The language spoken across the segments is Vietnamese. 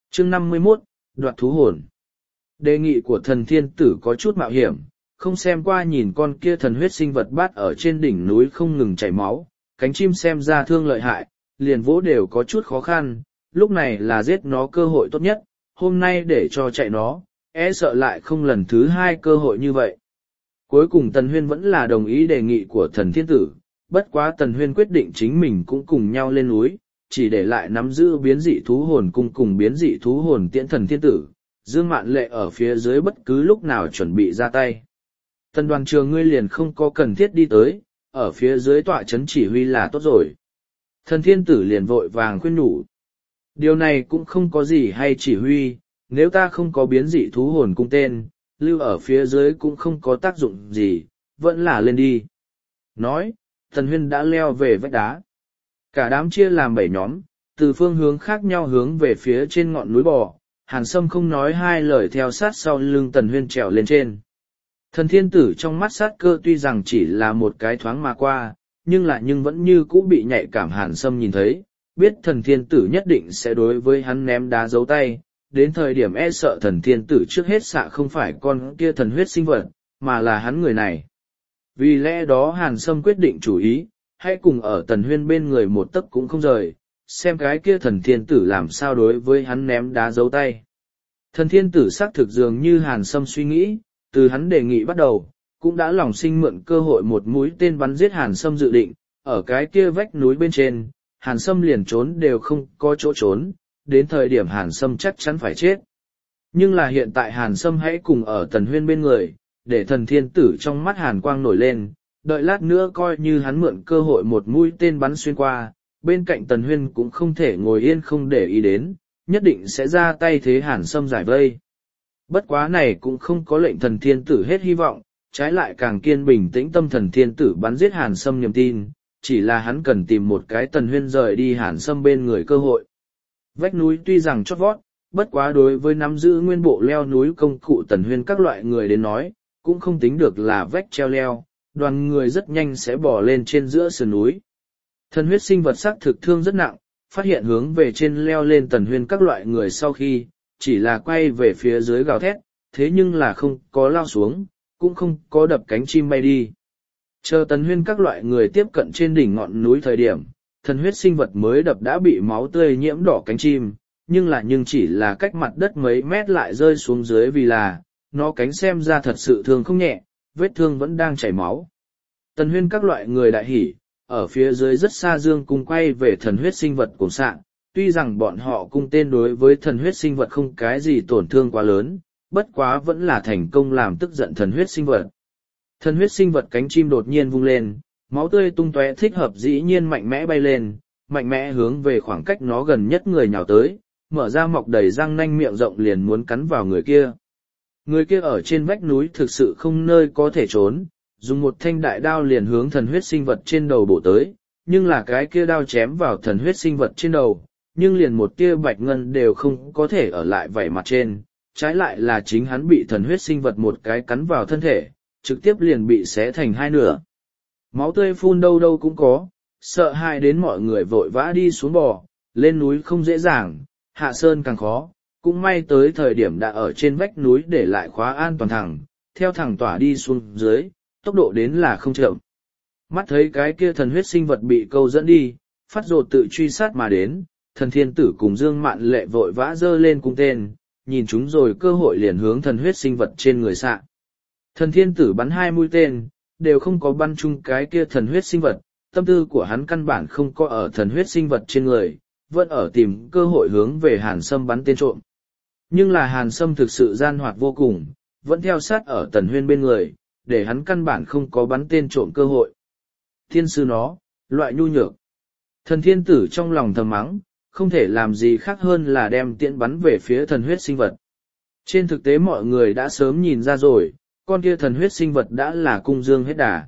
Chương 51, đoạt thú hồn. Đề nghị của thần thiên tử có chút mạo hiểm, không xem qua nhìn con kia thần huyết sinh vật bát ở trên đỉnh núi không ngừng chảy máu, cánh chim xem ra thương lợi hại, liền vỗ đều có chút khó khăn, lúc này là giết nó cơ hội tốt nhất, hôm nay để cho chạy nó, e sợ lại không lần thứ hai cơ hội như vậy. Cuối cùng Tần Huyên vẫn là đồng ý đề nghị của thần thiên tử, bất quá Tần Huyên quyết định chính mình cũng cùng nhau lên núi, chỉ để lại nắm giữ biến dị thú hồn cung cùng biến dị thú hồn tiễn thần thiên tử, Dương Mạn Lệ ở phía dưới bất cứ lúc nào chuẩn bị ra tay. Tần đoàn trường ngươi liền không có cần thiết đi tới, ở phía dưới tọa chấn chỉ huy là tốt rồi. Thần thiên tử liền vội vàng khuyên nhủ. Điều này cũng không có gì hay chỉ huy, nếu ta không có biến dị thú hồn cung tên, lưu ở phía dưới cũng không có tác dụng gì, vẫn là lên đi. Nói, Tần Huyên đã leo về vách đá. Cả đám chia làm 7 nhóm, từ phương hướng khác nhau hướng về phía trên ngọn núi bò, Hàn Sâm không nói hai lời theo sát sau lưng Tần Huyên trèo lên trên. Thần thiên tử trong mắt sát cơ tuy rằng chỉ là một cái thoáng mà qua, nhưng vẫn như cũ bị nhạy cảm Hàn Sâm nhìn thấy, biết thần thiên tử nhất định sẽ đối với hắn ném đá giấu tay, đến thời điểm e sợ thần thiên tử trước hết xạ không phải con kia thần huyết sinh vật, mà là hắn người này. Vì lẽ đó Hàn Sâm quyết định chủ ý, hãy cùng ở Tần Huyên bên người một tấc cũng không rời, xem cái kia thần thiên tử làm sao đối với hắn ném đá giấu tay. Thần thiên tử xác thực dường như Hàn Sâm suy nghĩ, từ hắn đề nghị bắt đầu, cũng đã lòng sinh mượn cơ hội một mũi tên bắn giết Hàn Sâm dự định, ở cái kia vách núi bên trên, Hàn Sâm liền trốn đều không có chỗ trốn, đến thời điểm Hàn Sâm chắc chắn phải chết. Nhưng là hiện tại Hàn Sâm hãy cùng ở Tần Huyên bên người, để thần thiên tử trong mắt Hàn quang nổi lên, đợi lát nữa coi như hắn mượn cơ hội một mũi tên bắn xuyên qua, bên cạnh Tần Huyên cũng không thể ngồi yên không để ý đến, nhất định sẽ ra tay thế Hàn Sâm giải vây. Bất quá này cũng không có lệnh thần thiên tử hết hy vọng, trái lại càng kiên bình tĩnh tâm thần thiên tử bắn giết Hàn Sâm niềm tin, chỉ là hắn cần tìm một cái Tần Huyên rời đi Hàn Sâm bên người cơ hội. Vách núi tuy rằng chót vót, bất quá đối với nắm giữ nguyên bộ leo núi công cụ Tần Huyên các loại người đến nói, cũng không tính được là vách treo leo, đoàn người rất nhanh sẽ bỏ lên trên giữa sườn núi. Thần huyết sinh vật sắc thực thương rất nặng, phát hiện hướng về trên leo lên Tần Huyên các loại người sau khi, chỉ là quay về phía dưới gào thét, thế nhưng là không có lao xuống, cũng không có đập cánh chim bay đi. Chờ Tần Huyên các loại người tiếp cận trên đỉnh ngọn núi thời điểm, thần huyết sinh vật mới đập đã bị máu tươi nhiễm đỏ cánh chim, nhưng chỉ là cách mặt đất mấy mét lại rơi xuống dưới vì là, nó cánh xem ra thật sự thương không nhẹ, vết thương vẫn đang chảy máu. Tần Huyên các loại người đại hỉ, ở phía dưới rất xa dương cung quay về thần huyết sinh vật cùng sạng, tuy rằng bọn họ cung tên đối với thần huyết sinh vật không cái gì tổn thương quá lớn, bất quá vẫn là thành công làm tức giận thần huyết sinh vật. Thần huyết sinh vật cánh chim đột nhiên vung lên, máu tươi tung tóe thích hợp dĩ nhiên mạnh mẽ bay lên, mạnh mẽ hướng về khoảng cách nó gần nhất người nhào tới, mở ra mọc đầy răng nanh miệng rộng liền muốn cắn vào người kia. Người kia ở trên vách núi thực sự không nơi có thể trốn, dùng một thanh đại đao liền hướng thần huyết sinh vật trên đầu bổ tới, nhưng là cái kia đao chém vào thần huyết sinh vật trên đầu, nhưng liền một tia bạch ngân đều không có thể ở lại vảy mặt trên, trái lại là chính hắn bị thần huyết sinh vật một cái cắn vào thân thể, trực tiếp liền bị xé thành hai nửa. Máu tươi phun đâu đâu cũng có, sợ hãi đến mọi người vội vã đi xuống bò, lên núi không dễ dàng, hạ sơn càng khó, cũng may tới thời điểm đã ở trên vách núi để lại khóa an toàn thẳng, theo thẳng tỏa đi xuống dưới, tốc độ đến là không chậm. Mắt thấy cái kia thần huyết sinh vật bị câu dẫn đi, phát rồ tự truy sát mà đến, thần thiên tử cùng Dương Mạn Lệ vội vã giơ lên cung tên, nhìn chúng rồi cơ hội liền hướng thần huyết sinh vật trên người xạ. Thần thiên tử bắn 2 mũi tên, đều không có bắn chung cái kia thần huyết sinh vật, tâm tư của hắn căn bản không có ở thần huyết sinh vật trên người, vẫn ở tìm cơ hội hướng về Hàn Sâm bắn tên trộm. Nhưng là Hàn Sâm thực sự gian hoạt vô cùng, vẫn theo sát ở Tần Huyên bên người, để hắn căn bản không có bắn tên trộm cơ hội. Thiên sư nó, loại nhu nhược. Thần thiên tử trong lòng thầm mắng, không thể làm gì khác hơn là đem tiễn bắn về phía thần huyết sinh vật. Trên thực tế mọi người đã sớm nhìn ra rồi, con kia thần huyết sinh vật đã là cung dương hết đà.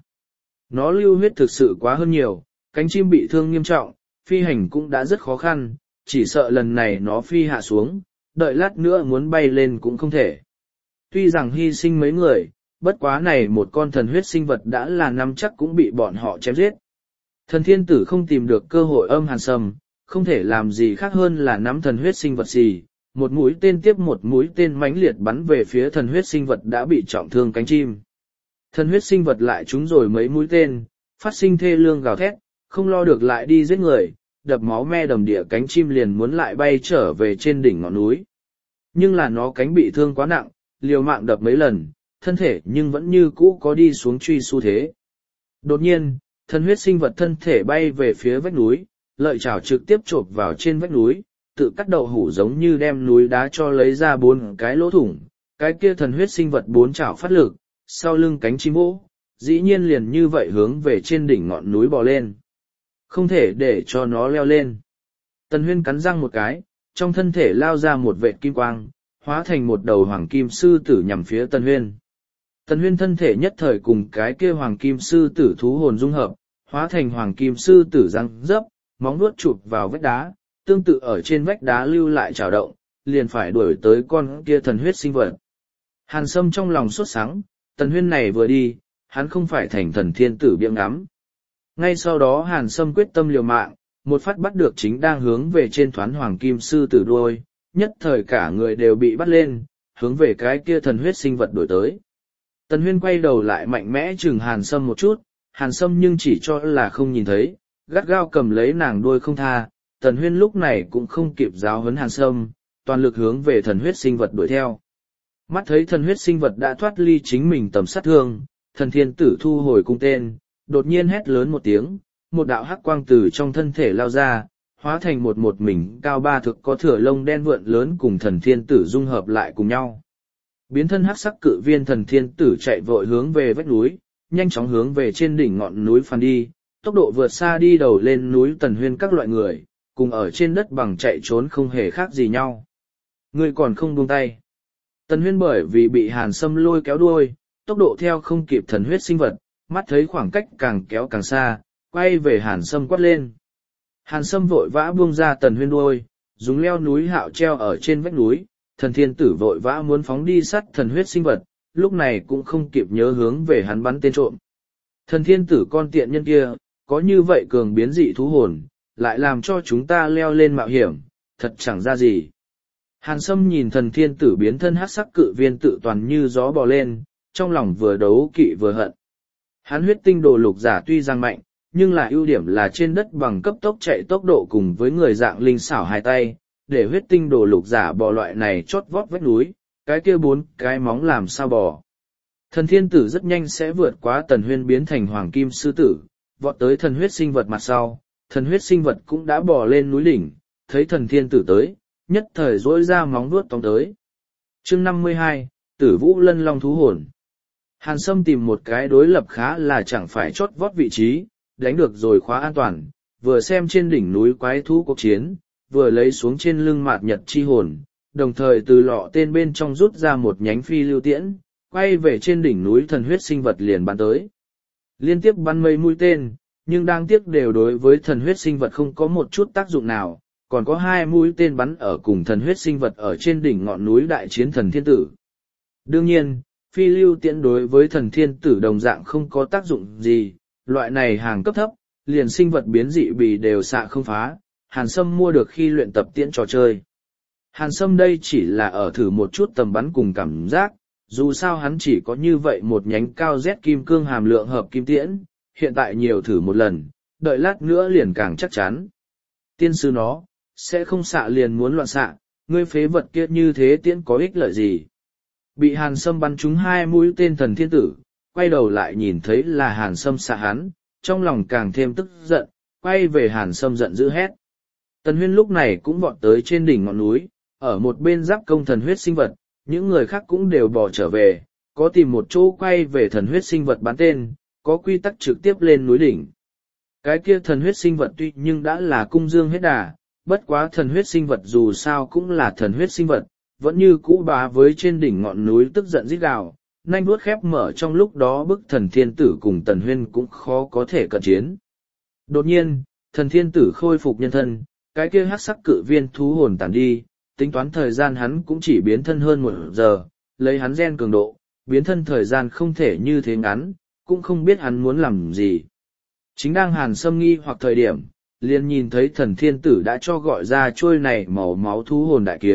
Nó lưu huyết thực sự quá hơn nhiều, cánh chim bị thương nghiêm trọng, phi hành cũng đã rất khó khăn, chỉ sợ lần này nó phi hạ xuống, đợi lát nữa muốn bay lên cũng không thể. Tuy rằng hy sinh mấy người, bất quá này một con thần huyết sinh vật đã là nắm chắc cũng bị bọn họ chém giết. Thần thiên tử không tìm được cơ hội âm Hàn Sâm, không thể làm gì khác hơn là nắm thần huyết sinh vật gì, một mũi tên tiếp một mũi tên mãnh liệt bắn về phía thần huyết sinh vật đã bị trọng thương cánh chim. Thần huyết sinh vật lại trúng rồi mấy mũi tên, phát sinh thê lương gào thét, không lo được lại đi giết người, đập máu me đầm địa, cánh chim liền muốn lại bay trở về trên đỉnh ngọn núi. Nhưng là nó cánh bị thương quá nặng, liều mạng đập mấy lần, thân thể nhưng vẫn như cũ có đi xuống truy xu thế. Đột nhiên, thần huyết sinh vật thân thể bay về phía vách núi, lợi chảo trực tiếp chộp vào trên vách núi, tự cắt đậu hủ giống như đem núi đá cho lấy ra 4 cái lỗ thủng. Cái kia thần huyết sinh vật 4 chảo phát lực, sau lưng cánh chim vỗ, dĩ nhiên liền như vậy hướng về trên đỉnh ngọn núi bò lên. Không thể để cho nó leo lên. Tần Huyên cắn răng một cái, trong thân thể lao ra một vệt kim quang, hóa thành một đầu hoàng kim sư tử nhằm phía Tần Huyên. Tần Huyên thân thể nhất thời cùng cái kia hoàng kim sư tử thú hồn dung hợp, hóa thành hoàng kim sư tử răng dấp, móng vuốt chụp vào vách đá, tương tự ở trên vách đá lưu lại trào động, liền phải đuổi tới con kia thần huyết sinh vật. Hàn Sâm trong lòng sốt sắng, Tần Huyên này vừa đi, hắn không phải thành thần thiên tử biếng ngắm. Ngay sau đó Hàn Sâm quyết tâm liều mạng, một phát bắt được chính đang hướng về trên thoán hoàng kim sư tử đuôi, nhất thời cả người đều bị bắt lên, hướng về cái kia thần huyết sinh vật đuổi tới. Tần Huyên quay đầu lại mạnh mẽ chừng Hàn Sâm một chút, Hàn Sâm nhưng chỉ cho là không nhìn thấy, gắt gao cầm lấy nàng đuôi không tha. Tần Huyên lúc này cũng không kịp giáo huấn Hàn Sâm, toàn lực hướng về thần huyết sinh vật đuổi theo. Mắt thấy thần huyết sinh vật đã thoát ly chính mình tầm sát thương, thần thiên tử thu hồi cung tên, đột nhiên hét lớn một tiếng, một đạo hắc quang từ trong thân thể lao ra, hóa thành một mình cao 3 thước có thửa lông đen vượn lớn cùng thần thiên tử dung hợp lại cùng nhau. Biến thân hắc sắc cự viên thần thiên tử chạy vội hướng về vách núi, nhanh chóng hướng về trên đỉnh ngọn núi phàn đi, tốc độ vượt xa đi đầu lên núi Tần Huyên các loại người, cùng ở trên đất bằng chạy trốn không hề khác gì nhau. Người còn không buông tay. Tần Huyên bởi vì bị Hàn Sâm lôi kéo đuôi, tốc độ theo không kịp thần huyết sinh vật, mắt thấy khoảng cách càng kéo càng xa, quay về Hàn Sâm quát lên. Hàn Sâm vội vã buông ra Tần Huyên đuôi, dùng leo núi hạo treo ở trên vách núi, thần thiên tử vội vã muốn phóng đi sát thần huyết sinh vật, lúc này cũng không kịp nhớ hướng về hắn bắn tên trộm. Thần thiên tử con tiện nhân kia, có như vậy cường biến dị thú hồn, lại làm cho chúng ta leo lên mạo hiểm, thật chẳng ra gì. Hàn Sâm nhìn thần thiên tử biến thân hắc sắc cự viên tự toàn như gió bò lên, trong lòng vừa đấu kỵ vừa hận. Hắn huyết tinh đồ lục giả tuy rằng mạnh, nhưng là ưu điểm là trên đất bằng cấp tốc chạy tốc độ cùng với người dạng linh xảo hai tay, để huyết tinh đồ lục giả bò loại này chót vót vách núi, cái kia 4 cái móng làm sao bò. Thần thiên tử rất nhanh sẽ vượt qua Tần Huyên biến thành hoàng kim sư tử, vọt tới thần huyết sinh vật mặt sau, thần huyết sinh vật cũng đã bò lên núi đỉnh, thấy thần thiên tử tới, nhất thời dỗi ra móng vuốt tóm tới. Chương 52, Tử Vũ Lân Long thú hồn. Hàn Sâm tìm một cái đối lập khá là chẳng phải chót vót vị trí, đánh được rồi khóa an toàn, vừa xem trên đỉnh núi quái thú cuộc chiến, vừa lấy xuống trên lưng mạt nhật chi hồn, đồng thời từ lọ tên bên trong rút ra một nhánh phi lưu tiễn, quay về trên đỉnh núi thần huyết sinh vật liền bắn tới. Liên tiếp bắn mấy mũi tên, nhưng đáng tiếc đều đối với thần huyết sinh vật không có một chút tác dụng nào, còn có 2 mũi tên bắn ở cùng thần huyết sinh vật ở trên đỉnh ngọn núi đại chiến thần thiên tử. Đương nhiên, phi lưu tiễn đối với thần thiên tử đồng dạng không có tác dụng gì, loại này hàng cấp thấp, liền sinh vật biến dị bì đều xạ không phá, Hàn Sâm mua được khi luyện tập tiễn trò chơi. Hàn Sâm đây chỉ là ở thử một chút tầm bắn cùng cảm giác, dù sao hắn chỉ có như vậy một nhánh cao Z kim cương hàm lượng hợp kim tiễn, hiện tại nhiều thử một lần, đợi lát nữa liền càng chắc chắn. Tiên sư nó, sẽ không xạ liền muốn loạn xạ, ngươi phế vật kia như thế tiễn có ích lợi gì. Bị Hàn Sâm bắn trúng 2 mũi tên thần thiên tử, quay đầu lại nhìn thấy là Hàn Sâm xạ hắn, trong lòng càng thêm tức giận, quay về Hàn Sâm giận dữ hét. Tần Huyên lúc này cũng vọt tới trên đỉnh ngọn núi, ở một bên giáp công thần huyết sinh vật, những người khác cũng đều bỏ trở về, có tìm một chỗ quay về thần huyết sinh vật bắn tên, có quy tắc trực tiếp lên núi đỉnh. Cái kia thần huyết sinh vật tuy nhưng đã là cung dương hết đà, bất quá thần huyết sinh vật dù sao cũng là thần huyết sinh vật, vẫn như cũ bá với trên đỉnh ngọn núi tức giận rít gào, nanh vuốt khép mở trong lúc đó bức thần thiên tử cùng Tần Huyên cũng khó có thể cận chiến. Đột nhiên, thần thiên tử khôi phục nhân thân, cái kia hắc sắc cự viên thú hồn tản đi, tính toán thời gian hắn cũng chỉ biến thân hơn 1 giờ, lấy hắn gen cường độ, biến thân thời gian không thể như thế ngắn, cũng không biết hắn muốn làm gì. Chính đang Hàn Sâm nghi hoặc thời điểm, liền nhìn thấy thần thiên tử đã cho gọi ra trôi này màu máu thú hồn đại kiếm,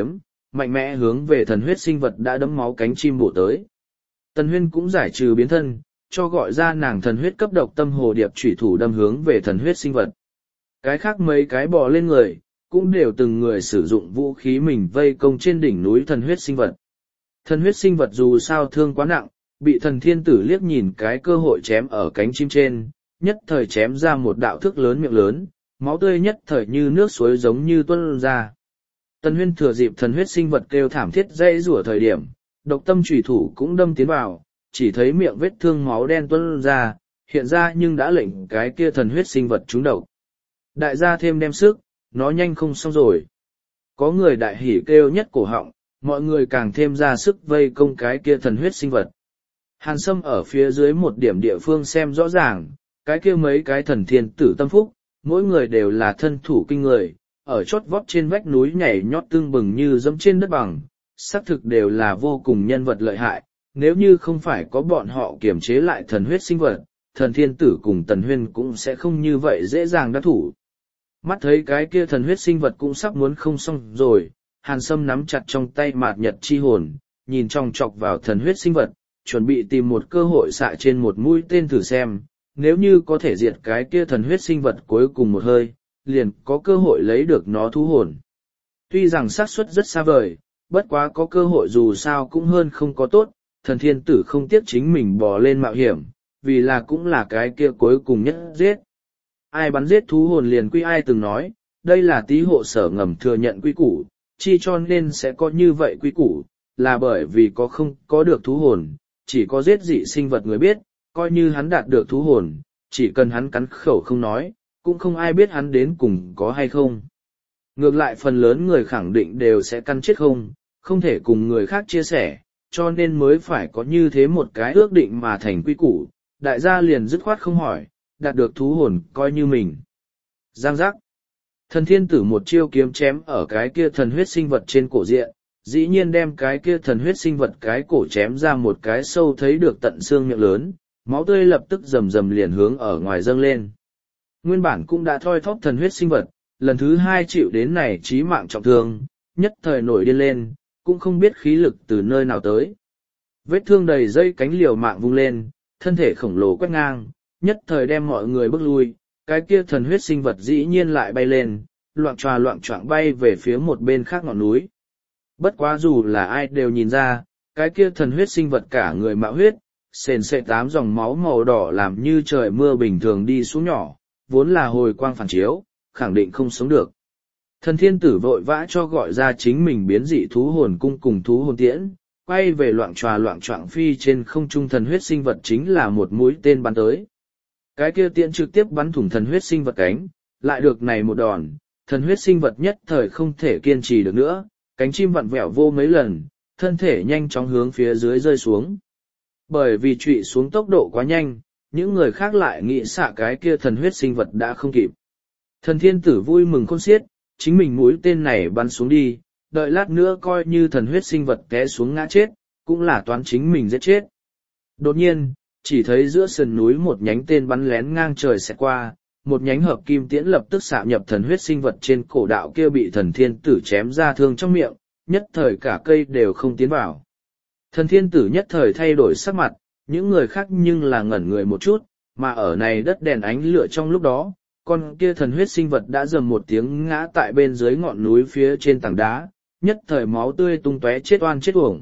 mạnh mẽ hướng về thần huyết sinh vật đã đẫm máu cánh chim bổ tới. Tần Huyên cũng giải trừ biến thân, cho gọi ra nàng thần huyết cấp độc tâm hồ điệp chủy thủ đâm hướng về thần huyết sinh vật. Cái khác mấy cái bò lên người, cũng đều từng người sử dụng vũ khí mình vây công trên đỉnh núi thần huyết sinh vật. Thần huyết sinh vật dù sao thương quá nặng, bị thần thiên tử liếc nhìn cái cơ hội chém ở cánh chim trên, nhất thời chém ra một đạo thước lớn miệng lớn, máu tươi nhất thời như nước suối giống như tuôn ra. Tần Huyên thừa dịp thần huyết sinh vật kêu thảm thiết dây rủa thời điểm, độc tâm chủy thủ cũng đâm tiến vào, chỉ thấy miệng vết thương máu đen tuôn ra, hiện ra nhưng đã lệnh cái kia thần huyết sinh vật trúng độc. Đại gia thêm đem sức, nó nhanh không xong rồi. Có người đại hỉ kêu nhất cổ họng, mọi người càng thêm ra sức vây công cái kia thần huyết sinh vật. Hàn Sâm ở phía dưới một điểm địa phương xem rõ ràng, cái kia mấy cái thần thiên tử tâm phúc, mỗi người đều là thân thủ kinh người, ở chót vót trên vách núi nhảy nhót tưng bừng như dẫm trên đất bằng, xác thực đều là vô cùng nhân vật lợi hại, nếu như không phải có bọn họ kiềm chế lại thần huyết sinh vật, thần thiên tử cùng Tần Huyên cũng sẽ không như vậy dễ dàng đắc thủ. Mắt thấy cái kia thần huyết sinh vật cũng sắp muốn không xong rồi, Hàn Sâm nắm chặt trong tay mạt nhật chi hồn, nhìn chòng chọc vào thần huyết sinh vật, chuẩn bị tìm một cơ hội xạ trên một mũi tên thử xem, nếu như có thể diệt cái kia thần huyết sinh vật cuối cùng một hơi, liền có cơ hội lấy được nó thú hồn. Tuy rằng xác suất rất xa vời, bất quá có cơ hội dù sao cũng hơn không có tốt, thần thiên tử không tiếc chính mình bò lên mạo hiểm, vì là cũng là cái kia cuối cùng nhất giết. Ai bắn giết thú hồn liền quy ai từng nói, đây là tí hộ sở ngầm thừa nhận quy củ, chi cho nên sẽ có như vậy quy củ, là bởi vì có không có được thú hồn, chỉ có giết dị sinh vật người biết, coi như hắn đạt được thú hồn, chỉ cần hắn cắn khẩu không nói, cũng không ai biết hắn đến cùng có hay không. Ngược lại phần lớn người khẳng định đều sẽ căn chết không thể cùng người khác chia sẻ, cho nên mới phải có như thế một cái ước định mà thành quy củ, đại gia liền dứt khoát không hỏi, đạt được thú hồn coi như mình. Giang giác. Thần thiên tử một chiêu kiếm chém ở cái kia thần huyết sinh vật trên cổ diện, dĩ nhiên đem cái kia thần huyết sinh vật cái cổ chém ra một cái sâu thấy được tận xương miệng lớn, máu tươi lập tức rầm rầm liền hướng ở ngoài dâng lên. Nguyên bản cũng đã thoi thóp thần huyết sinh vật, lần thứ hai chịu đến này chí mạng trọng thương, nhất thời nổi điên lên, cũng không biết khí lực từ nơi nào tới. Vết thương đầy dây cánh liều mạng vung lên, thân thể khổng lồ quét ngang, nhất thời đem mọi người bước lui, cái kia thần huyết sinh vật dĩ nhiên lại bay lên, loạng choạng bay về phía một bên khác ngọn núi. Bất quá dù là ai đều nhìn ra, cái kia thần huyết sinh vật cả người mạo huyết, sền sệt 8 dòng máu màu đỏ làm như trời mưa bình thường đi xuống nhỏ, vốn là hồi quang phản chiếu, khẳng định không sống được. Thần thiên tử vội vã cho gọi ra chính mình biến dị thú hồn cung cùng thú hồn tiễn, quay về loạng choạng phi trên không trung thần huyết sinh vật chính là một mũi tên bắn tới. Cái kia tiễn trực tiếp bắn thủng thần huyết sinh vật cánh, lại được này một đòn, thần huyết sinh vật nhất thời không thể kiên trì được nữa, cánh chim vặn vẹo vô mấy lần, thân thể nhanh chóng hướng phía dưới rơi xuống. Bởi vì trụy xuống tốc độ quá nhanh, những người khác lại nghĩ xạ cái kia thần huyết sinh vật đã không kịp. Thần thiên tử vui mừng khôn xiết, chính mình mũi tên này bắn xuống đi, đợi lát nữa coi như thần huyết sinh vật té xuống ngã chết, cũng là toán chính mình giết chết. Đột nhiên, chỉ thấy giữa sườn núi một nhánh tên bắn lén ngang trời xẹt qua, một nhánh hợp kim tiễn lập tức xạ nhập thần huyết sinh vật trên cổ đạo kia bị thần thiên tử chém ra thương trong miệng, nhất thời cả cây đều không tiến vào. Thần thiên tử nhất thời thay đổi sắc mặt, những người khác nhưng là ngẩn người một chút, mà ở này đất đèn ánh lửa trong lúc đó, con kia thần huyết sinh vật đã rầm một tiếng ngã tại bên dưới ngọn núi phía trên tảng đá, nhất thời máu tươi tung tóe chết oan chết uổng.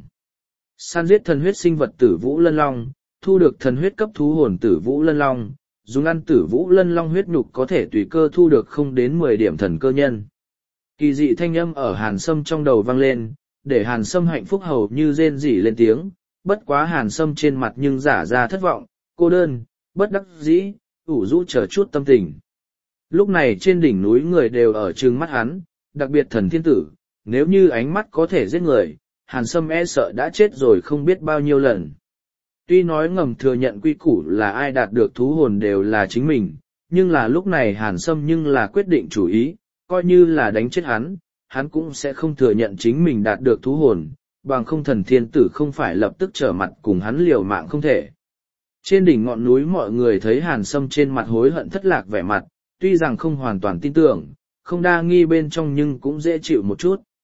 Săn giết thần huyết sinh vật Tử Vũ Lân Long, thu được thần huyết cấp thú hồn Tử Vũ Lân Long, dùng ăn Tử Vũ Lân Long huyết nhục có thể tùy cơ thu được không đến 10 điểm thần cơ nhân. Kỳ dị thanh âm ở Hàn Sâm trong đầu vang lên, để Hàn Sâm hạnh phúc hầu như rên rỉ lên tiếng, bất quá Hàn Sâm trên mặt nhưng giả ra thất vọng, cô đơn, bất đắc dĩ, ủ rũ chờ chút tâm tình. Lúc này trên đỉnh núi người đều ở trừng mắt hắn, đặc biệt thần thiên tử, nếu như ánh mắt có thể giết người, Hàn Sâm e sợ đã chết rồi không biết bao nhiêu lần. Tuy nói ngầm thừa nhận quy củ là ai đạt được thú hồn đều là chính mình, nhưng là lúc này Hàn Sâm nhưng là quyết định chủ ý, coi như là đánh chết hắn cũng sẽ không thừa nhận chính mình đạt được thú hồn, bằng không thần thiên tử không phải lập tức trở mặt cùng hắn liều mạng không thể. Trên đỉnh ngọn núi mọi người thấy Hàn Sâm trên mặt hối hận thất lạc vẻ mặt, tuy rằng không hoàn toàn tin tưởng, không đa nghi bên trong nhưng cũng dễ chịu một chút.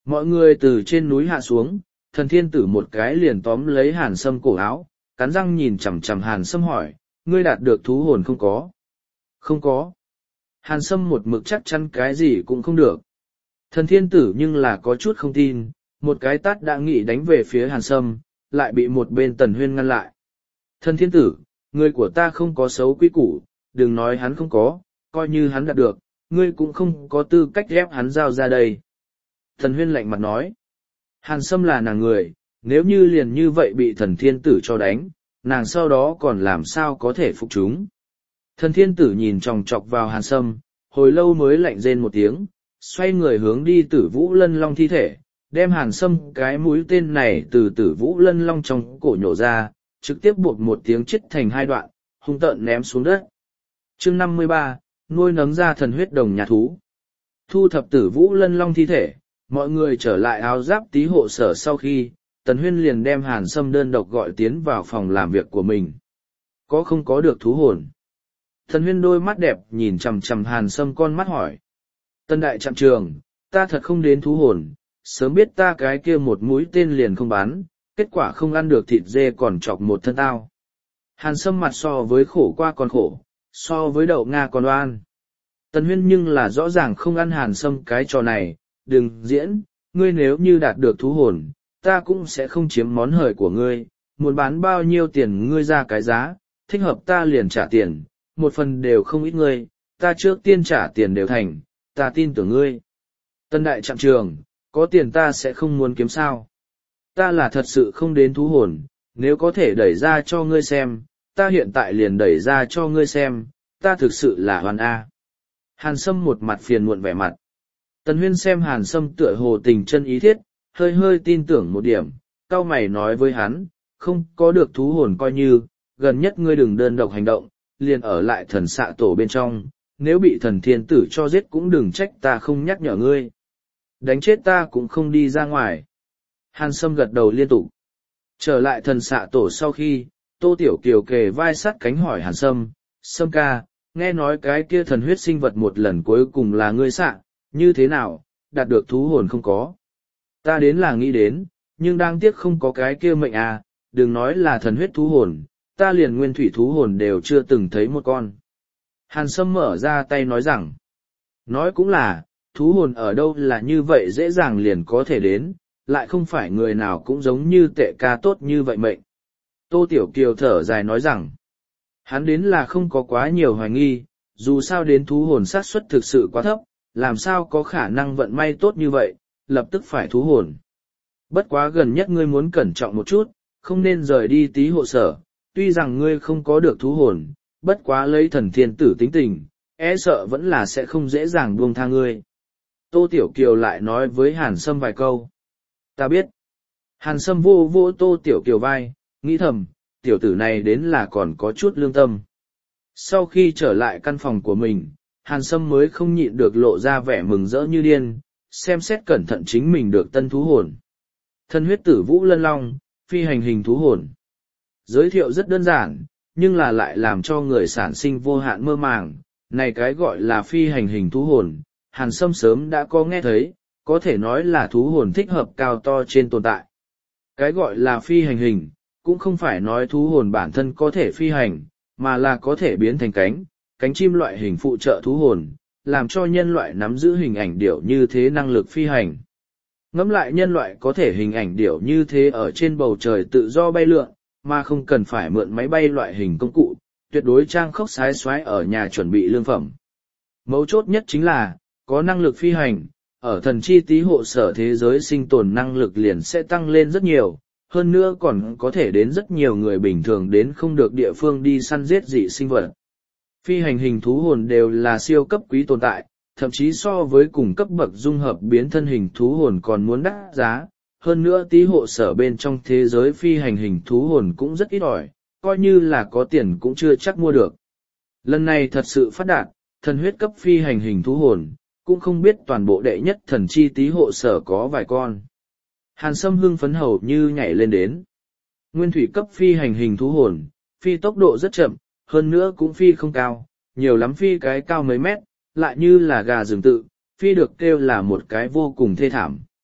Mọi người từ trên núi hạ xuống, thần thiên tử một cái liền tóm lấy Hàn Sâm cổ áo, cắn răng nhìn chằm chằm Hàn Sâm hỏi, ngươi đạt được thú hồn không có? Không có. Hàn Sâm một mực chắc chắn cái gì cũng không được. Thần thiên tử nhưng là có chút không tin, một cái tát đã nghĩ đánh về phía Hàn Sâm, lại bị một bên Tần Huyên ngăn lại. Thần thiên tử, người của ta không có xấu quý củ, đừng nói hắn không có, coi như hắn đạt được, ngươi cũng không có tư cách ép hắn giao ra đây. Thần Huyên lạnh mặt nói, Hàn Sâm là nàng người, nếu như liền như vậy bị thần thiên tử cho đánh, nàng sau đó còn làm sao có thể phục chúng. Thần thiên tử nhìn chòng chọc vào Hàn Sâm, hồi lâu mới lạnh rên một tiếng, xoay người hướng đi Tử Vũ Lân Long thi thể, đem Hàn Sâm cái mũi tên này từ Tử Vũ Lân Long trong cổ nhổ ra, trực tiếp buộc một tiếng chết thành hai đoạn, hung tợn ném xuống đất. Chương 53, nuôi nấng ra thần huyết đồng nhà thú. Thu thập Tử Vũ Lân Long thi thể, mọi người trở lại áo giáp tí hộ sở sau khi, Tần Huyên liền đem Hàn Sâm đơn độc gọi tiến vào phòng làm việc của mình. Có không có được thú hồn? Tần Huyên đôi mắt đẹp nhìn chằm chằm Hàn Sâm con mắt hỏi. Tân đại trạm trường, ta thật không đến thú hồn, sớm biết ta cái kia một mũi tên liền không bán, kết quả không ăn được thịt dê còn chọc một thân tao. Hàn Sâm mặt so với khổ qua còn khổ, so với đậu Nga còn oan. Tần Huyên nhưng là rõ ràng không ăn Hàn Sâm cái trò này, đừng diễn, ngươi nếu như đạt được thú hồn, ta cũng sẽ không chiếm món hời của ngươi, muốn bán bao nhiêu tiền ngươi ra cái giá, thích hợp ta liền trả tiền, một phần đều không ít ngươi, ta trước tiên trả tiền đều thành, ta tin tưởng ngươi. Tân đại trạm trường, có tiền ta sẽ không muốn kiếm sao. Ta là thật sự không đến thú hồn, nếu có thể đẩy ra cho ngươi xem, ta hiện tại liền đẩy ra cho ngươi xem, ta thực sự là hoàn A. Hàn Sâm một mặt phiền muộn vẻ mặt. Tần Huyên xem Hàn Sâm tựa hồ tình chân ý thiết, hơi hơi tin tưởng một điểm, cau mày nói với hắn, không có được thú hồn coi như, gần nhất ngươi đừng đơn độc hành động, liền ở lại thần xạ tổ bên trong, nếu bị thần thiên tử cho giết cũng đừng trách ta không nhắc nhở ngươi. Đánh chết ta cũng không đi ra ngoài. Hàn Sâm gật đầu liên tục. Trở lại thần xạ tổ sau khi, Tô Tiểu Kiều kề vai sát cánh hỏi Hàn Sâm, Sâm ca, nghe nói cái kia thần huyết sinh vật một lần cuối cùng là ngươi xạ, như thế nào, đạt được thú hồn không có. Ta đến là nghĩ đến, nhưng đáng tiếc không có cái kia mệnh à, đừng nói là thần huyết thú hồn, ta liền nguyên thủy thú hồn đều chưa từng thấy một con. Hàn Sâm mở ra tay nói rằng, nói cũng là, thú hồn ở đâu là như vậy dễ dàng liền có thể đến, lại không phải người nào cũng giống như tệ ca tốt như vậy mệnh. Tô Tiểu Kiều thở dài nói rằng, hắn đến là không có quá nhiều hoài nghi, dù sao đến thú hồn xác suất thực sự quá thấp, làm sao có khả năng vận may tốt như vậy, lập tức phải thú hồn. Bất quá gần nhất ngươi muốn cẩn trọng một chút, không nên rời đi tí hộ sở, tuy rằng ngươi không có được thú hồn, bất quá lấy thần thiên tử tính tình, e sợ vẫn là sẽ không dễ dàng buông tha ngươi. Tô Tiểu Kiều lại nói với Hàn Sâm vài câu. Ta biết. Hàn Sâm vô vô Tô Tiểu Kiều vai, nghĩ thầm, tiểu tử này đến là còn có chút lương tâm. Sau khi trở lại căn phòng của mình, Hàn Sâm mới không nhịn được lộ ra vẻ mừng rỡ như điên, xem xét cẩn thận chính mình được tân thú hồn. Thân huyết Tử Vũ Lân Long, phi hành hình thú hồn. Giới thiệu rất đơn giản, nhưng là lại làm cho người sản sinh vô hạn mơ màng, này cái gọi là phi hành hình thú hồn, Hàn Sâm sớm đã có nghe thấy, có thể nói là thú hồn thích hợp cao to trên tồn tại. Cái gọi là phi hành hình, cũng không phải nói thú hồn bản thân có thể phi hành, mà là có thể biến thành cánh chim loại hình phụ trợ thú hồn, làm cho nhân loại nắm giữ hình ảnh điểu như thế năng lực phi hành. Ngẫm lại nhân loại có thể hình ảnh điểu như thế ở trên bầu trời tự do bay lượn, mà không cần phải mượn máy bay loại hình công cụ, tuyệt đối trang khốc sái xoái ở nhà chuẩn bị lương phẩm. Mấu chốt nhất chính là, có năng lực phi hành, ở thần chi tí hộ sở thế giới sinh tồn năng lực liền sẽ tăng lên rất nhiều, hơn nữa còn có thể đến rất nhiều người bình thường đến không được địa phương đi săn giết dị sinh vật. Phi hành hình thú hồn đều là siêu cấp quý tồn tại, thậm chí so với cùng cấp bậc dung hợp biến thân hình thú hồn còn muốn đắt giá, hơn nữa tí hộ sở bên trong thế giới phi hành hình thú hồn cũng rất ít ỏi, coi như là có tiền cũng chưa chắc mua được. Lần này thật sự phát đạt, thần huyết cấp phi hành hình thú hồn, cũng không biết toàn bộ đệ nhất thần chi tí hộ sở có vài con. Hàn Sâm hưng phấn hầu như nhảy lên đến. Nguyên thủy cấp phi hành hình thú hồn, phi tốc độ rất chậm, hơn nữa cũng phi không cao, nhiều lắm phi cái cao mấy mét, lại như là gà rừng tự, phi được kêu là một cái vô cùng thê thảm.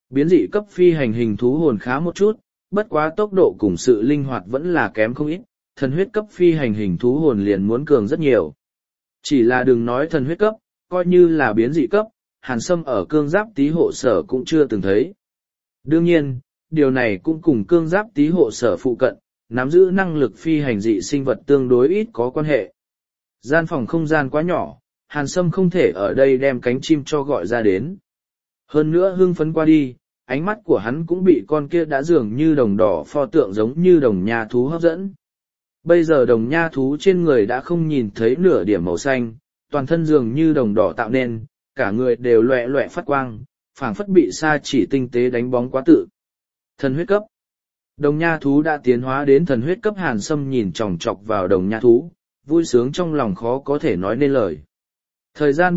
Biến dị cấp phi hành hình thú hồn khá một chút, bất quá tốc độ cùng sự linh hoạt vẫn là kém không ít, thần huyết cấp phi hành hình thú hồn liền muốn cường rất nhiều. Chỉ là đừng nói thần huyết cấp, coi như là biến dị cấp, Hàn Sâm ở cương giáp tý hộ sở cũng chưa từng thấy. Đương nhiên, điều này cũng cùng cương giáp tý hộ sở phụ cận, nắm giữ năng lực phi hành dị sinh vật tương đối ít có quan hệ. Gian phòng không gian quá nhỏ, Hàn Sâm không thể ở đây đem cánh chim cho gọi ra đến. Hơn nữa hưng phấn qua đi, ánh mắt của hắn cũng bị con kia đã dường như đồng đỏ pho tượng giống như đồng nha thú hấp dẫn. Bây giờ đồng nha thú trên người đã không nhìn thấy nửa điểm màu xanh, toàn thân dường như đồng đỏ tạo nên, cả người đều loẹ loẹ phát quang, phảng phất bị sa chỉ tinh tế đánh bóng quá tự. Thần huyết cấp. Đồng nha thú đã tiến hóa đến thần huyết cấp. Hàn Sâm nhìn chòng chọc vào đồng nha thú, vui sướng trong lòng khó có thể nói nên lời. Thời gian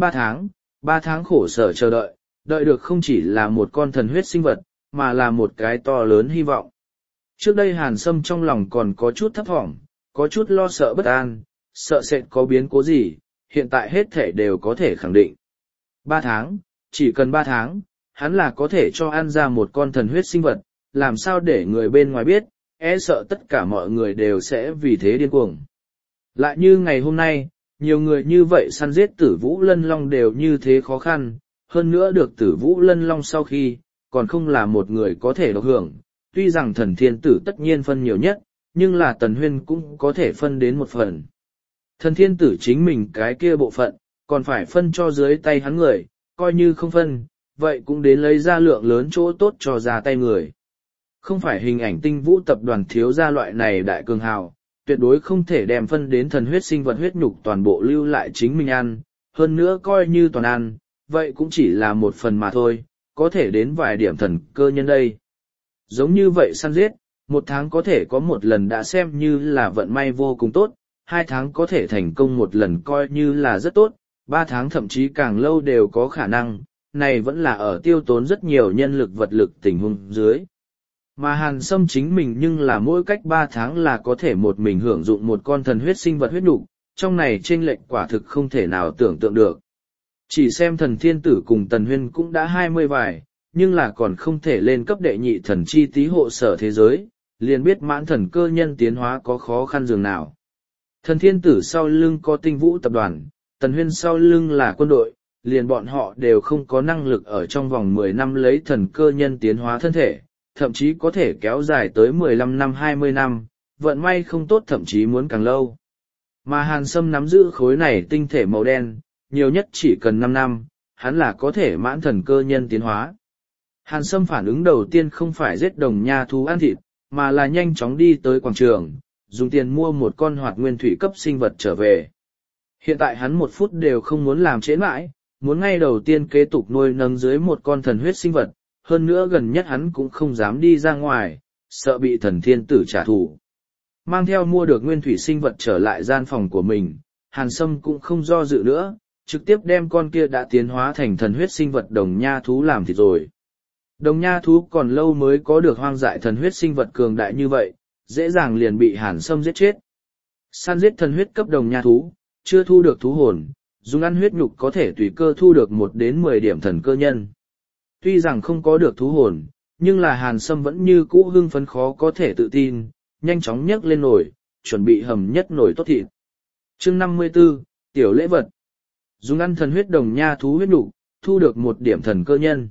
3 tháng khổ sở chờ đợi, đợi được không chỉ là một con thần huyết sinh vật, mà là một cái to lớn hy vọng. Trước đây Hàn Sâm trong lòng còn có chút thấp thỏm, có chút lo sợ bất an, sợ sẽ có biến cố gì, hiện tại hết thể đều có thể khẳng định. 3 tháng, chỉ cần 3 tháng, hắn là có thể cho ăn ra một con thần huyết sinh vật, làm sao để người bên ngoài biết, e sợ tất cả mọi người đều sẽ vì thế điên cuồng. Lại như ngày hôm nay, nhiều người như vậy săn giết Tử Vũ Lân Long đều như thế khó khăn, hơn nữa được Tử Vũ Lân Long sau khi, còn không là một người có thể được hưởng, tuy rằng thần thiên tử tất nhiên phân nhiều nhất, nhưng là Tần Huyên cũng có thể phân đến một phần. Thần thiên tử chính mình cái kia bộ phận, còn phải phân cho dưới tay hắn người, coi như không phân, vậy cũng đến lấy ra lượng lớn chỗ tốt cho ra tay người. Không phải hình ảnh Tinh Vũ tập đoàn thiếu gia loại này đại cường hào, tuyệt đối không thể đem phân đến thần huyết sinh vật huyết nhục toàn bộ lưu lại chính mình ăn, hơn nữa coi như toàn ăn, vậy cũng chỉ là một phần mà thôi, có thể đến vài điểm thần cơ nhân đây. Giống như vậy săn giết, 1 tháng có thể có một lần đã xem như là vận may vô cùng tốt, 2 tháng có thể thành công một lần coi như là rất tốt, 3 tháng thậm chí càng lâu đều có khả năng, này vẫn là ở tiêu tốn rất nhiều nhân lực vật lực tình huống dưới. Mà Hàn Sâm chính mình nhưng là mỗi cách 3 tháng là có thể một mình hưởng dụng một con thần huyết sinh vật huyết nhục, trong này chênh lệch quả thực không thể nào tưởng tượng được. Chỉ xem thần thiên tử cùng Tần Huyên cũng đã 20 vài, nhưng là còn không thể lên cấp đệ nhị thần chi tý hộ sở thế giới, liền biết mãn thần cơ nhân tiến hóa có khó khăn dường nào. Thần thiên tử sau lưng có Tinh Vũ tập đoàn, Tần Huyên sau lưng là quân đội, liền bọn họ đều không có năng lực ở trong vòng 10 năm lấy thần cơ nhân tiến hóa thân thể, thậm chí có thể kéo dài tới 15 năm 20 năm, vận may không tốt thậm chí muốn càng lâu. Mà Hàn Sâm nắm giữ khối này tinh thể màu đen, nhiều nhất chỉ cần 5 năm, hắn là có thể mãn thần cơ nhân tiến hóa. Hàn Sâm phản ứng đầu tiên không phải giết đồng nha thú ăn thịt, mà là nhanh chóng đi tới quảng trường, dùng tiền mua một con hoạt nguyên thủy cấp sinh vật trở về. Hiện tại hắn 1 phút đều không muốn làm trễ mãi, muốn ngay đầu tiên kế tục nuôi nấng dưới một con thần huyết sinh vật, hơn nữa gần nhất hắn cũng không dám đi ra ngoài, sợ bị thần thiên tử trả thù. Mang theo mua được nguyên thủy sinh vật trở lại gian phòng của mình, Hàn Sâm cũng không do dự nữa, trực tiếp đem con kia đã tiến hóa thành thần huyết sinh vật đồng nha thú làm thịt rồi. Đồng nha thú còn lâu mới có được hoang dại thần huyết sinh vật cường đại như vậy, dễ dàng liền bị Hàn Sâm giết chết. Săn giết thần huyết cấp đồng nha thú, chưa thu được thú hồn, dùng ăn huyết nhục có thể tùy cơ thu được 1 đến 10 điểm thần cơ nhân. Tuy rằng không có được thú hồn, nhưng là Hàn Sâm vẫn như cũ hưng phấn khó có thể tự tin, nhanh chóng nhấc lên nồi, chuẩn bị hầm nhất nồi tốt thịt. Chương 54, tiểu lễ vật. Dùng ăn thần huyết đồng nha thú huyết nhục, thu được 1 điểm thần cơ nhân.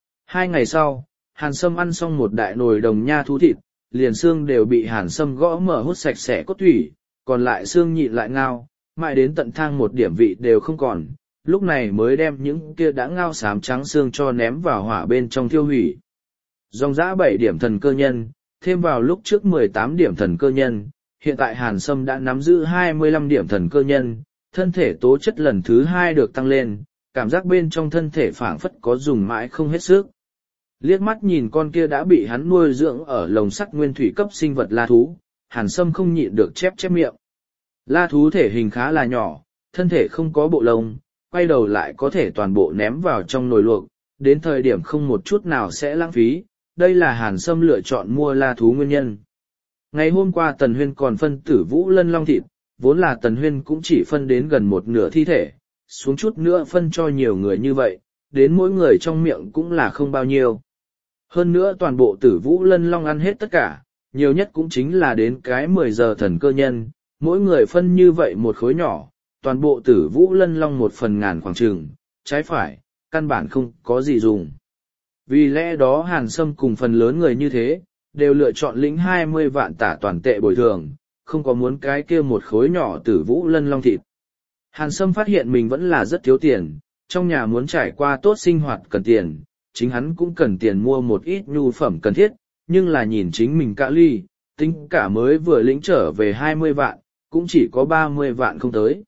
2 ngày sau, Hàn Sâm ăn xong một đại nồi đồng nha thú thịt, liền xương đều bị Hàn Sâm gõ mở hút sạch sẽ cốt thủy, còn lại xương nhịn lại ngao, mãi đến tận thang 1 điểm vị đều không còn, lúc này mới đem những kia đã ngao xám trắng xương cho ném vào hỏa bên trong thiêu hủy. Dòng dã 7 điểm thần cơ nhân, thêm vào lúc trước 18 điểm thần cơ nhân, hiện tại Hàn Sâm đã nắm giữ 25 điểm thần cơ nhân, thân thể tố chất lần thứ 2 được tăng lên, cảm giác bên trong thân thể phảng phất có dùng mãi không hết sức. Liếc mắt nhìn con kia đã bị hắn nuôi dưỡng ở lồng sắt nguyên thủy cấp sinh vật la thú, Hàn Sâm không nhịn được chép chép miệng. La thú thể hình khá là nhỏ, thân thể không có bộ lông, quay đầu lại có thể toàn bộ ném vào trong nồi luộc, đến thời điểm không một chút nào sẽ lãng phí, đây là Hàn Sâm lựa chọn mua la thú nguyên nhân. Ngày hôm qua Tần Huyên còn phân Tử Vũ Lân Long thịt, vốn là Tần Huyên cũng chỉ phân đến gần 1/2 thi thể, xuống chút nữa phân cho nhiều người như vậy, đến mỗi người trong miệng cũng là không bao nhiêu. Hơn nữa toàn bộ Tử Vũ Lân Long ăn hết tất cả, nhiều nhất cũng chính là đến cái 10 giờ thần cơ nhân, mỗi người phân như vậy một khối nhỏ, toàn bộ Tử Vũ Lân Long 1/1000 khoảng trường, trái phải, căn bản không có gì dùng. Vì lẽ đó Hàn Sâm cùng phần lớn người như thế, đều lựa chọn lĩnh 20 vạn tả toàn tệ bồi thường, không có muốn cái kia một khối nhỏ Tử Vũ Lân Long thịt. Hàn Sâm phát hiện mình vẫn là rất thiếu tiền, trong nhà muốn trải qua tốt sinh hoạt cần tiền, chính hắn cũng cần tiền mua một ít nhu phẩm cần thiết, nhưng là nhìn chính mình cả ly, tính cả mới vừa lĩnh trở về 20 vạn, cũng chỉ có 30 vạn không tới.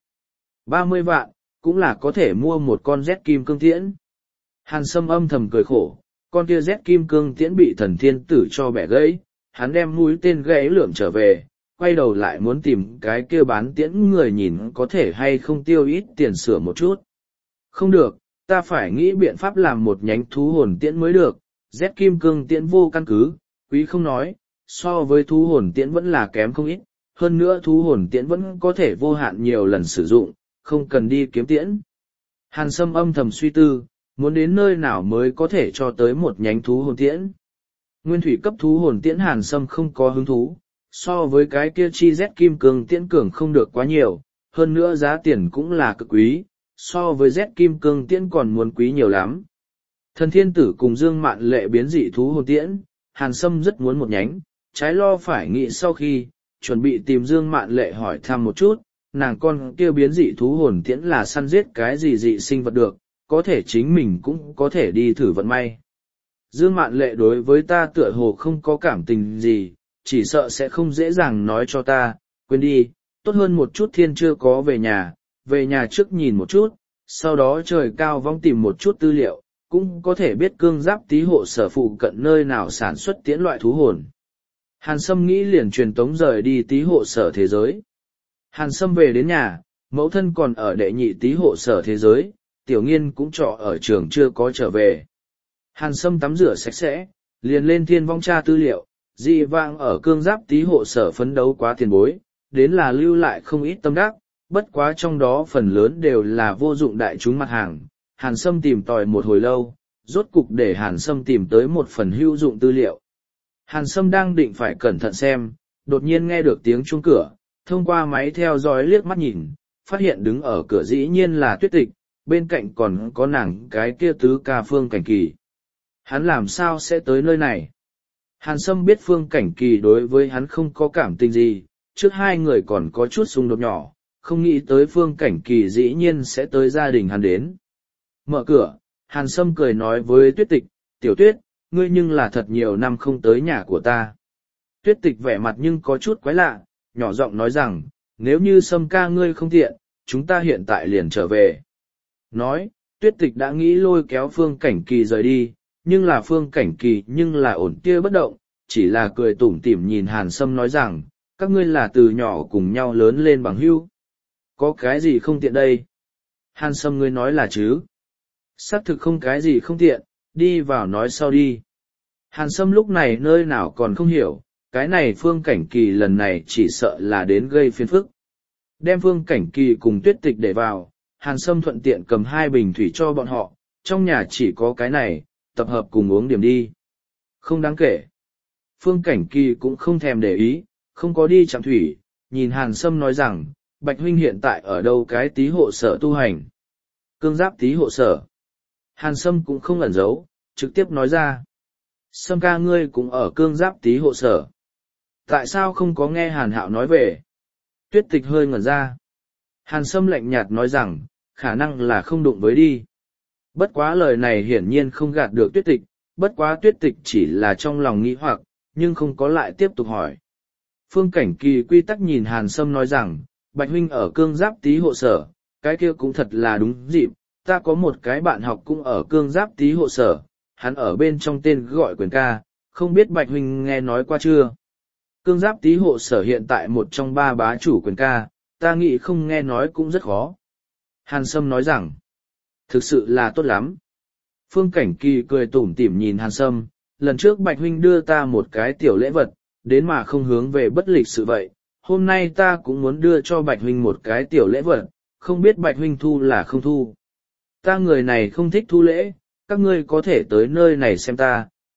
30 vạn, cũng là có thể mua một con Z kim cương tiễn. Hàn Sâm âm thầm cười khổ, con kia Z kim cương tiễn bị thần thiên tử cho bẻ gãy, hắn đem mũi tên gãy lượm trở về, quay đầu lại muốn tìm cái kia bán tiễn người nhìn có thể hay không tiêu ít tiền sửa một chút. Không được, ta phải nghĩ biện pháp làm một nhánh thú hồn tiễn mới được, Z kim cương tiễn vô căn cứ, quý không nói, so với thú hồn tiễn vẫn là kém không ít, hơn nữa thú hồn tiễn vẫn có thể vô hạn nhiều lần sử dụng, không cần đi kiếm tiễn. Hàn Sâm âm thầm suy tư, muốn đến nơi nào mới có thể cho tới một nhánh thú hồn tiễn. Nguyên thủy cấp thú hồn tiễn Hàn Sâm không có hứng thú, so với cái kia chi Z kim cương tiễn cường không được quá nhiều, hơn nữa giá tiền cũng là cực quý, so với Z kim cương tiễn còn muốn quý nhiều lắm. Thần thiên tử cùng Dương Mạn Lệ biến dị thú hồn tiễn, Hàn Sâm rất muốn một nhánh, trái lo phải nghĩ sau khi, chuẩn bị tìm Dương Mạn Lệ hỏi thăm một chút, nàng con kia biến dị thú hồn tiễn là săn giết cái gì dị sinh vật được, có thể chính mình cũng có thể đi thử vận may. Dương Mạn Lệ đối với ta tựa hồ không có cảm tình gì, chỉ sợ sẽ không dễ dàng nói cho ta, quên đi, tốt hơn một chút thiên chưa có về nhà trước nhìn một chút, sau đó trời cao vong tìm một chút tư liệu, cũng có thể biết cương giáp tý hộ sở phụ cận nơi nào sản xuất tiễn loại thú hồn. Hàn Sâm nghĩ liền truyền tống rời đi tý hộ sở thế giới. Hàn Sâm về đến nhà, mẫu thân còn ở đệ nhị tý hộ sở thế giới, Tiểu Nghiên cũng trọ ở trường chưa có trở về. Hàn Sâm tắm rửa sạch sẽ, liền lên thiên vong tra tư liệu, dị vãng ở cương giáp tý hộ sở phấn đấu quá tiền bối, đến là lưu lại không ít tâm đắc, bất quá trong đó phần lớn đều là vô dụng đại chúng mặt hàng. Hàn Sâm tìm tòi một hồi lâu, rốt cục để Hàn Sâm tìm tới một phần hữu dụng tư liệu. Hàn Sâm đang định phải cẩn thận xem, đột nhiên nghe được tiếng chuông cửa, thông qua máy theo dõi liếc mắt nhìn, phát hiện đứng ở cửa dĩ nhiên là Tuyết Tịch, bên cạnh còn có nàng cái kia tứ ca Phương Cảnh Kỳ. Hắn làm sao sẽ tới nơi này? Hàn Sâm biết Phương Cảnh Kỳ đối với hắn không có cảm tình gì, trước hai người còn có chút xung đột nhỏ, không nghĩ tới Phương Cảnh Kỳ dĩ nhiên sẽ tới gia đình hắn đến. Mở cửa, Hàn Sâm cười nói với Tuyết Tịch, Tiểu Tuyết, ngươi nhưng là thật nhiều năm không tới nhà của ta. Tuyết Tịch vẻ mặt nhưng có chút quái lạ, nhỏ giọng nói rằng, nếu như Sâm ca ngươi không tiện, chúng ta hiện tại liền trở về. Nói, Tuyết Tịch đã nghĩ lôi kéo Phương Cảnh Kỳ rời đi, nhưng là Phương Cảnh Kỳ nhưng là ổn kia bất động, chỉ là cười tủm tỉm nhìn Hàn Sâm nói rằng, các ngươi là từ nhỏ cùng nhau lớn lên bằng hữu. Có cái gì không tiện đây? Hàn Sâm ngươi nói là chứ? Xác thực không cái gì không tiện, đi vào nói sau đi. Hàn Sâm lúc này nơi nào còn không hiểu, cái này Phương Cảnh Kỳ lần này chỉ sợ là đến gây phiền phức. Đem Phương Cảnh Kỳ cùng Tuyết Tịch để vào, Hàn Sâm thuận tiện cầm 2 bình thủy cho bọn họ, trong nhà chỉ có cái này, tập hợp cùng uống điểm đi. Không đáng kể. Phương Cảnh Kỳ cũng không thèm để ý, không có đi chạm thủy, nhìn Hàn Sâm nói rằng, Bạch huynh hiện tại ở đâu cái tý hộ sở tu hành? Cương giáp tý hộ sở. Hàn Sâm cũng không ẩn giấu, trực tiếp nói ra. Sâm ca ngươi cũng ở cương giáp tý hộ sở. Tại sao không có nghe Hàn Hạo nói về? Tuyết Tịch hơi ngẩn ra. Hàn Sâm lạnh nhạt nói rằng, khả năng là không đụng với đi. Bất quá lời này hiển nhiên không gạt được Tuyết Tịch, bất quá Tuyết Tịch chỉ là trong lòng nghĩ hoặc, nhưng không có lại tiếp tục hỏi. Phương Cảnh Kỳ quy tắc nhìn Hàn Sâm nói rằng, Bạch huynh ở cương giáp tý hộ sở, cái kia cũng thật là đúng dịp, ta có một cái bạn học cũng ở cương giáp tý hộ sở, hắn ở bên trong tên gọi Quyền ca, không biết Bạch huynh nghe nói qua chưa? Cương giáp tý hộ sở hiện tại một trong 3 bá chủ Quyền ca, ta nghĩ không nghe nói cũng rất khó. Hàn Sâm nói rằng, thực sự là tốt lắm. Phương Cảnh Kỳ cười tủm tỉm nhìn Hàn Sâm, lần trước Bạch huynh đưa ta một cái tiểu lễ vật, đến mà không hướng về bất lịch sự vậy, hôm nay ta cũng muốn đưa cho Bạch huynh một cái tiểu lễ vật, không biết Bạch huynh thu là không thu. Ta người này không thích thu lễ, các ngươi có thể tới nơi này xem ta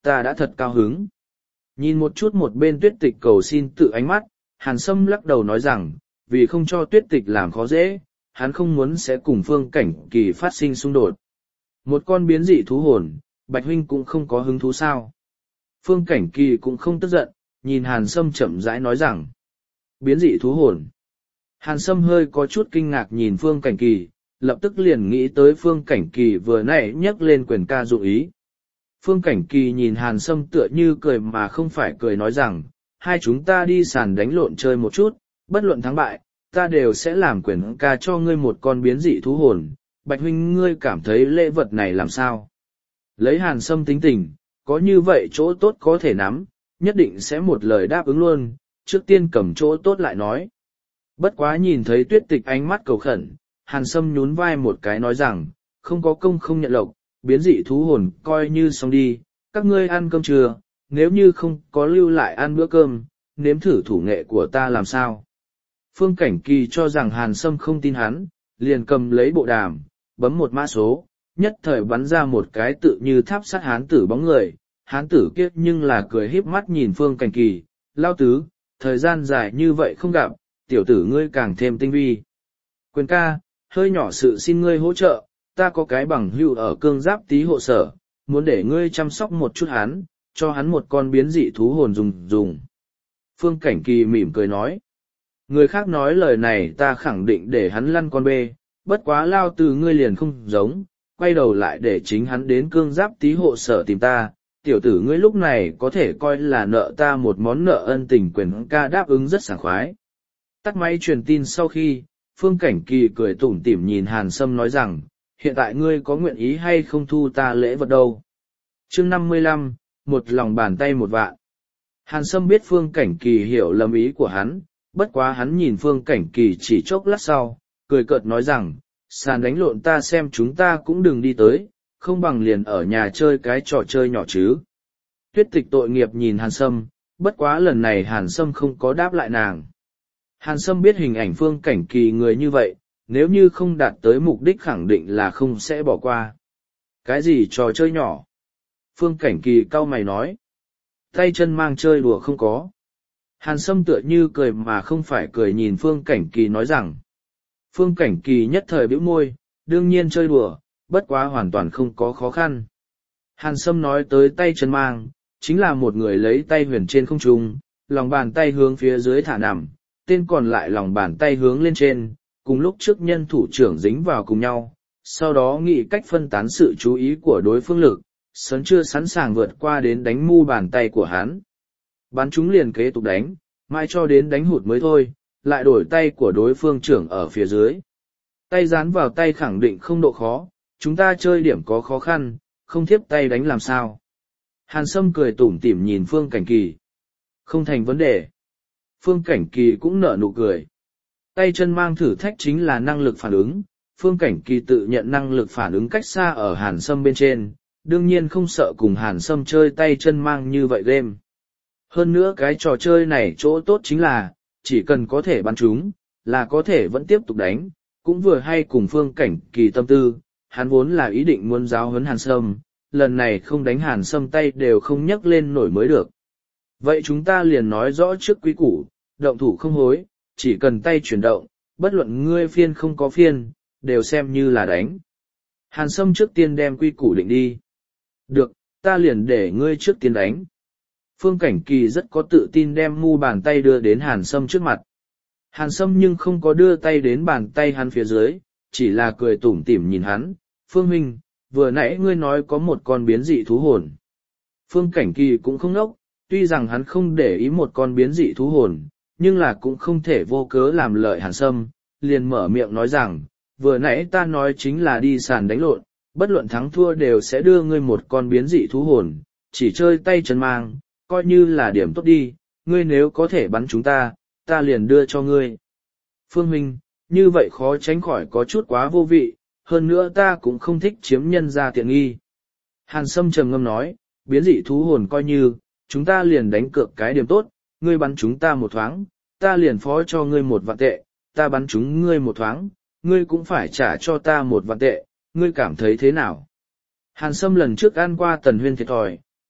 ta đã thật cao hứng. Nhìn một chút một bên tuyết tịch cầu xin tự ánh mắt, Hàn Sâm lắc đầu nói rằng, vì không cho tuyết tịch làm khó dễ, hắn không muốn sẽ cùng Phương Cảnh Kỳ phát sinh xung đột. Một con biến dị thú hồn, Bạch huynh cũng không có hứng thú sao. Phương Cảnh Kỳ cũng không tức giận, nhìn Hàn Sâm chậm rãi nói rằng, biến dị thú hồn. Hàn Sâm hơi có chút kinh ngạc nhìn Phương Cảnh Kỳ, lập tức liền nghĩ tới Phương Cảnh Kỳ vừa nãy nhắc lên quyền ca dụng ý. Phương Cảnh Kỳ nhìn Hàn Sâm tựa như cười mà không phải cười nói rằng, hai chúng ta đi sàn đánh lộn chơi một chút, bất luận thắng bại, ta đều sẽ làm quyền ca cho ngươi một con biến dị thú hồn. Bạch huynh ngươi cảm thấy lễ vật này làm sao? Lấy Hàn Sâm tính tình, có như vậy chỗ tốt có thể nắm, nhất định sẽ một lời đáp ứng luôn, trước tiên cầm chỗ tốt lại nói. Bất quá nhìn thấy tuyết tịch ánh mắt cầu khẩn, Hàn Sâm nhún vai một cái nói rằng, không có công không nhận lộc, biến dị thú hồn coi như xong đi, các ngươi ăn cơm trưa, nếu như không có lưu lại ăn bữa cơm, nếm thử thủ nghệ của ta làm sao. Phương Cảnh Kỳ cho rằng Hàn Sâm không tin hắn, liền cầm lấy bộ đàm, bấm một mã số, nhất thời bắn ra một cái tự như tháp sắt hán tử bóng người. Hán tử kiếp nhưng là cười híp mắt nhìn Phương Cảnh Kỳ, lao tứ, thời gian dài như vậy không gặp, tiểu tử ngươi càng thêm tinh vi. Quyền ca, hơi nhỏ sự xin ngươi hỗ trợ, ta có cái bằng hữu ở cương giáp tý hộ sở, muốn để ngươi chăm sóc một chút hắn, cho hắn một con biến dị thú hồn dùng. Phương Cảnh Kỳ mỉm cười nói. Người khác nói lời này ta khẳng định để hắn lăn con bê, bất quá lao từ ngươi liền không giống, quay đầu lại để chính hắn đến cương giáp tý hộ sở tìm ta, tiểu tử ngươi lúc này có thể coi là nợ ta một món nợ ân tình. Quyền ca đáp ứng rất sảng khoái. Tắt máy truyền tin sau khi, Phương Cảnh Kỳ cười tủm tỉm nhìn Hàn Sâm nói rằng, hiện tại ngươi có nguyện ý hay không thu ta lễ vật đâu. Chương 55, một lòng bàn tay một vạn. Hàn Sâm biết Phương Cảnh Kỳ hiểu lầm ý của hắn, bất quá hắn nhìn Phương Cảnh Kỳ chỉ chốc lát sau, cười cợt nói rằng, sàn đánh lộn ta xem chúng ta cũng đừng đi tới, không bằng liền ở nhà chơi cái trò chơi nhỏ chứ. Tuyết tịch tội nghiệp nhìn Hàn Sâm, bất quá lần này Hàn Sâm không có đáp lại nàng. Hàn Sâm biết hình ảnh Phương Cảnh Kỳ người như vậy, nếu như không đạt tới mục đích khẳng định là không sẽ bỏ qua. Cái gì trò chơi nhỏ? Phương Cảnh Kỳ cau mày nói. Tay chân mang chơi đùa không có. Hàn Sâm tựa như cười mà không phải cười nhìn Phương Cảnh Kỳ nói rằng. Phương Cảnh Kỳ nhất thời bĩu môi, đương nhiên chơi đùa, bất quá hoàn toàn không có khó khăn. Hàn Sâm nói tới tay chân mang, chính là một người lấy tay huyền trên không trung, lòng bàn tay hướng phía dưới thả nằm, tên còn lại lòng bàn tay hướng lên trên, cùng lúc trước nhân thủ trưởng dính vào cùng nhau, sau đó nghĩ cách phân tán sự chú ý của đối phương lực, sớm chưa sẵn sàng vượt qua đến đánh mu bàn tay của hắn. Bắn chúng liền kế tục đánh, mãi cho đến đánh hụt mới thôi, lại đổi tay của đối phương trưởng ở phía dưới. Tay dán vào tay khẳng định không độ khó, chúng ta chơi điểm có khó khăn, không thiếp tay đánh làm sao. Hàn Sâm cười tủm tỉm nhìn Phương Cảnh Kỳ. Không thành vấn đề. Phương Cảnh Kỳ cũng nở nụ cười. Tay chân mang thử thách chính là năng lực phản ứng, Phương Cảnh Kỳ tự nhận năng lực phản ứng cách xa ở Hàn Sâm bên trên, đương nhiên không sợ cùng Hàn Sâm chơi tay chân mang như vậy game. Hơn nữa cái trò chơi này chỗ tốt chính là, chỉ cần có thể bắn chúng, là có thể vẫn tiếp tục đánh, cũng vừa hay cùng Phương Cảnh Kỳ tâm tư, hắn vốn là ý định muốn giáo huấn Hàn Sâm, lần này không đánh Hàn Sâm tay đều không nhấc lên nổi mới được. Vậy chúng ta liền nói rõ trước quý củ, động thủ không hối, chỉ cần tay chuyển động, bất luận ngươi phiên không có phiên, đều xem như là đánh. Hàn Sâm trước tiên đem quy củ định đi. Được, ta liền để ngươi trước tiên đánh. Phương Cảnh Kỳ rất có tự tin đem mu bàn tay đưa đến Hàn Sâm trước mặt. Hàn Sâm nhưng không có đưa tay đến bàn tay hắn phía dưới, chỉ là cười tủm tỉm nhìn hắn. Phương huynh, vừa nãy ngươi nói có một con biến dị thú hồn. Phương Cảnh Kỳ cũng không ngốc, tuy rằng hắn không để ý một con biến dị thú hồn, nhưng là cũng không thể vô cớ làm lợi Hàn Sâm, liền mở miệng nói rằng, vừa nãy ta nói chính là đi sàn đánh lộn, bất luận thắng thua đều sẽ đưa ngươi một con biến dị thú hồn, chỉ chơi tay chân mang, coi như là điểm tốt đi, ngươi nếu có thể bắn chúng ta, ta liền đưa cho ngươi. Phương huynh, như vậy khó tránh khỏi có chút quá vô vị, hơn nữa ta cũng không thích chiếm nhân ra tiện nghi. Hàn Sâm trầm ngâm nói, biến dị thú hồn coi như, chúng ta liền đánh cược cái điểm tốt, ngươi bắn chúng ta một thoáng, ta liền phó cho ngươi 1 vạn tệ, ta bắn chúng ngươi một thoáng, ngươi cũng phải trả cho ta 1 vạn tệ, ngươi cảm thấy thế nào? Hàn Sâm lần trước ăn qua Tần Huyên thiệt thòi,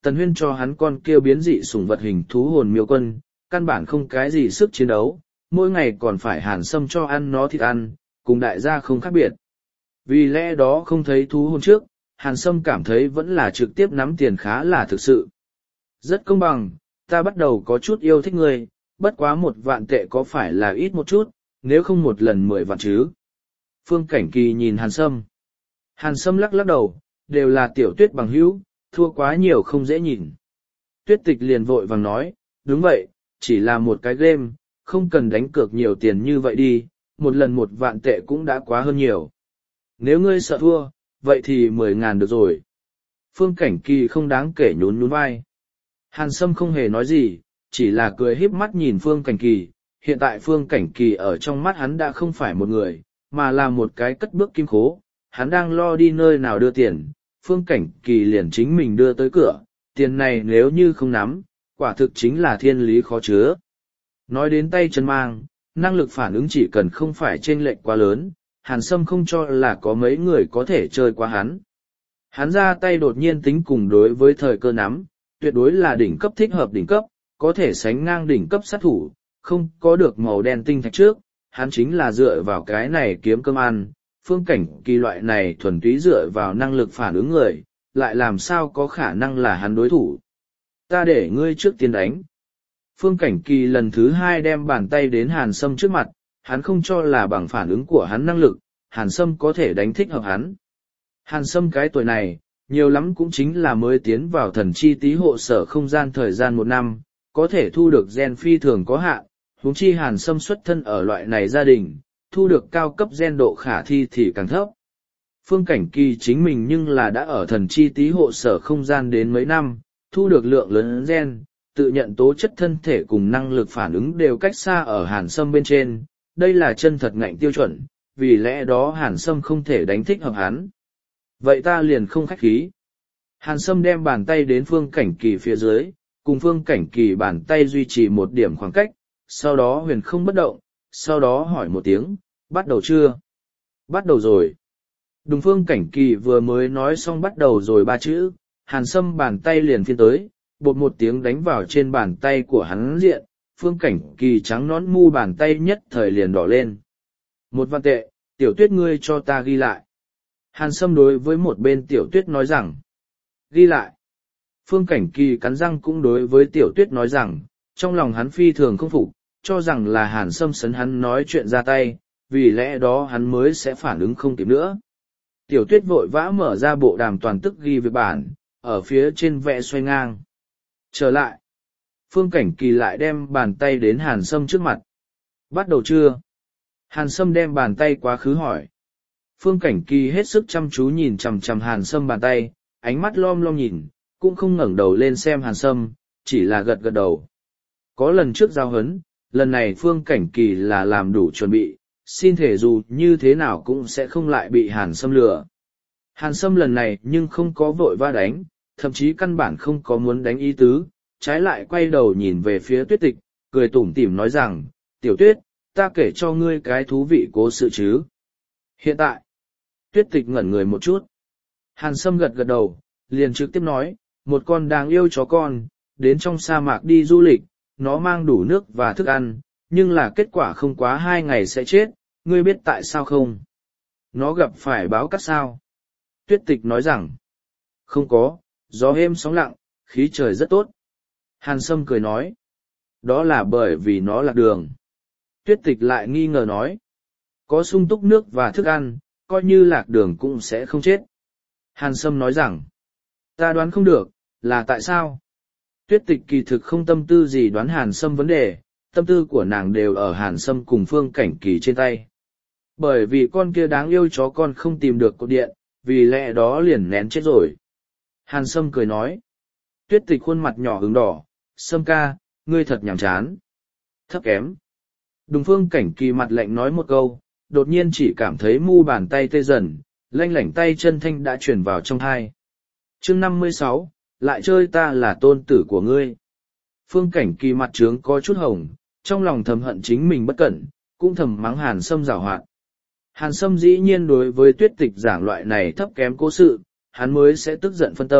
Tần Huyên cho hắn con kia biến dị sủng vật hình thú hồn miêu quân, căn bản không cái gì sức chiến đấu, mỗi ngày còn phải Hàn Sâm cho ăn nó thịt ăn, cùng đại gia không khác biệt. Vì lẽ đó không thấy thú hồn trước, Hàn Sâm cảm thấy vẫn là trực tiếp nắm tiền khá là thực sự. Rất công bằng, ta bắt đầu có chút yêu thích ngươi, bất quá 1.000 tệ có phải là ít một chút, nếu không một lần 10 vạn chứ. Phương Cảnh Kỳ nhìn Hàn Sâm. Hàn Sâm lắc lắc đầu, đều là Tiểu Tuyết bằng hữu, thua quá nhiều không dễ nhìn. Tuyết Tịch liền vội vàng nói, đúng vậy, chỉ là một cái game, không cần đánh cược nhiều tiền như vậy đi, một lần 1.000 tệ cũng đã quá hơn nhiều. Nếu ngươi sợ thua, vậy thì 10.000 được rồi. Phương Cảnh Kỳ không đáng kể nhún nhún vai. Hàn Sâm không hề nói gì, chỉ là cười híp mắt nhìn Phương Cảnh Kỳ. Hiện tại Phương Cảnh Kỳ ở trong mắt hắn đã không phải một người, mà là một cái cất bước kim khố. Hắn đang lo đi nơi nào đưa tiền, Phương Cảnh Kỳ liền chính mình đưa tới cửa. Tiền này nếu như không nắm, quả thực chính là thiên lý khó chứa. Nói đến tay chân mang, năng lực phản ứng chỉ cần không phải chênh lệch quá lớn, Hàn Sâm không cho là có mấy người có thể chơi qua hắn. Hắn ra tay đột nhiên tính cùng đối với thời cơ nắm, tuyệt đối là đỉnh cấp thích hợp đỉnh cấp, có thể sánh ngang đỉnh cấp sát thủ, không có được màu đen tinh thạch trước, hắn chính là dựa vào cái này kiếm cơm ăn. Phương Cảnh Kỳ loại này thuần túy dựa vào năng lực phản ứng người, lại làm sao có khả năng là hắn đối thủ. Ta để ngươi trước tiên đánh. Phương Cảnh Kỳ lần thứ 2 đem bàn tay đến Hàn Sâm trước mặt, hắn không cho là bằng phản ứng của hắn năng lực, Hàn Sâm có thể đánh thích hợp hắn. Hàn Sâm cái tuổi này, nhiều lắm cũng chính là mới tiến vào thần chi tí hộ sở không gian thời gian 1 năm, có thể thu được gen phi thường có hạn, huống chi Hàn Sâm xuất thân ở loại này gia đình, thu được cao cấp gen độ khả thi thì càng thấp. Phương Cảnh Kỳ chính mình nhưng là đã ở thần chi tí hộ sở không gian đến mấy năm, thu được lượng lớn gen, tự nhận tố chất thân thể cùng năng lực phản ứng đều cách xa ở Hàn Sâm bên trên, đây là chân thật ngạnh tiêu chuẩn, vì lẽ đó Hàn Sâm không thể đánh thích hợp hắn. Vậy ta liền không khách khí. Hàn Sâm đem bàn tay đến Phương Cảnh Kỳ phía dưới, cùng Phương Cảnh Kỳ bàn tay duy trì một điểm khoảng cách, sau đó huyền không bất động, sau đó hỏi một tiếng, bắt đầu chưa? Bắt đầu rồi. Đùng Phương Cảnh Kỳ vừa mới nói xong bắt đầu rồi 3 chữ, Hàn Sâm bàn tay liền phiên tới, bột một tiếng đánh vào trên bàn tay của hắn diện, Phương Cảnh Kỳ trắng nón mu bàn tay nhất thời liền đỏ lên. 1.000 tệ, Tiểu Tuyết ngươi cho ta ghi lại. Hàn Sâm đối với một bên Tiểu Tuyết nói rằng, ghi lại. Phương Cảnh Kỳ cắn răng cũng đối với Tiểu Tuyết nói rằng, trong lòng hắn phi thường không phục, cho rằng là Hàn Sâm sấn hắn nói chuyện ra tay, vì lẽ đó hắn mới sẽ phản ứng không kịp nữa. Tiểu Tuyết vội vã mở ra bộ đàm toàn tức ghi việc bản, ở phía trên vẽ xoay ngang. Trở lại. Phương Cảnh Kỳ lại đem bàn tay đến Hàn Sâm trước mặt. Bắt đầu chưa? Hàn Sâm đem bàn tay quá khứ hỏi. Phương Cảnh Kỳ hết sức chăm chú nhìn chằm chằm Hàn Sâm bàn tay, ánh mắt lom lom nhìn, cũng không ngẩng đầu lên xem Hàn Sâm, chỉ là gật gật đầu. Có lần trước giao hấn, lần này Phương Cảnh Kỳ là làm đủ chuẩn bị, xin thể dù như thế nào cũng sẽ không lại bị Hàn Sâm lừa. Hàn Sâm lần này nhưng không có vội va đánh, thậm chí căn bản không có muốn đánh ý tứ, trái lại quay đầu nhìn về phía Tuyết Tịch, cười tủm tỉm nói rằng, Tiểu Tuyết, ta kể cho ngươi cái thú vị cố sự chứ. Hiện tại, Tuyết Tịch ngẩn người một chút. Hàn Sâm gật gật đầu, liền trực tiếp nói, một con đáng yêu chó con, đến trong sa mạc đi du lịch, nó mang đủ nước và thức ăn, nhưng là kết quả không quá 2 ngày sẽ chết, ngươi biết tại sao không? Nó gặp phải báo cát sao? Tuyết Tịch nói rằng, không có, gió êm sóng lặng, khí trời rất tốt. Hàn Sâm cười nói, đó là bởi vì nó lạc đường. Tuyết Tịch lại nghi ngờ nói, có sung túc nước và thức ăn, coi như lạc đường cũng sẽ không chết. Hàn Sâm nói rằng, ta đoán không được, là tại sao? Tuyết Tịch kỳ thực không tâm tư gì đoán Hàn Sâm vấn đề, tâm tư của nàng đều ở Hàn Sâm cùng Phương Cảnh Kỳ trên tay. Bởi vì con kia đáng yêu chó con không tìm được cột điện, vì lẽ đó liền nén chết rồi. Hàn Sâm cười nói, Tuyết Tịch khuôn mặt nhỏ ửng đỏ, Sâm ca, ngươi thật nhàm chán. Thấp kém. Đùng Phương Cảnh Kỳ mặt lạnh nói một câu, đột nhiên chỉ cảm thấy mu bàn tay tê dần, lanh lảnh tay chân thanh đã chuyển vào trong thai. Chương 56, lại chơi ta là tôn tử của ngươi. Phương Cảnh Kỳ mặt trướng có chút hồng, trong lòng thầm hận chính mình bất cẩn, cũng thầm mắng Hàn Sâm giảo hoạt. Hàn Sâm dĩ nhiên đối với Tuyết Tịch giảng loại này thấp kém cố sự, hắn mới sẽ tức giận phân tâm,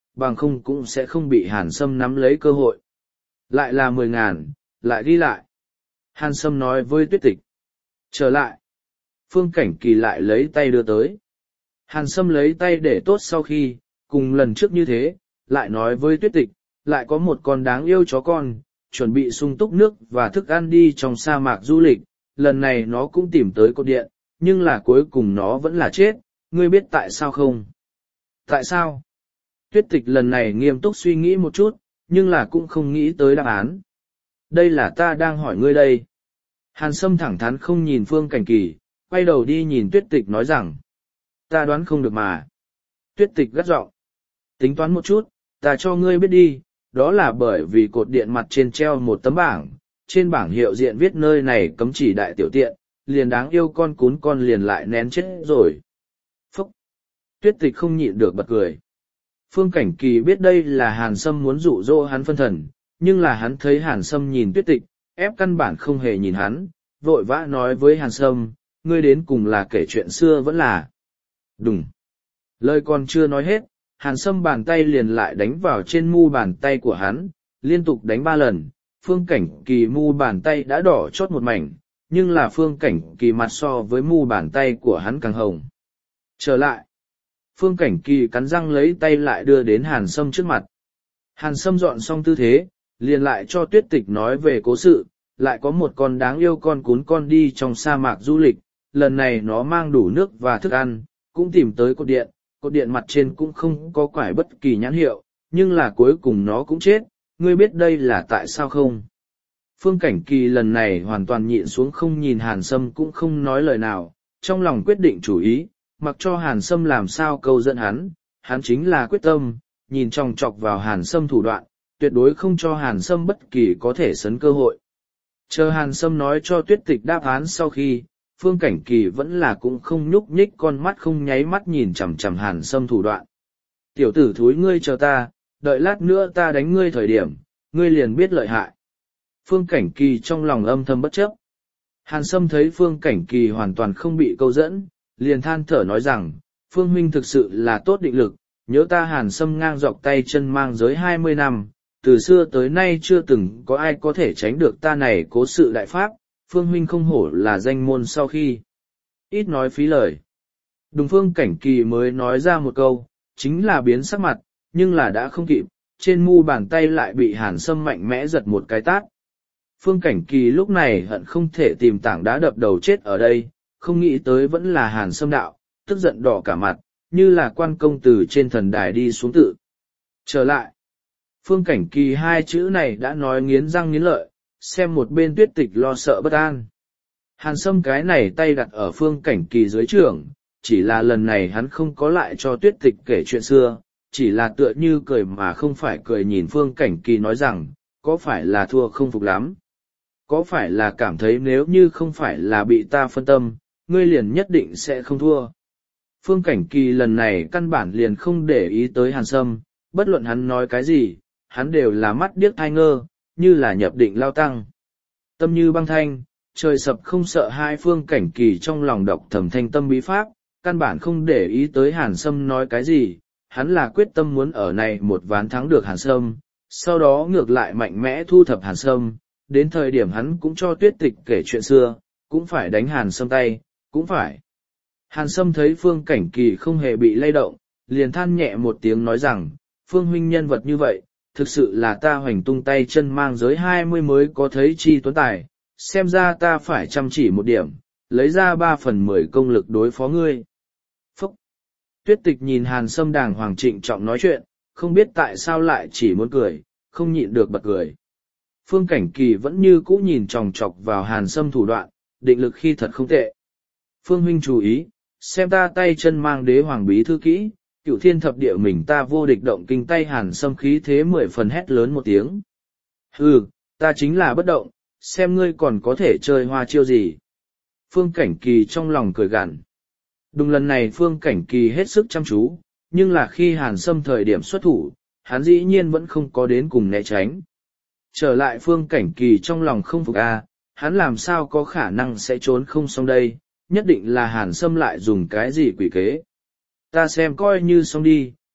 bằng không cũng sẽ không bị Hàn Sâm nắm lấy cơ hội. Lại là 10.000, lại đi lại. Hàn Sâm nói với Tuyết Tịch. Trở lại. Phương Cảnh Kỳ lại lấy tay đưa tới. Hàn Sâm lấy tay để tốt sau khi, cùng lần trước như thế, lại nói với Tuyết Tịch, lại có một con đáng yêu chó con, chuẩn bị sung túc nước và thức ăn đi trong sa mạc du lịch, lần này nó cũng tìm tới cột điện, nhưng là cuối cùng nó vẫn là chết, ngươi biết tại sao không? Tại sao? Tuyết Tịch lần này nghiêm túc suy nghĩ một chút, nhưng là cũng không nghĩ tới đáp án. Đây là ta đang hỏi ngươi đây. Hàn Sâm thẳng thắn không nhìn Phương Cảnh Kỳ, quay đầu đi nhìn Tuyết Tịch nói rằng, ta đoán không được mà. Tuyết Tịch gắt giọng, tính toán một chút, ta cho ngươi biết đi, đó là bởi vì cột điện mặt trên treo một tấm bảng, trên bảng hiệu diện viết nơi này cấm chỉ đại tiểu tiện, liền đáng yêu con cún con liền lại nén chết rồi. Phúc! Tuyết Tịch không nhịn được bật cười. Phương Cảnh Kỳ biết đây là Hàn Sâm muốn dụ dỗ hắn phân thần, nhưng là hắn thấy Hàn Sâm nhìn Tuyết Tịch, ép căn bản không hề nhìn hắn, vội vã nói với Hàn Sâm, ngươi đến cùng là kể chuyện xưa vẫn là. Đùng! Lời còn chưa nói hết, Hàn Sâm bàn tay liền lại đánh vào trên mu bàn tay của hắn, liên tục đánh 3 lần, Phương Cảnh Kỳ mu bàn tay đã đỏ chót một mảnh, nhưng là Phương Cảnh Kỳ mặt so với mu bàn tay của hắn càng hồng. Trở lại! Phương Cảnh Kỳ cắn răng lấy tay lại đưa đến Hàn Sâm trước mặt. Hàn Sâm dọn xong tư thế, liền lại cho Tuyết Tịch nói về cố sự, lại có một con đáng yêu con cún con đi trong sa mạc du lịch, lần này nó mang đủ nước và thức ăn, cũng tìm tới cột điện mặt trên cũng không có quải bất kỳ nhãn hiệu, nhưng là cuối cùng nó cũng chết, ngươi biết đây là tại sao không? Phương Cảnh Kỳ lần này hoàn toàn nhịn xuống không nhìn Hàn Sâm cũng không nói lời nào, trong lòng quyết định chủ ý, mặc cho Hàn Sâm làm sao câu dẫn hắn chính là quyết tâm, nhìn chòng chọc vào Hàn Sâm thủ đoạn, tuyệt đối không cho Hàn Sâm bất kỳ có thể sấn cơ hội. Chờ Hàn Sâm nói cho Tuyết Tịch đáp án sau khi, Phương Cảnh Kỳ vẫn là cũng không nhúc nhích con mắt không nháy mắt nhìn chằm chằm Hàn Sâm thủ đoạn. Tiểu tử thúi ngươi chờ ta, đợi lát nữa ta đánh ngươi thời điểm, ngươi liền biết lợi hại. Phương Cảnh Kỳ trong lòng âm thầm bất chấp. Hàn Sâm thấy Phương Cảnh Kỳ hoàn toàn không bị câu dẫn, liền than thở nói rằng, Phương huynh thực sự là tốt định lực, nhớ ta Hàn Sâm ngang dọc tay chân mang giới 20 năm, từ xưa tới nay chưa từng có ai có thể tránh được ta này cố sự đại pháp, Phương huynh không hổ là danh môn sau khi. Ít nói phí lời. Đùng Phương Cảnh Kỳ mới nói ra một câu, chính là biến sắc mặt, nhưng là đã không kịp, trên mu bàn tay lại bị Hàn Sâm mạnh mẽ giật một cái tát. Phương Cảnh Kỳ lúc này hận không thể tìm tảng đá đập đầu chết ở đây, không nghĩ tới vẫn là Hàn Sâm đạo, tức giận đỏ cả mặt, như là quan công từ trên thần đài đi xuống tự. Trở lại. Phương Cảnh Kỳ hai chữ này đã nói nghiến răng nghiến lợi, xem một bên Tuyết Tịch lo sợ bất an. Hàn Sâm cái này tay đặt ở Phương Cảnh Kỳ dưới trưởng, chỉ là lần này hắn không có lại cho Tuyết Tịch kể chuyện xưa, chỉ là tựa như cười mà không phải cười nhìn Phương Cảnh Kỳ nói rằng, có phải là thua không phục lắm? Có phải là cảm thấy nếu như không phải là bị ta phân tâm, ngươi liền nhất định sẽ không thua? Phương Cảnh Kỳ lần này căn bản liền không để ý tới Hàn Sâm, bất luận hắn nói cái gì, hắn đều là mắt điếc thai ngơ, như là nhập định lao tăng. Tâm như băng thanh, trời sập không sợ hai. Phương Cảnh Kỳ trong lòng độc thầm thanh tâm bí pháp, căn bản không để ý tới Hàn Sâm nói cái gì, hắn là quyết tâm muốn ở này một ván thắng được Hàn Sâm, sau đó ngược lại mạnh mẽ thu thập Hàn Sâm, đến thời điểm hắn cũng cho Tuyết Tịch kể chuyện xưa, cũng phải đánh Hàn Sâm tay, cũng phải. Hàn Sâm thấy Phương Cảnh Kỳ không hề bị lay động, liền than nhẹ một tiếng nói rằng, Phương huynh nhân vật như vậy, thực sự là ta hoành tung tay chân mang giới 20 mới có thấy chi tuấn tài, xem ra ta phải chăm chỉ một điểm, lấy ra 3/10 công lực đối phó ngươi. Phúc! Tuyết Tịch nhìn Hàn Sâm đàng hoàng trịnh trọng nói chuyện, không biết tại sao lại chỉ muốn cười, không nhịn được bật cười. Phương Cảnh Kỳ vẫn như cũ nhìn chòng chọc vào Hàn Sâm thủ đoạn, định lực khi thật không tệ. Phương huynh chú ý, xem ta tay chân mang đế hoàng bí thư kỹ, cửu thiên thập địa mình ta vô địch động kinh tay Hàn Sâm khí thế 10 phần hét lớn một tiếng. Hừ, ta chính là bất động, xem ngươi còn có thể chơi hoa chiêu gì. Phương Cảnh Kỳ trong lòng cười gằn. Đúng lần này Phương Cảnh Kỳ hết sức chăm chú, nhưng là khi Hàn Sâm thời điểm xuất thủ, hắn dĩ nhiên vẫn không có đến cùng né tránh. Trở lại Phương Cảnh Kỳ trong lòng không phục hắn làm sao có khả năng sẽ trốn không xong đây, nhất định là Hàn Sâm lại dùng cái gì quỷ kế. Ta xem coi như xong đi,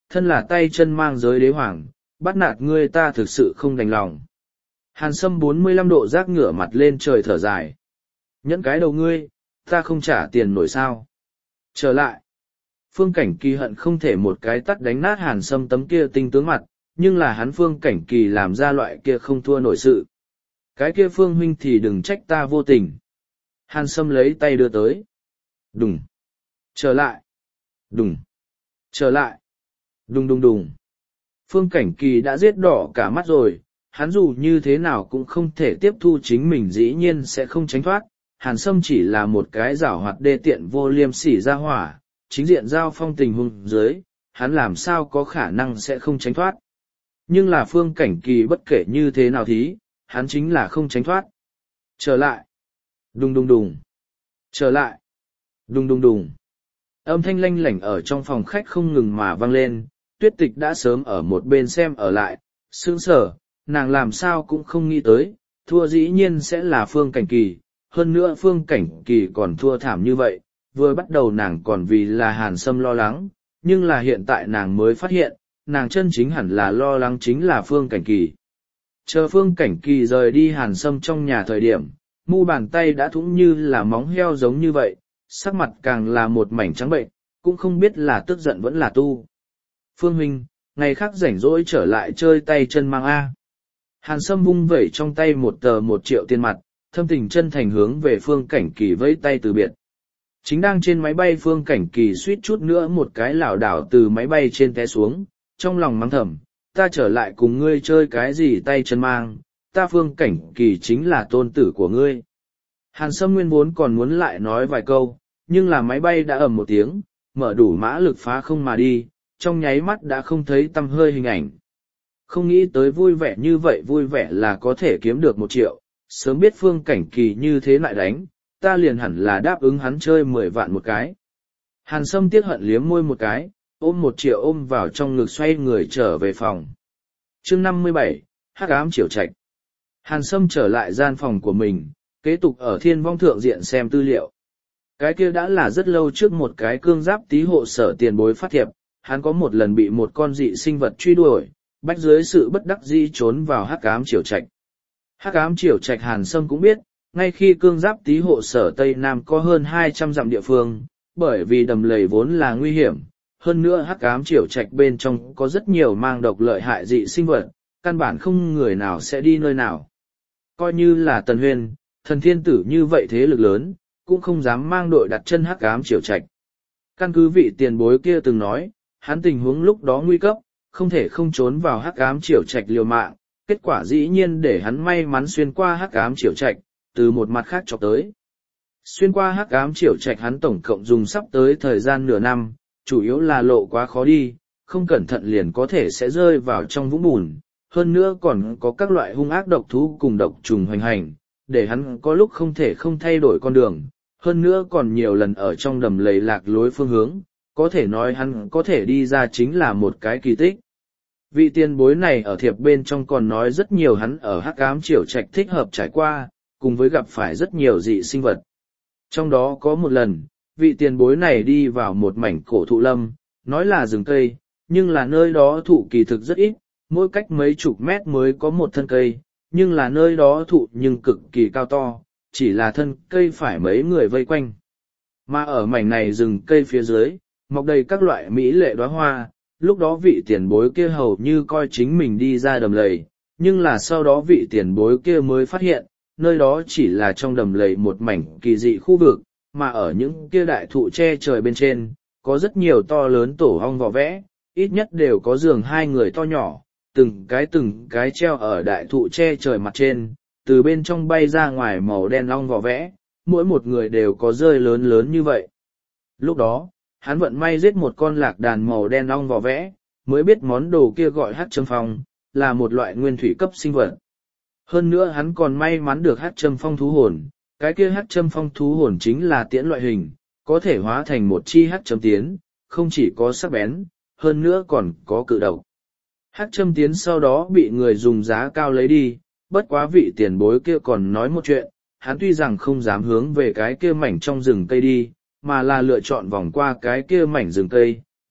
thân là tay chân mang giới đế hoàng, bắt nạt ngươi ta thực sự không đành lòng. Hàn Sâm 45 độ rác ngửa mặt lên trời thở dài. Nhẫn cái đầu ngươi, ta không trả tiền nổi sao. Trở lại. Phương Cảnh Kỳ hận không thể một cái tắt đánh nát Hàn Sâm tấm kia tinh tướng mặt, nhưng là hắn Phương Cảnh Kỳ làm ra loại kia không thua nổi sự. Cái kia Phương huynh thì đừng trách ta vô tình. Hàn Sâm lấy tay đưa tới. Đùng. Trở lại. Đùng. Trở lại. Đùng đùng đùng. Phương Cảnh Kỳ đã giết đỏ cả mắt rồi, hắn dù như thế nào cũng không thể tiếp thu chính mình dĩ nhiên sẽ không tránh thoát. Hàn Sâm chỉ là một cái giảo hoạt đê tiện vô liêm sỉ ra hỏa, chính diện giao phong tình huống dưới, hắn làm sao có khả năng sẽ không tránh thoát. Nhưng là Phương Cảnh Kỳ bất kể như thế nào thí, hắn chính là không tránh thoát. Trở lại. Đùng đùng đùng. Trở lại. Đùng đùng đùng. Âm thanh lanh lảnh ở trong phòng khách không ngừng mà vang lên, Tuyết Tịch đã sớm ở một bên xem ở lại, sững sờ, nàng làm sao cũng không nghĩ tới, thua dĩ nhiên sẽ là Phương Cảnh Kỳ, hơn nữa Phương Cảnh Kỳ còn thua thảm như vậy, vừa bắt đầu nàng còn vì là Hàn Sâm lo lắng, nhưng là hiện tại nàng mới phát hiện, nàng chân chính hẳn là lo lắng chính là Phương Cảnh Kỳ. Chờ Phương Cảnh Kỳ rời đi Hàn Sâm trong nhà thời điểm, mu bàn tay đã thủng như là móng heo giống như vậy, sắc mặt càng là một mảnh trắng bệnh, cũng không biết là tức giận vẫn là tu. Phương huynh, ngày khác rảnh rỗi trở lại chơi tay chân mang A. Hàn Sâm vung vẩy trong tay một tờ 1 triệu tiền mặt, thâm tình chân thành hướng về Phương Cảnh Kỳ vẫy tay từ biệt. Chính đang trên máy bay Phương Cảnh Kỳ suýt chút nữa một cái lảo đảo từ máy bay trên té xuống, trong lòng mắng thầm, ta trở lại cùng ngươi chơi cái gì tay chân mang, ta Phương Cảnh Kỳ chính là tôn tử của ngươi. Hàn Sâm nguyên vốn còn muốn lại nói vài câu, nhưng là máy bay đã ầm một tiếng, mở đủ mã lực phá không mà đi, trong nháy mắt đã không thấy tăm hơi hình ảnh. Không nghĩ tới vui vẻ như vậy vui vẻ là có thể kiếm được 1 triệu, sớm biết Phương Cảnh Kỳ như thế lại đánh, ta liền hẳn là đáp ứng hắn chơi 10 vạn một cái. Hàn Sâm tiếc hận liếm môi một cái, ôm 1 triệu ôm vào trong ngực xoay người trở về phòng. Chương 57, Hắc ám triều trạch. Hàn Sâm trở lại gian phòng của mình, kế tục ở Thiên Vong thượng diện xem tư liệu. Cái kia đã là rất lâu trước một cái cương giáp tí hộ sở tiền bối phát thiệp, hắn có một lần bị một con dị sinh vật truy đuổi, bách dưới sự bất đắc dĩ trốn vào Hắc ám triều trạch. Hắc ám triều trạch Hàn Sâm cũng biết, ngay khi cương giáp tí hộ sở Tây Nam có hơn 200 dặm địa phương, bởi vì đầm lầy vốn là nguy hiểm, hơn nữa Hắc ám triều trạch bên trong có rất nhiều mang độc lợi hại dị sinh vật, căn bản không người nào sẽ đi nơi nào. Coi như là Tần Huyên, Thần Thiên Tử như vậy thế lực lớn, cũng không dám mang đội đặt chân Hắc ám triều trạch. Căn cứ vị tiền bối kia từng nói, hắn tình huống lúc đó nguy cấp, không thể không trốn vào Hắc ám triều trạch liều mạng, kết quả dĩ nhiên để hắn may mắn xuyên qua Hắc ám triều trạch, từ một mặt khác chọc tới. Xuyên qua Hắc ám triều trạch hắn tổng cộng dùng sắp tới thời gian nửa năm, chủ yếu là lộ quá khó đi, không cẩn thận liền có thể sẽ rơi vào trong vũng bùn, hơn nữa còn có các loại hung ác độc thú cùng độc trùng hoành hành, để hắn có lúc không thể không thay đổi con đường, hơn nữa còn nhiều lần ở trong đầm lầy lạc lối phương hướng, có thể nói hắn có thể đi ra chính là một cái kỳ tích. Vị tiền bối này ở thiệp bên trong còn nói rất nhiều hắn ở Hắc ám triều trạch thích hợp trải qua, cùng với gặp phải rất nhiều dị sinh vật. Trong đó có một lần, vị tiền bối này đi vào một mảnh cổ thụ lâm, nói là rừng cây, nhưng là nơi đó thụ kỳ thực rất ít, mỗi cách mấy chục mét mới có một thân cây, nhưng là nơi đó thụ nhưng cực kỳ cao to, chỉ là thân cây phải mấy người vây quanh. Mà ở mảnh này rừng cây phía dưới, mọc đầy các loại mỹ lệ đóa hoa, lúc đó vị tiền bối kia hầu như coi chính mình đi ra đầm lầy, nhưng là sau đó vị tiền bối kia mới phát hiện, nơi đó chỉ là trong đầm lầy một mảnh kỳ dị khu vực, mà ở những kia đại thụ che trời bên trên, có rất nhiều to lớn tổ ong vỏ vẽ, ít nhất đều có giường 2 người to nhỏ, từng cái treo ở đại thụ che trời mặt trên, từ bên trong bay ra ngoài màu đen ong vỏ vẽ, mỗi một người đều có rơi lớn lớn như vậy. Lúc đó, hắn vận may giết một con lạc đàn màu đen ong vỏ vẽ, mới biết món đồ kia gọi hắc châm phong, là một loại nguyên thủy cấp sinh vật. Hơn nữa hắn còn may mắn được hắc châm phong thú hồn, cái kia hắc châm phong thú hồn chính là tiễn loại hình, có thể hóa thành một chi hắc châm tiến, không chỉ có sắc bén, hơn nữa còn có cự độc. Hắc châm tiến sau đó bị người dùng giá cao lấy đi, bất quá vị tiền bối kia còn nói một chuyện, hắn tuy rằng không dám hướng về cái kia mảnh trong rừng cây đi, mà là lựa chọn vòng qua cái kia mảnh rừng cây,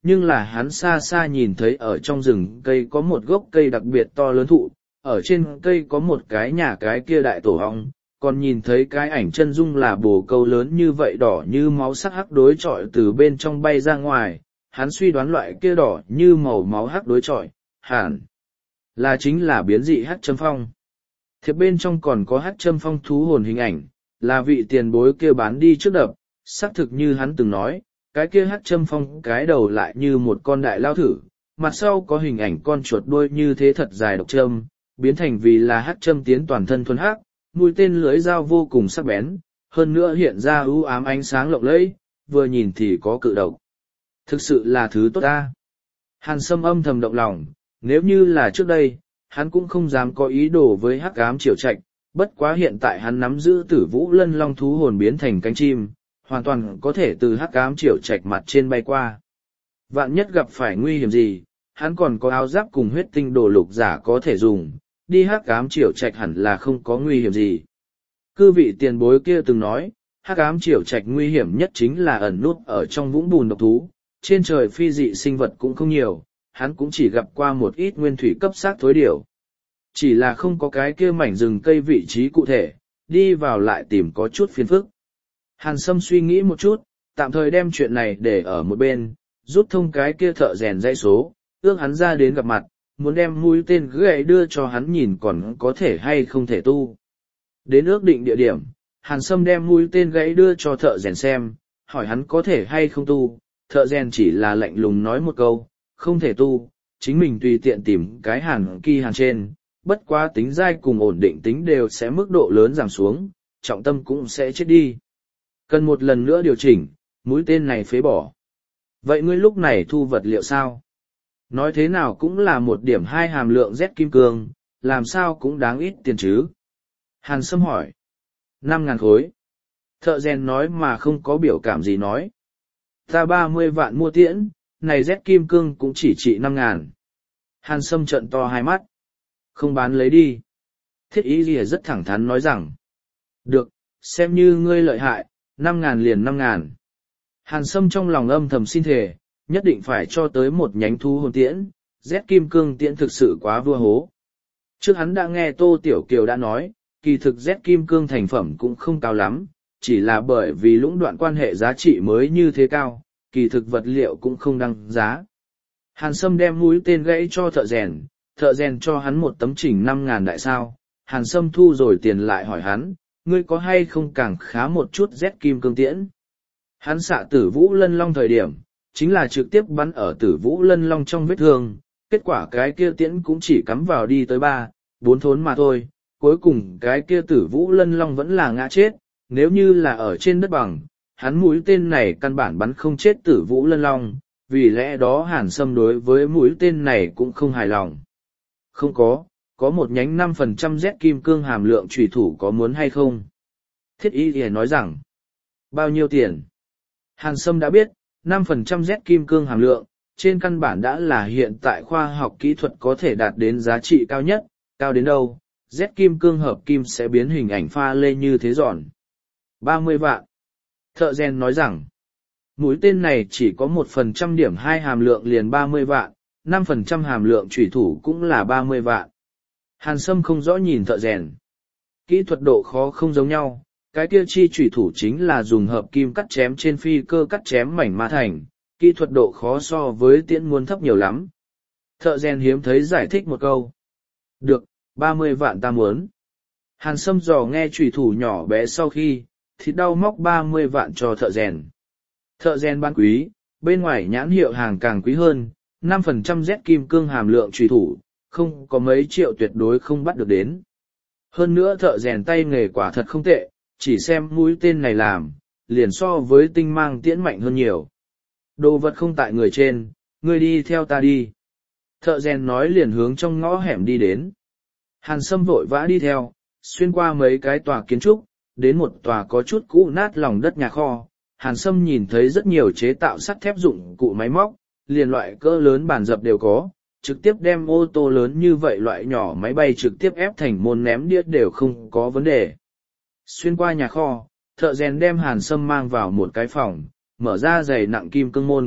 nhưng là hắn xa xa nhìn thấy ở trong rừng cây có một gốc cây đặc biệt to lớn thụ, ở trên cây có một cái nhà cái kia đại tổ ong, còn nhìn thấy cái ảnh chân dung là bồ câu lớn như vậy đỏ như máu sắc hắc đối chọi từ bên trong bay ra ngoài, hắn suy đoán loại kia đỏ như màu máu hắc đối chọi, hẳn là chính là biến dị hắc châm phong. Thiệp bên trong còn có hắc châm phong thú hồn hình ảnh, là vị tiền bối kia bán đi trước đập, xác thực như hắn từng nói, cái kia hắc châm phong cái đầu lại như một con đại lao thử, mặt sau có hình ảnh con chuột đuôi như thế thật dài độc châm, biến thành vì là hắc châm tiến toàn thân thuần hắc, mũi tên lưỡi dao vô cùng sắc bén, hơn nữa hiện ra ưu ám ánh sáng lộng lẫy, vừa nhìn thì có cự độc. Thực sự là thứ tốt ta. Hàn Sâm âm thầm động lòng, nếu như là trước đây, hắn cũng không dám có ý đồ với hắc ám triều trạch, bất quá hiện tại hắn nắm giữ Tử Vũ Lân Long thú hồn biến thành cánh chim, hoàn toàn có thể từ hắc ám triều trạch mặt trên bay qua. Vạn nhất gặp phải nguy hiểm gì, hắn còn có áo giáp cùng huyết tinh đồ lục giả có thể dùng, đi hắc ám triều trạch hẳn là không có nguy hiểm gì. Cư vị tiền bối kia từng nói, hắc ám triều trạch nguy hiểm nhất chính là ẩn nút ở trong vũng bùn độc thú, trên trời phi dị sinh vật cũng không nhiều, hắn cũng chỉ gặp qua một ít nguyên thủy cấp xác thối điểu. Chỉ là không có cái kia mảnh rừng cây vị trí cụ thể, đi vào lại tìm có chút phiền phức. Hàn Sâm suy nghĩ một chút, tạm thời đem chuyện này để ở một bên, rút thông cái kia thợ rèn dãy số, ước hắn ra đến gặp mặt, muốn đem mũi tên gậy đưa cho hắn nhìn còn có thể hay không thể tu. Đến ước định địa điểm, Hàn Sâm đem mũi tên gãy đưa cho thợ rèn xem, hỏi hắn có thể hay không tu, thợ rèn chỉ là lạnh lùng nói một câu, không thể tu, chính mình tùy tiện tìm cái hàn kỳ hàn trên, bất quá tính dai cùng ổn định tính đều sẽ mức độ lớn giảm xuống, trọng tâm cũng sẽ chết đi. Cần một lần nữa điều chỉnh, mũi tên này phế bỏ. Vậy ngươi lúc này thu vật liệu sao? Nói thế nào cũng là 1.2 hàm lượng Z kim cương, làm sao cũng đáng ít tiền chứ? Hàn Sâm hỏi. 5.000 khối. Thợ rèn nói mà không có biểu cảm gì nói. Ta 30 vạn mua tiễn, này Z kim cương cũng chỉ trị 5.000. Hàn Sâm trợn to hai mắt. Không bán lấy đi. Thiết ý gì rất thẳng thắn nói rằng. Được, xem như ngươi lợi hại, 5.000 liền 5.000. Hàn Sâm trong lòng âm thầm xin thề, nhất định phải cho tới một nhánh thú hồn tiễn, Z kim cương tiễn thực sự quá vua hố. Trước hắn đã nghe Tô Tiểu Kiều đã nói, kỳ thực Z kim cương thành phẩm cũng không cao lắm, chỉ là bởi vì lũng đoạn quan hệ giá trị mới như thế cao, kỳ thực vật liệu cũng không đăng giá. Hàn Sâm đem mũi tên gãy cho thợ rèn cho hắn một tấm chỉnh 5.000 đại sao. Hàn Sâm thu rồi tiền lại hỏi hắn, ngươi có hay không càng khá một chút Z kim cương tiễn. Hắn xạ Tử Vũ Lân Long thời điểm, chính là trực tiếp bắn ở Tử Vũ Lân Long trong vết thương, kết quả cái kia tiễn cũng chỉ cắm vào đi tới 3-4 thốn mà thôi, cuối cùng cái kia Tử Vũ Lân Long vẫn là ngã chết, nếu như là ở trên đất bằng, hắn mũi tên này căn bản bắn không chết Tử Vũ Lân Long, vì lẽ đó Hàn Sâm đối với mũi tên này cũng không hài lòng. Không có một nhánh 5% Z kim cương hàm lượng chủy thủ có muốn hay không? Thiết y thì nói rằng, bao nhiêu tiền? Hàn Sâm đã biết, 5% Z kim cương hàm lượng, trên căn bản đã là hiện tại khoa học kỹ thuật có thể đạt đến giá trị cao nhất, cao đến đâu, Z kim cương hợp kim sẽ biến hình ảnh pha lê như thế giòn. 30 vạn. Thợ rèn nói rằng, mũi tên này chỉ có 1% điểm 2 hàm lượng liền 30 vạn, 5% hàm lượng chủy thủ cũng là 30 vạn. Hàn Sâm không rõ nhìn thợ rèn. Kỹ thuật độ khó không giống nhau, cái kia chi chủy thủ chính là dùng hợp kim cắt chém trên phi cơ cắt chém mảnh ma thành, kỹ thuật độ khó so với tiễn muốn thấp nhiều lắm. Thợ rèn hiếm thấy giải thích một câu. Được, 30 vạn ta muốn. Hàn Sâm dò nghe chủy thủ nhỏ bé sau khi, thịt đau móc 30 vạn cho thợ rèn. Thợ rèn bán quý, bên ngoài nhãn hiệu hàng càng quý hơn, 5% Z kim cương hàm lượng chủy thủ, không có mấy triệu tuyệt đối không bắt được đến. Hơn nữa thợ rèn tay nghề quả thật không tệ, chỉ xem mũi tên này làm, liền so với tinh mang tiễn mạnh hơn nhiều. Đồ vật không tại người trên, ngươi đi theo ta đi. Thợ rèn nói liền hướng trong ngõ hẻm đi đến. Hàn Sâm vội vã đi theo, xuyên qua mấy cái tòa kiến trúc, đến một tòa có chút cũ nát lòng đất nhà kho. Hàn Sâm nhìn thấy rất nhiều chế tạo sắt thép dụng cụ máy móc, liền loại cỡ lớn bàn dập đều có, trực tiếp đem ô tô lớn như vậy loại nhỏ máy bay trực tiếp ép thành môn ném đĩa đều không có vấn đề. Xuyên qua nhà kho, thợ rèn đem Hàn Sâm mang vào một cái phòng, mở ra giày nặng kim cương môn,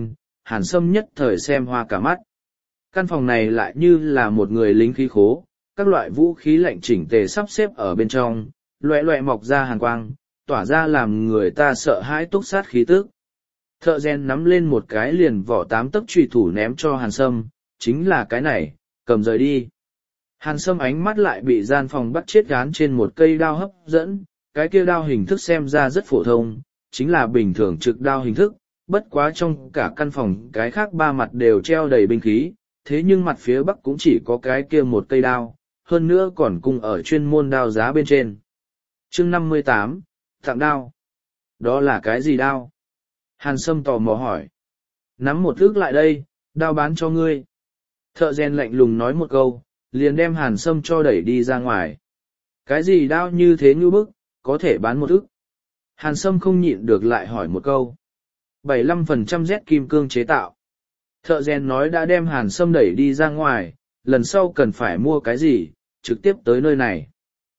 Hàn Sâm nhất thời xem hoa cả mắt. Căn phòng này lại như là một người lính khí khố, các loại vũ khí lạnh chỉnh tề sắp xếp ở bên trong, loẹ loẹ mọc ra hàn quang, tỏa ra làm người ta sợ hãi túc sát khí tức. Thợ rèn nắm lên một cái liền vỏ 8 tấc chùy thủ ném cho Hàn Sâm, chính là cái này, cầm rời đi. Hàn Sâm ánh mắt lại bị gian phòng bắt chết gán trên một cây đao hấp dẫn, cái kia đao hình thức xem ra rất phổ thông, chính là bình thường trực đao hình thức, bất quá trong cả căn phòng cái khác ba mặt đều treo đầy binh khí, thế nhưng mặt phía bắc cũng chỉ có cái kia một cây đao, hơn nữa còn cùng ở chuyên môn đao giá bên trên. Chương 58, tặng đao. Đó là cái gì đao? Hàn Sâm tò mò hỏi. Nắm một thước lại đây, đao bán cho ngươi. Thợ rèn lạnh lùng nói một câu, liền đem Hàn Sâm cho đẩy đi ra ngoài. Cái gì đao như thế như bức, có thể bán một ức? Hàn Sâm không nhịn được lại hỏi một câu. 75% Z kim cương chế tạo. Thợ rèn nói đã đem Hàn Sâm đẩy đi ra ngoài, lần sau cần phải mua cái gì, trực tiếp tới nơi này.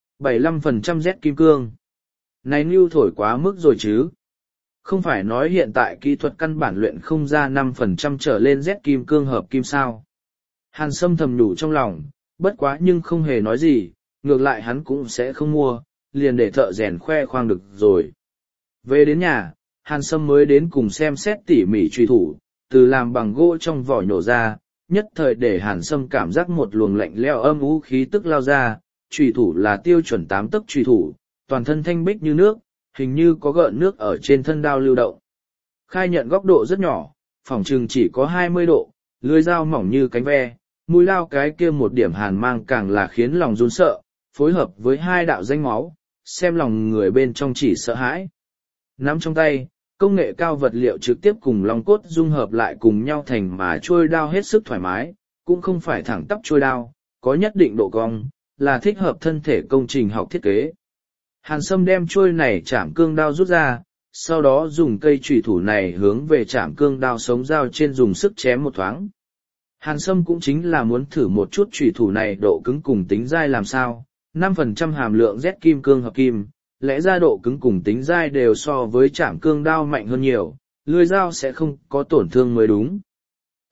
75% Z kim cương. Này Nưu thổi quá mức rồi chứ. Không phải nói hiện tại kỹ thuật căn bản luyện không ra 5% trở lên Z kim cương hợp kim sao. Hàn Sâm thầm nhủ trong lòng, bất quá nhưng không hề nói gì, ngược lại hắn cũng sẽ không mua, liền để thợ rèn khoe khoang được rồi. Về đến nhà, Hàn Sâm mới đến cùng xem xét tỉ mỉ truy thủ, từ làm bằng gỗ trong vỏ nhổ ra, nhất thời để Hàn Sâm cảm giác một luồng lạnh lẽo âm u khí tức lao ra, truy thủ là tiêu chuẩn 8 tấc truy thủ, toàn thân thanh bích như nước, hình như có gợn nước ở trên thân đao lưu động. Khai nhận góc độ rất nhỏ, phỏng chừng chỉ có 20 độ, lưỡi dao mỏng như cánh ve, mũi lao cái kia một điểm hàn mang càng là khiến lòng run sợ, phối hợp với hai đạo danh máu, xem lòng người bên trong chỉ sợ hãi. Nắm trong tay, công nghệ cao vật liệu trực tiếp cùng long cốt dung hợp lại cùng nhau thành mà trôi đao hết sức thoải mái, cũng không phải thẳng tắp trôi đao, có nhất định độ cong, là thích hợp thân thể công trình học thiết kế. Hàn Sâm đem trôi này chạm cương đao rút ra, sau đó dùng cây chủy thủ này hướng về chạm cương đao sống dao trên dùng sức chém một thoáng. Hàn Sâm cũng chính là muốn thử một chút chủy thủ này độ cứng cùng tính dai làm sao, 5% hàm lượng Z kim cương hợp kim, lẽ ra độ cứng cùng tính dai đều so với chạm cương đao mạnh hơn nhiều, lưỡi dao sẽ không có tổn thương mới đúng. K.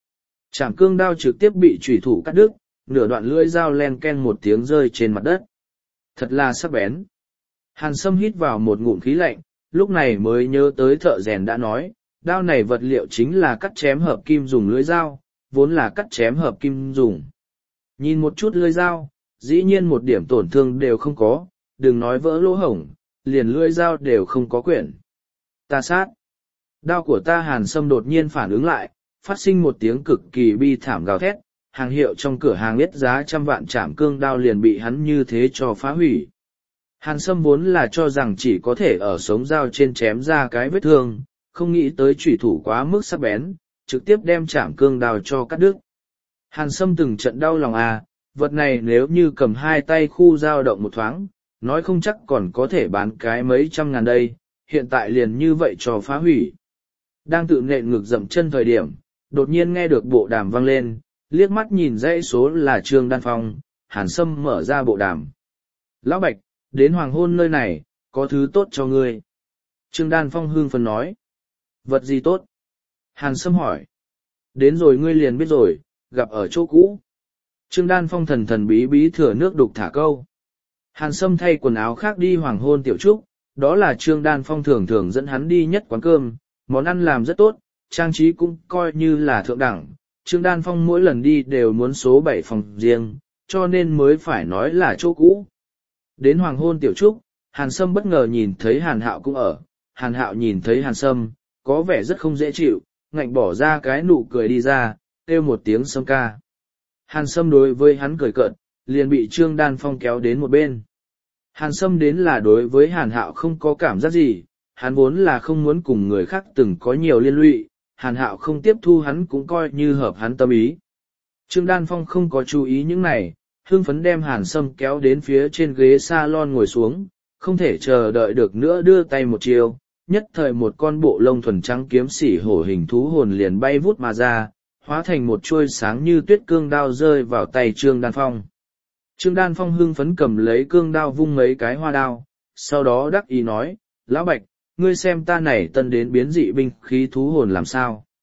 Chạm cương đao trực tiếp bị chủy thủ cắt đứt, nửa đoạn lưỡi dao len ken một tiếng rơi trên mặt đất. Thật là sắc bén. Hàn Sâm hít vào một ngụm khí lạnh, lúc này mới nhớ tới thợ rèn đã nói, đao này vật liệu chính là cắt chém hợp kim dùng lưỡi dao, vốn là cắt chém hợp kim dùng. Nhìn một chút lưỡi dao, dĩ nhiên một điểm tổn thương đều không có, đừng nói vỡ lỗ hổng, liền lưỡi dao đều không có quyển. Ta sát. Đao của ta Hàn Sâm đột nhiên phản ứng lại, phát sinh một tiếng cực kỳ bi thảm gào thét, hàng hiệu trong cửa hàng biết giá trăm vạn trảm cương đao liền bị hắn như thế cho phá hủy. Hàn Sâm vốn là cho rằng chỉ có thể ở sống dao trên chém ra cái vết thương, không nghĩ tới chủy thủ quá mức sắc bén, trực tiếp đem trảm cương đao cho cắt đứt. Hàn Sâm từng trận đau lòng vật này nếu như cầm hai tay khu dao động một thoáng, nói không chắc còn có thể bán cái mấy trăm ngàn đây, hiện tại liền như vậy cho phá hủy. Đang tự nện ngực dậm chân thời điểm, đột nhiên nghe được bộ đàm vang lên, liếc mắt nhìn dãy số là Trương Đan Phong, Hàn Sâm mở ra bộ đàm. Lão Bạch, đến hoàng hôn nơi này, có thứ tốt cho ngươi. Trương Đan Phong hưng phấn nói. Vật gì tốt? Hàn Sâm hỏi. Đến rồi ngươi liền biết rồi, gặp ở chỗ cũ. Trương Đan Phong thần thần bí bí thừa nước đục thả câu. Hàn Sâm thay quần áo khác đi hoàng hôn tiểu trúc, đó là Trương Đan Phong thường thường dẫn hắn đi nhất quán cơm, món ăn làm rất tốt, trang trí cũng coi như là thượng đẳng. Trương Đan Phong mỗi lần đi đều muốn số 7 phòng riêng, cho nên mới phải nói là chỗ cũ. Đến hoàng hôn tiểu trúc, Hàn Sâm bất ngờ nhìn thấy Hàn Hạo cũng ở, Hàn Hạo nhìn thấy Hàn Sâm, có vẻ rất không dễ chịu, ngạnh bỏ ra cái nụ cười đi ra, kêu một tiếng Sâm ca. Hàn Sâm đối với hắn cười cợt, liền bị Trương Đan Phong kéo đến một bên. Hàn Sâm đến là đối với Hàn Hạo không có cảm giác gì, hắn vốn là không muốn cùng người khác từng có nhiều liên lụy, Hàn Hạo không tiếp thu hắn cũng coi như hợp hắn tâm ý. Trương Đan Phong không có chú ý những này, hưng phấn đem Hàn Sâm kéo đến phía trên ghế salon ngồi xuống, không thể chờ đợi được nữa đưa tay một chiều, nhất thời một con bộ lông thuần trắng kiếm sỉ hổ hình thú hồn liền bay vút mà ra, hóa thành một chuôi sáng như tuyết cương đao rơi vào tay Trương Đan Phong. Trương Đan Phong hưng phấn cầm lấy cương đao vung mấy cái hoa đao, sau đó đắc ý nói, Lão Bạch, ngươi xem ta này tân đến biến dị binh khí thú hồn làm sao.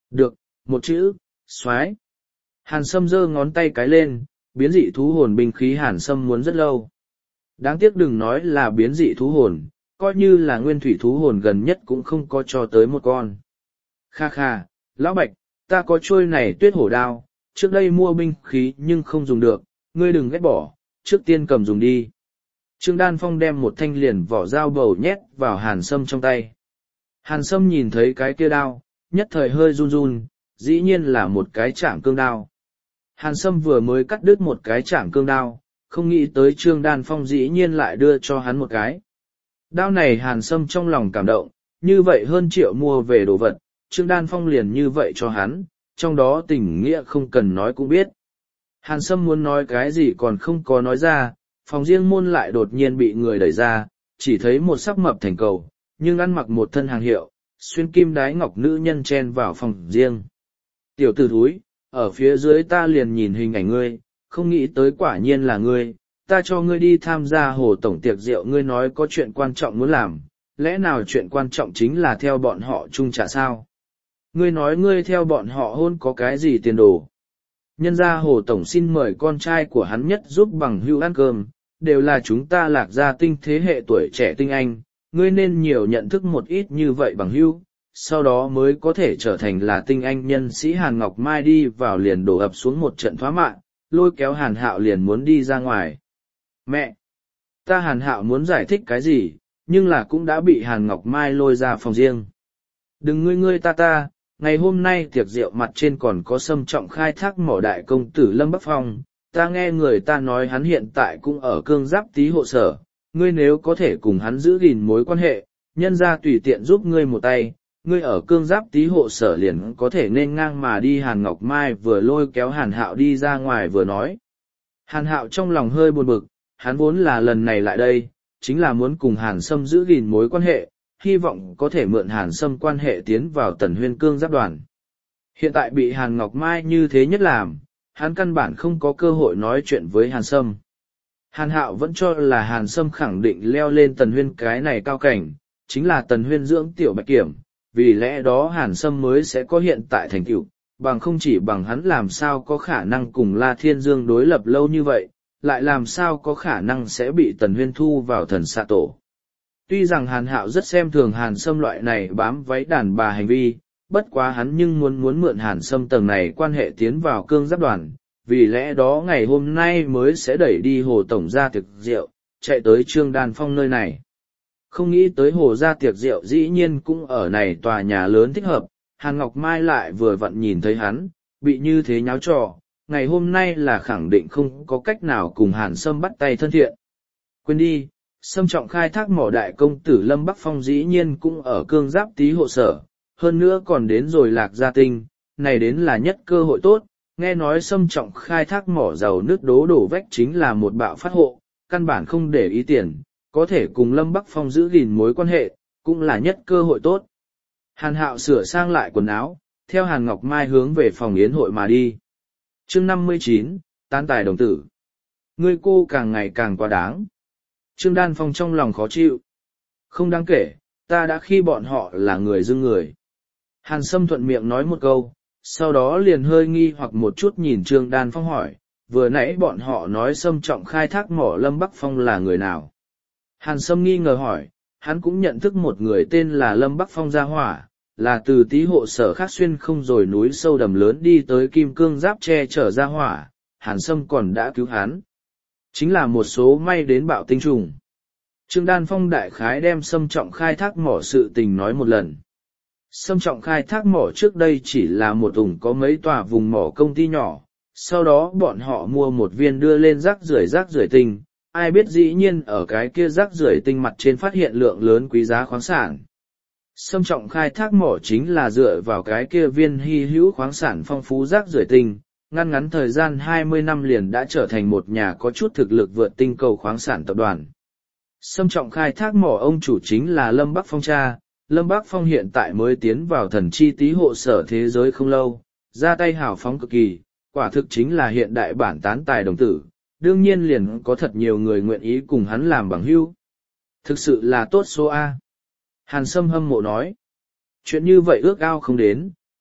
Được, một chữ, soái. Hàn Sâm giơ ngón tay cái lên, biến dị thú hồn binh khí Hàn Sâm muốn rất lâu. Đáng tiếc đừng nói là biến dị thú hồn, coi như là nguyên thủy thú hồn gần nhất cũng không có cho tới một con. Kha kha, lão Bạch, ta có trôi này tuyết hổ đao, trước đây mua binh khí nhưng không dùng được, ngươi đừng ghét bỏ, trước tiên cầm dùng đi. Trương Đan Phong đem một thanh liền vỏ dao bầu nhét vào Hàn Sâm trong tay. Hàn Sâm nhìn thấy cái kia đao, nhất thời hơi run run, dĩ nhiên là một cái chạm cương đao. Hàn Sâm vừa mới cắt đứt một cái chạm cương đao, không nghĩ tới Trương Đan Phong dĩ nhiên lại đưa cho hắn một cái. Đao này Hàn Sâm trong lòng cảm động, như vậy hơn triệu mua về đồ vật, Trương Đan Phong liền như vậy cho hắn, trong đó tình nghĩa không cần nói cũng biết. Hàn Sâm muốn nói cái gì còn không có nói ra, phòng riêng môn lại đột nhiên bị người đẩy ra, chỉ thấy một sắc mập thành cầu, nhưng ăn mặc một thân hàng hiệu, xuyên kim đái ngọc nữ nhân chen vào phòng riêng. Tiểu tử thúi, ở phía dưới ta liền nhìn hình ảnh ngươi, không nghĩ tới quả nhiên là ngươi, ta cho ngươi đi tham gia hồ tổng tiệc rượu, ngươi nói có chuyện quan trọng muốn làm, lẽ nào chuyện quan trọng chính là theo bọn họ chung trả sao? Ngươi nói ngươi theo bọn họ hôn có cái gì tiền đồ? Nhân ra hồ tổng xin mời con trai của hắn nhất giúp bằng hữu ăn cơm, đều là chúng ta Lạc Gia tinh thế hệ tuổi trẻ tinh anh, ngươi nên nhiều nhận thức một ít như vậy bằng hữu, sau đó mới có thể trở thành là tinh anh nhân sĩ. Hàn Ngọc Mai đi vào liền đổ ập xuống một trận thoá mạ, lôi kéo Hàn Hạo liền muốn đi ra ngoài. Mẹ! Ta Hàn Hạo muốn giải thích cái gì, nhưng là cũng đã bị Hàn Ngọc Mai lôi ra phòng riêng. Đừng ngươi ta, ngày hôm nay tiệc rượu mặt trên còn có Sâm Trọng khai thác mỏ đại công tử Lâm Bắc Phong, ta nghe người ta nói hắn hiện tại cũng ở Cương Giáp Tý hộ sở, ngươi nếu có thể cùng hắn giữ gìn mối quan hệ, nhân ra tùy tiện giúp ngươi một tay, ngươi ở Cương Giáp Tý hộ sở liền có thể nên ngang mà đi. Hàn Ngọc Mai vừa lôi kéo Hàn Hạo đi ra ngoài vừa nói. Hàn Hạo trong lòng hơi buồn bực, hắn vốn là lần này lại đây, chính là muốn cùng Hàn Sâm giữ gìn mối quan hệ, hy vọng có thể mượn Hàn Sâm quan hệ tiến vào Tần Huyên Cương Giáp đoàn. Hiện tại bị Hàn Ngọc Mai như thế nhất làm, hắn căn bản không có cơ hội nói chuyện với Hàn Sâm. Hàn Hạo vẫn cho là Hàn Sâm khẳng định leo lên Tần Huyên cái này cao cảnh, chính là Tần Huyên dưỡng tiểu bạch kiểm, vì lẽ đó Hàn Sâm mới sẽ có hiện tại thành tựu, bằng không chỉ bằng hắn làm sao có khả năng cùng La Thiên Dương đối lập lâu như vậy, lại làm sao có khả năng sẽ bị Tần Huyên thu vào thần xạ tổ. Tuy rằng Hàn Hạo rất xem thường Hàn Sâm loại này bám váy đàn bà hành vi, bất quá hắn nhưng muốn mượn Hàn Sâm tầng này quan hệ tiến vào Cương Giáp đoàn, vì lẽ đó ngày hôm nay mới sẽ đẩy đi Hồ tổng ra tiệc rượu, chạy tới Trương Đan Phong nơi này. Không nghĩ tới Hồ ra tiệc rượu dĩ nhiên cũng ở này tòa nhà lớn thích hợp, Hàn Ngọc Mai lại vừa vặn nhìn thấy hắn, bị như thế nháo trò, ngày hôm nay là khẳng định không có cách nào cùng Hàn Sâm bắt tay thân thiện. Quên đi, Sâm Trọng khai thác mỏ đại công tử Lâm Bắc Phong dĩ nhiên cũng ở Cương Giáp Tý hộ sở, hơn nữa còn đến rồi Lạc Gia tinh, này đến là nhất cơ hội tốt. Nghe nói Sâm Trọng khai thác mỏ dầu nước đổ vách chính là một bạo phát hộ, căn bản không để ý tiền, có thể cùng Lâm Bắc Phong giữ gìn mối quan hệ, cũng là nhất cơ hội tốt. Hàn Hạo sửa sang lại quần áo, theo Hàn Ngọc Mai hướng về phòng yến hội mà đi. Chương 59, tán tài đồng tử. Ngươi cô càng ngày càng quá đáng. Trương Đan Phong trong lòng khó chịu. Không đáng kể, ta đã khi bọn họ là người dưng người. Hàn Sâm thuận miệng nói một câu, sau đó liền hơi nghi hoặc một chút nhìn Trương Đan Phong hỏi, vừa nãy bọn họ nói Sâm Trọng khai thác mỏ Lâm Bắc Phong là người nào? Hàn Sâm nghi ngờ hỏi, hắn cũng nhận thức một người tên là Lâm Bắc Phong gia hỏa, là từ Tý hộ sở khác xuyên không rồi núi sâu đầm lớn đi tới Kim Cương Giáp che chở gia hỏa, Hàn Sâm còn đã cứu hắn. Chính là một số may đến bạo tinh trùng. Trương Đan Phong đại khái đem Sâm Trọng khai thác mỏ sự tình nói một lần. Sâm Trọng khai thác mỏ trước đây chỉ là một ủng có mấy tòa vùng mỏ công ty nhỏ, sau đó bọn họ mua một viên đưa lên rác rưởi tinh, ai biết dĩ nhiên ở cái kia rác rưởi tinh mặt trên phát hiện lượng lớn quý giá khoáng sản. Sâm Trọng khai thác mỏ chính là dựa vào cái kia viên hy hữu khoáng sản phong phú rác rưởi tinh, ngắn thời gian 20 năm liền đã trở thành một nhà có chút thực lực vượt tinh cầu khoáng sản tập đoàn. Sâm Trọng khai thác mỏ ông chủ chính là Lâm Bắc Phong cha. Lâm Bắc Phong hiện tại mới tiến vào thần chi Tý hộ sở thế giới không lâu, ra tay hào phóng cực kỳ, quả thực chính là hiện đại bản tán tài đồng tử, đương nhiên liền có thật nhiều người nguyện ý cùng hắn làm bằng hữu. Thực sự là tốt số A. Hàn Sâm hâm mộ nói, chuyện như vậy ước ao không đến,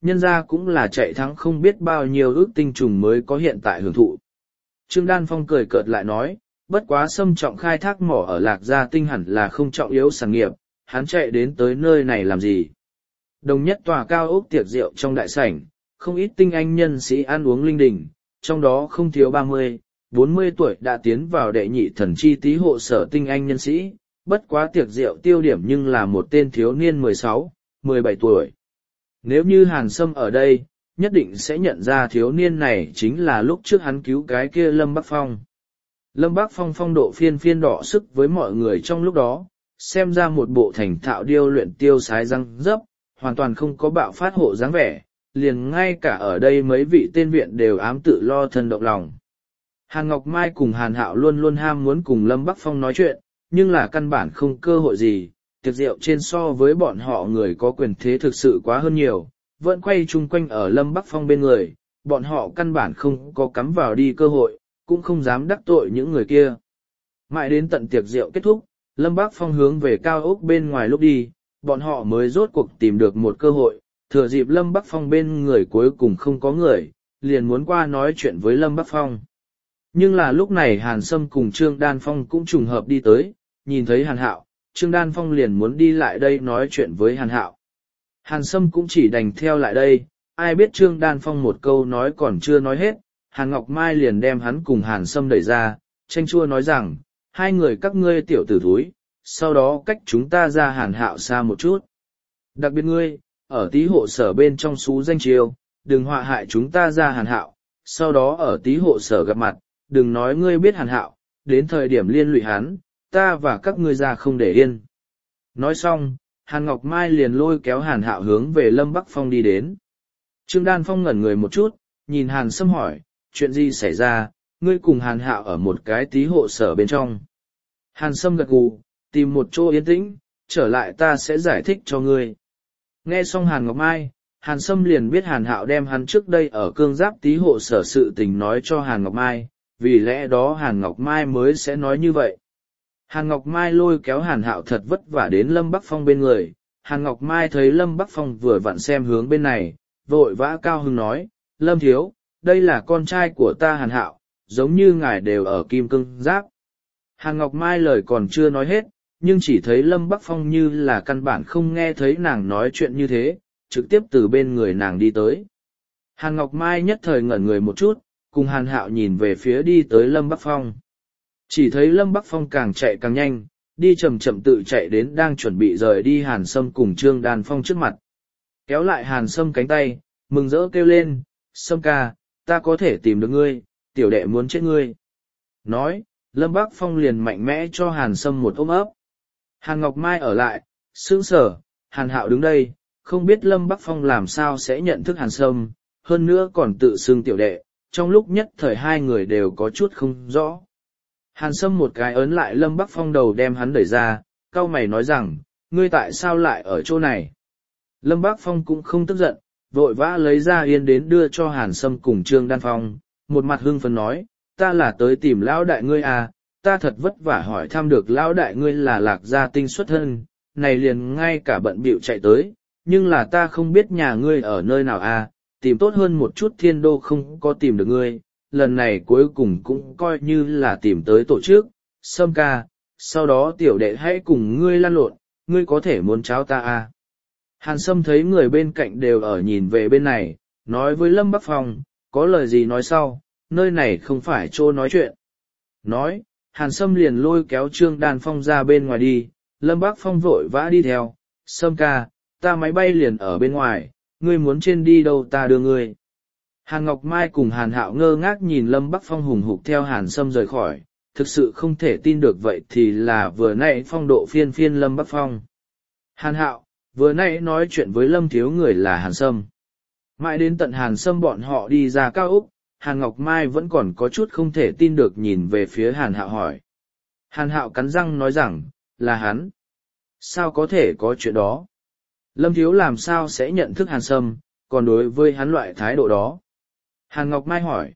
nhân ra cũng là chạy thắng không biết bao nhiêu ước tinh trùng mới có hiện tại hưởng thụ. Trương Đan Phong cười cợt lại nói, bất quá xâm trọng khai thác mỏ ở Lạc Gia Tinh hẳn là không trọng yếu sản nghiệp, hắn chạy đến tới nơi này làm gì. Đồng nhất tòa cao ốc tiệc rượu trong đại sảnh, không ít tinh anh nhân sĩ ăn uống linh đình, trong đó không thiếu 30, 40 tuổi đã tiến vào đệ nhị thần chi tý hộ sở tinh anh nhân sĩ, bất quá tiệc rượu tiêu điểm nhưng là một tên thiếu niên 16, 17 tuổi. Nếu như Hàn Sâm ở đây, nhất định sẽ nhận ra thiếu niên này chính là lúc trước hắn cứu cái kia Lâm Bắc Phong. Lâm Bắc Phong phong độ phiên phiên đỏ sức với mọi người trong lúc đó, xem ra một bộ thành thạo điêu luyện tiêu sái răng dấp, hoàn toàn không có bạo phát hộ dáng vẻ, liền ngay cả ở đây mấy vị tên viện đều ám tự lo thân động lòng. Hàn Ngọc Mai cùng Hàn Hạo luôn luôn ham muốn cùng Lâm Bắc Phong nói chuyện, nhưng là căn bản không cơ hội gì, tiệc rượu trên so với bọn họ người có quyền thế thực sự quá hơn nhiều, vẫn quay chung quanh ở Lâm Bắc Phong bên người, bọn họ căn bản không có cắm vào đi cơ hội, cũng không dám đắc tội những người kia. Mãi đến tận tiệc rượu kết thúc, Lâm Bắc Phong hướng về cao ốc bên ngoài lúc đi, bọn họ mới rốt cuộc tìm được một cơ hội, thừa dịp Lâm Bắc Phong bên người cuối cùng không có người, liền muốn qua nói chuyện với Lâm Bắc Phong. Nhưng là lúc này Hàn Sâm cùng Trương Đan Phong cũng trùng hợp đi tới, nhìn thấy Hàn Hạo, Trương Đan Phong liền muốn đi lại đây nói chuyện với Hàn Hạo. Hàn Sâm cũng chỉ đành theo lại đây, ai biết Trương Đan Phong một câu nói còn chưa nói hết, Hàn Ngọc Mai liền đem hắn cùng Hàn Sâm đẩy ra, tranh chua nói rằng, hai người các ngươi tiểu tử thúi, sau đó cách chúng ta ra Hàn Hạo xa một chút. Đặc biệt ngươi, ở tí hộ sở bên trong xú danh chiêu, đừng họa hại chúng ta ra Hàn Hạo, sau đó ở tí hộ sở gặp mặt, đừng nói ngươi biết Hàn Hạo, đến thời điểm liên lụy hắn, ta và các ngươi ra không để yên. Nói xong, Hàn Ngọc Mai liền lôi kéo Hàn Hạo hướng về Lâm Bắc Phong đi đến. Trương Đan Phong ngẩn người một chút, nhìn Hàn Sâm hỏi, chuyện gì xảy ra, ngươi cùng Hàn Hạo ở một cái tí hộ sở bên trong. Hàn Sâm gật gù, tìm một chỗ yên tĩnh, trở lại ta sẽ giải thích cho ngươi. Nghe xong Hàn Ngọc Mai, Hàn Sâm liền biết Hàn Hạo đem hắn trước đây ở cương giáp tí hộ sở sự tình nói cho Hàn Ngọc Mai, vì lẽ đó Hàn Ngọc Mai mới sẽ nói như vậy. Hàn Ngọc Mai lôi kéo Hàn Hạo thật vất vả đến Lâm Bắc Phong bên người, Hàn Ngọc Mai thấy Lâm Bắc Phong vừa vặn xem hướng bên này, vội vã cao hứng nói, Lâm Thiếu, đây là con trai của ta Hàn Hạo, giống như ngài đều ở kim cương giáp. Hàn Ngọc Mai lời còn chưa nói hết, nhưng chỉ thấy Lâm Bắc Phong như là căn bản không nghe thấy nàng nói chuyện như thế, trực tiếp từ bên người nàng đi tới. Hàn Ngọc Mai nhất thời ngẩn người một chút, cùng Hàn Hạo nhìn về phía đi tới Lâm Bắc Phong. Chỉ thấy Lâm Bắc Phong càng chạy càng nhanh, đi chậm chậm tự chạy đến đang chuẩn bị rời đi Hàn Sâm cùng Trương Đan Phong trước mặt. Kéo lại Hàn Sâm cánh tay, mừng rỡ kêu lên, Sâm ca, ta có thể tìm được ngươi, tiểu đệ muốn chết ngươi. Nói, Lâm Bắc Phong liền mạnh mẽ cho Hàn Sâm một ôm ấp. Hàn Ngọc Mai ở lại, sững sờ, Hàn Hạo đứng đây, không biết Lâm Bắc Phong làm sao sẽ nhận thức Hàn Sâm, hơn nữa còn tự xưng tiểu đệ, trong lúc nhất thời hai người đều có chút không rõ. Hàn Sâm một cái ấn lại Lâm Bắc Phong đầu đem hắn đẩy ra, cau mày nói rằng, ngươi tại sao lại ở chỗ này? Lâm Bắc Phong cũng không tức giận, vội vã lấy ra yên đến đưa cho Hàn Sâm cùng Trương Đan Phong, một mặt hưng phấn nói, ta là tới tìm lão đại ngươi à, ta thật vất vả hỏi thăm được lão đại ngươi là Lạc Gia Tinh xuất thân, này liền ngay cả bận bịu chạy tới, nhưng là ta không biết nhà ngươi ở nơi nào à, tìm tốt hơn một chút Thiên Đô không có tìm được ngươi, lần này cuối cùng cũng coi như là tìm tới tổ chức, Sâm ca, sau đó tiểu đệ hãy cùng ngươi lăn lộn, ngươi có thể muốn cháo ta à. Hàn Sâm thấy người bên cạnh đều ở nhìn về bên này, nói với Lâm Bắc Phong, có lời gì nói sau, nơi này không phải chỗ nói chuyện. Nói, Hàn Sâm liền lôi kéo Trương Đan Phong ra bên ngoài đi, Lâm Bắc Phong vội vã đi theo, Sâm ca, ta máy bay liền ở bên ngoài, ngươi muốn trên đi đâu ta đưa ngươi. Hàn Ngọc Mai cùng Hàn Hạo ngơ ngác nhìn Lâm Bắc Phong hùng hục theo Hàn Sâm rời khỏi, thực sự không thể tin được vậy thì là vừa nãy phong độ phiên phiên Lâm Bắc Phong. Hàn Hạo, vừa nãy nói chuyện với Lâm thiếu người là Hàn Sâm. Mãi đến tận Hàn Sâm bọn họ đi ra cao úc, Hàn Ngọc Mai vẫn còn có chút không thể tin được nhìn về phía Hàn Hạo hỏi. Hàn Hạo cắn răng nói rằng, là hắn. Sao có thể có chuyện đó? Lâm thiếu làm sao sẽ nhận thức Hàn Sâm, còn đối với hắn loại thái độ đó? Hàn Ngọc Mai hỏi.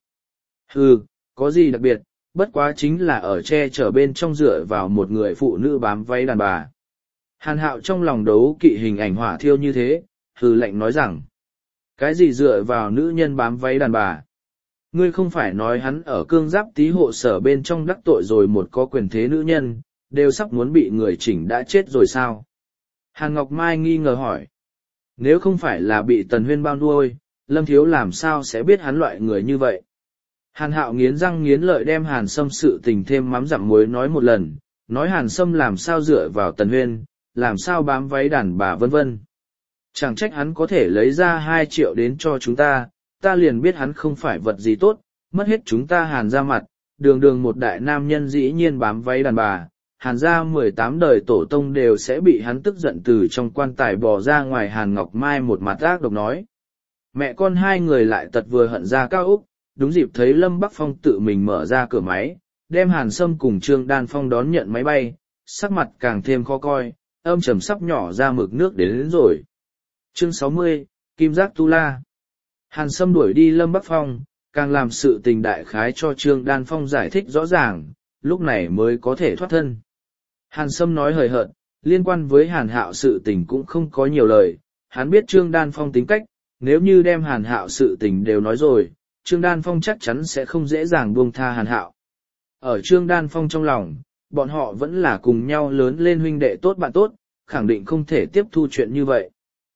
Có gì đặc biệt, bất quá chính là ở che chở bên trong dựa vào một người phụ nữ bám váy đàn bà. Hàn Hạo trong lòng đấu kỵ hình ảnh hỏa thiêu như thế, lạnh nói rằng. Cái gì dựa vào nữ nhân bám váy đàn bà? Ngươi không phải nói hắn ở cương giáp tý hộ sở bên trong đắc tội rồi một có quyền thế nữ nhân, đều sắp muốn bị người chỉnh đã chết rồi sao? Hàn Ngọc Mai nghi ngờ hỏi. Nếu không phải là bị Tần Huyên bao nuôi, Lâm Thiếu làm sao sẽ biết hắn loại người như vậy? Hàn Hạo nghiến răng nghiến lợi đem Hàn Sâm sự tình thêm mắm dặm muối nói một lần, nói Hàn Sâm làm sao dựa vào Tần Huyên, làm sao bám váy đàn bà vân vân. Chẳng trách hắn có thể lấy ra 2 triệu đến cho chúng ta, ta liền biết hắn không phải vật gì tốt, mất hết chúng ta Hàn ra mặt, đường đường một đại nam nhân dĩ nhiên bám váy đàn bà. Hàn ra 18 đời tổ tông đều sẽ bị hắn tức giận từ trong quan tài bò ra ngoài. Hàn Ngọc Mai một mặt ác độc nói. Mẹ con hai người lại tật vừa hận ra cao Úc, đúng dịp thấy Lâm Bắc Phong tự mình mở ra cửa máy, đem Hàn Sâm cùng Trương Đan Phong đón nhận máy bay, sắc mặt càng thêm khó coi, âm trầm sắp nhỏ ra mực nước đến rồi. Chương 60, Kim Giác Tu La. Hàn Sâm đuổi đi Lâm Bắc Phong, càng làm sự tình đại khái cho Trương Đan Phong giải thích rõ ràng, lúc này mới có thể thoát thân. Hàn Sâm nói hời hợt, liên quan với Hàn Hạo sự tình cũng không có nhiều lời, hắn biết Trương Đan Phong tính cách, nếu như đem Hàn Hạo sự tình đều nói rồi, Trương Đan Phong chắc chắn sẽ không dễ dàng buông tha Hàn Hạo. Ở Trương Đan Phong trong lòng, bọn họ vẫn là cùng nhau lớn lên huynh đệ tốt bạn tốt, khẳng định không thể tiếp thu chuyện như vậy.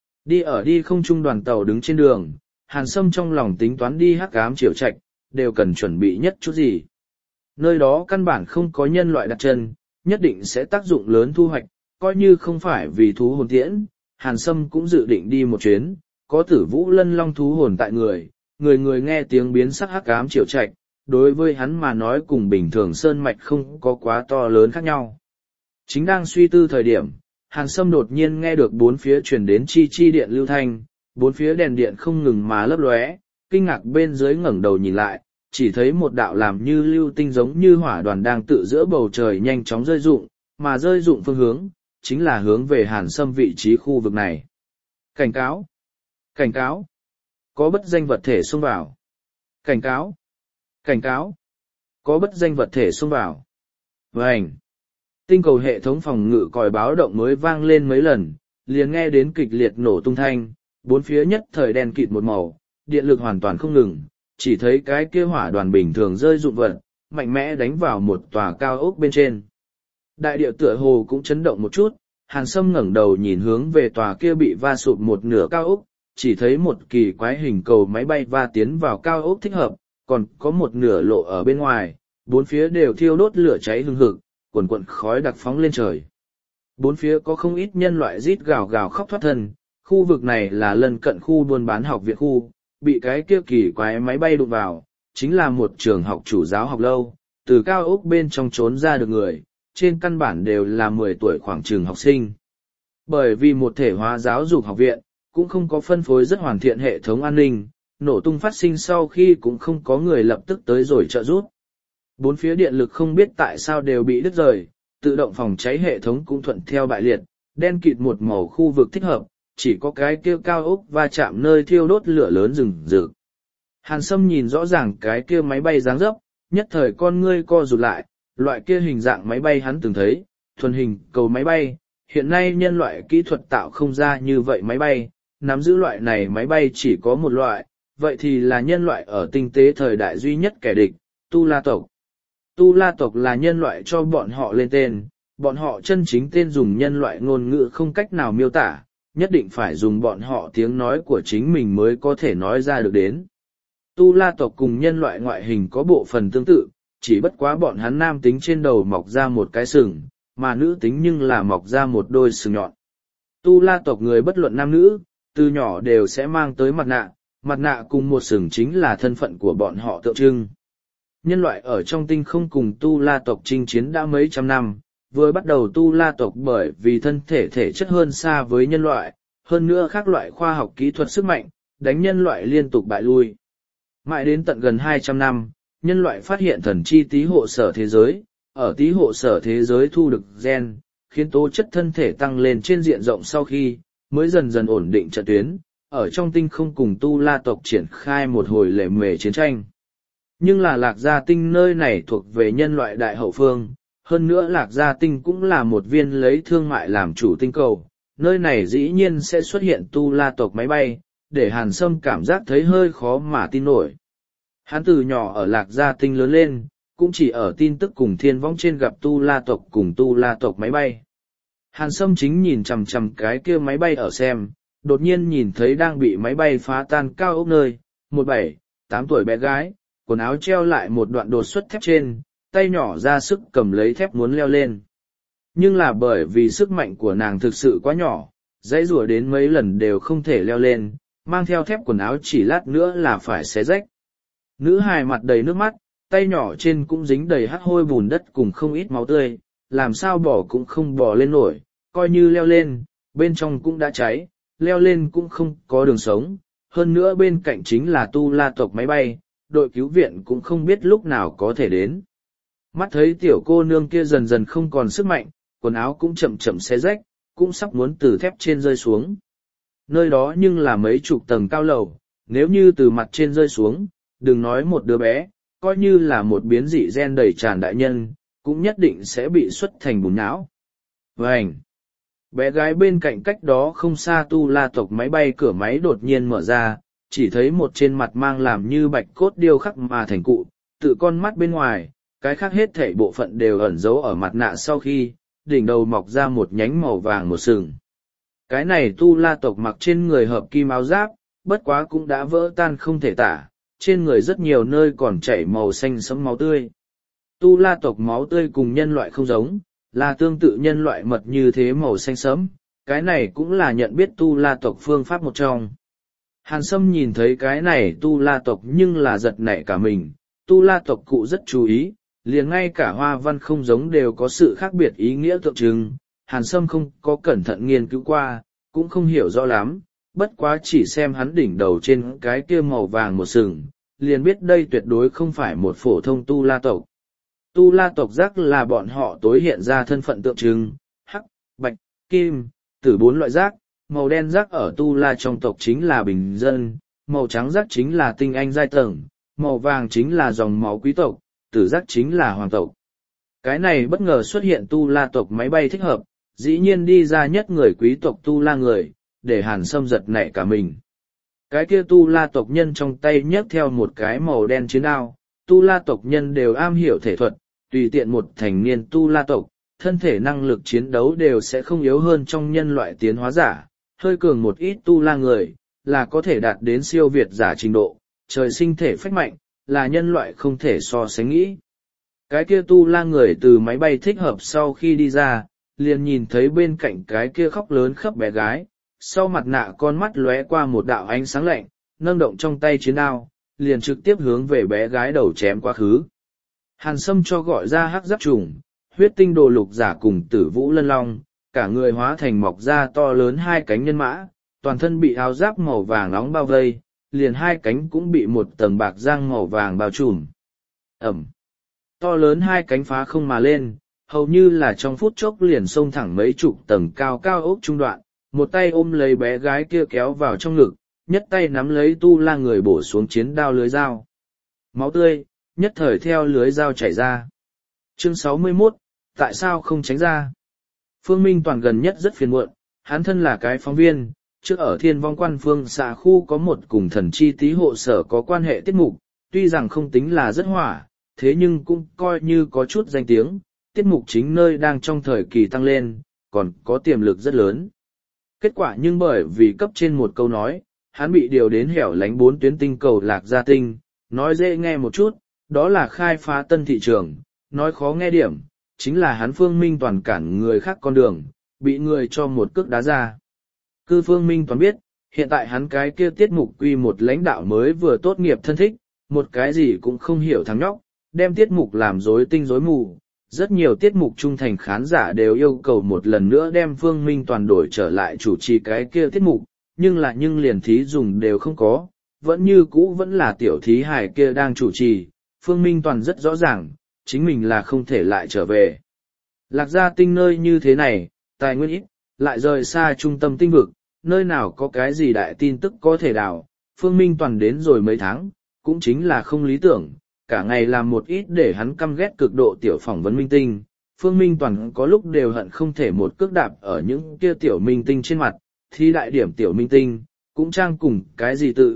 Đi không trung đoàn tàu đứng trên đường, Hàn Sâm trong lòng tính toán đi Hắc Ám Triều Trạch, đều cần chuẩn bị nhất chút gì. Nơi đó căn bản không có nhân loại đặt chân, nhất định sẽ tác dụng lớn thu hoạch, coi như không phải vì thú hồn tiễn, Hàn Sâm cũng dự định đi một chuyến, có Tử Vũ Lân Long thú hồn tại người, người nghe tiếng biến sắc Hắc Ám Triều Trạch, đối với hắn mà nói cùng bình thường sơn mạch không có quá to lớn khác nhau. Chính đang suy tư thời điểm, Hàn Sâm đột nhiên nghe được bốn phía truyền đến chi chi điện lưu thanh, bốn phía đèn điện không ngừng mà lấp lóe, kinh ngạc bên dưới ngẩng đầu nhìn lại, chỉ thấy một đạo làm như lưu tinh giống như hỏa đoàn đang tự giữa bầu trời nhanh chóng rơi rụng, mà rơi rụng phương hướng, chính là hướng về Hàn Sâm vị trí khu vực này. Cảnh cáo! Cảnh cáo! Có bất danh vật thể xông vào! Cảnh cáo! Cảnh cáo! Có bất danh vật thể xông vào! Vành! Tinh cầu hệ thống phòng ngự còi báo động mới vang lên mấy lần, liền nghe đến kịch liệt nổ tung thanh, bốn phía nhất thời đen kịt một màu, điện lực hoàn toàn không ngừng, chỉ thấy cái kia hỏa đoàn bình thường rơi rụng vật, mạnh mẽ đánh vào một tòa cao ốc bên trên. Đại địa tựa hồ cũng chấn động một chút, Hàn Sâm ngẩng đầu nhìn hướng về tòa kia bị va sụp một nửa cao ốc, chỉ thấy một kỳ quái hình cầu máy bay va tiến vào cao ốc thích hợp, còn có một nửa lộ ở bên ngoài, bốn phía đều thiêu đốt lửa cháy hừng hực, quần quần khói đặc phóng lên trời. Bốn phía có không ít nhân loại rít gào gào khóc thoát thân, khu vực này là lân cận khu buôn bán học viện khu, bị cái kia kỳ quái máy bay đụng vào, chính là một trường học chủ giáo học lâu, từ cao ốc bên trong trốn ra được người, trên căn bản đều là 10 tuổi khoảng trường học sinh. Bởi vì một thể hóa giáo dục học viện, cũng không có phân phối rất hoàn thiện hệ thống an ninh, nổ tung phát sinh sau khi cũng không có người lập tức tới rồi trợ giúp. Bốn phía điện lực không biết tại sao đều bị đứt rời, tự động phòng cháy hệ thống cũng thuận theo bại liệt, đen kịt một màu khu vực thích hợp, chỉ có cái kia cao ốc va chạm nơi thiêu đốt lửa lớn rừng rực. Hàn Sâm nhìn rõ ràng cái kia máy bay dáng dấp, nhất thời con ngươi co rụt lại, loại kia hình dạng máy bay hắn từng thấy, thuần hình cầu máy bay, hiện nay nhân loại kỹ thuật tạo không ra như vậy máy bay, nắm giữ loại này máy bay chỉ có một loại, vậy thì là nhân loại ở tinh tế thời đại duy nhất kẻ địch, Tu La tộc. Tu La tộc là nhân loại cho bọn họ lên tên, bọn họ chân chính tên dùng nhân loại ngôn ngữ không cách nào miêu tả, nhất định phải dùng bọn họ tiếng nói của chính mình mới có thể nói ra được đến. Tu La tộc cùng nhân loại ngoại hình có bộ phần tương tự, chỉ bất quá bọn hắn nam tính trên đầu mọc ra một cái sừng, mà nữ tính nhưng là mọc ra một đôi sừng nhọn. Tu La tộc người bất luận nam nữ, từ nhỏ đều sẽ mang tới mặt nạ cùng một sừng chính là thân phận của bọn họ tượng trưng. Nhân loại ở trong tinh không cùng Tu La tộc chinh chiến đã mấy trăm năm, vừa bắt đầu Tu La tộc bởi vì thân thể thể chất hơn xa với nhân loại, hơn nữa các loại khoa học kỹ thuật sức mạnh, đánh nhân loại liên tục bại lui. Mãi đến tận gần 200 năm, nhân loại phát hiện thần chi tý hộ sở thế giới, ở tý hộ sở thế giới thu được gen, khiến tố chất thân thể tăng lên trên diện rộng sau khi, mới dần dần ổn định trận tuyến, ở trong tinh không cùng Tu La tộc triển khai một hồi lệ mề chiến tranh. Nhưng là Lạc Gia Tinh nơi này thuộc về nhân loại đại hậu phương, hơn nữa Lạc Gia Tinh cũng là một viên lấy thương mại làm chủ tinh cầu, nơi này dĩ nhiên sẽ xuất hiện Tu La tộc máy bay, để Hàn Sâm cảm giác thấy hơi khó mà tin nổi. Hắn từ nhỏ ở Lạc Gia Tinh lớn lên, cũng chỉ ở tin tức cùng thiên vong trên gặp Tu La tộc cùng Tu La tộc máy bay. Hàn Sâm chính nhìn chằm chằm cái kia máy bay ở xem, đột nhiên nhìn thấy đang bị máy bay phá tan cao ốc nơi, 17, 8 tuổi bé gái, quần áo treo lại một đoạn đột xuất thép trên, tay nhỏ ra sức cầm lấy thép muốn leo lên. Nhưng là bởi vì sức mạnh của nàng thực sự quá nhỏ, dãy rủa đến mấy lần đều không thể leo lên, mang theo thép quần áo chỉ lát nữa là phải xé rách. Nữ hài mặt đầy nước mắt, tay nhỏ trên cũng dính đầy hắc hôi bùn đất cùng không ít máu tươi, làm sao bỏ cũng không bỏ lên nổi, coi như leo lên, bên trong cũng đã cháy, leo lên cũng không có đường sống, hơn nữa bên cạnh chính là Tu La tộc máy bay, đội cứu viện cũng không biết lúc nào có thể đến. Mắt thấy tiểu cô nương kia dần dần không còn sức mạnh, quần áo cũng chậm chậm xé rách, cũng sắp muốn từ thép trên rơi xuống. Nơi đó nhưng là mấy chục tầng cao lầu, nếu như từ mặt trên rơi xuống, đừng nói một đứa bé, coi như là một biến dị gen đầy tràn đại nhân, cũng nhất định sẽ bị xuất thành bùn não. Vânh! Bé gái bên cạnh cách đó không xa Tu La tộc máy bay cửa máy đột nhiên mở ra, chỉ thấy một trên mặt mang làm như bạch cốt điêu khắc mà thành cụ, tự con mắt bên ngoài, cái khác hết thảy bộ phận đều ẩn giấu ở mặt nạ sau khi, đỉnh đầu mọc ra một nhánh màu vàng một sừng. Cái này Tu La tộc mặc trên người hợp kim áo giáp, bất quá cũng đã vỡ tan không thể tả, trên người rất nhiều nơi còn chảy màu xanh sẫm máu tươi. Tu La tộc máu tươi cùng nhân loại không giống, là tương tự nhân loại mật như thế màu xanh sẫm, cái này cũng là nhận biết Tu La tộc phương pháp một trong. Hàn Sâm nhìn thấy cái này Tu La tộc nhưng là giật nảy cả mình, Tu La tộc cụ rất chú ý, liền ngay cả hoa văn không giống đều có sự khác biệt ý nghĩa tượng trưng. Hàn Sâm không có cẩn thận nghiên cứu qua, cũng không hiểu rõ lắm, bất quá chỉ xem hắn đỉnh đầu trên cái kia màu vàng một sừng, liền biết đây tuyệt đối không phải một phổ thông Tu La tộc. Tu La tộc giác là bọn họ tối hiện ra thân phận tượng trưng, hắc, bạch, kim, tử 4 loại giác, màu đen giác ở Tu La trong tộc chính là bình dân, màu trắng giác chính là tinh anh giai tầng, màu vàng chính là dòng máu quý tộc, tử giác chính là hoàng tộc. Cái này bất ngờ xuất hiện Tu La tộc máy bay thích hợp, dĩ nhiên đi ra nhất người quý tộc Tu La người, để Hàn Sâm giật nảy cả mình. Cái kia Tu La tộc nhân trong tay nhấc theo một cái màu đen chiến đao, Tu La tộc nhân đều am hiểu thể thuật, tùy tiện một thành niên Tu La tộc, thân thể năng lực chiến đấu đều sẽ không yếu hơn trong nhân loại tiến hóa giả, hơi cường một ít Tu La người, là có thể đạt đến siêu việt giả trình độ, trời sinh thể phách mạnh, là nhân loại không thể so sánh nghĩ. Cái kia Tu La người từ máy bay thích hợp sau khi đi ra, liền nhìn thấy bên cạnh cái kia khóc lớn khắp bé gái, sau mặt nạ con mắt lóe qua một đạo ánh sáng lạnh, nâng động trong tay chiến đao, liền trực tiếp hướng về bé gái đầu chém quá khứ. Hàn Sâm cho gọi ra hắc giáp trùng, huyết tinh đồ lục giả cùng tử vũ lân long, cả người hóa thành mọc ra to lớn 2 cánh nhân mã, toàn thân bị áo giáp màu vàng nóng bao vây, liền 2 cánh cũng bị một tầng bạc giang màu vàng bao trùm. Ẩm! To lớn 2 cánh phá không mà lên, hầu như là trong phút chốc liền xông thẳng mấy chục tầng cao cao ốc trung đoạn, một tay ôm lấy bé gái kia kéo vào trong ngực, nhất tay nắm lấy Tu La người bổ xuống chiến đao lưới dao. Máu tươi, nhất thời theo lưới dao chảy ra. Chương 61, tại sao không tránh ra? Phương Minh Toàn gần nhất rất phiền muộn, hắn thân là cái phóng viên, trước ở Thiên Vong Quan Phương xã khu có một cùng thần chi tí hộ sở có quan hệ tiết mục, tuy rằng không tính là rất hỏa, thế nhưng cũng coi như có chút danh tiếng, tiết mục chính nơi đang trong thời kỳ tăng lên, còn có tiềm lực rất lớn. Kết quả nhưng bởi vì cấp trên một câu nói, hắn bị điều đến hẻo lánh 4 tuyến tinh cầu Lạc Gia Tinh, nói dễ nghe một chút, đó là khai phá tân thị trường, nói khó nghe điểm, chính là hắn Phương Minh Toàn cản người khác con đường, bị người cho một cước đá ra. Cư Phương Minh Toàn biết, hiện tại hắn cái kia tiết mục quy một lãnh đạo mới vừa tốt nghiệp thân thích, một cái gì cũng không hiểu thằng nhóc, đem tiết mục làm rối tinh rối mù. Rất nhiều tiết mục trung thành khán giả đều yêu cầu một lần nữa đem Phương Minh Toàn đổi trở lại chủ trì cái kia tiết mục, nhưng liền thí dùng đều không có, vẫn như cũ vẫn là tiểu thí hài kia đang chủ trì. Phương Minh Toàn rất rõ ràng, chính mình là không thể lại trở về. Lạc Gia Tinh nơi như thế này, tài nguyên ít, lại rời xa trung tâm tinh vực, nơi nào có cái gì đại tin tức có thể đào. Phương Minh Toàn đến rồi mấy tháng, cũng chính là không lý tưởng, cả ngày làm một ít để hắn căm ghét cực độ tiểu phỏng vấn minh tinh. Phương Minh Toàn có lúc đều hận không thể một cước đạp ở những kia tiểu minh tinh trên mặt, thi đại điểm tiểu minh tinh, cũng trang cùng cái gì tự,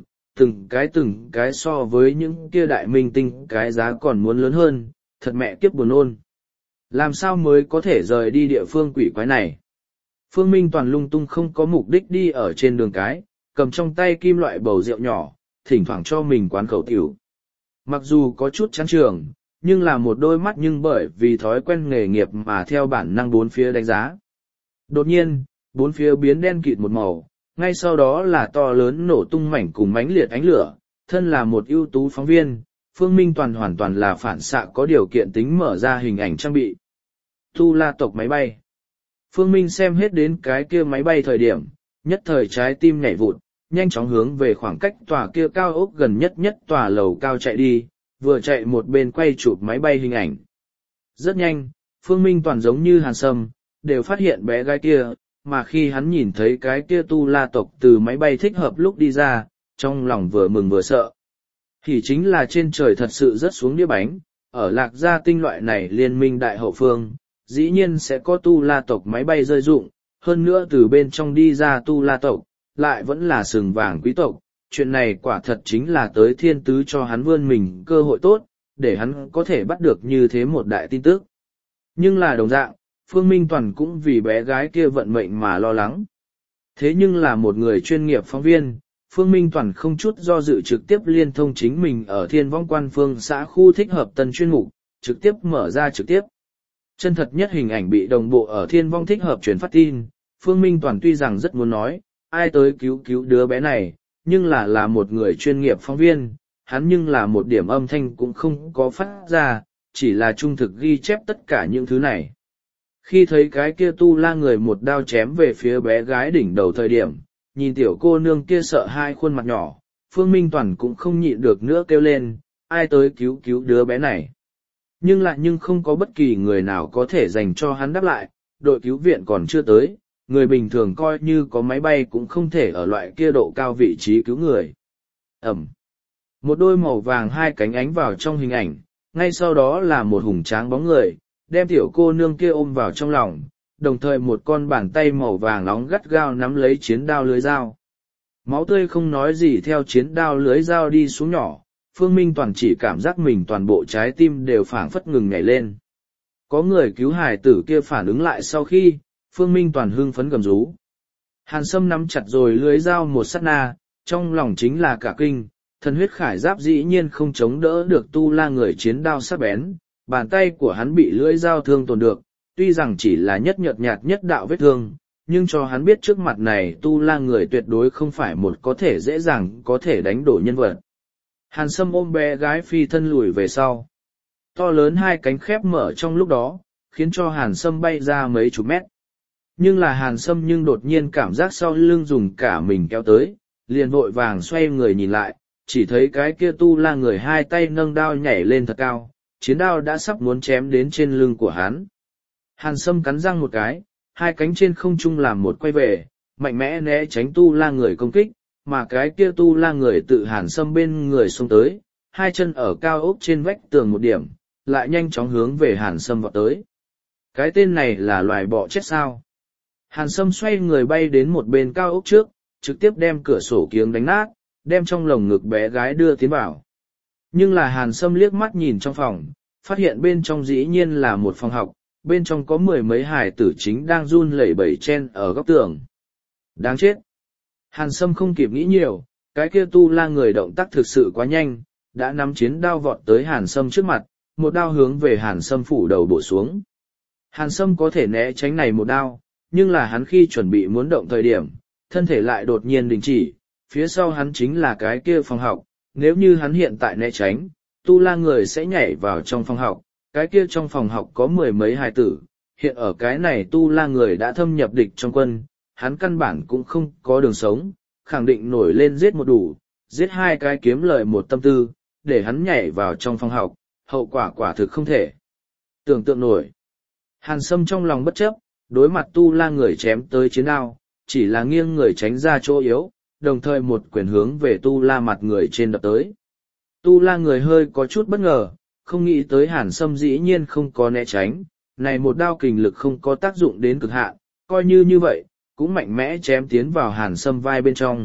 từng cái so với những kia đại minh tinh cái giá còn muốn lớn hơn, thật mẹ kiếp buồn ôn. Làm sao mới có thể rời đi địa phương quỷ quái này? Phương Minh Toàn lung tung không có mục đích đi ở trên đường cái, cầm trong tay kim loại bầu rượu nhỏ, thỉnh thoảng cho mình quán khẩu tiểu. Mặc dù có chút chán trường, nhưng là một đôi mắt nhưng bởi vì thói quen nghề nghiệp mà theo bản năng bốn phía đánh giá. Đột nhiên, bốn phía biến đen kịt một màu, ngay sau đó là to lớn nổ tung mảnh cùng mãnh liệt ánh lửa. Thân là một ưu tú phóng viên, Phương Minh Toàn hoàn toàn là phản xạ có điều kiện tính mở ra hình ảnh trang bị. Tu La tộc máy bay. Phương Minh xem hết đến cái kia máy bay thời điểm, nhất thời trái tim nhảy vụt, nhanh chóng hướng về khoảng cách tòa kia cao ốc gần nhất tòa lầu cao chạy đi, vừa chạy một bên quay chụp máy bay hình ảnh. Rất nhanh, Phương Minh Toàn giống như Hàn Sâm, đều phát hiện bé gái kia, mà khi hắn nhìn thấy cái kia Tu La tộc từ máy bay thích hợp lúc đi ra, trong lòng vừa mừng vừa sợ. Thì chính là trên trời thật sự rớt xuống đĩa bánh, ở Lạc Gia Tinh loại này liên minh đại hậu phương, dĩ nhiên sẽ có Tu La tộc máy bay rơi rụng, hơn nữa từ bên trong đi ra Tu La tộc, lại vẫn là sừng vàng quý tộc. Chuyện này quả thật chính là tới thiên tứ cho hắn vươn mình cơ hội tốt, để hắn có thể bắt được như thế một đại tin tức. Nhưng là đồng dạng, Phương Minh Toàn cũng vì bé gái kia vận mệnh mà lo lắng. Thế nhưng là một người chuyên nghiệp phóng viên, Phương Minh Toàn không chút do dự trực tiếp liên thông chính mình ở Thiên Vong Quan Phương xã khu thích hợp tân chuyên mục, trực tiếp mở ra trực tiếp. Chân thật nhất hình ảnh bị đồng bộ ở Thiên Vong thích hợp truyền phát tin, Phương Minh Toàn tuy rằng rất muốn nói, ai tới cứu đứa bé này, nhưng là một người chuyên nghiệp phóng viên, hắn nhưng là một điểm âm thanh cũng không có phát ra, chỉ là trung thực ghi chép tất cả những thứ này. Khi thấy cái kia Tu La người một đao chém về phía bé gái đỉnh đầu thời điểm, nhìn tiểu cô nương kia sợ hai khuôn mặt nhỏ, Phương Minh Toàn cũng không nhịn được nữa kêu lên, ai tới cứu đứa bé này. Nhưng không có bất kỳ người nào có thể dành cho hắn đáp lại, đội cứu viện còn chưa tới, người bình thường coi như có máy bay cũng không thể ở loại kia độ cao vị trí cứu người. Ẩm. Một đôi màu vàng hai cánh ánh vào trong hình ảnh, ngay sau đó là một hùng tráng bóng người, đem tiểu cô nương kia ôm vào trong lòng, đồng thời một con bàn tay màu vàng nóng gắt gao nắm lấy chiến đao lưới dao. Máu tươi không nói gì theo chiến đao lưới dao đi xuống nhỏ, Phương Minh Toàn chỉ cảm giác mình toàn bộ trái tim đều phảng phất ngừng nhảy lên. Có người cứu hài tử kia phản ứng lại sau khi, Phương Minh Toàn hưng phấn gầm rú. Hàn Sâm nắm chặt rồi lưới dao một sát na, trong lòng chính là cả kinh, thần huyết khải giáp dĩ nhiên không chống đỡ được Tu La người chiến đao sắc bén, bàn tay của hắn bị lưỡi dao thương tổn được, tuy rằng chỉ là nhợt nhạt nhất đạo vết thương, nhưng cho hắn biết trước mặt này Tu La người tuyệt đối không phải một có thể dễ dàng có thể đánh đổ nhân vật. Hàn Sâm ôm bé gái phi thân lùi về sau. To lớn hai cánh khép mở trong lúc đó, khiến cho Hàn Sâm bay ra mấy chục mét. Nhưng là Hàn Sâm đột nhiên cảm giác sau lưng dùng cả mình kéo tới, liền vội vàng xoay người nhìn lại, chỉ thấy cái kia Tu La người hai tay nâng đao nhảy lên thật cao, chiến đao đã sắp muốn chém đến trên lưng của hắn. Hàn Sâm cắn răng một cái, hai cánh trên không trung làm một quay về, mạnh mẽ né tránh Tu La người công kích, mà cái kia Tu La người tự Hàn Sâm bên người xông tới, hai chân ở cao ốc trên vách tường một điểm, lại nhanh chóng hướng về Hàn Sâm vọt tới. Cái tên này là loài bọ chết sao? Hàn Sâm xoay người bay đến một bên cao ốc trước, trực tiếp đem cửa sổ kiếng đánh nát, đem trong lồng ngực bé gái đưa tiến vào. Nhưng là Hàn Sâm liếc mắt nhìn trong phòng, phát hiện bên trong dĩ nhiên là một phòng học, bên trong có mười mấy hài tử chính đang run lẩy bẩy chen ở góc tường. Đáng chết! Hàn Sâm không kịp nghĩ nhiều, cái kia Tu La người động tác thực sự quá nhanh, đã nắm chiến đao vọt tới Hàn Sâm trước mặt, một đao hướng về Hàn Sâm phủ đầu bổ xuống. Hàn Sâm có thể né tránh này một đao, nhưng là hắn khi chuẩn bị muốn động thời điểm, thân thể lại đột nhiên đình chỉ, phía sau hắn chính là cái kia phòng học, nếu như hắn hiện tại né tránh, Tu La người sẽ nhảy vào trong phòng học, cái kia trong phòng học có mười mấy hài tử, hiện ở cái này Tu La người đã thâm nhập địch trong quân, hắn căn bản cũng không có đường sống, khẳng định nổi lên giết một đủ, giết hai cái kiếm lời một tâm tư, để hắn nhảy vào trong phòng học, hậu quả quả thực không thể tưởng tượng nổi. Hàn Sâm trong lòng bất chấp, đối mặt Tu La người chém tới chiến đao, chỉ là nghiêng người tránh ra chỗ yếu, đồng thời một quyền hướng về Tu La mặt người trên đập tới. Tu La người hơi có chút bất ngờ, không nghĩ tới Hàn Sâm dĩ nhiên không có né tránh, này một đao kình lực không có tác dụng đến cực hạn, coi như vậy, cũng mạnh mẽ chém tiến vào Hàn Sâm vai bên trong,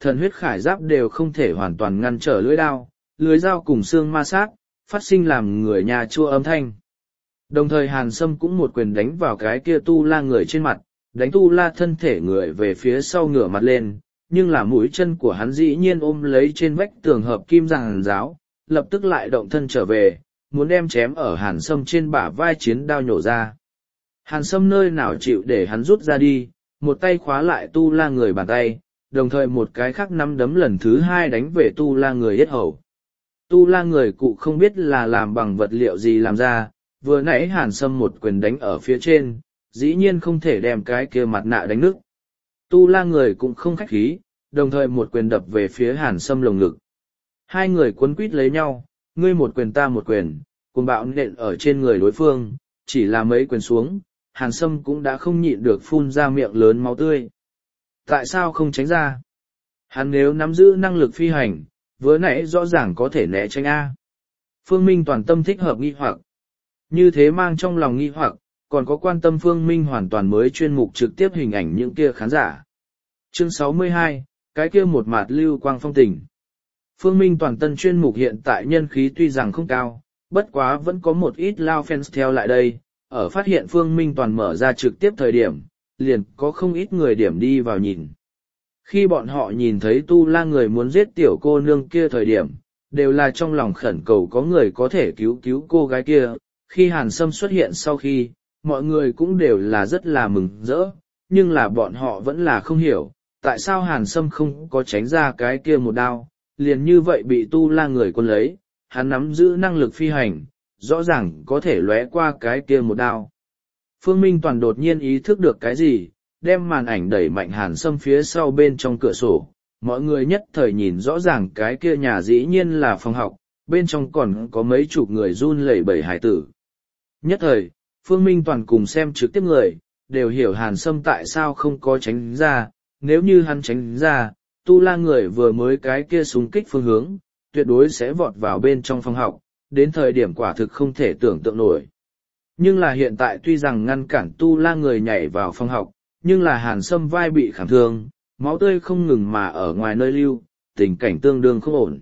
thần huyết khải giáp đều không thể hoàn toàn ngăn trở lưỡi đao, lưới dao cùng xương ma sát, phát sinh làm người nhà chua âm thanh. Đồng thời Hàn Sâm cũng một quyền đánh vào cái kia tu la người trên mặt, đánh tu la thân thể người về phía sau ngửa mặt lên, nhưng là mũi chân của hắn dĩ nhiên ôm lấy trên vách tường hợp kim giàn giáo, lập tức lại động thân trở về, muốn đem chém ở Hàn Sâm trên bả vai chiến đao nhổ ra. Hàn Sâm nơi nào chịu để hắn rút ra đi, một tay khóa lại tu la người bàn tay, đồng thời một cái khác nắm đấm lần thứ hai đánh về tu la người yết hầu. Tu la người cụ không biết là làm bằng vật liệu gì làm ra, vừa nãy Hàn Sâm một quyền đánh ở phía trên, dĩ nhiên không thể đem cái kia mặt nạ đánh nứt. Tu la người cũng không khách khí, đồng thời một quyền đập về phía Hàn Sâm lồng ngực. Hai người quấn quýt lấy nhau, ngươi một quyền ta một quyền, cuồng bạo nện ở trên người đối phương, chỉ là mấy quyền xuống, Hàn Sâm cũng đã không nhịn được phun ra miệng lớn máu tươi. Tại sao không tránh ra? Hắn nếu nắm giữ năng lực phi hành, vừa nãy rõ ràng có thể né tránh A. Phương Minh toàn tâm thích hợp nghi hoặc. Như thế mang trong lòng nghi hoặc, còn có quan tâm Phương Minh hoàn toàn mới chuyên mục trực tiếp hình ảnh những kia khán giả. Chương 62, cái kia một mạt lưu quang phong tình. Phương Minh toàn tân chuyên mục hiện tại nhân khí tuy rằng không cao, bất quá vẫn có một ít lao fans theo lại đây, ở phát hiện Phương Minh toàn mở ra trực tiếp thời điểm, liền có không ít người điểm đi vào nhìn. Khi bọn họ nhìn thấy tu la người muốn giết tiểu cô nương kia thời điểm, đều là trong lòng khẩn cầu có người có thể cứu cứu cô gái kia. Khi Hàn Sâm xuất hiện sau khi, mọi người cũng đều là rất là mừng rỡ, nhưng là bọn họ vẫn là không hiểu, tại sao Hàn Sâm không có tránh ra cái kia một đao, liền như vậy bị tu la người quân lấy, hắn nắm giữ năng lực phi hành, rõ ràng có thể lóe qua cái kia một đao. Phương Minh toàn đột nhiên ý thức được cái gì, đem màn ảnh đẩy mạnh Hàn Sâm phía sau bên trong cửa sổ, mọi người nhất thời nhìn rõ ràng cái kia nhà dĩ nhiên là phòng học, bên trong còn có mấy chục người run lẩy bẩy hải tử. Nhất thời, Phương Minh toàn cùng xem trực tiếp người, đều hiểu Hàn Sâm tại sao không có tránh ra, nếu như hắn tránh ra, tu la người vừa mới cái kia xung kích phương hướng, tuyệt đối sẽ vọt vào bên trong phòng học, đến thời điểm quả thực không thể tưởng tượng nổi. Nhưng là hiện tại tuy rằng ngăn cản tu la người nhảy vào phòng học, nhưng là Hàn Sâm vai bị khảm thương, máu tươi không ngừng mà ở ngoài nơi lưu, tình cảnh tương đương không ổn.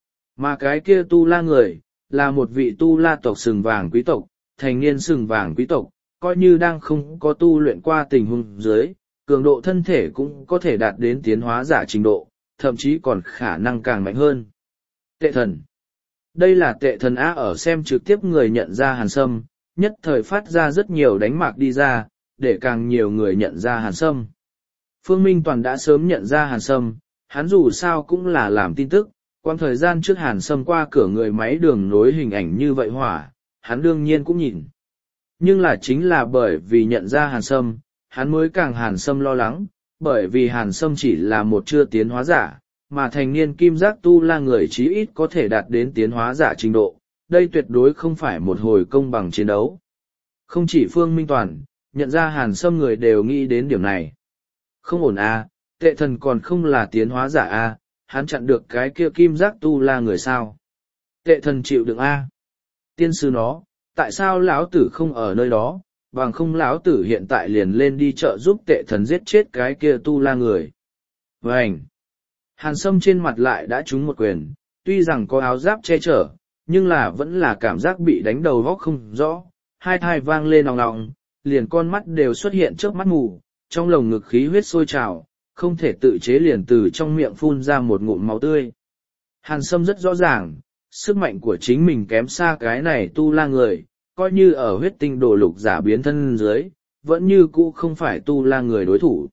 Mà cái kia tu la người, là một vị tu la tộc sừng vàng quý tộc, thành niên sừng vàng quý tộc, coi như đang không có tu luyện qua tình huống dưới, cường độ thân thể cũng có thể đạt đến tiến hóa giả trình độ, thậm chí còn khả năng càng mạnh hơn. Tệ thần. Đây là tệ thần á, ở xem trực tiếp người nhận ra Hàn Sâm, nhất thời phát ra rất nhiều đánh mạc đi ra, để càng nhiều người nhận ra Hàn Sâm. Phương Minh toàn đã sớm nhận ra Hàn Sâm, hắn dù sao cũng là làm tin tức, quang thời gian trước Hàn Sâm qua cửa người máy đường nối hình ảnh như vậy hỏa, hắn đương nhiên cũng nhìn. Nhưng là chính là bởi vì nhận ra Hàn Sâm, hắn mới càng Hàn Sâm lo lắng, bởi vì Hàn Sâm chỉ là một chưa tiến hóa giả, mà thành niên kim giác tu la người chí ít có thể đạt đến tiến hóa giả trình độ, đây tuyệt đối không phải một hồi công bằng chiến đấu. Không chỉ Phương Minh toàn, nhận ra Hàn Sâm người đều nghĩ đến điểm này. Không ổn à, tệ thần còn không là tiến hóa giả à, hắn chặn được cái kia kim giác tu la người sao. Tệ thần chịu đựng à. Tiên sư nó, tại sao lão tử không ở nơi đó, bằng không lão tử hiện tại liền lên đi chợ giúp tệ thần giết chết cái kia tu la người. Vânh! Hàn Sâm trên mặt lại đã trúng một quyền, tuy rằng có áo giáp che chở, nhưng là vẫn là cảm giác bị đánh đầu vóc không rõ, hai thai vang lên òng òng, liền con mắt đều xuất hiện trước mắt mù, trong lồng ngực khí huyết sôi trào, không thể tự chế liền từ trong miệng phun ra một ngụm máu tươi. Hàn Sâm rất rõ ràng, sức mạnh của chính mình kém xa cái này tu la người, coi như ở huyết tinh đồ lục giả biến thân dưới, vẫn như cũ không phải tu la người đối thủ.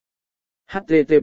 HTTP.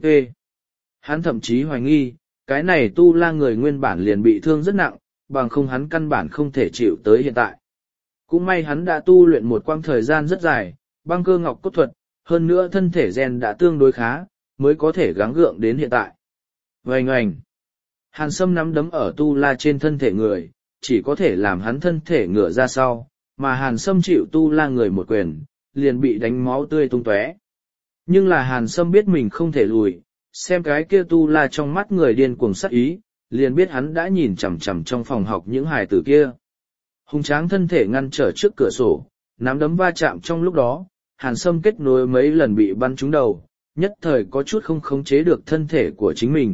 Hắn thậm chí hoài nghi, cái này tu la người nguyên bản liền bị thương rất nặng, bằng không hắn căn bản không thể chịu tới hiện tại. Cũng may hắn đã tu luyện một quãng thời gian rất dài, băng cơ ngọc cốt thuật, hơn nữa thân thể gen đã tương đối khá, mới có thể gắng gượng đến hiện tại. Oanh oanh. Hàn Sâm nắm đấm ở tu la trên thân thể người, chỉ có thể làm hắn thân thể ngửa ra sau, mà Hàn Sâm chịu tu la người một quyền, liền bị đánh máu tươi tung tóe. Nhưng là Hàn Sâm biết mình không thể lùi, xem cái kia tu la trong mắt người điên cuồng sát ý, liền biết hắn đã nhìn chằm chằm trong phòng học những hài tử kia. Hùng tráng thân thể ngăn trở trước cửa sổ, nắm đấm va chạm trong lúc đó, Hàn Sâm kết nối mấy lần bị bắn trúng đầu, nhất thời có chút không khống chế được thân thể của chính mình,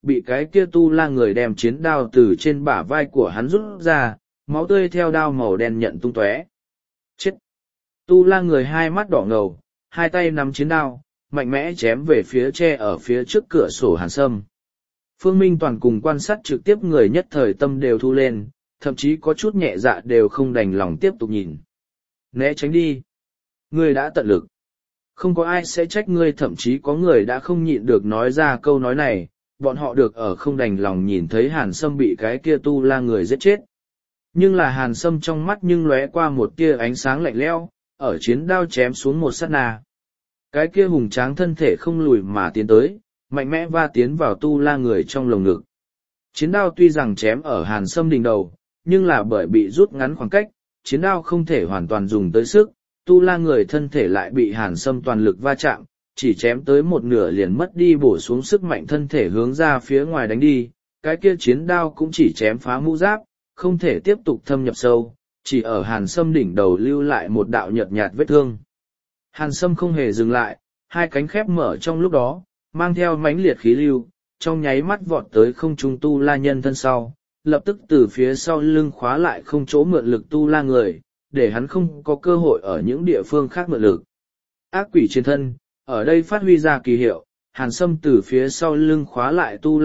bị cái kia tu la người đem chiến đao từ trên bả vai của hắn rút ra, máu tươi theo đao màu đen nhận tung tóe. Chết! Tu la người hai mắt đỏ ngầu, hai tay nắm chiến đao, mạnh mẽ chém về phía tre ở phía trước cửa sổ Hàn Sâm. Phương Minh Toàn cùng quan sát trực tiếp người nhất thời tâm đều thu lên, thậm chí có chút nhẹ dạ đều không đành lòng tiếp tục nhìn. Né tránh đi! Ngươi đã tận lực. Không có ai sẽ trách ngươi, thậm chí có người đã không nhịn được nói ra câu nói này, bọn họ được ở không đành lòng nhìn thấy Hàn Sâm bị cái kia tu la người giết chết. Nhưng là Hàn Sâm trong mắt nhưng lóe qua một tia ánh sáng lạnh lẽo, ở chiến đao chém xuống một sát na. Cái kia hùng tráng thân thể không lùi mà tiến tới, mạnh mẽ va tiến vào tu la người trong lồng ngực. Chiến đao tuy rằng chém ở Hàn Sâm đỉnh đầu, nhưng là bởi bị rút ngắn khoảng cách, chiến đao không thể hoàn toàn dùng tới sức, tu la người thân thể lại bị Hàn Sâm toàn lực va chạm, chỉ chém tới một nửa liền mất đi bổ xuống sức mạnh, thân thể hướng ra phía ngoài đánh đi, cái kia chiến đao cũng chỉ chém phá mũ giáp, không thể tiếp tục thâm nhập sâu, chỉ ở Hàn Sâm đỉnh đầu lưu lại một đạo nhợt nhạt vết thương. Hàn Sâm không hề dừng lại, hai cánh khép mở trong lúc đó, mang theo mãnh liệt khí lưu, trong nháy mắt vọt tới không trung tu la nhân thân sau, lập tức từ phía sau lưng khóa lại không chỗ mượn lực tu la người, để hắn không có cơ hội ở những địa phương khác mượn lực. Ác quỷ trên thân, ở đây phát huy ra kỳ hiệu, Hàn Sâm từ phía sau lưng khóa lại tu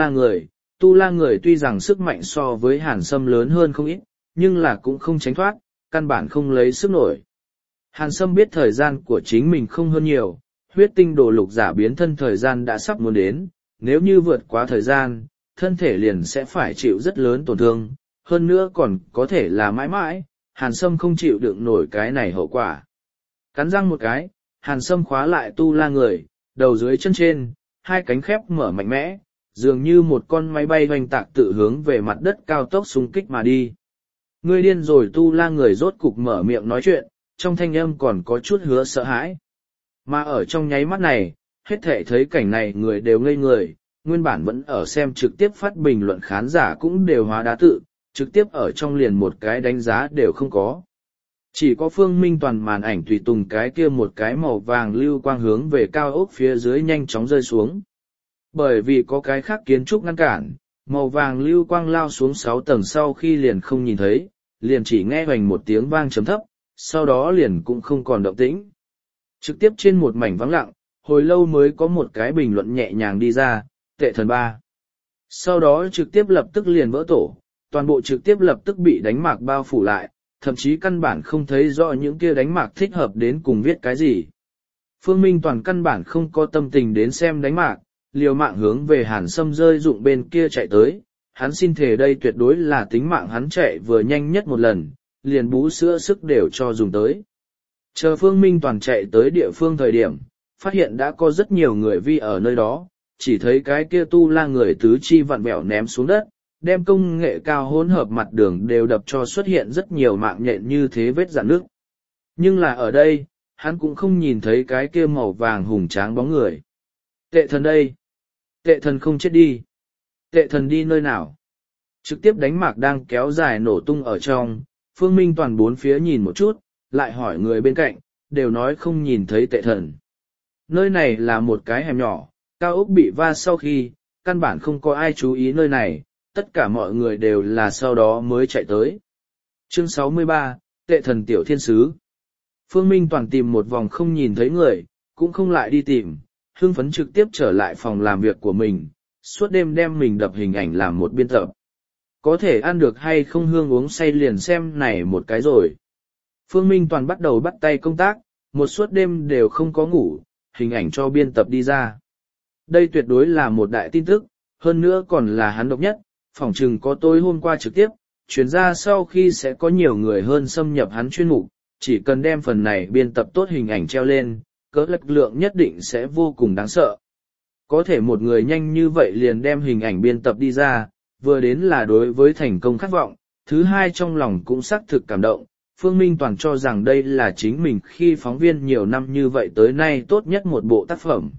la người tuy rằng sức mạnh so với Hàn Sâm lớn hơn không ít, nhưng là cũng không tránh thoát, căn bản không lấy sức nổi. Hàn Sâm biết thời gian của chính mình không hơn nhiều, huyết tinh đồ lục giả biến thân thời gian đã sắp muốn đến, nếu như vượt quá thời gian, thân thể liền sẽ phải chịu rất lớn tổn thương, hơn nữa còn có thể là mãi mãi, Hàn Sâm không chịu đựng nổi cái này hậu quả. Cắn răng một cái, Hàn Sâm khóa lại tu la người, đầu dưới chân trên, hai cánh khép mở mạnh mẽ, dường như một con máy bay hoành tạc tự hướng về mặt đất cao tốc xung kích mà đi. Ngươi điên rồi, tu la người rốt cục mở miệng nói chuyện, trong thanh âm còn có chút hứa sợ hãi. Mà ở trong nháy mắt này, hết thảy thấy cảnh này người đều ngây người, nguyên bản vẫn ở xem trực tiếp phát bình luận khán giả cũng đều hóa đá tự, trực tiếp ở trong liền một cái đánh giá đều không có. Chỉ có Phương Minh Toàn màn ảnh tùy tùng cái kia một cái màu vàng lưu quang hướng về cao ốc phía dưới nhanh chóng rơi xuống. Bởi vì có cái khác kiến trúc ngăn cản, màu vàng lưu quang lao xuống 6 tầng sau khi liền không nhìn thấy, liền chỉ nghe hoành một tiếng vang trầm thấp, sau đó liền cũng không còn động tĩnh. Trực tiếp trên một mảnh vắng lặng, hồi lâu mới có một cái bình luận nhẹ nhàng đi ra, tệ thần 3. Sau đó trực tiếp lập tức liền vỡ tổ, toàn bộ trực tiếp lập tức bị đánh mạc bao phủ lại, thậm chí căn bản không thấy rõ những kia đánh mạc thích hợp đến cùng viết cái gì. Phương Minh Toàn căn bản không có tâm tình đến xem đánh mạc, liều mạng hướng về Hàn Sâm rơi dụng bên kia chạy tới, hắn xin thề đây tuyệt đối là tính mạng hắn chạy vừa nhanh nhất một lần, liền bú sữa sức đều cho dùng tới. Chờ Phương Minh Toàn chạy tới địa phương thời điểm, phát hiện đã có rất nhiều người vi ở nơi đó, chỉ thấy cái kia tu la người tứ chi vặn vẹo ném xuống đất, đem công nghệ cao hỗn hợp mặt đường đều đập cho xuất hiện rất nhiều mạng nhện như thế vết rạn nước. Nhưng là ở đây, hắn cũng không nhìn thấy cái kia màu vàng hùng tráng bóng người. Tệ thần đây! Tệ thần không chết đi! Tệ thần đi nơi nào? Trực tiếp đánh mạc đang kéo dài nổ tung ở trong, Phương Minh Toàn bốn phía nhìn một chút, lại hỏi người bên cạnh, đều nói không nhìn thấy tệ thần. Nơi này là một cái hẻm nhỏ, cao ốc bị va sau khi, căn bản không có ai chú ý nơi này, tất cả mọi người đều là sau đó mới chạy tới. Chương 63, Tệ thần tiểu thiên sứ. Phương Minh Toàn tìm một vòng không nhìn thấy người, cũng không lại đi tìm, hưng phấn trực tiếp trở lại phòng làm việc của mình, suốt đêm đem mình đập hình ảnh làm một biên tập. Có thể ăn được hay không hương uống say liền xem này một cái rồi. Phương Minh Toàn bắt đầu bắt tay công tác, một suốt đêm đều không có ngủ, hình ảnh cho biên tập đi ra. Đây tuyệt đối là một đại tin tức, hơn nữa còn là hắn độc nhất, phỏng chừng có tối hôm qua trực tiếp, chuyển ra sau khi sẽ có nhiều người hơn xâm nhập hắn chuyên mục, chỉ cần đem phần này biên tập tốt hình ảnh treo lên, cỡ lực lượng nhất định sẽ vô cùng đáng sợ. Có thể một người nhanh như vậy liền đem hình ảnh biên tập đi ra, vừa đến là đối với thành công khát vọng, thứ hai trong lòng cũng xác thực cảm động. Phương Minh Toàn cho rằng đây là chính mình khi phóng viên nhiều năm như vậy tới nay tốt nhất một bộ tác phẩm.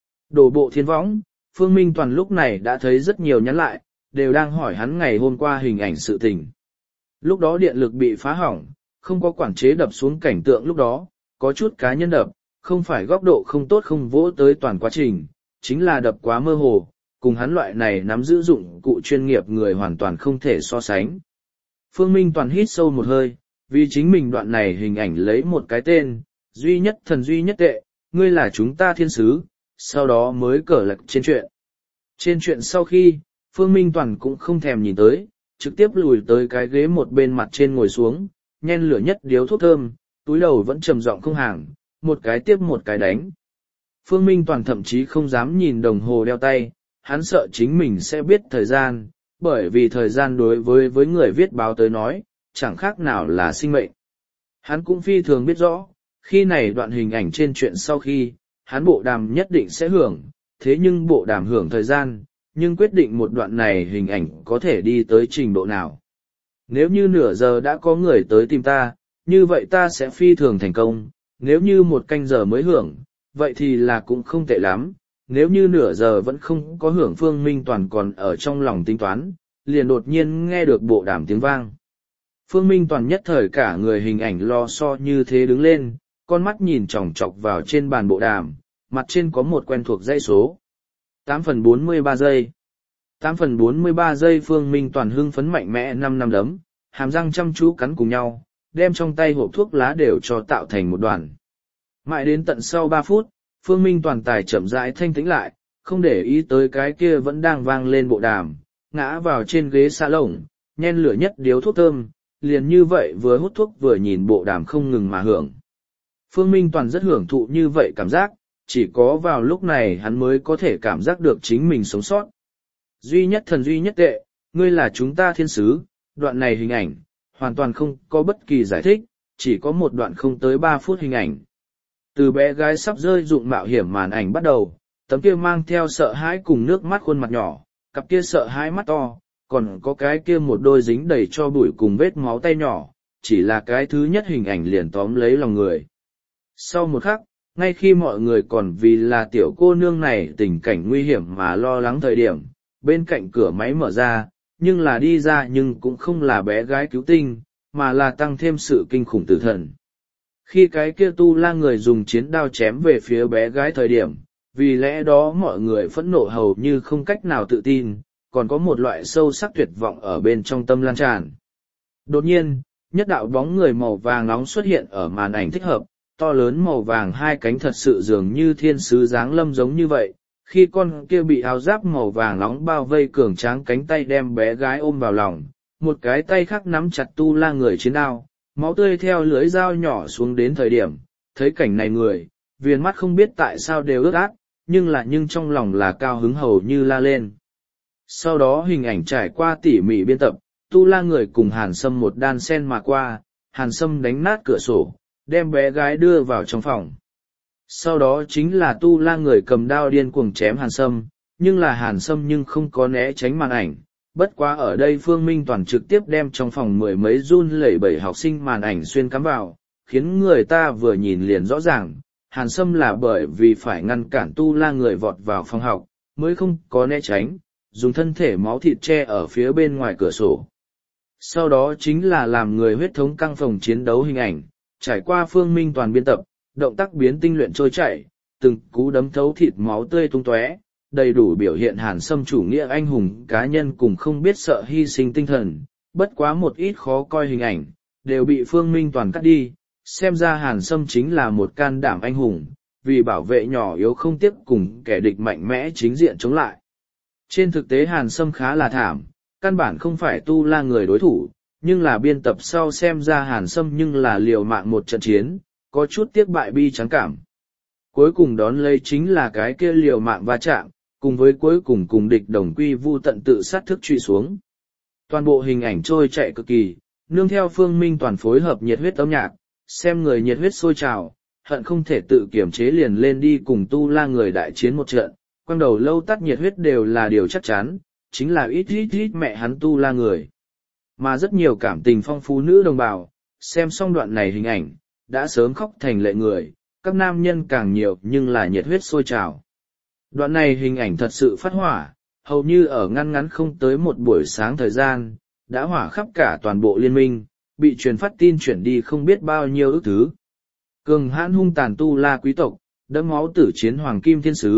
Đổ bộ thiên võng, Phương Minh Toàn lúc này đã thấy rất nhiều nhắn lại, đều đang hỏi hắn ngày hôm qua hình ảnh sự tình. Lúc đó điện lực bị phá hỏng, không có quản chế đập xuống cảnh tượng lúc đó, có chút cá nhân đập, không phải góc độ không tốt không vỗ tới toàn quá trình, chính là đập quá mơ hồ, cùng hắn loại này nắm giữ dụng cụ chuyên nghiệp người hoàn toàn không thể so sánh. Phương Minh Toàn hít sâu một hơi, vì chính mình đoạn này hình ảnh lấy một cái tên, duy nhất thần duy nhất tệ, ngươi là chúng ta thiên sứ, sau đó mới cờ lật trên chuyện. Trên chuyện sau khi, Phương Minh Toàn cũng không thèm nhìn tới, trực tiếp lùi tới cái ghế một bên mặt trên ngồi xuống, nhen lửa nhất điếu thuốc thơm, túi đầu vẫn trầm giọng không hàng, một cái tiếp một cái đánh. Phương Minh Toàn thậm chí không dám nhìn đồng hồ đeo tay, hắn sợ chính mình sẽ biết thời gian, bởi vì thời gian đối với người viết báo tới nói, chẳng khác nào là sinh mệnh. Hắn cũng phi thường biết rõ, khi này đoạn hình ảnh trên chuyện sau khi, hắn bộ đàm nhất định sẽ hưởng, thế nhưng bộ đàm hưởng thời gian, nhưng quyết định một đoạn này hình ảnh có thể đi tới trình độ nào. Nếu như nửa giờ đã có người tới tìm ta, như vậy ta sẽ phi thường thành công, nếu như 1 canh giờ mới hưởng, vậy thì là cũng không tệ lắm, nếu như nửa giờ vẫn không có hưởng. Phương Minh Toàn còn ở trong lòng tính toán, liền đột nhiên nghe được bộ đàm tiếng vang. Phương Minh Toàn nhất thời cả người hình ảnh lo so như thế đứng lên, con mắt nhìn chòng chọc vào trên bàn bộ đàm, mặt trên có một quen thuộc dãy số. 8/43 giây. 8/43 giây. Phương Minh Toàn hưng phấn mạnh mẽ 5 năm đấm, hàm răng chăm chú cắn cùng nhau, đem trong tay hộp thuốc lá đều cho tạo thành một đoàn. Mãi đến tận sau 3 phút, Phương Minh Toàn tài chậm rãi thanh tĩnh lại, không để ý tới cái kia vẫn đang vang lên bộ đàm, ngã vào trên ghế salon, nhen lửa nhất điếu thuốc thơm, liền như vậy vừa hút thuốc vừa nhìn bộ đàm không ngừng mà hưởng. Phương Minh Toàn rất hưởng thụ như vậy cảm giác, chỉ có vào lúc này hắn mới có thể cảm giác được chính mình sống sót. Duy nhất thần duy nhất tệ, ngươi là chúng ta thiên sứ, đoạn này hình ảnh, hoàn toàn không có bất kỳ giải thích, chỉ có một đoạn không tới 3 phút hình ảnh. Từ bé gái sắp rơi dụng mạo hiểm màn ảnh bắt đầu, tấm kia mang theo sợ hãi cùng nước mắt khuôn mặt nhỏ, cặp kia sợ hãi mắt to, còn có cái kia một đôi dính đầy cho bụi cùng vết máu tay nhỏ, chỉ là cái thứ nhất hình ảnh liền tóm lấy lòng người. Sau một khắc, ngay khi mọi người còn vì là tiểu cô nương này tình cảnh nguy hiểm mà lo lắng thời điểm, bên cạnh cửa máy mở ra, nhưng là đi ra nhưng cũng không là bé gái cứu tinh, mà là tăng thêm sự kinh khủng tử thần. Khi cái kia tu la người dùng chiến đao chém về phía bé gái thời điểm, vì lẽ đó mọi người phẫn nộ hầu như không cách nào tự tin, còn có một loại sâu sắc tuyệt vọng ở bên trong tâm lan tràn. Đột nhiên, nhất đạo bóng người màu vàng nóng xuất hiện ở màn ảnh thích hợp, to lớn màu vàng hai cánh thật sự dường như thiên sứ giáng lâm giống như vậy. Khi con kia bị áo giáp màu vàng nóng bao vây cường tráng cánh tay đem bé gái ôm vào lòng, một cái tay khác nắm chặt tu la người chiến đao, máu tươi theo lưỡi dao nhỏ xuống đến thời điểm, thấy cảnh này người, viền mắt không biết tại sao đều ướt át, nhưng trong lòng là cao hứng hầu như la lên. Sau đó hình ảnh trải qua tỉ mỉ biên tập, tu la người cùng Hàn Sâm một đan sen mà qua, Hàn Sâm đánh nát cửa sổ, đem bé gái đưa vào trong phòng. Sau đó chính là tu la người cầm đao điên cuồng chém Hàn Sâm, nhưng là Hàn Sâm nhưng không có né tránh màn ảnh. Bất quá ở đây Phương Minh Toàn trực tiếp đem trong phòng 10 mấy run lẩy bẩy học sinh màn ảnh xuyên cắm vào, khiến người ta vừa nhìn liền rõ ràng, Hàn Sâm là bởi vì phải ngăn cản tu la người vọt vào phòng học, mới không có né tránh, dùng thân thể máu thịt che ở phía bên ngoài cửa sổ. Sau đó chính là làm người huyết thống căng phòng chiến đấu hình ảnh, trải qua Phương Minh Toàn biên tập, động tác biến tinh luyện trôi chảy, từng cú đấm thấu thịt máu tươi tung tóe, đầy đủ biểu hiện Hàn Sâm chủ nghĩa anh hùng cá nhân cùng không biết sợ hy sinh tinh thần. Bất quá một ít khó coi hình ảnh, đều bị Phương Minh Toàn cắt đi, xem ra Hàn Sâm chính là một can đảm anh hùng, vì bảo vệ nhỏ yếu không tiếp cùng kẻ địch mạnh mẽ chính diện chống lại. Trên thực tế Hàn Sâm khá là thảm, căn bản không phải tu la người đối thủ, nhưng là biên tập sau xem ra Hàn Sâm nhưng là liều mạng một trận chiến, có chút tiếc bại bi trắng cảm. Cuối cùng đón lấy chính là cái kia liều mạng va chạm, cùng với cuối cùng cùng địch đồng quy vu tận tự sát thức truy xuống. Toàn bộ hình ảnh trôi chạy cực kỳ, nương theo Phương Minh Toàn phối hợp nhiệt huyết âm nhạc, xem người nhiệt huyết sôi trào, hận không thể tự kiểm chế liền lên đi cùng tu la người đại chiến một trận, quang đầu lâu tắt nhiệt huyết đều là điều chắc chắn, chính là ít mẹ hắn tu la người. Mà rất nhiều cảm tình phong phú nữ đồng bào, xem xong đoạn này hình ảnh, đã sớm khóc thành lệ người, các nam nhân càng nhiều nhưng là nhiệt huyết sôi trào. Đoạn này hình ảnh thật sự phát hỏa, hầu như ở ngăn không tới một buổi sáng thời gian, đã hỏa khắp cả toàn bộ liên minh, bị truyền phát tin chuyển đi không biết bao nhiêu ức thứ. Cường hãn hung tàn tu la quý tộc, đẫm máu tử chiến hoàng kim thiên sứ,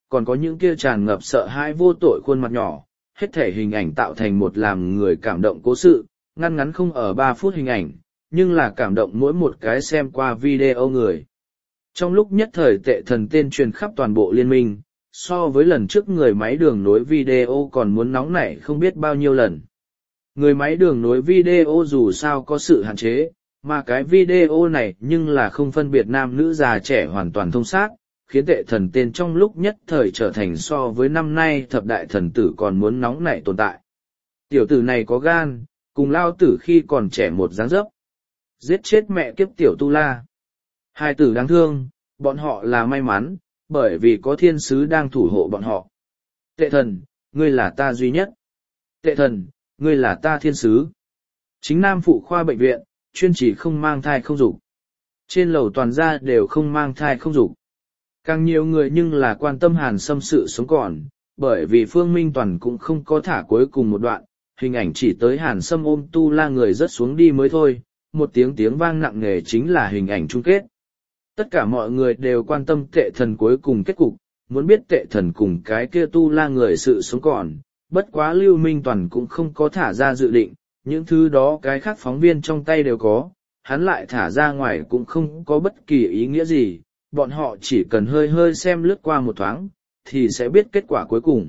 còn có những kia tràn ngập sợ hãi vô tội khuôn mặt nhỏ, hết thể hình ảnh tạo thành một làm người cảm động cố sự, ngăn ngắn không ở 3 phút hình ảnh, nhưng là cảm động mỗi một cái xem qua video người. Trong lúc nhất thời tệ thần tên truyền khắp toàn bộ liên minh, so với lần trước người máy đường nối video còn muốn nóng nảy không biết bao nhiêu lần. Người máy đường nối video dù sao có sự hạn chế, mà cái video này nhưng là không phân biệt nam nữ già trẻ hoàn toàn thông xác, khiến tệ thần tên trong lúc nhất thời trở thành so với năm nay thập đại thần tử còn muốn nóng nảy tồn tại. Tiểu tử này có gan, cùng lao tử khi còn trẻ một dáng dấp. Giết chết mẹ kiếp tiểu tu la. Hai tử đáng thương, bọn họ là may mắn, bởi vì có thiên sứ đang thủ hộ bọn họ. Tệ thần, ngươi là ta duy nhất. Tệ thần, ngươi là ta thiên sứ. Chính nam phụ khoa bệnh viện, chuyên chỉ không mang thai không dục. Trên lầu toàn gia đều không mang thai không dục. Càng nhiều người nhưng là quan tâm Hàn Sâm sự sống còn, bởi vì Phương Minh Toàn cũng không có thả cuối cùng một đoạn, hình ảnh chỉ tới Hàn Sâm ôm tu la người rớt xuống đi mới thôi, một tiếng vang nặng nề chính là hình ảnh chung kết. Tất cả mọi người đều quan tâm tệ thần cuối cùng kết cục, muốn biết tệ thần cùng cái kia tu la người sự sống còn, bất quá Lưu Minh Toàn cũng không có thả ra dự định, những thứ đó cái khác phóng viên trong tay đều có, hắn lại thả ra ngoài cũng không có bất kỳ ý nghĩa gì, bọn họ chỉ cần hơi hơi xem lướt qua một thoáng, thì sẽ biết kết quả cuối cùng.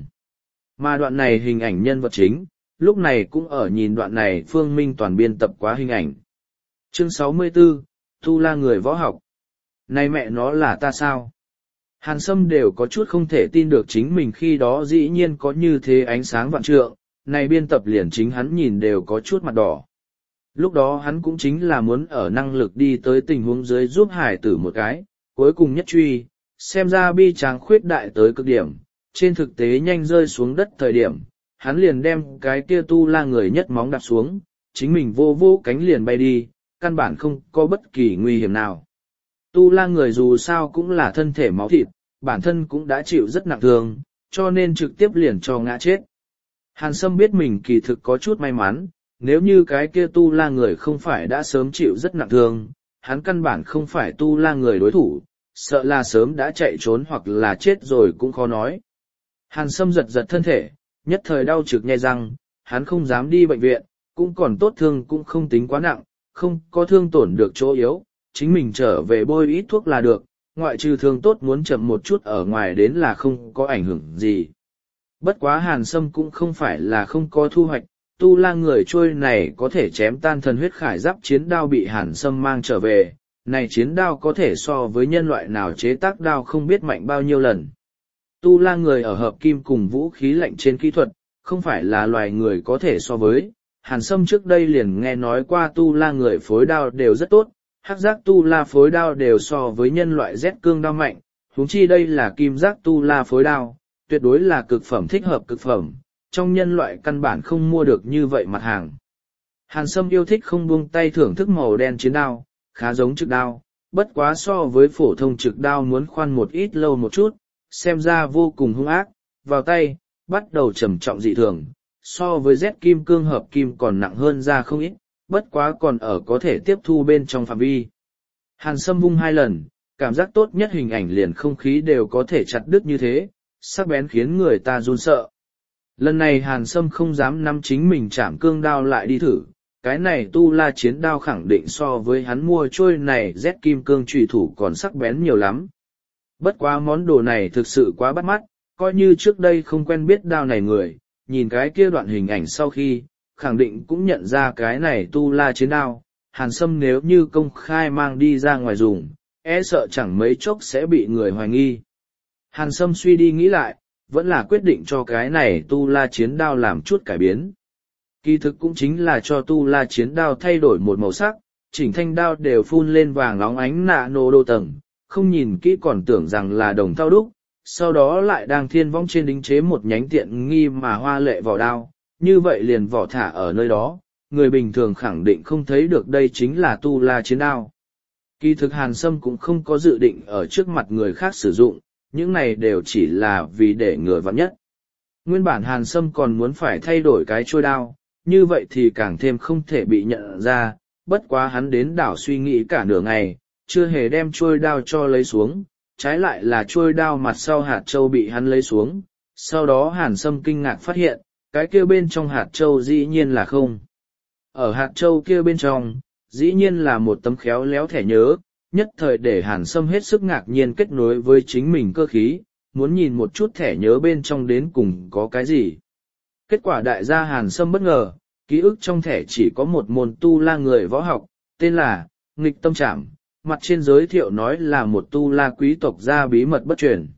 Mà đoạn này hình ảnh nhân vật chính, lúc này cũng ở nhìn đoạn này Phương Minh Toàn biên tập quá hình ảnh. Chương 64, Tu La người võ học. Này mẹ nó là ta sao? Hàn Sâm đều có chút không thể tin được chính mình khi đó dĩ nhiên có như thế ánh sáng vạn trượng, này biên tập liền chính hắn nhìn đều có chút mặt đỏ. Lúc đó hắn cũng chính là muốn ở năng lực đi tới tình huống dưới giúp hải tử một cái, cuối cùng nhất truy, xem ra bi tráng khuyết đại tới cực điểm, trên thực tế nhanh rơi xuống đất thời điểm, hắn liền đem cái kia tu la người nhất móng đạp xuống, chính mình vô cánh liền bay đi, căn bản không có bất kỳ nguy hiểm nào. Tu la người dù sao cũng là thân thể máu thịt, bản thân cũng đã chịu rất nặng thương, cho nên trực tiếp liền cho ngã chết. Hàn Sâm biết mình kỳ thực có chút may mắn, nếu như cái kia tu la người không phải đã sớm chịu rất nặng thương, hắn căn bản không phải tu la người đối thủ, sợ là sớm đã chạy trốn hoặc là chết rồi cũng khó nói. Hàn Sâm giật thân thể, nhất thời đau trực nhe răng, hắn không dám đi bệnh viện, cũng còn tốt thương cũng không tính quá nặng, không có thương tổn được chỗ yếu, chính mình trở về bôi ít thuốc là được, ngoại trừ thương tốt muốn chậm một chút ở ngoài đến là không có ảnh hưởng gì. Bất quá Hàn Sâm cũng không phải là không có thu hoạch, tu la người trôi này có thể chém tan thần huyết khải giáp chiến đao bị Hàn Sâm mang trở về, này chiến đao có thể so với nhân loại nào chế tác đao không biết mạnh bao nhiêu lần. Tu la người ở hợp kim cùng vũ khí lạnh trên kỹ thuật, không phải là loài người có thể so với. Hàn Sâm trước đây liền nghe nói qua tu la người phối đao đều rất tốt, hắc giác tu la phối đao đều so với nhân loại Z cương đao mạnh, huống chi đây là kim giác tu la phối đao, tuyệt đối là cực phẩm thích hợp cực phẩm, trong nhân loại căn bản không mua được như vậy mặt hàng. Hàn Sâm yêu thích không buông tay thưởng thức màu đen chiến đao, khá giống trực đao, bất quá so với phổ thông trực đao muốn khoan một ít lâu một chút, xem ra vô cùng hung ác, vào tay, bắt đầu trầm trọng dị thường, so với Z kim cương hợp kim còn nặng hơn ra không ít, bất quá còn ở có thể tiếp thu bên trong phạm vi. Hàn Sâm vung 2 lần, cảm giác tốt nhất hình ảnh liền không khí đều có thể chặt đứt như thế, sắc bén khiến người ta run sợ. Lần này Hàn Sâm không dám nắm chính mình chạm cương đao lại đi thử, cái này tu la chiến đao khẳng định so với hắn mua trôi này Z kim cương trùy thủ còn sắc bén nhiều lắm. Bất quá món đồ này thực sự quá bắt mắt, coi như trước đây không quen biết đao này người, nhìn cái kia đoạn hình ảnh sau khi, khẳng định cũng nhận ra cái này tu la chiến đao. Hàn Sâm nếu như công khai mang đi ra ngoài dùng, e sợ chẳng mấy chốc sẽ bị người hoài nghi. Hàn Sâm suy đi nghĩ lại, vẫn là quyết định cho cái này tu la chiến đao làm chút cải biến. Kỳ thực cũng chính là cho tu la chiến đao thay đổi một màu sắc, chỉnh thanh đao đều phun lên vàng óng ánh nano đô tầng, không nhìn kỹ còn tưởng rằng là đồng thau đúc, sau đó lại đang thiên vong trên đính chế một nhánh tiện nghi mà hoa lệ vỏ đao, như vậy liền vỏ thả ở nơi đó, người bình thường khẳng định không thấy được đây chính là tu la chiến đao. Kỳ thực Hàn Sâm cũng không có dự định ở trước mặt người khác sử dụng, những này đều chỉ là vì để ngừa vắn nhất. Nguyên bản Hàn Sâm còn muốn phải thay đổi cái trôi đao, như vậy thì càng thêm không thể bị nhận ra, bất quá hắn đến đảo suy nghĩ cả nửa ngày, chưa hề đem trôi đao cho lấy xuống, trái lại là trôi đao mặt sau hạt châu bị hắn lấy xuống, sau đó Hàn Sâm kinh ngạc phát hiện, cái kia bên trong hạt châu dĩ nhiên là không. Ở hạt châu kia bên trong, dĩ nhiên là một tấm khéo léo thẻ nhớ, nhất thời để Hàn Sâm hết sức ngạc nhiên kết nối với chính mình cơ khí, muốn nhìn một chút thẻ nhớ bên trong đến cùng có cái gì. Kết quả đại gia Hàn Sâm bất ngờ, ký ức trong thẻ chỉ có một môn tu la người võ học, tên là Nghịch Tâm Trảm, mặt trên giới thiệu nói là một tu la quý tộc gia bí mật bất truyền.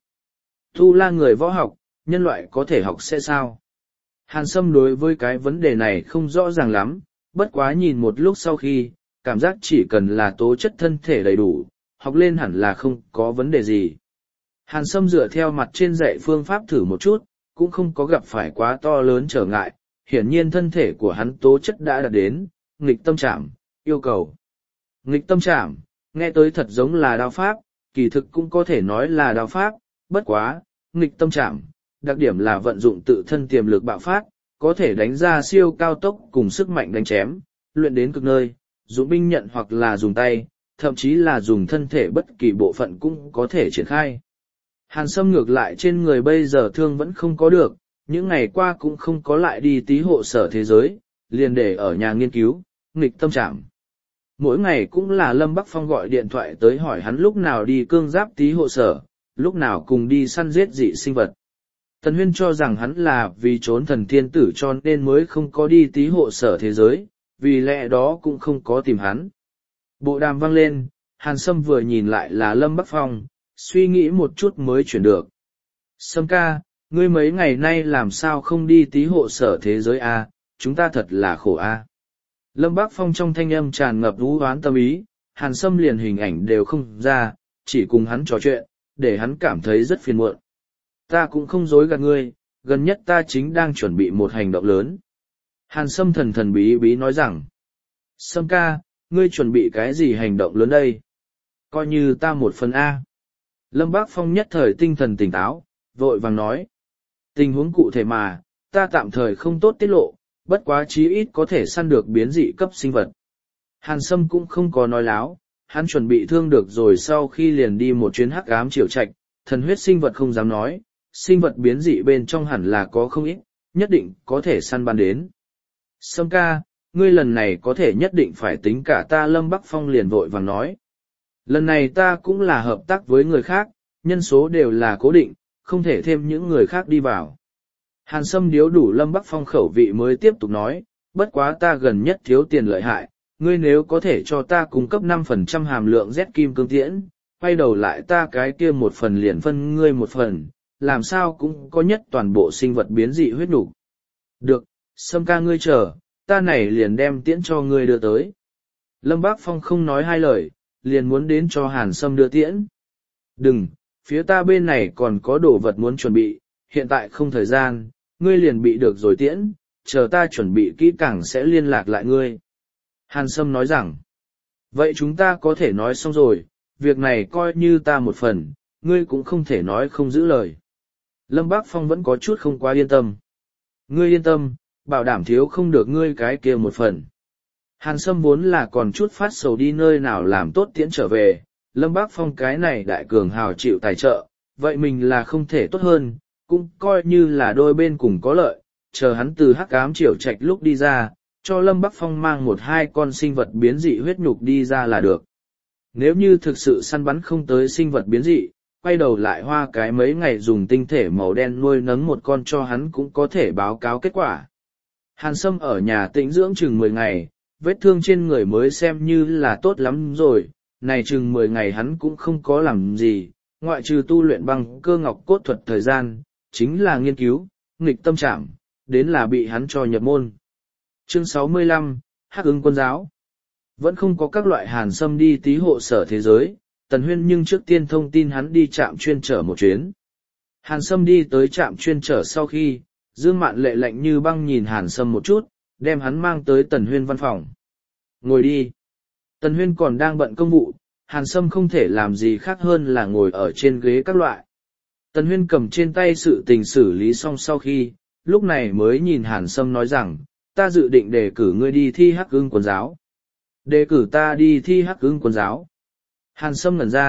Tu la người võ học, nhân loại có thể học sẽ sao? Hàn Sâm đối với cái vấn đề này không rõ ràng lắm, bất quá nhìn một lúc sau khi, cảm giác chỉ cần là tố chất thân thể đầy đủ, học lên hẳn là không có vấn đề gì. Hàn Sâm dựa theo mặt trên dạy phương pháp thử một chút, cũng không có gặp phải quá to lớn trở ngại, hiển nhiên thân thể của hắn tố chất đã đạt đến, nghịch tâm trảm, yêu cầu. Nghịch tâm trảm, nghe tới thật giống là đao pháp, kỳ thực cũng có thể nói là đao pháp, bất quá, nghịch tâm trảm, đặc điểm là vận dụng tự thân tiềm lực bạo phát, có thể đánh ra siêu cao tốc cùng sức mạnh đánh chém, luyện đến cực nơi, dùng binh nhận hoặc là dùng tay, thậm chí là dùng thân thể bất kỳ bộ phận cũng có thể triển khai. Hàn Sâm ngược lại trên người bây giờ thương vẫn không có được, những ngày qua cũng không có lại đi tí hộ sở thế giới, liền để ở nhà nghiên cứu, nghịch tâm trảm. Mỗi ngày cũng là Lâm Bắc Phong gọi điện thoại tới hỏi hắn lúc nào đi cương giáp tí hộ sở, lúc nào cùng đi săn giết dị sinh vật. Tần Huyên cho rằng hắn là vì trốn thần thiên tử cho nên mới không có đi tí hộ sở thế giới, vì lẽ đó cũng không có tìm hắn. Bộ đàm vang lên, Hàn Sâm vừa nhìn lại là Lâm Bắc Phong, suy nghĩ một chút mới chuyển được. Sâm ca, ngươi mấy ngày nay làm sao không đi tí hộ sở thế giới a? Chúng ta thật là khổ a. Lâm Bắc Phong trong thanh âm tràn ngập vũ hoán tâm ý, Hàn Sâm liền hình ảnh đều không ra, chỉ cùng hắn trò chuyện, để hắn cảm thấy rất phiền muộn. Ta cũng không dối gạt ngươi, gần nhất ta chính đang chuẩn bị một hành động lớn. Hàn Sâm thần thần bí bí nói rằng, Sâm ca, ngươi chuẩn bị cái gì hành động lớn đây? Coi như ta một phần A. Lâm Bác Phong nhất thời tinh thần tỉnh táo, vội vàng nói. Tình huống cụ thể mà, ta tạm thời không tốt tiết lộ, bất quá chí ít có thể săn được biến dị cấp sinh vật. Hàn Sâm cũng không có nói láo, hắn chuẩn bị thương được rồi sau khi liền đi một chuyến hắc ám triều trạch, thần huyết sinh vật không dám nói, sinh vật biến dị bên trong hẳn là có không ít, nhất định có thể săn bắn đến. Sâm ca, ngươi lần này có thể nhất định phải tính cả ta. Lâm Bắc Phong liền vội vàng nói. Lần này ta cũng là hợp tác với người khác, nhân số đều là cố định, không thể thêm những người khác đi vào. Hàn Sâm điếu đủ Lâm Bắc Phong khẩu vị mới tiếp tục nói, bất quá ta gần nhất thiếu tiền lợi hại, ngươi nếu có thể cho ta cung cấp 5% hàm lượng Z kim cương tiễn, quay đầu lại ta cái kia một phần liền phân ngươi một phần, làm sao cũng có nhất toàn bộ sinh vật biến dị huyết nục. Được, Sâm ca ngươi chờ, ta này liền đem tiễn cho ngươi đưa tới. Lâm Bác Phong không nói hai lời, liền muốn đến cho Hàn Sâm đưa tiễn. Đừng, phía ta bên này còn có đồ vật muốn chuẩn bị, hiện tại không thời gian, ngươi liền bị được rồi tiễn, chờ ta chuẩn bị kỹ càng sẽ liên lạc lại ngươi. Hàn Sâm nói rằng, vậy chúng ta có thể nói xong rồi, việc này coi như ta một phần, ngươi cũng không thể nói không giữ lời. Lâm Bác Phong vẫn có chút không quá yên tâm. Ngươi yên tâm, bảo đảm thiếu không được ngươi cái kia một phần. Hàn Sâm vốn là còn chút phát sầu đi nơi nào làm tốt tiễn trở về, Lâm Bác Phong cái này đại cường hào chịu tài trợ, vậy mình là không thể tốt hơn, cũng coi như là đôi bên cùng có lợi, chờ hắn từ hắc ám triều trạch lúc đi ra, cho Lâm Bắc Phong mang một hai con sinh vật biến dị huyết nhục đi ra là được. Nếu như thực sự săn bắn không tới sinh vật biến dị, quay đầu lại hoa cái mấy ngày dùng tinh thể màu đen nuôi nấng một con cho hắn cũng có thể báo cáo kết quả. Hàn Sâm ở nhà tĩnh dưỡng chừng 10 ngày, vết thương trên người mới xem như là tốt lắm rồi, này chừng 10 ngày hắn cũng không có làm gì, ngoại trừ tu luyện băng cơ ngọc cốt thuật thời gian, chính là nghiên cứu, nghịch tâm trảm, đến là bị hắn cho nhập môn. Chương 65, Hắc Ưng Quân Giáo. Vẫn không có các loại Hàn Sâm đi tí hộ sở thế giới, Tần Huyên nhưng trước tiên thông tin hắn đi trạm chuyên trở một chuyến. Hàn Sâm đi tới trạm chuyên trở sau khi, Dương Mạn Lệ lạnh như băng nhìn Hàn Sâm một chút, đem hắn mang tới Tần Huyên văn phòng. Ngồi đi. Tần Huyên còn đang bận công vụ, Hàn Sâm không thể làm gì khác hơn là ngồi ở trên ghế các loại. Tần Huyên cầm trên tay sự tình xử lý xong sau khi, lúc này mới nhìn Hàn Sâm nói rằng, ta dự định đề cử ngươi đi thi Hắc Ưng Quân Giáo. Đề cử ta đi thi Hắc Ưng Quân Giáo. Hàn Sâm ngẩn ra,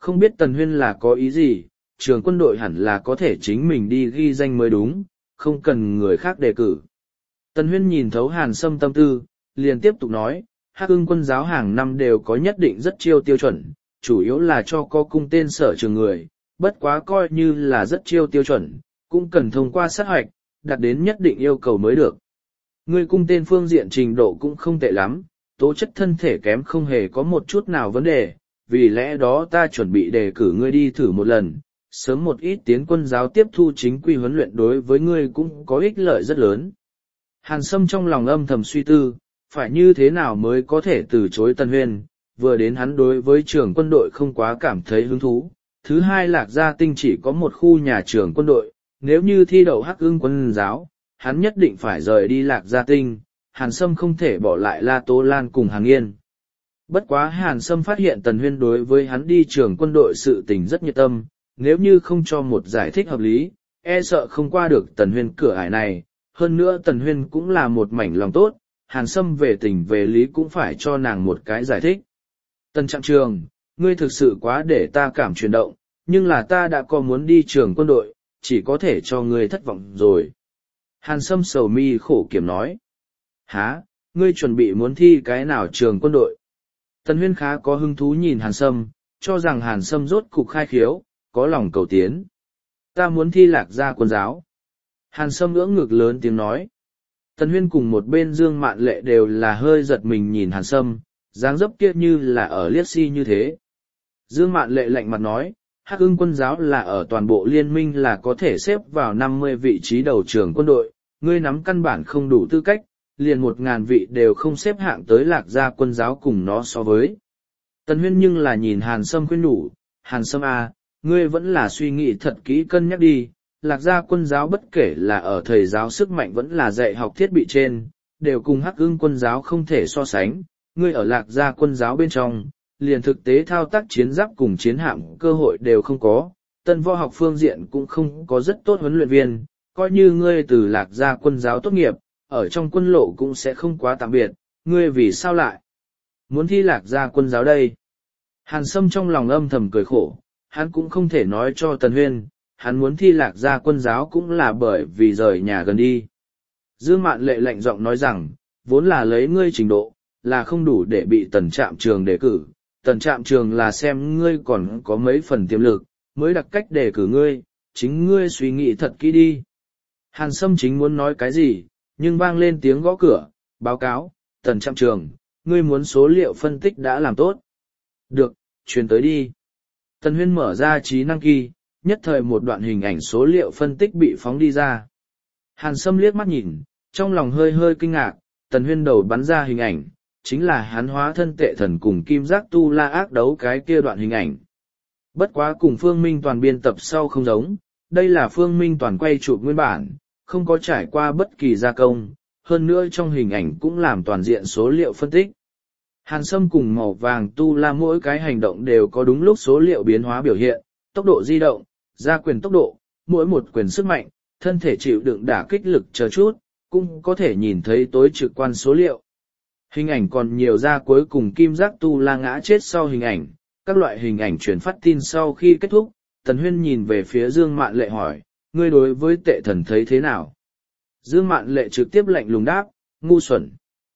không biết Tần Huyên là có ý gì, trường quân đội hẳn là có thể chính mình đi ghi danh mới đúng, không cần người khác đề cử. Tần Huyên nhìn thấu Hàn Sâm tâm tư, liền tiếp tục nói, Hắc Ưng quân giáo hàng năm đều có nhất định rất chiêu tiêu chuẩn, chủ yếu là cho có cung tên sở trường người, bất quá coi như là rất chiêu tiêu chuẩn, cũng cần thông qua sát hoạch, đạt đến nhất định yêu cầu mới được. Ngươi cung tên phương diện trình độ cũng không tệ lắm, tố chất thân thể kém không hề có một chút nào vấn đề, vì lẽ đó ta chuẩn bị đề cử ngươi đi thử một lần, sớm một ít tiến quân giáo tiếp thu chính quy huấn luyện đối với ngươi cũng có ích lợi rất lớn. Hàn Sâm trong lòng âm thầm suy tư, phải như thế nào mới có thể từ chối Tần Huyên, vừa đến hắn đối với trường quân đội không quá cảm thấy hứng thú. Thứ hai, Lạc Gia Tinh chỉ có một khu nhà trường quân đội, nếu như thi đậu Hắc Ưng quân giáo, hắn nhất định phải rời đi Lạc Gia Tinh, Hàn Sâm không thể bỏ lại La Tố Lan cùng Hàn Yên. Bất quá Hàn Sâm phát hiện Tần Huyên đối với hắn đi trường quân đội sự tình rất nhiệt tâm, nếu như không cho một giải thích hợp lý, e sợ không qua được Tần Huyên cửa ải này, hơn nữa Tần Huyên cũng là một mảnh lòng tốt, Hàn Sâm về tình về lý cũng phải cho nàng một cái giải thích. Tần Trạm Trường, ngươi thực sự quá để ta cảm chuyển động, nhưng là ta đã có muốn đi trường quân đội, chỉ có thể cho ngươi thất vọng rồi. Hàn Sâm sầu mi khổ kiểm nói. Hả, ngươi chuẩn bị muốn thi cái nào trường quân đội? Tần Huyên khá có hứng thú nhìn Hàn Sâm, cho rằng Hàn Sâm rốt cục khai khiếu, có lòng cầu tiến. Ta muốn thi Lạc Gia quân giáo. Hàn Sâm ưỡn ngực lớn tiếng nói. Tần Huyên cùng một bên Dương Mạn Lệ đều là hơi giật mình nhìn Hàn Sâm, dáng dấp kia như là ở liếc si như thế. Dương Mạn Lệ lạnh mặt nói, Hắc Ưng quân giáo là ở toàn bộ liên minh là có thể xếp vào 50 vị trí đầu trường quân đội, ngươi nắm căn bản không đủ tư cách, liền 1.000 vị đều không xếp hạng tới Lạc Gia quân giáo cùng nó so với. Tần Huyên nhưng là nhìn Hàn Sâm khuyên nhủ, Hàn Sâm à, ngươi vẫn là suy nghĩ thật kỹ cân nhắc đi, Lạc Gia quân giáo bất kể là ở thầy giáo sức mạnh vẫn là dạy học thiết bị trên, đều cùng Hắc Ưng quân giáo không thể so sánh, ngươi ở Lạc Gia quân giáo bên trong, liền thực tế thao tác chiến giáp cùng chiến hạm cơ hội đều không có, tân võ học phương diện cũng không có rất tốt huấn luyện viên, coi như ngươi từ Lạc Gia quân giáo tốt nghiệp, ở trong quân lộ cũng sẽ không quá tạm biệt, ngươi vì sao lại muốn thi Lạc Gia quân giáo đây? Hàn Sâm trong lòng âm thầm cười khổ, hắn cũng không thể nói cho Tần Huyên, hắn muốn thi Lạc Gia quân giáo cũng là bởi vì rời nhà gần đi. Dương Mạn Lệ lạnh giọng nói rằng, vốn là lấy ngươi trình độ, là không đủ để bị Tần Trạm Trường đề cử, Tần Trạm Trường là xem ngươi còn có mấy phần tiềm lực, mới đặt cách đề cử ngươi, chính ngươi suy nghĩ thật kỹ đi. Hàn Sâm chính muốn nói cái gì, nhưng vang lên tiếng gõ cửa, báo cáo, Tần Trạm Trường, ngươi muốn số liệu phân tích đã làm tốt. Được, truyền tới đi. Tần Huyên mở ra trí năng kỳ, nhất thời một đoạn hình ảnh số liệu phân tích bị phóng đi ra. Hàn Sâm liếc mắt nhìn, trong lòng hơi hơi kinh ngạc, Tần Huyên đầu bắn ra hình ảnh, chính là hắn hóa thân tệ thần cùng Kim Giác Tu La ác đấu cái kia đoạn hình ảnh. Bất quá cùng Phương Minh Toàn biên tập sau không giống, đây là Phương Minh Toàn quay chụp nguyên bản, không có trải qua bất kỳ gia công, hơn nữa trong hình ảnh cũng làm toàn diện số liệu phân tích. Hàn Sâm cùng màu vàng Tu La mỗi cái hành động đều có đúng lúc số liệu biến hóa biểu hiện, tốc độ di động, gia quyền tốc độ, mỗi một quyền sức mạnh, thân thể chịu đựng đả kích lực chờ chút, cũng có thể nhìn thấy tối trực quan số liệu. Hình ảnh còn nhiều ra cuối cùng Kim Giác Tu La ngã chết sau hình ảnh, các loại hình ảnh truyền phát tin sau khi kết thúc, Tần Huyên nhìn về phía Dương Mạn Lệ hỏi, ngươi đối với tệ thần thấy thế nào? Dương Mạn Lệ trực tiếp lạnh lùng đáp, ngu xuẩn.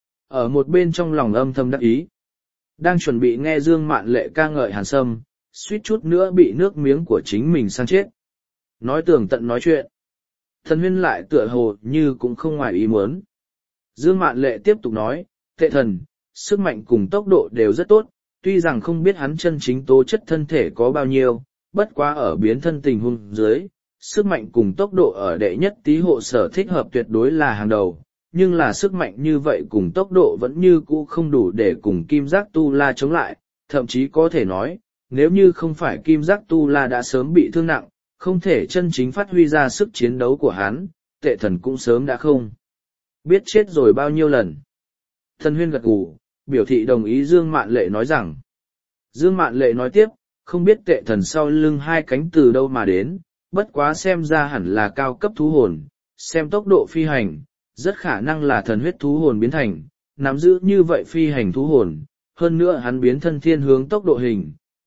Ở một bên trong lòng âm thầm đắc ý. Đang chuẩn bị nghe Dương Mạn Lệ ca ngợi Hàn Sâm, suýt chút nữa bị nước miếng của chính mình sang chết. Nói tường tận nói chuyện. Tần Huyên lại tựa hồ như cũng không ngoài ý muốn. Dương Mạn Lệ tiếp tục nói, tệ thần, sức mạnh cùng tốc độ đều rất tốt, tuy rằng không biết hắn chân chính tố chất thân thể có bao nhiêu, bất quá ở biến thân tình huống dưới, sức mạnh cùng tốc độ ở đệ nhất tý hộ sở thích hợp tuyệt đối là hàng đầu, nhưng là sức mạnh như vậy cùng tốc độ vẫn như cũ không đủ để cùng Kim Giác Tu La chống lại, thậm chí có thể nói, nếu như không phải Kim Giác Tu La đã sớm bị thương nặng, không thể chân chính phát huy ra sức chiến đấu của hắn, tệ thần cũng sớm đã không biết chết rồi bao nhiêu lần. Tần Huyên gật gù, biểu thị đồng ý Dương Mạn Lệ nói rằng. Dương Mạn Lệ nói tiếp, không biết tệ thần sau lưng hai cánh từ đâu mà đến, bất quá xem ra hẳn là cao cấp thú hồn, xem tốc độ phi hành, rất khả năng là thần huyết thú hồn biến thành, nắm giữ như vậy phi hành thú hồn, hơn nữa hắn biến thân thiên hướng tốc độ hình,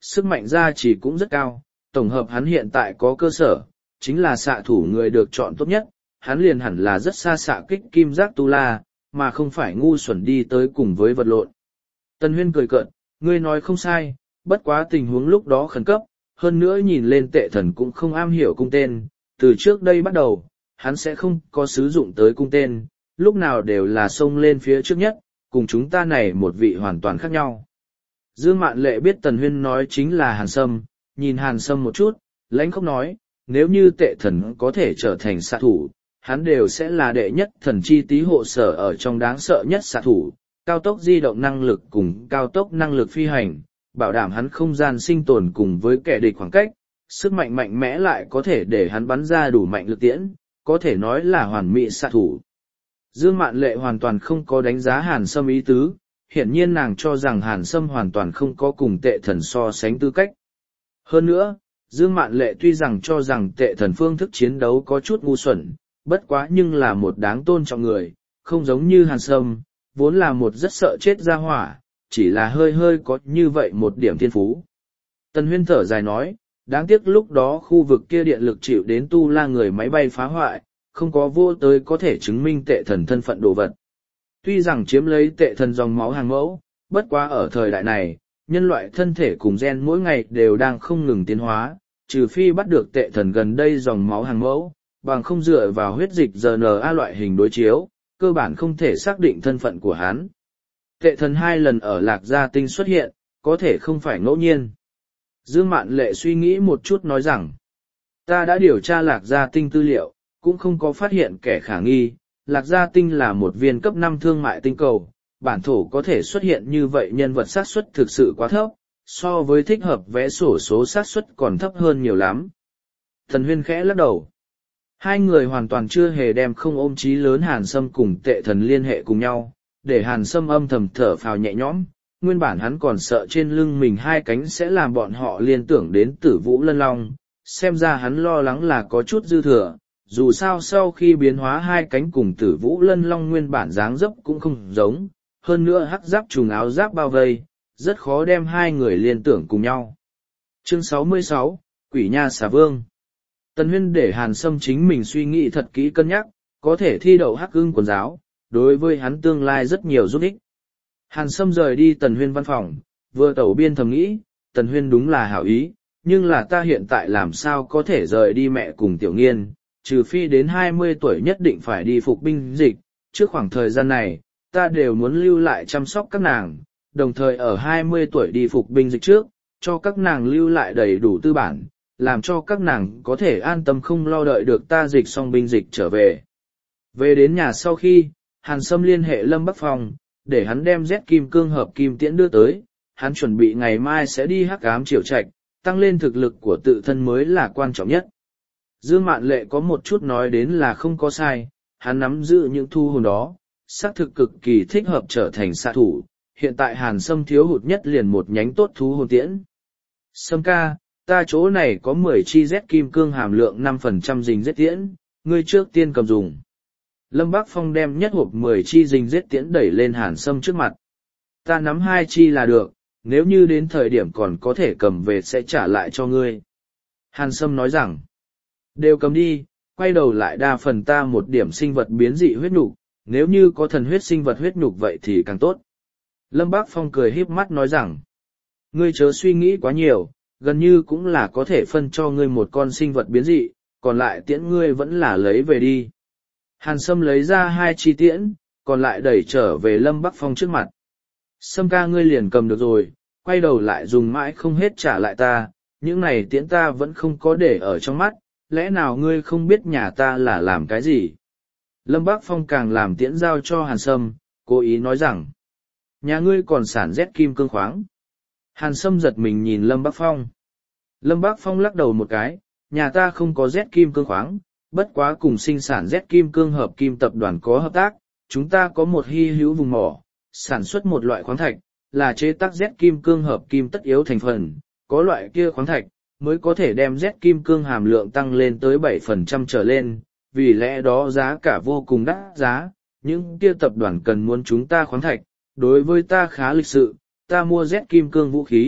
Sức mạnh gia trì cũng rất cao, tổng hợp hắn hiện tại có cơ sở, chính là xạ thủ người được chọn tốt nhất, hắn liền hẳn là rất xa xạ kích kim giác tu la, mà không phải ngu xuẩn đi tới cùng với vật lộn. Tần Huyên cười cợt, ngươi nói không sai, bất quá tình huống lúc đó khẩn cấp, hơn nữa nhìn lên Tệ Thần cũng không am hiểu cung tên, từ trước đây bắt đầu, hắn sẽ không có sử dụng tới cung tên, lúc nào đều là xông lên phía trước nhất, cùng chúng ta này một vị hoàn toàn khác nhau. Dương Mạn Lệ biết Tần Huyên nói chính là Hàn Sâm, nhìn Hàn Sâm một chút, lãnh không nói, nếu như Tệ Thần có thể trở thành xạ thủ, hắn đều sẽ là đệ nhất thần chi tí hộ sở ở trong đáng sợ nhất xạ thủ, cao tốc di động năng lực cùng cao tốc năng lực phi hành, bảo đảm hắn không gian sinh tồn cùng với kẻ địch khoảng cách, sức mạnh mạnh mẽ lại có thể để hắn bắn ra đủ mạnh lực tiễn, có thể nói là hoàn mỹ xạ thủ. Dương Mạn Lệ hoàn toàn không có đánh giá Hàn Sâm ý tứ, hiển nhiên nàng cho rằng Hàn Sâm hoàn toàn không có cùng Tệ Thần so sánh tư cách. Hơn nữa, Dương Mạn Lệ tuy rằng cho rằng Tệ Thần phương thức chiến đấu có chút ngu xuẩn, bất quá nhưng là một đáng tôn trọng người, không giống như Hàn Sâm, vốn là một rất sợ chết ra hỏa, chỉ là hơi hơi có như vậy một điểm thiên phú. Tần Huyên thở dài nói, đáng tiếc lúc đó khu vực kia điện lực chịu đến tu la người máy bay phá hoại, không có vô tới có thể chứng minh Tệ Thần thân phận đồ vật. Tuy rằng chiếm lấy Tệ Thần dòng máu hàng mẫu, bất quá ở thời đại này, nhân loại thân thể cùng gen mỗi ngày đều đang không ngừng tiến hóa, trừ phi bắt được Tệ Thần gần đây dòng máu hàng mẫu, bằng không dựa vào huyết dịch RNA loại hình đối chiếu, cơ bản không thể xác định thân phận của hắn. Tệ Thần 2 lần ở Lạc Gia Tinh xuất hiện, có thể không phải ngẫu nhiên. Dương Mạn Lệ suy nghĩ một chút nói rằng, ta đã điều tra Lạc Gia Tinh tư liệu, cũng không có phát hiện kẻ khả nghi. Lạc Gia Tinh là một viên cấp 5 thương mại tinh cầu, bản thổ có thể xuất hiện như vậy nhân vật xác suất thực sự quá thấp, so với thích hợp vẽ sổ số xác suất còn thấp hơn nhiều lắm. Thần Huyên khẽ lắc đầu. Hai người hoàn toàn chưa hề đem không ôm chí lớn Hàn Sâm cùng Tệ Thần liên hệ cùng nhau, để Hàn Sâm âm thầm thở phào nhẹ nhõm, nguyên bản hắn còn sợ trên lưng mình hai cánh sẽ làm bọn họ liên tưởng đến Tử Vũ Lân Long, xem ra hắn lo lắng là có chút dư thừa, dù sao sau khi biến hóa hai cánh cùng Tử Vũ Lân Long nguyên bản dáng dấp cũng không giống, hơn nữa hắc giáp trùng áo giáp bao vây, rất khó đem hai người liên tưởng cùng nhau. Chương 66, Quỷ Nha Xà Vương. Tần Huyên để Hàn Sâm chính mình suy nghĩ thật kỹ cân nhắc, có thể thi đậu Hắc Ưng Quần giáo, đối với hắn tương lai rất nhiều giúp ích. Hàn Sâm rời đi Tần Huyên văn phòng, vừa tẩu biên thầm nghĩ, Tần Huyên đúng là hảo ý, nhưng là ta hiện tại làm sao có thể rời đi mẹ cùng Tiểu Nghiên, trừ phi đến 20 tuổi nhất định phải đi phục binh dịch, trước khoảng thời gian này, ta đều muốn lưu lại chăm sóc các nàng, đồng thời ở 20 tuổi đi phục binh dịch trước, cho các nàng lưu lại đầy đủ tư bản, làm cho các nàng có thể an tâm không lo đợi được ta dịch xong binh dịch trở về. Về đến nhà sau khi, Hàn Sâm liên hệ Lâm Bắc Phong, để hắn đem Z kim cương hợp kim tiễn đưa tới, hắn chuẩn bị ngày mai sẽ đi Hắc Ám Triều Trạch, tăng lên thực lực của tự thân mới là quan trọng nhất. Dương Mạn Lệ có một chút nói đến là không có sai, hắn nắm giữ những thu hồn đó, xác thực cực kỳ thích hợp trở thành xạ thủ, hiện tại Hàn Sâm thiếu hụt nhất liền một nhánh tốt thú hồn tiễn. Sâm ca, ta chỗ này có 10 chi Z kim cương hàm lượng 5% dình Z tiễn, ngươi trước tiên cầm dùng. Lâm Bác Phong đem nhất hộp 10 chi dình Z tiễn đẩy lên Hàn Sâm trước mặt. Ta nắm 2 chi là được, nếu như đến thời điểm còn có thể cầm về sẽ trả lại cho ngươi. Hàn Sâm nói rằng, đều cầm đi, quay đầu lại đa phần ta một điểm sinh vật biến dị huyết nhục, nếu như có thần huyết sinh vật huyết nhục vậy thì càng tốt. Lâm Bác Phong cười híp mắt nói rằng, ngươi chớ suy nghĩ quá nhiều, gần như cũng là có thể phân cho ngươi một con sinh vật biến dị, còn lại tiễn ngươi vẫn là lấy về đi. Hàn Sâm lấy ra 2 chi tiễn, còn lại đẩy trở về Lâm Bắc Phong trước mặt. Sâm ca ngươi liền cầm được rồi, quay đầu lại dùng mãi không hết trả lại ta, những này tiễn ta vẫn không có để ở trong mắt, lẽ nào ngươi không biết nhà ta là làm cái gì? Lâm Bắc Phong càng làm tiễn giao cho Hàn Sâm, cố ý nói rằng, nhà ngươi còn sản Z kim cương khoáng. Hàn Sâm giật mình nhìn Lâm Bắc Phong. Lâm Bắc Phong lắc đầu một cái, nhà ta không có Z kim cương khoáng, bất quá cùng sinh sản Z kim cương hợp kim tập đoàn có hợp tác, chúng ta có một hy hữu vùng mỏ, sản xuất một loại khoáng thạch, là chế tác Z kim cương hợp kim tất yếu thành phần, có loại kia khoáng thạch, mới có thể đem Z kim cương hàm lượng tăng lên tới 7% trở lên, vì lẽ đó giá cả vô cùng đắt giá, những kia tập đoàn cần muốn chúng ta khoáng thạch, đối với ta khá lịch sự, ta mua Z kim cương vũ khí,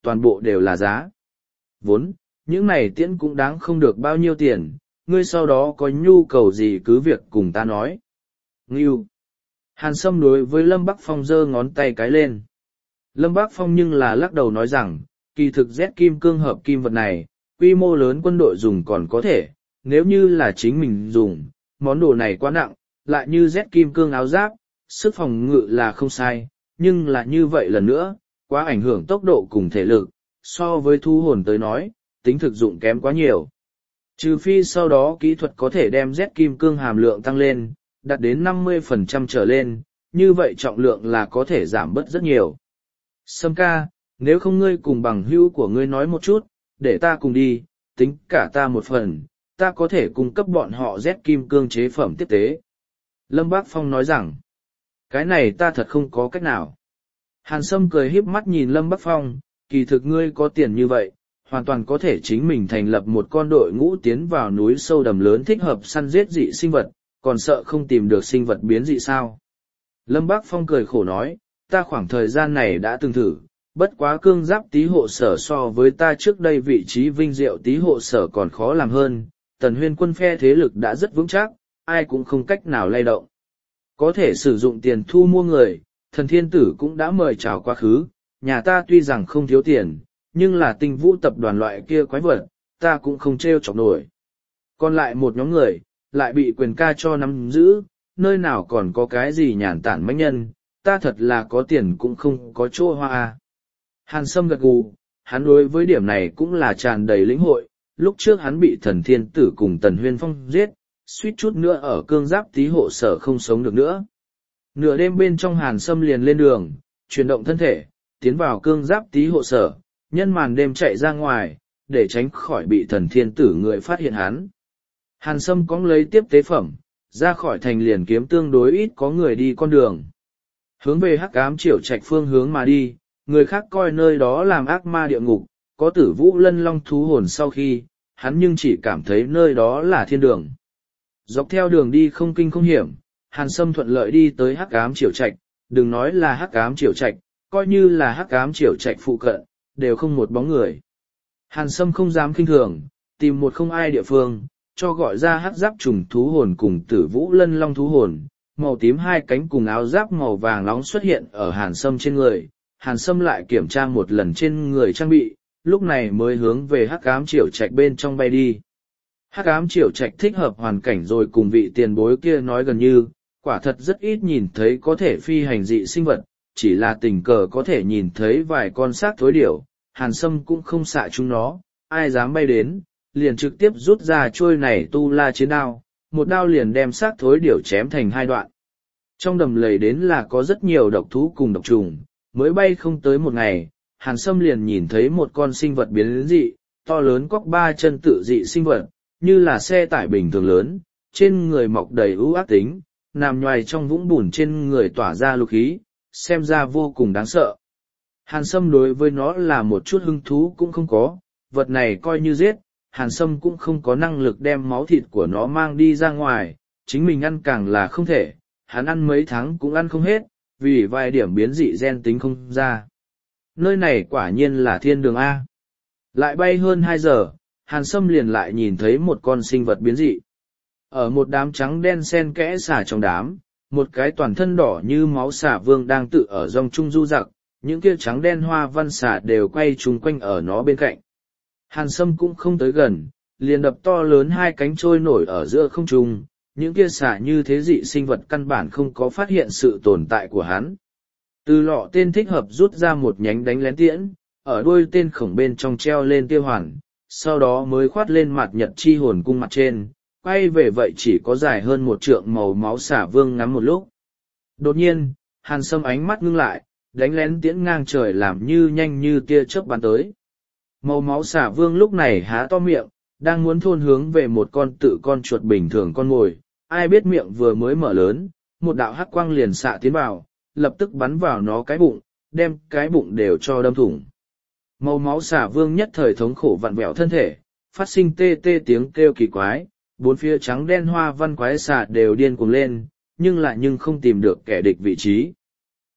toàn bộ đều là giá. Vốn, những này tiễn cũng đáng không được bao nhiêu tiền, ngươi sau đó có nhu cầu gì cứ việc cùng ta nói. Ngưu. Hàn Sâm đối với Lâm Bắc Phong giơ ngón tay cái lên. Lâm Bắc Phong nhưng là lắc đầu nói rằng, kỳ thực Z kim cương hợp kim vật này, quy mô lớn quân đội dùng còn có thể, nếu như là chính mình dùng, món đồ này quá nặng, lại như Z kim cương áo giáp, sức phòng ngự là không sai, nhưng là như vậy lần nữa, quá ảnh hưởng tốc độ cùng thể lực, so với thu hồn tới nói, tính thực dụng kém quá nhiều. Trừ phi sau đó kỹ thuật có thể đem Z kim cương hàm lượng tăng lên, đạt đến 50% trở lên, như vậy trọng lượng là có thể giảm bớt rất nhiều. Sâm ca, nếu không ngươi cùng bằng hữu của ngươi nói một chút, để ta cùng đi, tính cả ta một phần, ta có thể cung cấp bọn họ Z kim cương chế phẩm tiếp tế. Lâm Bác Phong nói rằng, cái này ta thật không có cách nào. Hàn Sâm cười híp mắt nhìn Lâm Bắc Phong, kỳ thực ngươi có tiền như vậy, hoàn toàn có thể chính mình thành lập một con đội ngũ tiến vào núi sâu đầm lớn thích hợp săn giết dị sinh vật, còn sợ không tìm được sinh vật biến dị sao. Lâm Bắc Phong cười khổ nói, ta khoảng thời gian này đã từng thử, bất quá cương giáp tý hộ sở so với ta trước đây vị trí vinh diệu tý hộ sở còn khó làm hơn, Tần Huyên quân phe thế lực đã rất vững chắc, ai cũng không cách nào lay động. Có thể sử dụng tiền thu mua người, thần thiên tử cũng đã mời chào quá khứ, nhà ta tuy rằng không thiếu tiền, nhưng là tinh vũ tập đoàn loại kia quái vật, ta cũng không trêu chọc nổi. Còn lại một nhóm người, lại bị quyền ca cho nắm giữ, nơi nào còn có cái gì nhàn tản mãnh nhân, ta thật là có tiền cũng không có chỗ hoa. Hàn Sâm gật gù, hắn đối với điểm này cũng là tràn đầy lĩnh hội, lúc trước hắn bị thần thiên tử cùng Tần Huyên Phong giết, suýt chút nữa ở cương giáp tý hộ sở không sống được nữa. Nửa đêm bên trong Hàn Sâm liền lên đường, chuyển động thân thể, tiến vào cương giáp tý hộ sở, nhân màn đêm chạy ra ngoài, để tránh khỏi bị thần thiên tử người phát hiện hắn. Hàn Sâm cóng lấy tiếp tế phẩm, ra khỏi thành liền kiếm tương đối ít có người đi con đường. Hướng về Hắc Ám Triểu Trạch phương hướng mà đi, người khác coi nơi đó làm ác ma địa ngục, có Tử Vũ Lân Long thú hồn sau khi, hắn nhưng chỉ cảm thấy nơi đó là thiên đường. Dọc theo đường đi không kinh không hiểm, Hàn Sâm thuận lợi đi tới Hắc Ám Triểu Trạch, đừng nói là Hắc Ám Triểu Trạch, coi như là Hắc Ám Triểu Trạch phụ cận, đều không một bóng người. Hàn Sâm không dám khinh thường, tìm một không ai địa phương, cho gọi ra hắc giáp trùng thú hồn cùng Tử Vũ Lân Long thú hồn, màu tím hai cánh cùng áo giáp màu vàng nóng xuất hiện ở Hàn Sâm trên người. Hàn Sâm lại kiểm tra một lần trên người trang bị, lúc này mới hướng về Hắc Ám Triểu Trạch bên trong bay đi. Hắc Ám Triểu Trạch thích hợp hoàn cảnh rồi cùng vị tiền bối kia nói gần như, quả thật rất ít nhìn thấy có thể phi hành dị sinh vật, chỉ là tình cờ có thể nhìn thấy vài con xác thối điểu, Hàn Sâm cũng không xạ chúng nó, ai dám bay đến, liền trực tiếp rút ra trôi này tu la chiến đao, một đao liền đem xác thối điểu chém thành hai đoạn. Trong đầm lầy đến là có rất nhiều độc thú cùng độc trùng, mới bay không tới một ngày, Hàn Sâm liền nhìn thấy một con sinh vật biến dị, to lớn cóc ba chân tự dị sinh vật, như là xe tải bình thường lớn, trên người mọc đầy ưu ác tính, nằm nhoài trong vũng bùn trên người tỏa ra lục khí, xem ra vô cùng đáng sợ. Hàn Sâm đối với nó là một chút hứng thú cũng không có, vật này coi như giết, Hàn Sâm cũng không có năng lực đem máu thịt của nó mang đi ra ngoài, chính mình ăn càng là không thể, hắn ăn mấy tháng cũng ăn không hết, vì vài điểm biến dị gen tính không ra. Nơi này quả nhiên là thiên đường A. Lại bay hơn 2 giờ, Hàn Sâm liền lại nhìn thấy một con sinh vật biến dị. Ở một đám trắng đen xen kẽ xả trong đám, một cái toàn thân đỏ như máu xả vương đang tự ở dòng trung du giặc, những kia trắng đen hoa văn xả đều quay chung quanh ở nó bên cạnh. Hàn Sâm cũng không tới gần, liền đập to lớn hai cánh trôi nổi ở giữa không trung, những kia xả như thế dị sinh vật căn bản không có phát hiện sự tồn tại của hắn. Từ lọ tên thích hợp rút ra một nhánh đánh lén tiễn, ở đuôi tên khổng bên trong treo lên tiêu hoàn, sau đó mới khoát lên mặt nhật chi hồn cung mặt trên, quay về vậy chỉ có dài hơn một trượng màu máu xả vương ngắm một lúc. Đột nhiên, Hàn Sâm ánh mắt ngưng lại, đánh lén tiễn ngang trời làm như nhanh như tia chớp bắn tới. Màu máu xả vương lúc này há to miệng, đang muốn thôn hướng về một con chuột bình thường con mồi, ai biết miệng vừa mới mở lớn, một đạo hắc quang liền xạ tiến vào, lập tức bắn vào nó cái bụng, đem cái bụng đều cho đâm thủng. Màu máu xả vương nhất thời thống khổ vặn vẹo thân thể, phát sinh tê tê tiếng kêu kỳ quái, bốn phía trắng đen hoa văn quái xả đều điên cuồng lên, nhưng không tìm được kẻ địch vị trí.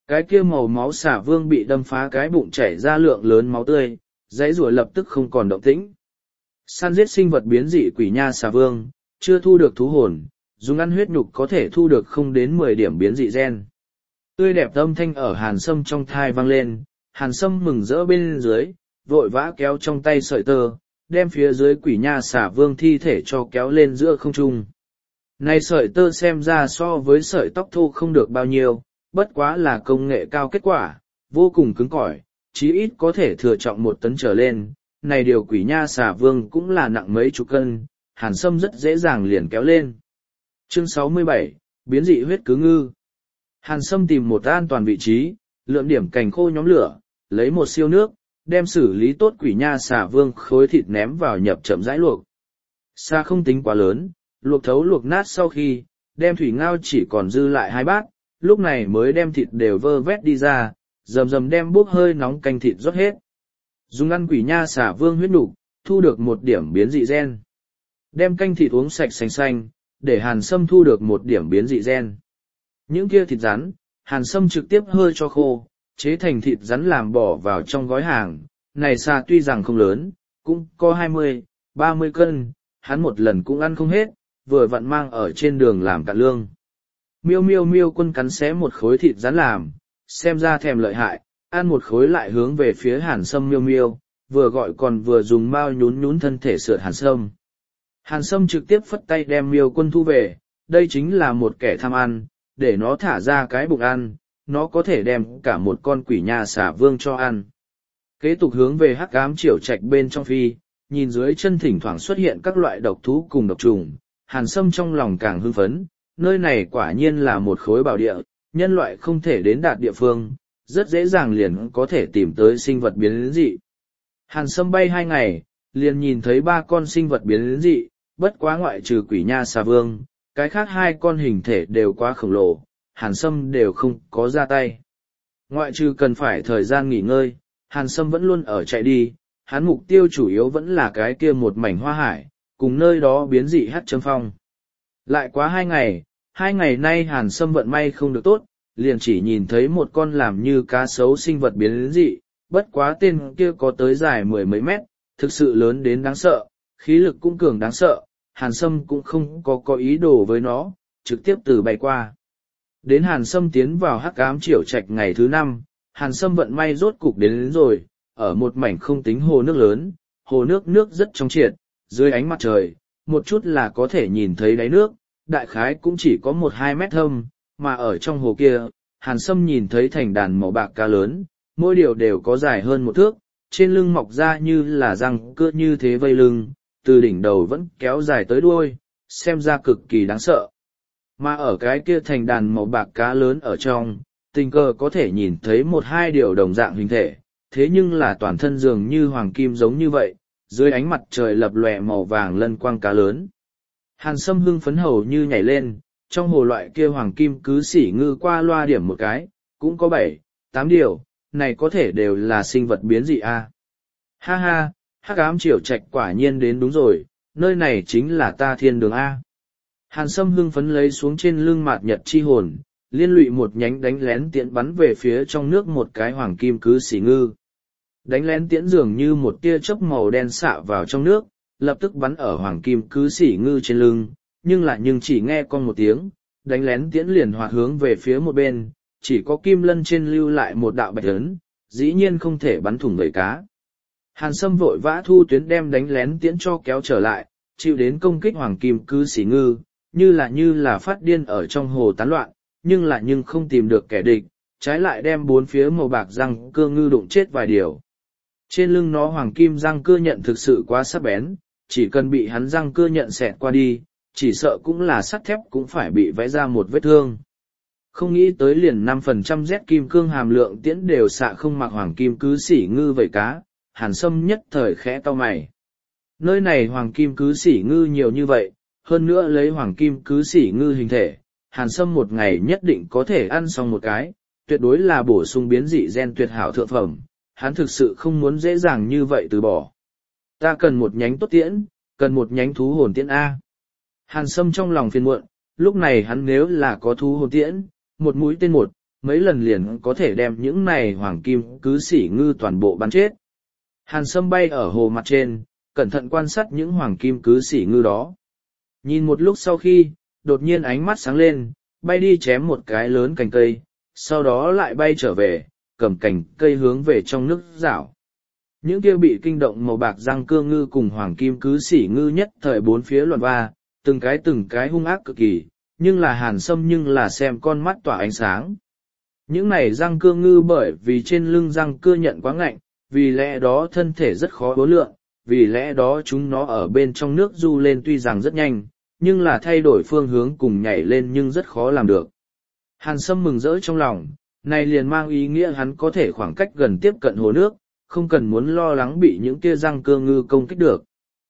Cái kia màu máu xà vương bị đâm phá cái bụng chảy ra lượng lớn máu tươi, dãy rùa lập tức không còn động tĩnh. Săn giết sinh vật biến dị quỷ nha xà vương, chưa thu được thú hồn, dùng ăn huyết nhục có thể thu được không đến 10 điểm biến dị gen. Tươi đẹp âm thanh ở Hàn Sâm trong thai vang lên, Hàn Sâm mừng rỡ bên dưới, vội vã kéo trong tay sợi tơ, đem phía dưới quỷ nha xà vương thi thể cho kéo lên giữa không trung. Này sợi tơ xem ra so với sợi tóc thô không được bao nhiêu, bất quá là công nghệ cao kết quả, vô cùng cứng cỏi, chí ít có thể thừa trọng 1 tấn trở lên. Này điều quỷ nha xà vương cũng là nặng mấy chục cân, Hàn Sâm rất dễ dàng liền kéo lên. Chương 67, biến dị huyết cứ ngư. Hàn Sâm tìm một an toàn vị trí, lượm điểm cành khô nhóm lửa, lấy một siêu nước, đem xử lý tốt quỷ nha xà vương khối thịt ném vào nhập chậm rãi luộc. Xà không tính quá lớn, luộc thấu luộc nát sau khi, đem thủy ngao chỉ còn dư lại 2 bát, lúc này mới đem thịt đều vơ vét đi ra, rầm rầm đem bốc hơi nóng canh thịt rót hết. Dùng ăn quỷ nha xà vương huyết nục, thu được 1 điểm biến dị gen. Đem canh thịt uống sạch xanh xanh, để Hàn Sâm thu được 1 điểm biến dị gen. Những kia thịt rắn, Hàn Sâm trực tiếp hơi cho khô, chế thành thịt rắn làm bỏ vào trong gói hàng. Này xà tuy rằng không lớn, cũng có 20, 30 cân, hắn một lần cũng ăn không hết, vừa vặn mang ở trên đường làm cạn lương. Miêu miêu miêu quân cắn xé một khối thịt rắn làm, xem ra thèm lợi hại, ăn một khối lại hướng về phía Hàn Sâm miêu miêu, vừa gọi còn vừa dùng mao nhún nhún thân thể sượt Hàn Sâm. Hàn Sâm trực tiếp phất tay đem miêu quân thu về, đây chính là một kẻ tham ăn, để nó thả ra cái bụng ăn, nó có thể đem cả một con quỷ nha xà vương cho ăn. Kế tục hướng về hắc ám triểu trạch bên trong phi, nhìn dưới chân thỉnh thoảng xuất hiện các loại độc thú cùng độc trùng, Hàn Sâm trong lòng càng hưng phấn, nơi này quả nhiên là một khối bảo địa, nhân loại không thể đến đạt địa phương, rất dễ dàng liền có thể tìm tới sinh vật biến dị. Hàn Sâm bay 2 ngày, liền nhìn thấy 3 con sinh vật biến dị, bất quá ngoại trừ quỷ nha xà vương, cái khác 2 con hình thể đều quá khổng lồ, Hàn Sâm đều không có ra tay. Ngoại trừ cần phải thời gian nghỉ ngơi, Hàn Sâm vẫn luôn ở chạy đi, hắn mục tiêu chủ yếu vẫn là cái kia một mảnh hoa hải, cùng nơi đó biến dị hắc châm phong. Lại quá 2 ngày nay Hàn Sâm vận may không được tốt, liền chỉ nhìn thấy một con làm như cá sấu sinh vật biến dị, bất quá tên kia có tới dài 10 mấy mét, thực sự lớn đến đáng sợ, khí lực cũng cường đáng sợ, Hàn Sâm cũng không có ý đồ với nó, trực tiếp từ bay qua. Đến Hàn Sâm tiến vào hắc ám triểu trạch ngày thứ 5, Hàn Sâm vận may rốt cục đến rồi, ở một mảnh không tính hồ nước lớn, hồ nước rất trong triệt, dưới ánh mặt trời, một chút là có thể nhìn thấy đáy nước, đại khái cũng chỉ có 1-2 mét thâm, mà ở trong hồ kia, Hàn Sâm nhìn thấy thành đàn màu bạc cá lớn, mỗi điều đều có dài hơn 1 thước, trên lưng mọc ra như là răng cưa như thế vây lưng, từ đỉnh đầu vẫn kéo dài tới đuôi, xem ra cực kỳ đáng sợ. Mà ở cái kia thành đàn màu bạc cá lớn ở trong, tình cờ có thể nhìn thấy 1-2 điều đồng dạng hình thể, thế nhưng là toàn thân dường như hoàng kim giống như vậy, dưới ánh mặt trời lập lòe màu vàng lân quang cá lớn. Hàn Sâm hưng phấn hầu như nhảy lên, trong hồ loại kia hoàng kim cứ xỉ ngư qua loa điểm một cái, cũng có 7-8 điều, này có thể đều là sinh vật biến dị a. Ha ha, hắc ám triểu trạch quả nhiên đến đúng rồi, nơi này chính là ta thiên đường A. Hàn Sâm hưng phấn lấy xuống trên lưng mạt nhật chi hồn, liên lụy một nhánh đánh lén tiễn bắn về phía trong nước một cái hoàng kim cứ xỉ ngư. Đánh lén tiễn dường như một tia chớp màu đen xạ vào trong nước, lập tức bắn ở hoàng kim cứ xỉ ngư trên lưng, nhưng chỉ nghe con một tiếng, đánh lén tiễn liền hoạt hướng về phía một bên, chỉ có kim lân trên lưu lại một đạo bạch ấn, dĩ nhiên không thể bắn thủng vảy cá. Hàn Sâm vội vã thu tuyến đem đánh lén tiễn cho kéo trở lại, chịu đến công kích hoàng kim cứ xỉ ngư, như là phát điên ở trong hồ tán loạn, nhưng không tìm được kẻ địch, trái lại đem 4 phía màu bạc răng cưa ngư đụng chết vài điều. Trên lưng nó hoàng kim răng cưa nhận thực sự quá sắc bén, chỉ cần bị hắn răng cưa nhận xẹt qua đi, chỉ sợ cũng là sắt thép cũng phải bị vẽ ra một vết thương. Không nghĩ tới liền 5% Z kim cương hàm lượng tiễn đều xạ không mặc hoàng kim cứ xỉ ngư vảy cá, Hàn Sâm nhất thời khẽ cau mày. Nơi này hoàng kim cứ xỉ ngư nhiều như vậy, hơn nữa lấy hoàng kim cứ xỉ ngư hình thể, Hàn Sâm một ngày nhất định có thể ăn xong một cái, tuyệt đối là bổ sung biến dị gen tuyệt hảo thượng phẩm, hắn thực sự không muốn dễ dàng như vậy từ bỏ. Ta cần một nhánh tốt tiễn, cần một nhánh thú hồn tiễn A. Hàn Sâm trong lòng phiền muộn, lúc này hắn nếu là có thú hồn tiễn, một mũi tên một mấy lần liền có thể đem những này hoàng kim cứ xỉ ngư toàn bộ bắn chết. Hàn Sâm bay ở hồ mặt trên, cẩn thận quan sát những hoàng kim cứ xỉ ngư đó. Nhìn một lúc sau khi, đột nhiên ánh mắt sáng lên, bay đi chém một cái lớn cành cây, sau đó lại bay trở về, cầm cành cây hướng về trong nước rảo. Những kia bị kinh động màu bạc răng cưa ngư cùng hoàng kim cứ xỉ ngư nhất thời bốn phía loạn va, từng cái hung ác cực kỳ, nhưng là Hàn Sâm nhưng là xem con mắt tỏa ánh sáng. Những này răng cưa ngư bởi vì trên lưng răng cưa nhận quá ngạnh, vì lẽ đó thân thể rất khó uốn lượn, vì lẽ đó chúng nó ở bên trong nước du lên tuy rằng rất nhanh, nhưng là thay đổi phương hướng cùng nhảy lên nhưng rất khó làm được. Hàn Sâm mừng rỡ trong lòng, này liền mang ý nghĩa hắn có thể khoảng cách gần tiếp cận hồ nước, không cần muốn lo lắng bị những kia răng cưa ngư công kích được.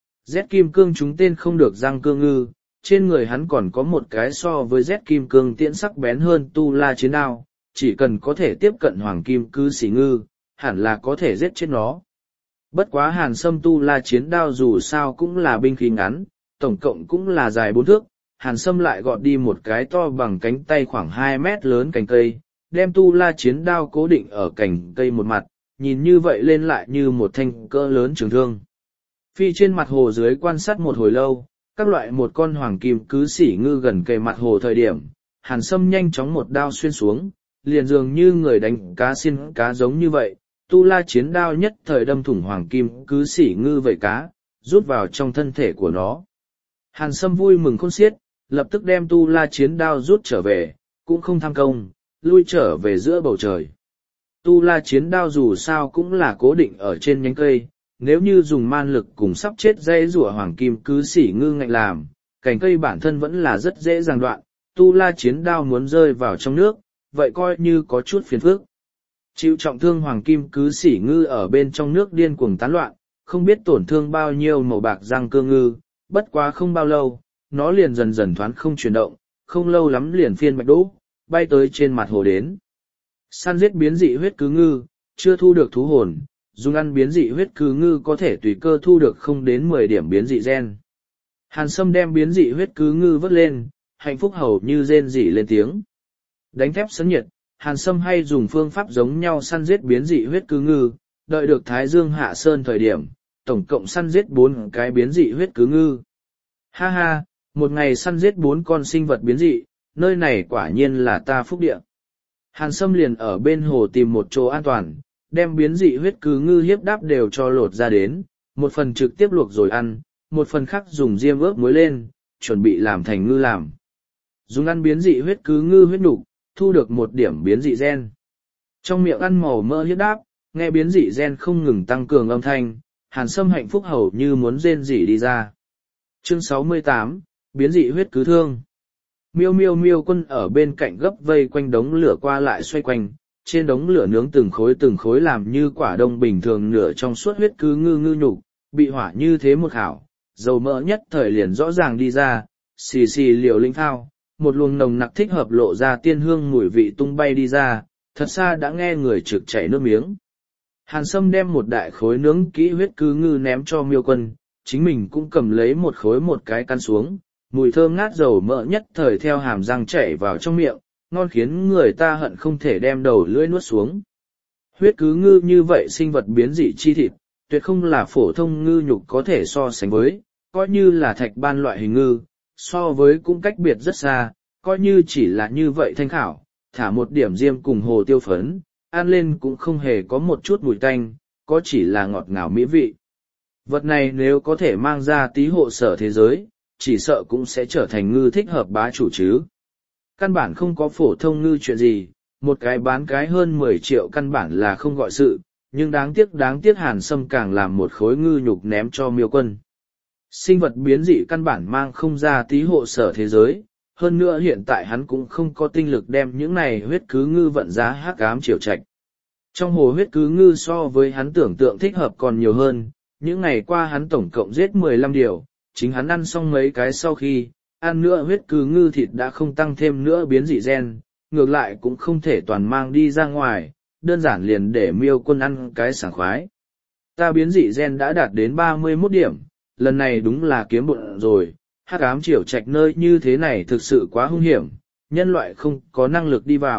Z kim cương chúng tên không được răng cưa ngư, trên người hắn còn có một cái so với Z kim cương tiễn sắc bén hơn tu la chiến đao, chỉ cần có thể tiếp cận hoàng kim cứ xỉ ngư, hẳn là có thể giết chết nó. Bất quá Hàn Sâm tu la chiến đao dù sao cũng là binh khí ngắn, tổng cộng cũng là dài 4 thước, Hàn Sâm lại gọt đi một cái to bằng cánh tay khoảng 2 mét lớn cành cây, đem tu la chiến đao cố định ở cành cây một mặt, nhìn như vậy lên lại như một thanh cỡ lớn trường thương. Phi trên mặt hồ dưới quan sát một hồi lâu, các loại một con hoàng kim cứ xỉ ngư gần kề mặt hồ thời điểm, Hàn Sâm nhanh chóng một đao xuyên xuống, liền dường như người đánh cá xin cá giống như vậy, tu la chiến đao nhất thời đâm thủng hoàng kim cứ xỉ ngư vẩy cá, rút vào trong thân thể của nó. Hàn Sâm vui mừng khôn xiết, lập tức đem tu la chiến đao rút trở về, cũng không tham công, lui trở về giữa bầu trời. Tu la chiến đao dù sao cũng là cố định ở trên nhánh cây, nếu như dùng man lực cùng sắp chết dây rủa hoàng kim cứ xỉ ngư ngạnh làm, cành cây bản thân vẫn là rất dễ dàng đoạn, tu la chiến đao muốn rơi vào trong nước, vậy coi như có chút phiền phức. Chịu trọng thương hoàng kim cứ xỉ ngư ở bên trong nước điên cuồng tán loạn, không biết tổn thương bao nhiêu màu bạc răng cưa ngư, bất quá không bao lâu, nó liền dần dần thoáng không chuyển động, không lâu lắm liền phiên bạch đỗ, bay tới trên mặt hồ đến. Săn giết biến dị huyết cứ ngư, chưa thu được thú hồn, dùng ăn biến dị huyết cứ ngư có thể tùy cơ thu được không đến 10 điểm biến dị gen. Hàn Sâm đem biến dị huyết cứ ngư vớt lên, hạnh phúc hầu như rên rỉ lên tiếng. Đánh thép sấn nhiệt, Hàn Sâm hay dùng phương pháp giống nhau săn giết biến dị huyết cứ ngư, đợi được Thái Dương hạ sơn thời điểm, tổng cộng săn giết 4 cái biến dị huyết cứ ngư. Ha ha, một ngày săn giết 4 con sinh vật biến dị, nơi này quả nhiên là ta phúc địa. Hàn Sâm liền ở bên hồ tìm một chỗ an toàn, đem biến dị huyết cứ ngư hiếp đáp đều cho lột ra đến, một phần trực tiếp luộc rồi ăn, một phần khác dùng diêm ướp muối lên, chuẩn bị làm thành ngư làm. Dùng ăn biến dị huyết cứ ngư huyết nục, thu được 1 điểm biến dị gen. Trong miệng ăn màu mỡ hiếp đáp, nghe biến dị gen không ngừng tăng cường âm thanh, Hàn Sâm hạnh phúc hầu như muốn rên rỉ đi ra. Chương 68, biến dị huyết cứ thương. Miêu miêu miêu quân ở bên cạnh gấp vây quanh đống lửa qua lại xoay quanh, trên đống lửa nướng từng khối làm như quả đông bình thường nửa trong suốt huyết cứ ngư ngư nhục, bị hỏa như thế một hảo, dầu mỡ nhất thời liền rõ ràng đi ra, xì xì liều linh thao, một luồng nồng nặc thích hợp lộ ra tiên hương mùi vị tung bay đi ra, thật xa đã nghe người trực chảy nước miếng. Hàn Sâm đem một đại khối nướng kỹ huyết cứ ngư ném cho miêu quân, chính mình cũng cầm lấy một khối một cái căn xuống, mùi thơm ngát dầu mỡ nhất thời theo hàm răng chảy vào trong miệng, ngon khiến người ta hận không thể đem đầu lưỡi nuốt xuống. Huyết cứ ngư như vậy sinh vật biến dị chi thịt, tuyệt không là phổ thông ngư nhục có thể so sánh với, coi như là thạch ban loại hình ngư, so với cũng cách biệt rất xa, coi như chỉ là như vậy thanh khảo, thả một điểm diêm cùng hồ tiêu phấn, ăn lên cũng không hề có một chút mùi tanh, có chỉ là ngọt ngào mỹ vị. Vật này nếu có thể mang ra tí hộ sở thế giới, chỉ sợ cũng sẽ trở thành ngư thích hợp bá chủ chứ. Căn bản không có phổ thông ngư chuyện gì, một cái bán cái hơn 10 triệu căn bản là không gọi sự, nhưng đáng tiếc Hàn Sâm càng làm một khối ngư nhục ném cho miêu quân. Sinh vật biến dị căn bản mang không ra tí hộ sở thế giới, hơn nữa hiện tại hắn cũng không có tinh lực đem những này huyết cứ ngư vận giá hắc ám triều trạch. Trong hồ huyết cứ ngư so với hắn tưởng tượng thích hợp còn nhiều hơn, những ngày qua hắn tổng cộng giết 15 điều, chính hắn ăn xong mấy cái sau khi, ăn nữa huyết cứ ngư thịt đã không tăng thêm nữa biến dị gen, ngược lại cũng không thể toàn mang đi ra ngoài, đơn giản liền để miêu quân ăn cái sảng khoái. Ta biến dị gen đã đạt đến 31 điểm, lần này đúng là kiếm bụng rồi, hắc ám triều trạch nơi như thế này thực sự quá hung hiểm, nhân loại không có năng lực đi vào,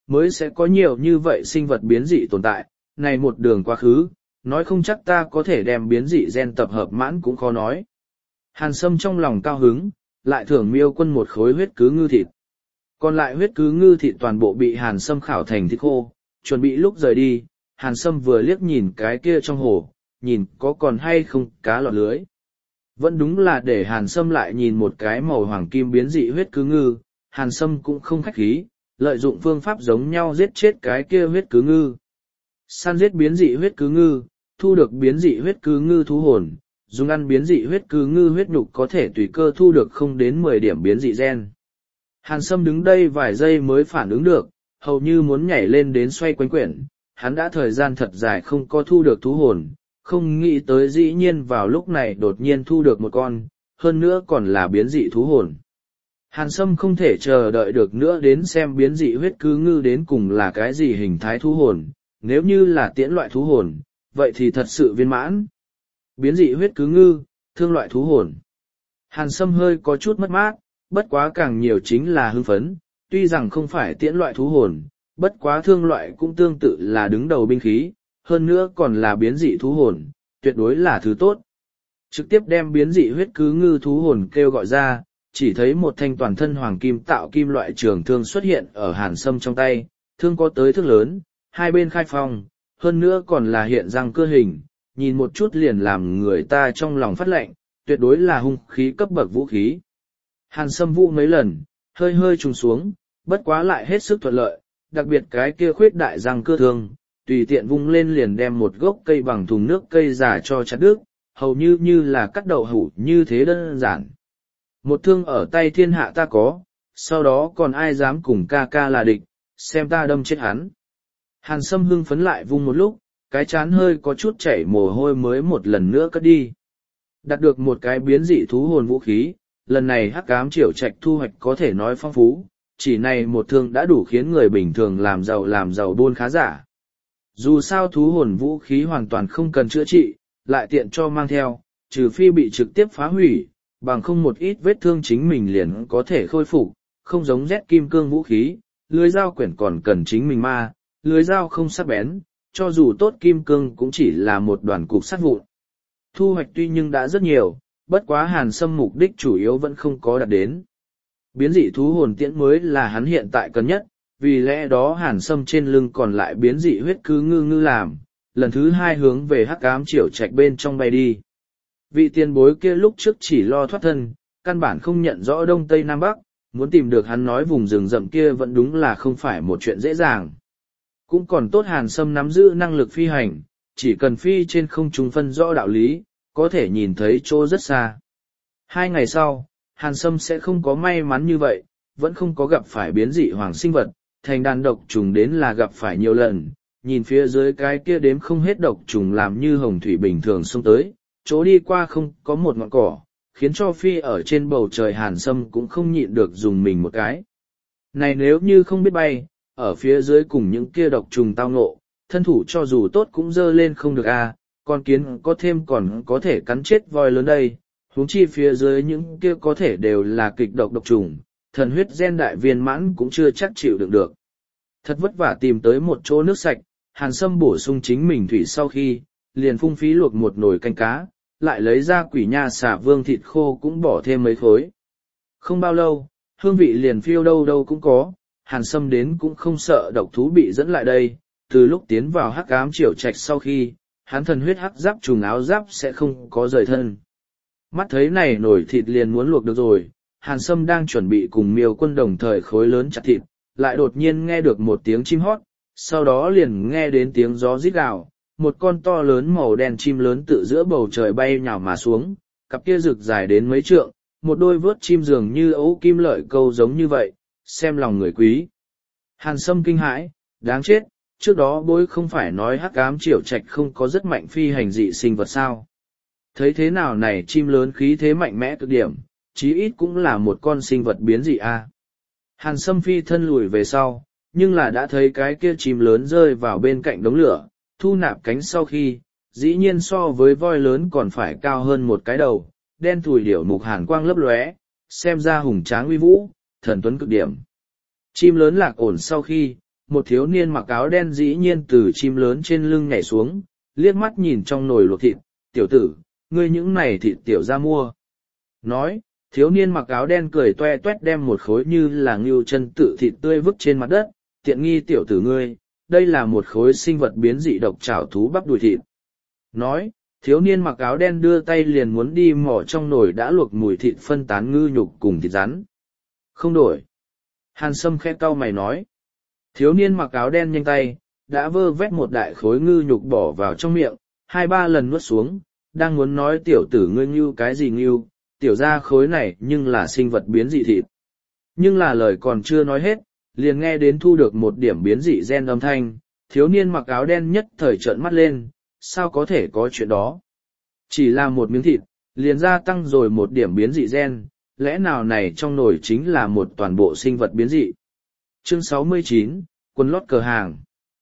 mới sẽ có nhiều như vậy sinh vật biến dị tồn tại, này một đường quá khứ, nói không chắc ta có thể đem biến dị gen tập hợp mãn cũng khó nói. Hàn Sâm trong lòng cao hứng, lại thưởng Miêu Quân một khối huyết cứ ngư thịt. Còn lại huyết cứ ngư thịt toàn bộ bị Hàn Sâm khảo thành thịt khô, chuẩn bị lúc rời đi, Hàn Sâm vừa liếc nhìn cái kia trong hồ, nhìn có còn hay không cá lọt lưới. Vẫn đúng là để Hàn Sâm lại nhìn một cái màu hoàng kim biến dị huyết cứ ngư, Hàn Sâm cũng không khách khí, lợi dụng phương pháp giống nhau giết chết cái kia huyết cứ ngư. Săn giết biến dị huyết cứ ngư, thu được biến dị huyết cứ ngư thú hồn, dùng ăn biến dị huyết cứ ngư huyết nhục có thể tùy cơ thu được không đến 10 điểm biến dị gen. Hàn Sâm đứng đây vài giây mới phản ứng được, hầu như muốn nhảy lên đến xoay quanh quyển, hắn đã thời gian thật dài không có thu được thú hồn, không nghĩ tới dĩ nhiên vào lúc này đột nhiên thu được một con, hơn nữa còn là biến dị thú hồn. Hàn Sâm không thể chờ đợi được nữa đến xem biến dị huyết cứ ngư đến cùng là cái gì hình thái thú hồn, nếu như là tiễn loại thú hồn, vậy thì thật sự viên mãn. Biến dị huyết cứ ngư, thương loại thú hồn. Hàn Sâm hơi có chút mất mát, bất quá càng nhiều chính là hưng phấn, tuy rằng không phải tiễn loại thú hồn, bất quá thương loại cũng tương tự là đứng đầu binh khí, hơn nữa còn là biến dị thú hồn, tuyệt đối là thứ tốt. Trực tiếp đem biến dị huyết cứ ngư thú hồn kêu gọi ra, chỉ thấy một thanh toàn thân hoàng kim tạo kim loại trường thương xuất hiện ở Hàn Sâm trong tay, thương có tới thước lớn, hai bên khai phong, hơn nữa còn là hiện răng cưa hình, nhìn một chút liền làm người ta trong lòng phát lệnh, tuyệt đối là hung khí cấp bậc vũ khí. Hàn Sâm vũ mấy lần, hơi hơi trùng xuống, bất quá lại hết sức thuận lợi, đặc biệt cái kia khuyết đại răng cưa thương, tùy tiện vung lên liền đem một gốc cây bằng thùng nước cây già cho chặt đứt, hầu như là cắt đậu hủ như thế đơn giản. Một thương ở tay thiên hạ ta có, sau đó còn ai dám cùng ca ca là địch, xem ta đâm chết hắn. Hàn Sâm hưng phấn lại vung một lúc, cái chán hơi có chút chảy mồ hôi mới một lần nữa cất đi. Đạt được một cái biến dị thú hồn vũ khí, lần này Hắc Ám Triểu Trạch thu hoạch có thể nói phong phú, chỉ này một thương đã đủ khiến người bình thường làm giàu buôn khá giả. Dù sao thú hồn vũ khí hoàn toàn không cần chữa trị, lại tiện cho mang theo, trừ phi bị trực tiếp phá hủy, bằng không một ít vết thương chính mình liền có thể khôi phục, không giống Z kim cương vũ khí, lưới dao quyển còn cần chính mình ma, lưới dao không sắc bén, cho dù tốt kim cương cũng chỉ là một đoàn cục sắt vụn. Thu hoạch tuy nhưng đã rất nhiều, bất quá Hàn Sâm mục đích chủ yếu vẫn không có đạt đến. Biến dị thú hồn tiễn mới là hắn hiện tại cần nhất, vì lẽ đó Hàn Sâm trên lưng còn lại biến dị huyết cứ ngư làm, lần thứ hai hướng về Hắc Ám Triểu Trạch bên trong bay đi. Vị tiền bối kia lúc trước chỉ lo thoát thân, căn bản không nhận rõ đông tây nam bắc, muốn tìm được hắn nói vùng rừng rậm kia vẫn đúng là không phải một chuyện dễ dàng. Cũng còn tốt Hàn Sâm nắm giữ năng lực phi hành, chỉ cần phi trên không trung phân rõ đạo lý, có thể nhìn thấy chỗ rất xa. 2 ngày sau, Hàn Sâm sẽ không có may mắn như vậy, vẫn không có gặp phải biến dị hoàng sinh vật, thành đàn độc trùng đến là gặp phải nhiều lần, nhìn phía dưới cái kia đếm không hết độc trùng làm như hồng thủy bình thường xông tới, chỗ đi qua không có một ngọn cỏ, khiến cho phi ở trên bầu trời Hàn Sâm cũng không nhịn được dùng mình một cái. Này nếu như không biết bay, ở phía dưới cùng những kia độc trùng tao ngộ, thân thủ cho dù tốt cũng dơ lên không được a, con kiến có thêm còn có thể cắn chết voi lớn đây, huống chi phía dưới những kia có thể đều là kịch độc độc trùng, thần huyết gen đại viên mãn cũng chưa chắc chịu đựng được. Thật vất vả tìm tới một chỗ nước sạch, Hàn Sâm bổ sung chính mình thủy sau khi, liền phung phí luộc một nồi canh cá, lại lấy ra quỷ nha xả vương thịt khô cũng bỏ thêm mấy khối. Không bao lâu, hương vị liền phiêu đâu đâu cũng có, Hàn Sâm đến cũng không sợ độc thú bị dẫn lại đây, từ lúc tiến vào Hắc Ám Triểu Trạch sau khi, hắn thần huyết hắc giáp trùng áo giáp sẽ không có rời thân. Mắt thấy này nổi thịt liền muốn luộc được rồi, Hàn Sâm đang chuẩn bị cùng Miêu Quân đồng thời khối lớn chặt thịt, lại đột nhiên nghe được một tiếng chim hót, sau đó liền nghe đến tiếng gió rít gào, một con to lớn màu đen chim lớn tự giữa bầu trời bay nhào mà xuống, cặp kia rực dài đến mấy trượng, một đôi vớt chim dường như ấu kim lợi câu giống như vậy, xem lòng người quý. Hàn Sâm kinh hãi, đáng chết, trước đó bối không phải nói Hắc Ám Triểu Trạch không có rất mạnh phi hành dị sinh vật sao. Thấy thế nào này chim lớn khí thế mạnh mẽ cực điểm, chí ít cũng là một con sinh vật biến dị a. Hàn Sâm phi thân lùi về sau, nhưng là đã thấy cái kia chim lớn rơi vào bên cạnh đống lửa, thu nạp cánh sau khi, dĩ nhiên so với voi lớn còn phải cao hơn một cái đầu, đen thùi điểu mục hàn quang lấp lóe, xem ra hùng tráng uy vũ, thần tuấn cực điểm. Chim lớn lạc ổn sau khi, một thiếu niên mặc áo đen dĩ nhiên từ chim lớn trên lưng nhảy xuống, liếc mắt nhìn trong nồi luộc thịt, tiểu tử, ngươi những này thịt tiểu ra mua. Nói, thiếu niên mặc áo đen cười toe toét đem một khối như là ngưu chân tự thịt tươi vứt trên mặt đất, tiện nghi tiểu tử ngươi, đây là một khối sinh vật biến dị độc trảo thú bắp đùi thịt. Nói, thiếu niên mặc áo đen đưa tay liền muốn đi mò trong nồi đã luộc mùi thịt phân tán ngư nhục cùng thịt rắn. Không đổi. Hàn Sâm khẽ cau mày nói. Thiếu niên mặc áo đen nhanh tay, đã vơ vét một đại khối ngư nhục bỏ vào trong miệng, 2-3 lần nuốt xuống, đang muốn nói tiểu tử ngươi ngưu cái gì ngưu, tiểu ra khối này nhưng là sinh vật biến dị thịt. Nhưng là lời còn chưa nói hết, liền nghe đến thu được một điểm biến dị gen âm thanh, thiếu niên mặc áo đen nhất thời trợn mắt lên, sao có thể có chuyện đó. Chỉ là một miếng thịt, liền gia tăng rồi một điểm biến dị gen, lẽ nào này trong nồi chính là một toàn bộ sinh vật biến dị. Chương 69, quần lót cờ hàng.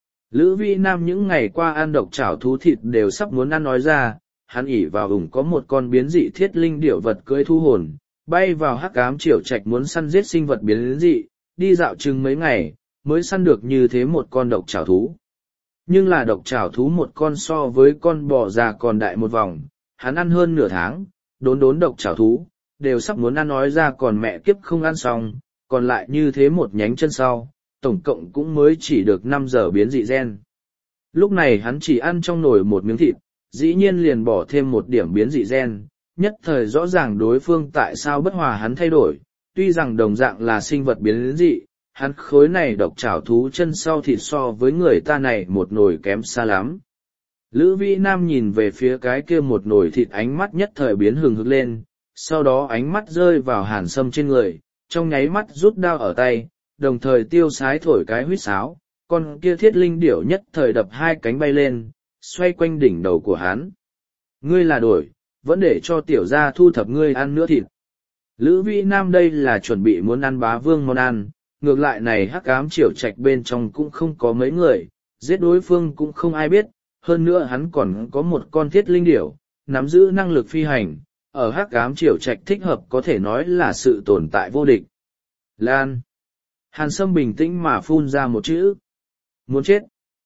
Lữ Vi Nam những ngày qua ăn độc trảo thú thịt đều sắp muốn ăn nói ra, hắn ỉ vào ủng có một con biến dị thiết linh điểu vật cưỡi thu hồn, bay vào hắc ám triều trạch muốn săn giết sinh vật biến dị, đi dạo chừng mấy ngày, mới săn được như thế một con độc trảo thú. Nhưng là độc trảo thú một con so với con bò già còn đại một vòng, hắn ăn hơn nửa tháng, đốn độc trảo thú, đều sắp muốn ăn nói ra còn mẹ kiếp không ăn xong, còn lại như thế một nhánh chân sau, tổng cộng cũng mới chỉ được 5 giờ biến dị gen. Lúc này hắn chỉ ăn trong nồi một miếng thịt, dĩ nhiên liền bỏ thêm một điểm biến dị gen, nhất thời rõ ràng đối phương tại sao bất hòa hắn thay đổi, tuy rằng đồng dạng là sinh vật biến dị, hắn khối này độc trảo thú chân sau thịt so với người ta này một nồi kém xa lắm. Lữ Vi Nam nhìn về phía cái kia một nồi thịt, ánh mắt nhất thời biến hừng hực lên, sau đó ánh mắt rơi vào Hàn Sâm trên người, trong nháy mắt rút đao ở tay, đồng thời tiêu sái thổi cái huýt sáo, con kia thiết linh điểu nhất thời đập 2 cánh bay lên, xoay quanh đỉnh đầu của hắn. Ngươi là đổi, vẫn để cho tiểu gia thu thập ngươi ăn nữa thịt. Lữ Vi Nam đây là chuẩn bị muốn ăn bá vương món ăn, ngược lại này hắc ám triều trạch bên trong cũng không có mấy người, giết đối phương cũng không ai biết, hơn nữa hắn còn có một con thiết linh điểu, nắm giữ năng lực phi hành, ở hắc ám triều trạch thích hợp có thể nói là sự tồn tại vô địch. Lan. Hàn Sâm bình tĩnh mà phun ra một chữ. Muốn chết.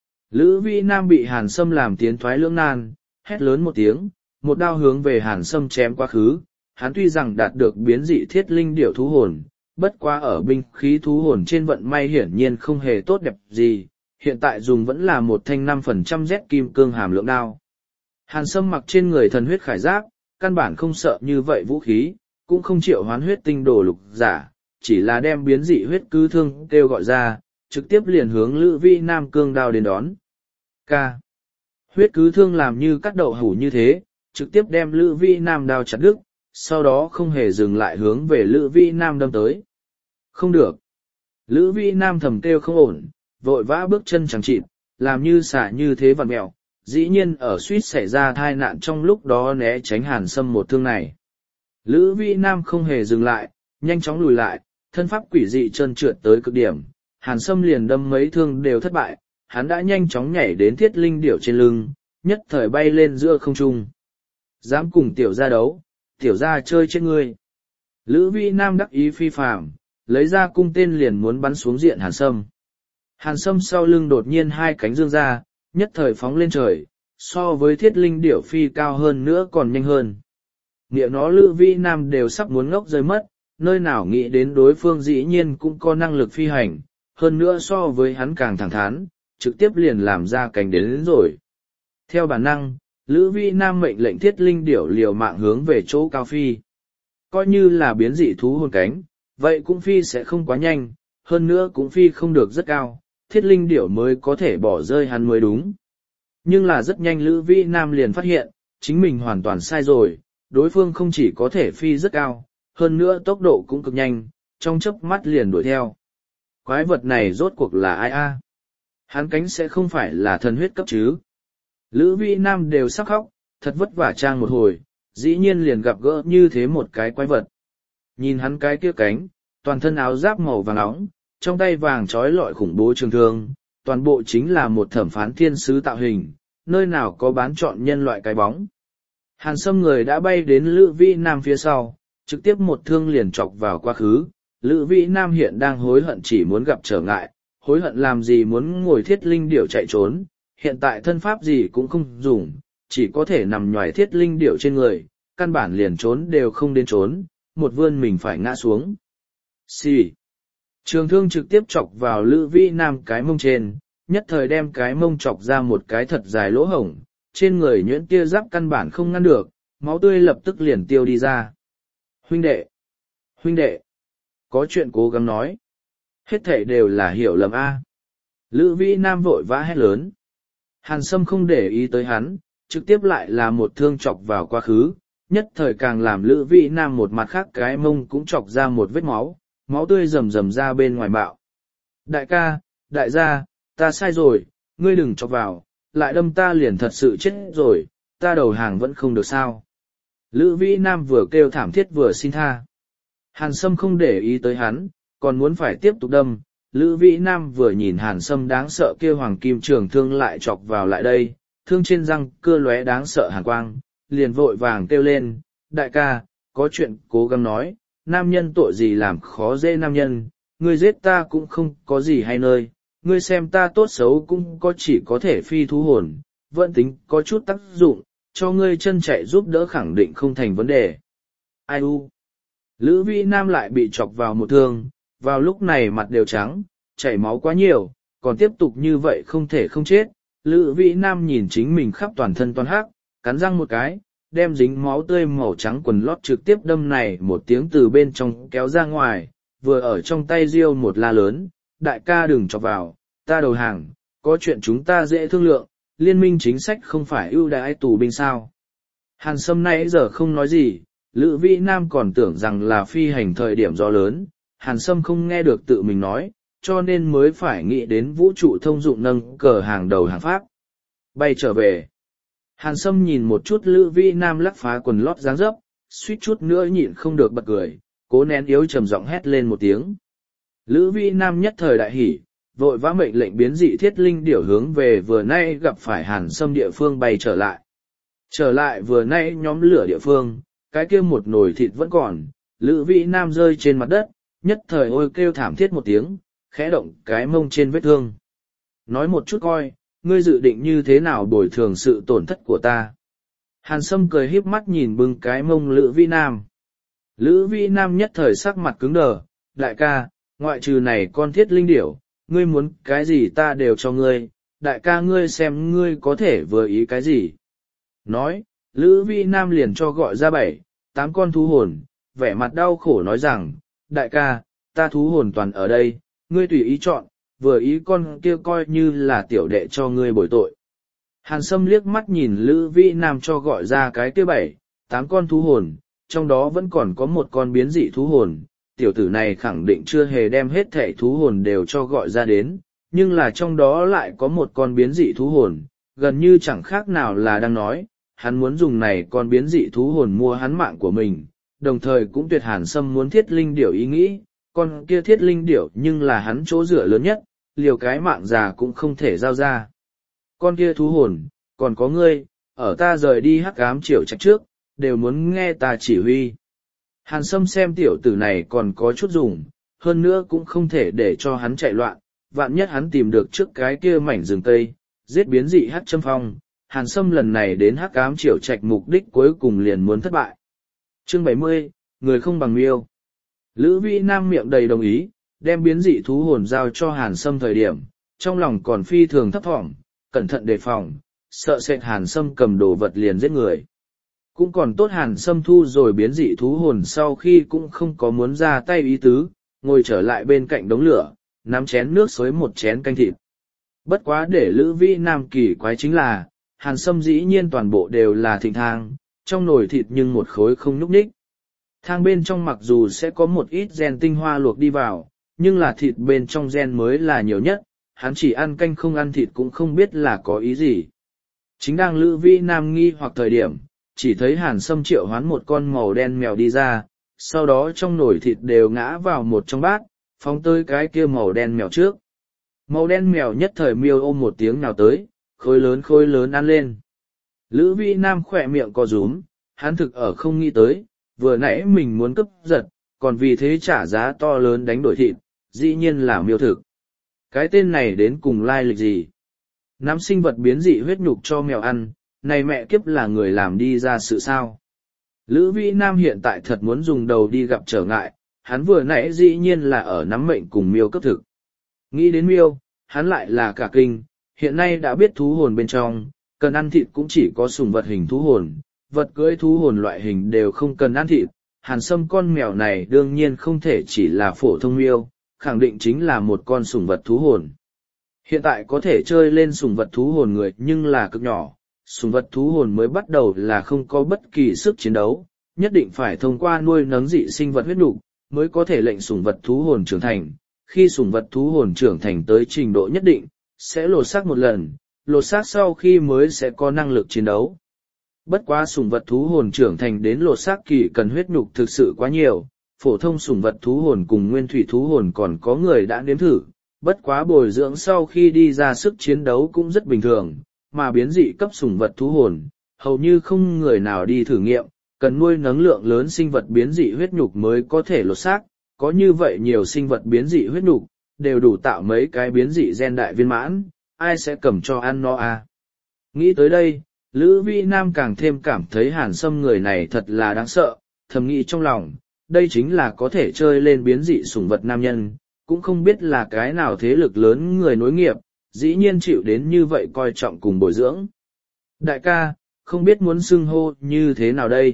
Lữ Vi Nam bị Hàn Sâm làm tiến thoái lưỡng nan, hét lớn một tiếng, một đao hướng về Hàn Sâm chém quá khứ. Hắn tuy rằng đạt được biến dị thiết linh điểu thú hồn, bất quá ở binh khí thú hồn trên vận may hiển nhiên không hề tốt đẹp gì, hiện tại dùng vẫn là một thanh 5% Z kim cương hàm lượng đao. Hàn Sâm mặc trên người thần huyết khải giáp, căn bản không sợ như vậy vũ khí, cũng không chịu hoán huyết tinh đồ lục giả, chỉ là đem biến dị huyết cứ thương kêu gọi ra, trực tiếp liền hướng Lữ Vi Nam cương đao đến đón. K. Huyết cứ thương làm như cắt đậu hủ như thế, trực tiếp đem Lữ Vi Nam đao chặt đứt, sau đó không hề dừng lại hướng về Lữ Vi Nam đâm tới. Không được. Lữ Vi Nam thầm kêu không ổn, vội vã bước chân chẳng chịt, làm như xả như thế vặn mẹo, dĩ nhiên ở suýt xảy ra tai nạn trong lúc đó né tránh Hàn Sâm một thương này. Lữ Vi Nam không hề dừng lại, nhanh chóng lùi lại, thân pháp quỷ dị trơn trượt tới cực điểm, Hàn Sâm liền đâm mấy thương đều thất bại, hắn đã nhanh chóng nhảy đến thiết linh điểu trên lưng, nhất thời bay lên giữa không trung. Dám cùng tiểu gia đấu, tiểu gia chơi chết ngươi. Lữ Vi Nam đắc ý phi phàm, lấy ra cung tên liền muốn bắn xuống diện Hàn Sâm. Hàn Sâm sau lưng đột nhiên 2 cánh dương ra, nhất thời phóng lên trời, so với thiết linh điểu phi cao hơn nữa còn nhanh hơn. Nghĩa nó Lữ Vi Nam đều sắp muốn ngốc rơi mất, nơi nào nghĩ đến đối phương dĩ nhiên cũng có năng lực phi hành, hơn nữa so với hắn càng thẳng thắn, trực tiếp liền làm ra cánh đến rồi. Theo bản năng, Lữ Vi Nam mệnh lệnh thiết linh điểu liều mạng hướng về chỗ cao phi. Coi như là biến dị thú hồn cánh, vậy cũng phi sẽ không quá nhanh, hơn nữa cũng phi không được rất cao, thiết linh điểu mới có thể bỏ rơi hắn mới đúng. Nhưng là rất nhanh Lữ Vi Nam liền phát hiện, chính mình hoàn toàn sai rồi, đối phương không chỉ có thể phi rất cao, hơn nữa tốc độ cũng cực nhanh, trong chớp mắt liền đuổi theo. Quái vật này rốt cuộc là ai a? Hắn cánh sẽ không phải là thần huyết cấp chứ? Lữ Vi Nam đều sắp khóc, thật vất vả trang một hồi, dĩ nhiên liền gặp gỡ như thế một cái quái vật. Nhìn hắn cái kia cánh, toàn thân áo giáp màu vàng nóng, trong tay vàng trói lọi khủng bố trường thương, toàn bộ chính là một thẩm phán thiên sứ tạo hình, nơi nào có bán chọn nhân loại cái bóng. Hàn Sâm người đã bay đến Lữ Vi Nam phía sau, trực tiếp một thương liền chọc vào quá khứ. Lữ Vi Nam hiện đang hối hận chỉ muốn gặp trở ngại, hối hận làm gì muốn ngồi thiết linh điểu chạy trốn, hiện tại thân pháp gì cũng không dùng, chỉ có thể nằm nhoài thiết linh điểu trên người, căn bản liền trốn đều không đến trốn, một vươn mình phải ngã xuống. Xì. Trường thương trực tiếp chọc vào Lữ Vĩ Nam cái mông trên, nhất thời đem cái mông chọc ra một cái thật dài lỗ hổng, trên người nhuyễn tia giáp căn bản không ngăn được, máu tươi lập tức liền tiêu đi ra. Huynh đệ! Huynh đệ! Có chuyện cố gắng nói. Hết thảy đều là hiểu lầm A. Lữ Vĩ Nam vội vã hét lớn. Hàn Sâm không để ý tới hắn, trực tiếp lại là một thương chọc vào quá khứ, nhất thời càng làm Lữ Vĩ Nam một mặt khác cái mông cũng chọc ra một vết máu, máu tươi rầm rầm ra bên ngoài bạo. Đại ca, đại gia, ta sai rồi, ngươi đừng chọc vào, lại đâm ta liền thật sự chết rồi, ta đầu hàng vẫn không được sao. Lữ Vĩ Nam vừa kêu thảm thiết vừa xin tha. Hàn Sâm không để ý tới hắn, còn muốn phải tiếp tục đâm. Lữ Vĩ Nam vừa nhìn Hàn Sâm đáng sợ kia hoàng kim trường thương lại chọc vào lại đây, thương trên răng cưa lóe đáng sợ hàn quang, liền vội vàng kêu lên, đại ca, có chuyện cố gắng nói, nam nhân tội gì làm khó dễ nam nhân, ngươi giết ta cũng không có gì hay nơi, ngươi xem ta tốt xấu cũng có chỉ có thể phi thú hồn, vẫn tính có chút tác dụng, cho ngươi chân chạy giúp đỡ khẳng định không thành vấn đề. Ai u? Lữ Vĩ Nam lại bị chọc vào một thương, vào lúc này mặt đều trắng, chảy máu quá nhiều, còn tiếp tục như vậy không thể không chết. Lữ Vĩ Nam nhìn chính mình khắp toàn thân toàn hắc, cắn răng một cái, đem dính máu tươi màu trắng quần lót trực tiếp đâm này một tiếng từ bên trong kéo ra ngoài, vừa ở trong tay riêu một la lớn, đại ca đừng chọc vào, ta đầu hàng, có chuyện chúng ta dễ thương lượng, liên minh chính sách không phải ưu đãi tù binh sao. Hàn Sâm nãy giờ không nói gì, Lữ Vĩ Nam còn tưởng rằng là phi hành thời điểm gió lớn, Hàn Sâm không nghe được tự mình nói, cho nên mới phải nghĩ đến vũ trụ thông dụng nâng cờ hàng đầu hàng Pháp. Bay trở về. Hàn Sâm nhìn một chút Lữ Vĩ Nam lắc phá quần lót dáng dấp, suýt chút nữa nhịn không được bật cười, cố nén yếu trầm giọng hét lên một tiếng. Lữ Vĩ Nam nhất thời đại hỉ, vội vã mệnh lệnh biến dị thiết linh điểu hướng về vừa nay gặp phải Hàn Sâm địa phương bay trở lại. Trở lại vừa nay nhóm lửa địa phương, cái kia một nồi thịt vẫn còn, Lữ Vĩ Nam rơi trên mặt đất, nhất thời ôi kêu thảm thiết một tiếng, khẽ động cái mông trên vết thương. Nói một chút coi, ngươi dự định như thế nào bồi thường sự tổn thất của ta. Hàn Sâm cười híp mắt nhìn bưng cái mông Lữ Vĩ Nam. Lữ Vĩ Nam nhất thời sắc mặt cứng đờ, đại ca, ngoại trừ này con thiết linh điểu, ngươi muốn cái gì ta đều cho ngươi, đại ca ngươi xem ngươi có thể vừa ý cái gì. Nói, Lữ Vĩ Nam liền cho gọi ra 7, 8 con thú hồn, vẻ mặt đau khổ nói rằng, đại ca, ta thú hồn toàn ở đây, ngươi tùy ý chọn, vừa ý con kia coi như là tiểu đệ cho ngươi bồi tội. Hàn Sâm liếc mắt nhìn Lữ Vĩ Nam cho gọi ra cái kia 7, 8 con thú hồn, trong đó vẫn còn có một con biến dị thú hồn, tiểu tử này khẳng định chưa hề đem hết thảy thú hồn đều cho gọi ra đến, nhưng là trong đó lại có một con biến dị thú hồn, gần như chẳng khác nào là đang nói, hắn muốn dùng này con biến dị thú hồn mua hắn mạng của mình, đồng thời cũng tuyệt Hàn Sâm muốn thiết linh điểu ý nghĩ, con kia thiết linh điểu nhưng là hắn chỗ dựa lớn nhất, liều cái mạng già cũng không thể giao ra. Con kia thú hồn, còn có ngươi, ở ta rời đi hắc ám triều trạch trước, đều muốn nghe ta chỉ huy. Hàn Sâm xem tiểu tử này còn có chút dùng, hơn nữa cũng không thể để cho hắn chạy loạn, vạn nhất hắn tìm được trước cái kia mảnh rừng tây, giết biến dị hắc châm phong, Hàn Sâm lần này đến hắc ám triều trạch mục đích cuối cùng liền muốn thất bại. Chương 70, người không bằng miêu. Lữ Vĩ Nam miệng đầy đồng ý, đem biến dị thú hồn giao cho Hàn Sâm thời điểm, trong lòng còn phi thường thấp thỏm, cẩn thận đề phòng, sợ sệt Hàn Sâm cầm đồ vật liền giết người. Cũng còn tốt Hàn Sâm thu rồi biến dị thú hồn sau khi cũng không có muốn ra tay ý tứ, ngồi trở lại bên cạnh đống lửa, nắm chén nước xối một chén canh thịt. Bất quá để Lữ Vĩ Nam kỳ quái chính là, Hàn Sâm dĩ nhiên toàn bộ đều là thịnh thang, trong nồi thịt nhưng một khối không nhúc nhích. Thang bên trong mặc dù sẽ có một ít gen tinh hoa luộc đi vào, nhưng là thịt bên trong gen mới là nhiều nhất, hắn chỉ ăn canh không ăn thịt cũng không biết là có ý gì. Chính đang Lữ Vĩ Nam nghi hoặc thời điểm, chỉ thấy Hàn Sâm triệu hoán một con màu đen mèo đi ra, sau đó trong nồi thịt đều ngã vào một trong bát, phóng tới cái kia màu đen mèo trước. Màu đen mèo nhất thời miêu ôm một tiếng nào tới, khối lớn ăn lên. Lữ Vĩ Nam khỏe miệng co rúm, hắn thực ở không nghĩ tới, vừa nãy mình muốn cướp giật, còn vì thế trả giá to lớn đánh đổi thịt, dĩ nhiên là miêu thực. Cái tên này đến cùng lai lịch gì? Nắm sinh vật biến dị huyết nhục cho mèo ăn, này mẹ kiếp là người làm đi ra sự sao? Lữ Vĩ Nam hiện tại thật muốn dùng đầu đi gặp trở ngại, hắn vừa nãy dĩ nhiên là ở nắm mệnh cùng miêu cấp thực. Nghĩ đến miêu, hắn lại là cả kinh, hiện nay đã biết thú hồn bên trong, cần ăn thịt cũng chỉ có sùng vật hình thú hồn, vật cưỡi thú hồn loại hình đều không cần ăn thịt. Hàn Sâm con mèo này đương nhiên không thể chỉ là phổ thông miêu, khẳng định chính là một con sùng vật thú hồn. Hiện tại có thể chơi lên sùng vật thú hồn người nhưng là cực nhỏ, sùng vật thú hồn mới bắt đầu là không có bất kỳ sức chiến đấu, nhất định phải thông qua nuôi nấng dị sinh vật huyết nục mới có thể lệnh sùng vật thú hồn trưởng thành. Khi sùng vật thú hồn trưởng thành tới trình độ nhất định, sẽ lột xác một lần, lột xác sau khi mới sẽ có năng lực chiến đấu. Bất quá sùng vật thú hồn trưởng thành đến lột xác kỳ cần huyết nhục thực sự quá nhiều, phổ thông sùng vật thú hồn cùng nguyên thủy thú hồn còn có người đã nếm thử, bất quá bồi dưỡng sau khi đi ra sức chiến đấu cũng rất bình thường, mà biến dị cấp sùng vật thú hồn, hầu như không người nào đi thử nghiệm, cần nuôi nấng lượng lớn sinh vật biến dị huyết nhục mới có thể lột xác, có như vậy nhiều sinh vật biến dị huyết nhục, đều đủ tạo mấy cái biến dị gen đại viên mãn, ai sẽ cầm cho ăn no à? Nghĩ tới đây, Lữ Vĩ Nam càng thêm cảm thấy Hàn Sâm người này thật là đáng sợ, thầm nghĩ trong lòng, đây chính là có thể chơi lên biến dị sủng vật nam nhân, cũng không biết là cái nào thế lực lớn người nối nghiệp, dĩ nhiên chịu đến như vậy coi trọng cùng bồi dưỡng. Đại ca, không biết muốn xưng hô như thế nào đây?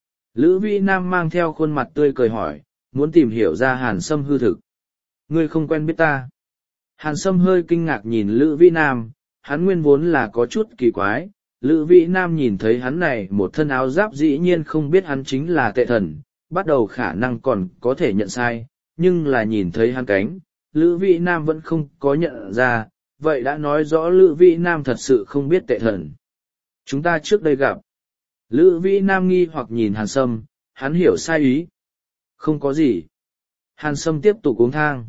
Lữ Vĩ Nam mang theo khuôn mặt tươi cười hỏi, muốn tìm hiểu ra Hàn Sâm hư thực. Ngươi không quen biết ta. Hàn Sâm hơi kinh ngạc nhìn Lữ Vĩ Nam, hắn nguyên vốn là có chút kỳ quái. Lữ Vĩ Nam nhìn thấy hắn này một thân áo giáp dĩ nhiên không biết hắn chính là Tệ Thần, bắt đầu khả năng còn có thể nhận sai, nhưng là nhìn thấy hắn cánh, Lữ Vĩ Nam vẫn không có nhận ra, vậy đã nói rõ Lữ Vĩ Nam thật sự không biết Tệ Thần. Chúng ta trước đây gặp. Lữ Vĩ Nam nghi hoặc nhìn Hàn Sâm, hắn hiểu sai ý. Không có gì. Hàn Sâm tiếp tục uống thang.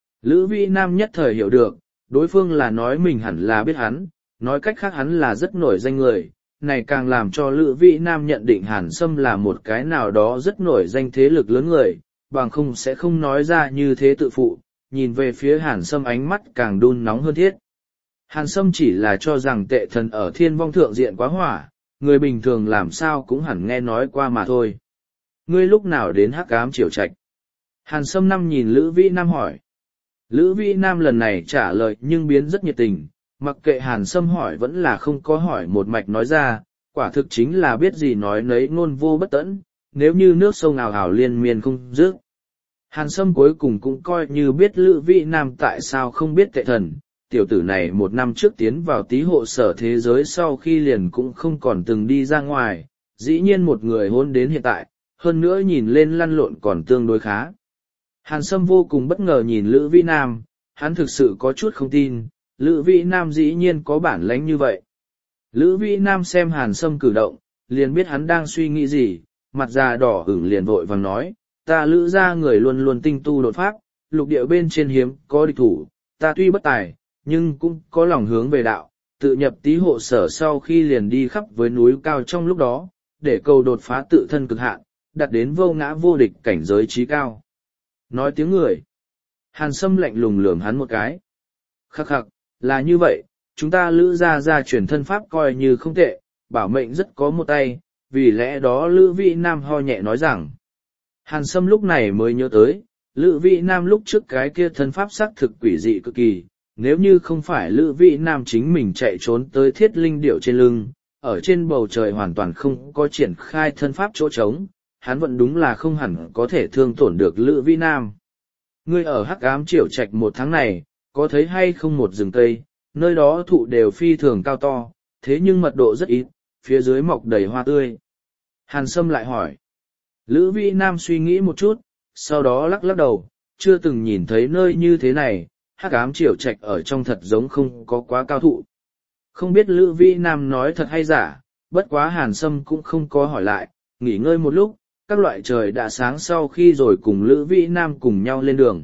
Lữ Vĩ Nam nhất thời hiểu được, đối phương là nói mình hẳn là biết hắn, nói cách khác hắn là rất nổi danh người, này càng làm cho Lữ Vĩ Nam nhận định Hàn Sâm là một cái nào đó rất nổi danh thế lực lớn người, bằng không sẽ không nói ra như thế tự phụ, nhìn về phía Hàn Sâm ánh mắt càng đun nóng hơn thiết. Hàn Sâm chỉ là cho rằng Tệ Thần ở Thiên Vong thượng diện quá hỏa, người bình thường làm sao cũng hẳn nghe nói qua mà thôi. Ngươi lúc nào đến Hắc Ám Triều Trạch? Hàn Sâm năm nhìn Lữ Vĩ Nam hỏi. Lữ Vĩ Nam lần này trả lời nhưng biến rất nhiệt tình, mặc kệ Hàn Sâm hỏi vẫn là không có hỏi một mạch nói ra, quả thực chính là biết gì nói nấy ngôn vô bất tẫn, nếu như nước sông ào ào liên miên không dứt. Hàn Sâm cuối cùng cũng coi như biết Lữ Vĩ Nam tại sao không biết Tệ Thần, tiểu tử này một năm trước tiến vào tí hộ sở thế giới sau khi liền cũng không còn từng đi ra ngoài, dĩ nhiên một người hôn đến hiện tại, hơn nữa nhìn lên lăn lộn còn tương đối khá. Hàn Sâm vô cùng bất ngờ nhìn Lữ Vĩ Nam, hắn thực sự có chút không tin, Lữ Vĩ Nam dĩ nhiên có bản lĩnh như vậy. Lữ Vĩ Nam xem Hàn Sâm cử động, liền biết hắn đang suy nghĩ gì, mặt già đỏ ửng liền vội vàng nói, ta Lữ gia người luôn luôn tinh tu đột phá, lục địa bên trên hiếm có địch thủ, ta tuy bất tài, nhưng cũng có lòng hướng về đạo, tự nhập tí hộ sở sau khi liền đi khắp với núi cao trong lúc đó, để cầu đột phá tự thân cực hạn, đạt đến vô ngã vô địch cảnh giới trí cao. Nói tiếng người. Hàn Sâm lạnh lùng lườm hắn một cái. Khắc khắc, là như vậy, chúng ta Lữ gia truyền thân pháp coi như không tệ, bảo mệnh rất có một tay, vì lẽ đó Lữ Vĩ Nam ho nhẹ nói rằng. Hàn Sâm lúc này mới nhớ tới, Lữ Vĩ Nam lúc trước cái kia thân pháp xác thực quỷ dị cực kỳ, nếu như không phải Lữ Vĩ Nam chính mình chạy trốn tới Thiết Linh Điểu trên lưng, ở trên bầu trời hoàn toàn không có triển khai thân pháp chỗ trống, hắn vẫn đúng là không hẳn có thể thương tổn được Lữ Vĩ Nam. Ngươi ở Hắc Ám Triều Trạch một tháng này, có thấy hay không một rừng cây, nơi đó thụ đều phi thường cao to, thế nhưng mật độ rất ít, phía dưới mọc đầy hoa tươi. Hàn Sâm lại hỏi. Lữ Vĩ Nam suy nghĩ một chút, sau đó lắc lắc đầu, chưa từng nhìn thấy nơi như thế này, Hắc Ám Triều Trạch ở trong thật giống không có quá cao thụ. Không biết Lữ Vĩ Nam nói thật hay giả, bất quá Hàn Sâm cũng không có hỏi lại, nghỉ ngơi một lúc, các loại trời đã sáng sau khi rồi cùng Lữ Vĩ Nam cùng nhau lên đường.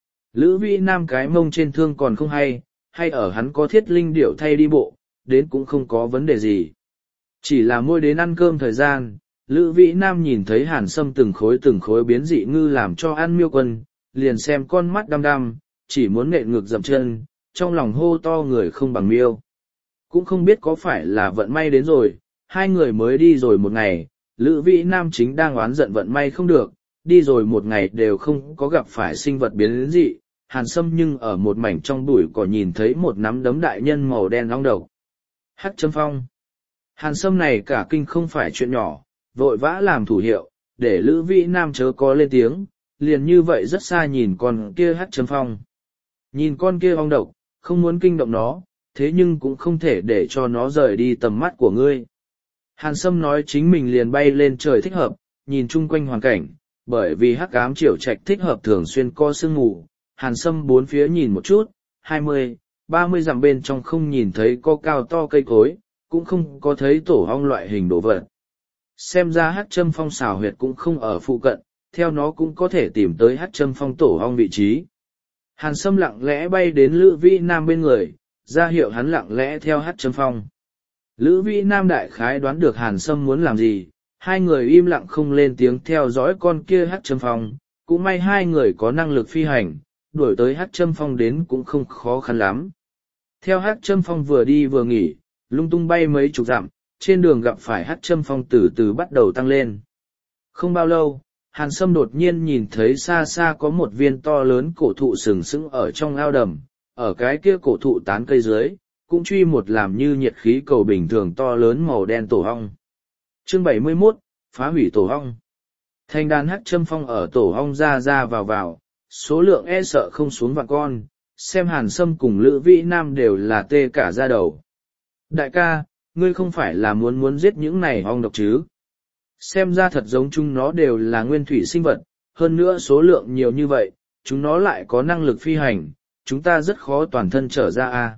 Lữ Vĩ Nam cái mông trên thương còn không hay ở hắn có Thiết Linh Điểu thay đi bộ, đến cũng không có vấn đề gì. Chỉ là môi đến ăn cơm thời gian, Lữ Vĩ Nam nhìn thấy Hàn Sâm từng khối biến dị ngư làm cho ăn miêu quân, liền xem con mắt đăm đăm, chỉ muốn nện ngược dậm chân, trong lòng hô to người không bằng miêu. Cũng không biết có phải là vận may đến rồi, hai người mới đi rồi một ngày, Lữ Vĩ Nam chính đang oán giận vận may không được, đi rồi một ngày đều không có gặp phải sinh vật biến dị. Hàn Sâm nhưng ở một mảnh trong bụi cỏ nhìn thấy một nắm đấm đại nhân màu đen long độc. Hắc châm phong. Hàn Sâm này cả kinh không phải chuyện nhỏ, vội vã làm thủ hiệu, để Lữ Vĩ Nam chớ có lên tiếng, liền như vậy rất xa nhìn con kia hắc châm phong. Nhìn con kia ong độc, không muốn kinh động nó, thế nhưng cũng không thể để cho nó rời đi tầm mắt của ngươi. Hàn Sâm nói chính mình liền bay lên trời thích hợp, nhìn chung quanh hoàn cảnh, bởi vì hắc ám triều trạch thích hợp thường xuyên co sương mù. Hàn Sâm bốn phía nhìn một chút, 20, 30 dặm bên trong không nhìn thấy có cao to cây cối, cũng không có thấy tổ ong loại hình đồ vật. Xem ra hắc châm phong xào huyệt cũng không ở phụ cận, theo nó cũng có thể tìm tới hắc châm phong tổ ong vị trí. Hàn Sâm lặng lẽ bay đến Lữ Vĩ Nam bên người, ra hiệu hắn lặng lẽ theo hắc châm phong. Lữ Vĩ Nam đại khái đoán được Hàn Sâm muốn làm gì, hai người im lặng không lên tiếng theo dõi con kia hắc châm phong, cũng may hai người có năng lực phi hành, đuổi tới hắc châm phong đến cũng không khó khăn lắm. Theo hắc châm phong vừa đi vừa nghỉ, lung tung bay mấy chục dặm, trên đường gặp phải hắc châm phong từ từ bắt đầu tăng lên. Không bao lâu, Hàn Sâm đột nhiên nhìn thấy xa xa có một viên to lớn cổ thụ sừng sững ở trong ao đầm, ở cái kia cổ thụ tán cây dưới, cũng truy một làm như nhiệt khí cầu bình thường to lớn màu đen tổ ong. Chương 71, phá hủy tổ ong. Thành đàn hắc châm phong ở tổ ong ra vào, số lượng e sợ không xuống vạn con, xem Hàn Sâm cùng Lữ Vĩ Nam đều là tê cả da đầu. Đại ca, ngươi không phải là muốn giết những này ong độc chứ? Xem ra thật giống chúng nó đều là nguyên thủy sinh vật, hơn nữa số lượng nhiều như vậy, chúng nó lại có năng lực phi hành, chúng ta rất khó toàn thân trở ra a.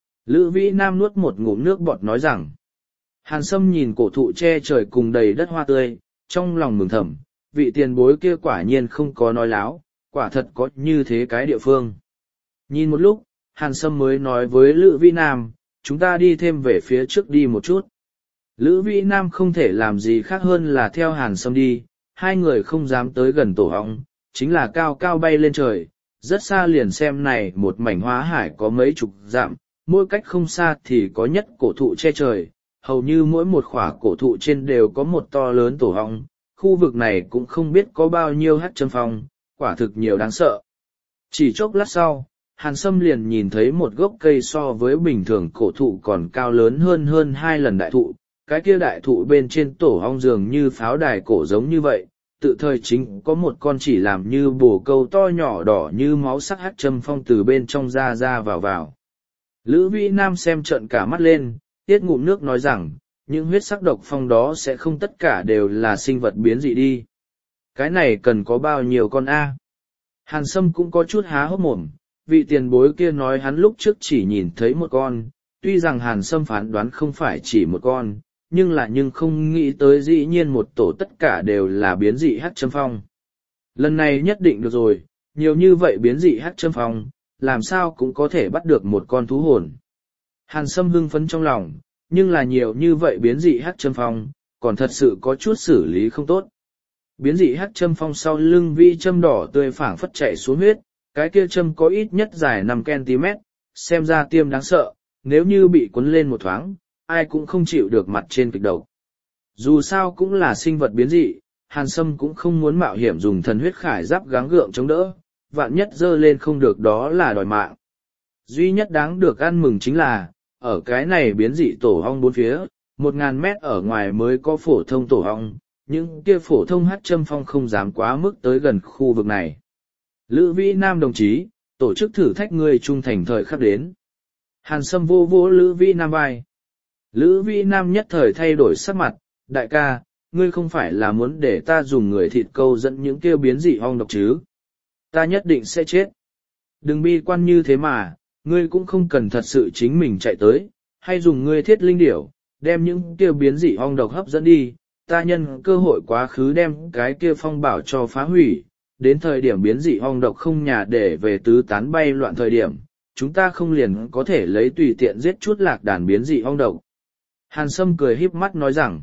Lữ Vĩ Nam nuốt một ngụm nước bọt nói rằng. Hàn Sâm nhìn cổ thụ che trời cùng đầy đất hoa tươi, trong lòng mừng thầm, vị tiền bối kia quả nhiên không có nói láo, quả thật có như thế cái địa phương. Nhìn một lúc, Hàn Sâm mới nói với Lữ Vĩ Nam, chúng ta đi thêm về phía trước đi một chút. Lữ Vĩ Nam không thể làm gì khác hơn là theo Hàn Sâm đi, hai người không dám tới gần tổ ong, chính là cao cao bay lên trời, rất xa liền xem này một mảnh hóa hải có mấy chục dặm, mỗi cách không xa thì có nhất cổ thụ che trời, hầu như mỗi một khỏa cổ thụ trên đều có một to lớn tổ ong, khu vực này cũng không biết có bao nhiêu hắc châm phong, quả thực nhiều đáng sợ. Chỉ chốc lát sau, Hàn Sâm liền nhìn thấy một gốc cây so với bình thường cổ thụ còn cao lớn hơn 2 lần đại thụ, cái kia đại thụ bên trên tổ ong dường như pháo đài cổ giống như vậy, tự thời chính có một con chỉ làm như bồ câu to nhỏ đỏ như máu sắc hắc châm phong từ bên trong ra vào. Lữ Vĩ Nam xem trợn cả mắt lên, tiết ngụm nước nói rằng, những huyết sắc độc phong đó sẽ không tất cả đều là sinh vật biến dị đi. Cái này cần có bao nhiêu con A? Hàn Sâm cũng có chút há hốc mồm, vị tiền bối kia nói hắn lúc trước chỉ nhìn thấy một con, tuy rằng Hàn Sâm phán đoán không phải chỉ một con, nhưng không nghĩ tới dĩ nhiên một tổ tất cả đều là biến dị hắc châm phong. Lần này nhất định được rồi, nhiều như vậy biến dị hắc châm phong, làm sao cũng có thể bắt được một con thú hồn. Hàn Sâm hưng phấn trong lòng, nhưng là nhiều như vậy biến dị hắc châm phong, còn thật sự có chút xử lý không tốt. Biến dị hắc châm phong sau lưng vi châm đỏ tươi phảng phất chạy xuống huyết, cái kia châm có ít nhất dài 5 cm, xem ra tiêm đáng sợ, nếu như bị cuốn lên một thoáng, ai cũng không chịu được mặt trên kịch độc. Dù sao cũng là sinh vật biến dị, Hàn Sâm cũng không muốn mạo hiểm dùng thần huyết khải giáp gắng gượng chống đỡ, vạn nhất dơ lên không được đó là đòi mạng. Duy nhất đáng được ăn mừng chính là, ở cái này biến dị tổ ong bốn phía, 1000 mét ở ngoài mới có phổ thông tổ ong, những kia phổ thông hắc châm phong không dám quá mức tới gần khu vực này. Lữ Vĩ Nam đồng chí, tổ chức thử thách người trung thành thời khắc đến. Hàn Sâm vô vỗ Lữ Vĩ Nam vai. Lữ Vĩ Nam nhất thời thay đổi sắc mặt, đại ca, ngươi không phải là muốn để ta dùng người thịt câu dẫn những kia biến dị ong độc chứ? Ta nhất định sẽ chết. Đừng bi quan như thế mà, ngươi cũng không cần thật sự chính mình chạy tới, hay dùng ngươi thiết linh điểu, đem những kia biến dị ong độc hấp dẫn đi, ta nhân cơ hội quá khứ đem cái kia phong bảo cho phá hủy, đến thời điểm biến dị ong độc không nhà để về tứ tán bay loạn thời điểm, chúng ta không liền có thể lấy tùy tiện giết chút lạc đàn biến dị ong độc. Hàn Sâm cười híp mắt nói rằng,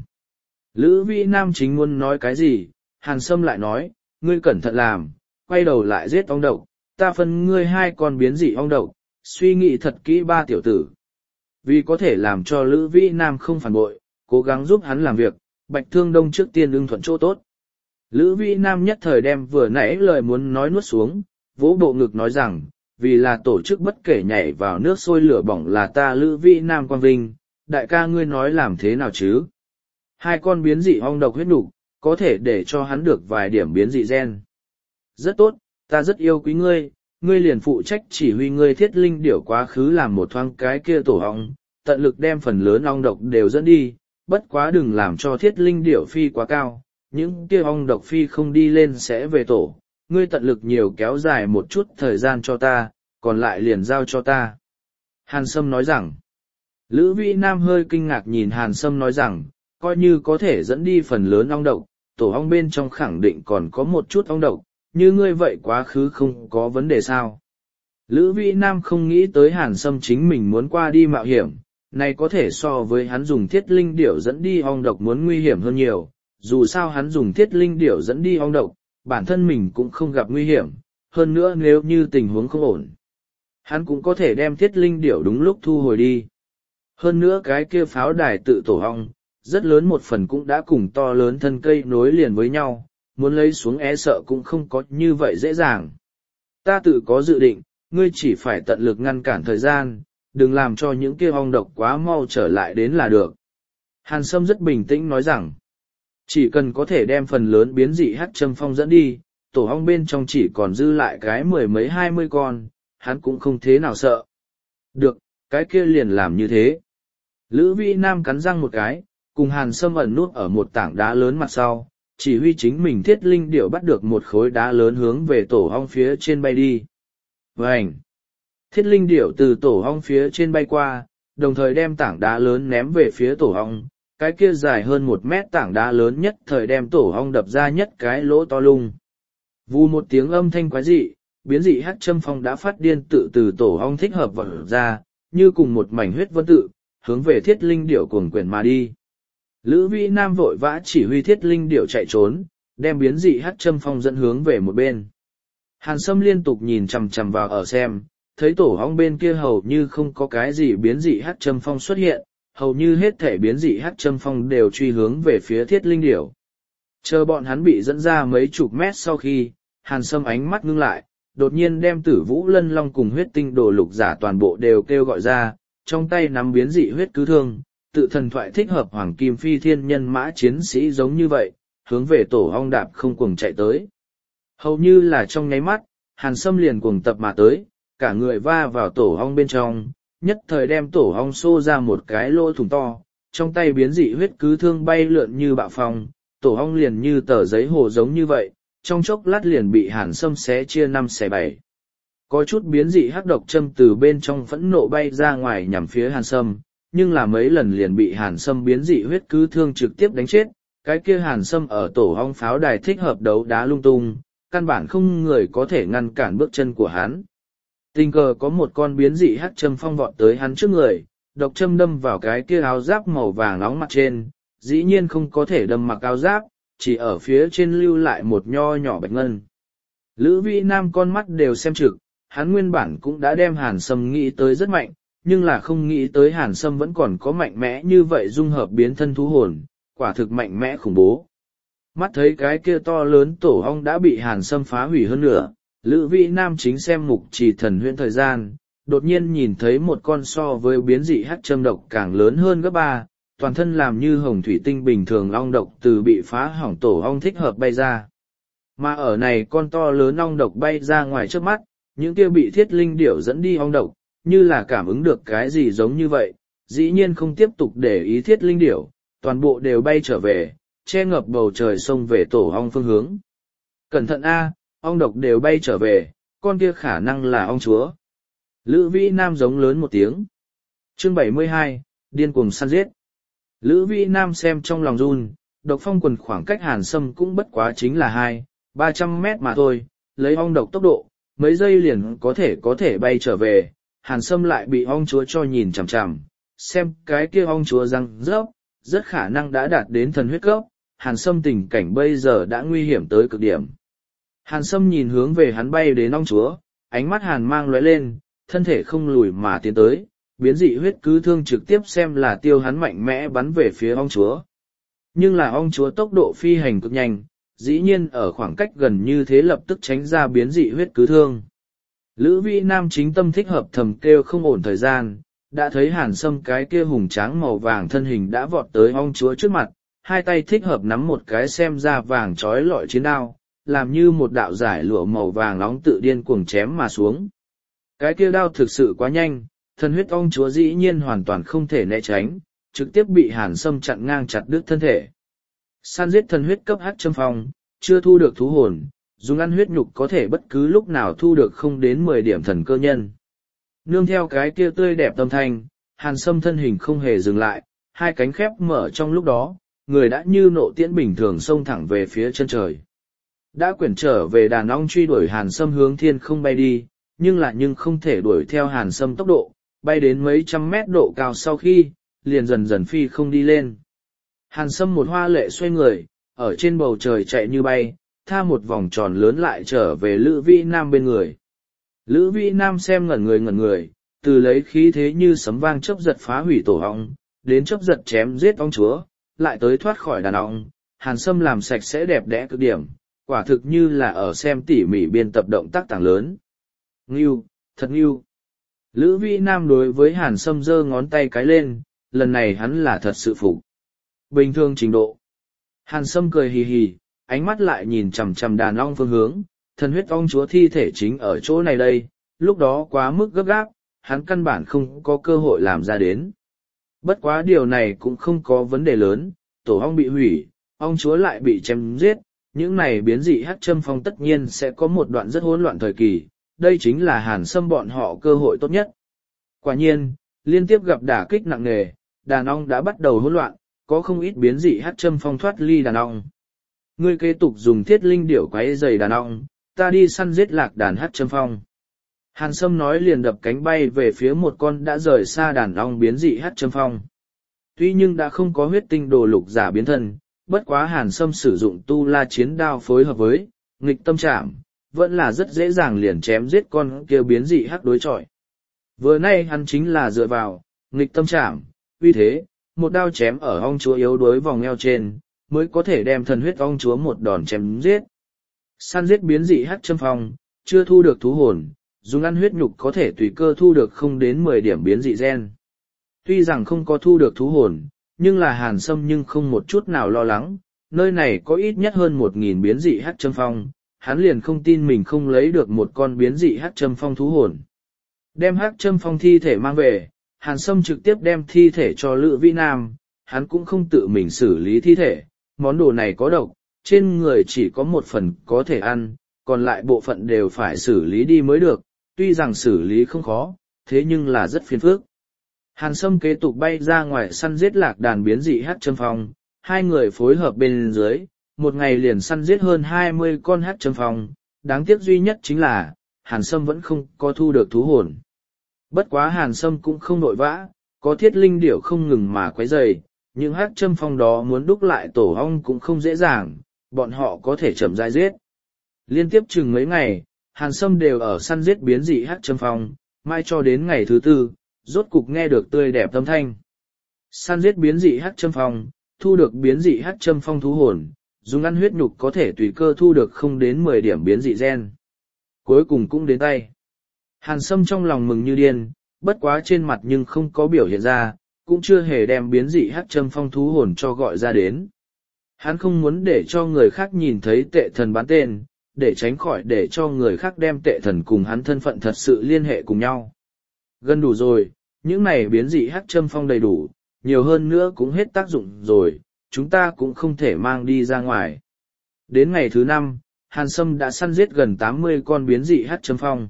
Lữ Vĩ Nam chính muốn nói cái gì, Hàn Sâm lại nói, ngươi cẩn thận làm, quay đầu lại giết ong độc, ta phân ngươi 2 con biến dị ong độc, suy nghĩ thật kỹ ba tiểu tử. Vì có thể làm cho Lữ Vĩ Nam không phản bội, cố gắng giúp hắn làm việc, Bạch Thương Đông trước tiên ưng thuận chỗ tốt. Lữ Vĩ Nam nhất thời đem vừa nãy lời muốn nói nuốt xuống, vỗ bộ ngực nói rằng, vì là tổ chức bất kể nhảy vào nước sôi lửa bỏng là ta Lữ Vĩ Nam quang vinh, đại ca ngươi nói làm thế nào chứ? 2 con biến dị ong độc huyết nục, có thể để cho hắn được vài điểm biến dị gen. Rất tốt, ta rất yêu quý ngươi, ngươi liền phụ trách chỉ huy ngươi thiết linh điểu quá khứ làm một thoáng cái kia tổ ong, tận lực đem phần lớn ong độc đều dẫn đi, bất quá đừng làm cho thiết linh điểu phi quá cao, những kia ong độc phi không đi lên sẽ về tổ, ngươi tận lực nhiều kéo dài một chút thời gian cho ta, còn lại liền giao cho ta. Hàn Sâm nói rằng, Lữ Vĩ Nam hơi kinh ngạc nhìn Hàn Sâm nói rằng, coi như có thể dẫn đi phần lớn ong độc, tổ ong bên trong khẳng định còn có một chút ong độc, như ngươi vậy quá khứ không có vấn đề sao. Lữ Vĩ Nam không nghĩ tới Hàn Sâm chính mình muốn qua đi mạo hiểm, này có thể so với hắn dùng thiết linh điểu dẫn đi ong độc muốn nguy hiểm hơn nhiều, dù sao hắn dùng thiết linh điểu dẫn đi ong độc, bản thân mình cũng không gặp nguy hiểm, hơn nữa nếu như tình huống không ổn, hắn cũng có thể đem thiết linh điểu đúng lúc thu hồi đi. Hơn nữa cái kia pháo đài tự tổ ong, rất lớn một phần cũng đã cùng to lớn thân cây nối liền với nhau, muốn lấy xuống e sợ cũng không có như vậy dễ dàng. Ta tự có dự định, ngươi chỉ phải tận lực ngăn cản thời gian, đừng làm cho những kia ong độc quá mau trở lại đến là được. Hàn Sâm rất bình tĩnh nói rằng, chỉ cần có thể đem phần lớn biến dị hắc châm phong dẫn đi, tổ ong bên trong chỉ còn dư lại cái 10 mấy 20 con, hắn cũng không thế nào sợ. Được, cái kia liền làm như thế. Lữ Vĩ Nam cắn răng một cái, cùng Hàn Sâm ẩn nút ở một tảng đá lớn mặt sau, chỉ huy chính mình thiết linh điểu bắt được một khối đá lớn hướng về tổ ong phía trên bay đi. Vành! Thiết linh điểu từ tổ ong phía trên bay qua, đồng thời đem tảng đá lớn ném về phía tổ ong, cái kia dài hơn 1 mét tảng đá lớn nhất thời đem tổ ong đập ra nhất cái lỗ to lung. Vù một tiếng âm thanh quái dị, biến dị hắc châm phong đã phát điên tự từ tổ ong thích hợp vào ra, như cùng một mảnh huyết vân tự, hướng về thiết linh điểu cuồng quyển mà đi. Lữ Vĩ Nam vội vã chỉ huy thiết linh điểu chạy trốn, đem biến dị hắc châm phong dẫn hướng về một bên. Hàn Sâm liên tục nhìn chằm chằm vào ở xem, thấy tổ ong bên kia hầu như không có cái gì biến dị hắc châm phong xuất hiện, hầu như hết thể biến dị hắc châm phong đều truy hướng về phía thiết linh điểu. Chờ bọn hắn bị dẫn ra mấy chục mét sau khi, Hàn Sâm ánh mắt ngưng lại, đột nhiên đem Tử Vũ Lân Long cùng huyết tinh đồ lục giả toàn bộ đều kêu gọi ra, trong tay nắm biến dị huyết cứ thương, tự thần thoại thích hợp hoàng kim phi thiên nhân mã chiến sĩ giống như vậy, hướng về tổ ong đạp không cuồng chạy tới. Hầu như là trong nháy mắt, Hàn Sâm liền cuồng tập mà tới, cả người va vào tổ ong bên trong, nhất thời đem tổ ong xô ra một cái lỗ thủng to, trong tay biến dị huyết cứ thương bay lượn như bạo phong, tổ ong liền như tờ giấy hồ giống như vậy, trong chốc lát liền bị Hàn Sâm xé chia 5 xẻ 7. Có chút biến dị hắc độc châm từ bên trong phẫn nộ bay ra ngoài nhằm phía Hàn Sâm, nhưng là mấy lần liền bị Hàn Sâm biến dị huyết cứ thương trực tiếp đánh chết, cái kia Hàn Sâm ở tổ ong pháo đài thích hợp đấu đá lung tung, căn bản không người có thể ngăn cản bước chân của hắn. Tình cờ có một con biến dị hắc châm phong vọt tới hắn trước người, độc châm đâm vào cái kia áo giáp màu vàng nóng mặt trên, dĩ nhiên không có thể đâm mặc áo giáp, chỉ ở phía trên lưu lại một nho nhỏ bạch ngân. Lữ Vĩ Nam con mắt đều xem trực, hắn nguyên bản cũng đã đem Hàn Sâm nghĩ tới rất mạnh, nhưng là không nghĩ tới Hàn Sâm vẫn còn có mạnh mẽ như vậy dung hợp biến thân thú hồn, quả thực mạnh mẽ khủng bố. Mắt thấy cái kia to lớn tổ ong đã bị Hàn Sâm phá hủy hơn nữa, Lữ Vĩ Nam chính xem mục trì thần huyễn thời gian, đột nhiên nhìn thấy một con so với biến dị hắc châm độc càng lớn hơn gấp 3, toàn thân làm như hồng thủy tinh bình thường ong độc từ bị phá hỏng tổ ong thích hợp bay ra. Mà ở này con to lớn ong độc bay ra ngoài trước mắt, những kia bị thiết linh điểu dẫn đi ong độc, như là cảm ứng được cái gì giống như vậy, dĩ nhiên không tiếp tục để ý thiết linh điểu, toàn bộ đều bay trở về, che ngập bầu trời xông về tổ ong phương hướng. Cẩn thận a, ong độc đều bay trở về, con kia khả năng là ong chúa. Lữ Vĩ Nam giống lớn một tiếng. Chương 72, điên cuồng săn giết. Lữ Vĩ Nam xem trong lòng run, độc phong quần khoảng cách Hàn Sâm cũng bất quá chính là 200-300 mét mà thôi, lấy ong độc tốc độ, mấy giây liền có thể bay trở về, Hàn Sâm lại bị ong chúa cho nhìn chằm chằm, xem cái kia ong chúa răng rớp, rất khả năng đã đạt đến thần huyết cấp, Hàn Sâm tình cảnh bây giờ đã nguy hiểm tới cực điểm. Hàn Sâm nhìn hướng về hắn bay đến ong chúa, ánh mắt hàn mang lóe lên, thân thể không lùi mà tiến tới, biến dị huyết cứ thương trực tiếp xem là tiêu hắn mạnh mẽ bắn về phía ong chúa. Nhưng là ong chúa tốc độ phi hành cực nhanh, dĩ nhiên ở khoảng cách gần như thế lập tức tránh ra biến dị huyết cứ thương. Lữ Vĩ Nam chính tâm thích hợp thầm kêu không ổn thời gian, đã thấy Hàn Sâm cái kia hùng tráng màu vàng thân hình đã vọt tới ong chúa trước mặt, hai tay thích hợp nắm một cái xem ra vàng trói lọi chiến đao, làm như một đạo giải lụa màu vàng nóng tự điên cuồng chém mà xuống. Cái kia đao thực sự quá nhanh, thần huyết ong chúa dĩ nhiên hoàn toàn không thể né tránh, trực tiếp bị Hàn Sâm chặn ngang chặt đứt thân thể. Săn giết thần huyết cấp hắc châm phong, chưa thu được thú hồn, dùng ăn huyết nhục có thể bất cứ lúc nào thu được không đến 10 điểm thần cơ nhân. Nương theo cái kia tươi đẹp tâm thanh, Hàn Sâm thân hình không hề dừng lại, hai cánh khép mở trong lúc đó, người đã như nộ tiễn bình thường xông thẳng về phía chân trời. Đã quyển trở về đàn ong truy đuổi Hàn Sâm hướng thiên không bay đi, nhưng không thể đuổi theo Hàn Sâm tốc độ, bay đến mấy trăm mét độ cao sau khi, liền dần dần phi không đi lên. Hàn Sâm một hoa lệ xoay người, ở trên bầu trời chạy như bay, tha một vòng tròn lớn lại trở về Lữ Vĩ Nam bên người. Lữ Vĩ Nam xem ngẩn người, từ lấy khí thế như sấm vang chớp giật phá hủy tổ ong, đến chớp giật chém giết ong chúa, lại tới thoát khỏi đàn ong, Hàn Sâm làm sạch sẽ đẹp đẽ cực điểm, quả thực như là ở xem tỉ mỉ biên tập động tác tàng lớn. Ngưu, thật ngưu. Lữ Vĩ Nam đối với Hàn Sâm giơ ngón tay cái lên, lần này hắn là thật sự phục. Bình thường trình độ. Hàn Sâm cười hì hì, ánh mắt lại nhìn chằm chằm đàn ong phương hướng, thần huyết ong chúa thi thể chính ở chỗ này đây, lúc đó quá mức gấp gáp, hắn căn bản không có cơ hội làm ra đến. Bất quá điều này cũng không có vấn đề lớn, tổ ong bị hủy, ong chúa lại bị chém giết, những này biến dị hắc châm phong tất nhiên sẽ có một đoạn rất hỗn loạn thời kỳ, đây chính là Hàn Sâm bọn họ cơ hội tốt nhất. Quả nhiên, liên tiếp gặp đả kích nặng nề, đàn ong đã bắt đầu hỗn loạn, có không ít biến dị hắc châm phong thoát ly đàn ong. Ngươi kế tục dùng thiết linh điểu quấy giày đàn ong, ta đi săn giết lạc đàn hắc châm phong. Hàn Sâm nói liền đập cánh bay về phía một con đã rời xa đàn ong biến dị hắc châm phong. Tuy nhưng đã không có huyết tinh đồ lục giả biến thân, bất quá Hàn Sâm sử dụng tu la chiến đao phối hợp với nghịch tâm trảm, vẫn là rất dễ dàng liền chém giết con kia biến dị hắc đối chọi. Vừa nay hắn chính là dựa vào nghịch tâm trảm, uy thế, một đao chém ở ong chúa yếu đuối vòng eo trên, mới có thể đem thần huyết ong chúa một đòn chém giết. Săn giết biến dị hắc châm phong, chưa thu được thú hồn, dùng ăn huyết nhục có thể tùy cơ thu được không đến 10 điểm biến dị gen. Tuy rằng không có thu được thú hồn, nhưng là Hàn Sâm nhưng không một chút nào lo lắng, nơi này có ít nhất hơn 1000 biến dị hắc châm phong, hắn liền không tin mình không lấy được một con biến dị hắc châm phong thú hồn. Đem hắc châm phong thi thể mang về, Hàn Sâm trực tiếp đem thi thể cho Lữ Vĩ Nam, hắn cũng không tự mình xử lý thi thể, món đồ này có độc, trên người chỉ có một phần có thể ăn, còn lại bộ phận đều phải xử lý đi mới được, tuy rằng xử lý không khó, thế nhưng là rất phiền phức. Hàn Sâm kế tục bay ra ngoài săn giết lạc đàn biến dị hắc châm phong, hai người phối hợp bên dưới, một ngày liền săn giết hơn 20 con hắc châm phong, đáng tiếc duy nhất chính là, Hàn Sâm vẫn không có thu được thú hồn. Bất quá Hàn Sâm cũng không nội vã, có thiết linh điểu không ngừng mà quấy rầy, những hắc châm phong đó muốn đúc lại tổ ong cũng không dễ dàng, bọn họ có thể chậm rãi giết. Liên tiếp chừng mấy ngày, Hàn Sâm đều ở săn giết biến dị hắc châm phong, mai cho đến ngày thứ tư, rốt cục nghe được tươi đẹp âm thanh. Săn giết biến dị hắc châm phong, thu được biến dị hắc châm phong thú hồn, dùng ăn huyết nhục có thể tùy cơ thu được không đến 10 điểm biến dị gen. Cuối cùng cũng đến tay. Hàn Sâm trong lòng mừng như điên, bất quá trên mặt nhưng không có biểu hiện ra, cũng chưa hề đem biến dị hắc châm phong thú hồn cho gọi ra đến. Hắn không muốn để cho người khác nhìn thấy tệ thần bán tên, để tránh khỏi để cho người khác đem tệ thần cùng hắn thân phận thật sự liên hệ cùng nhau. Gần đủ rồi, những này biến dị hắc châm phong đầy đủ, nhiều hơn nữa cũng hết tác dụng rồi, chúng ta cũng không thể mang đi ra ngoài. Đến ngày thứ 5, Hàn Sâm đã săn giết gần 80 con biến dị hắc châm phong.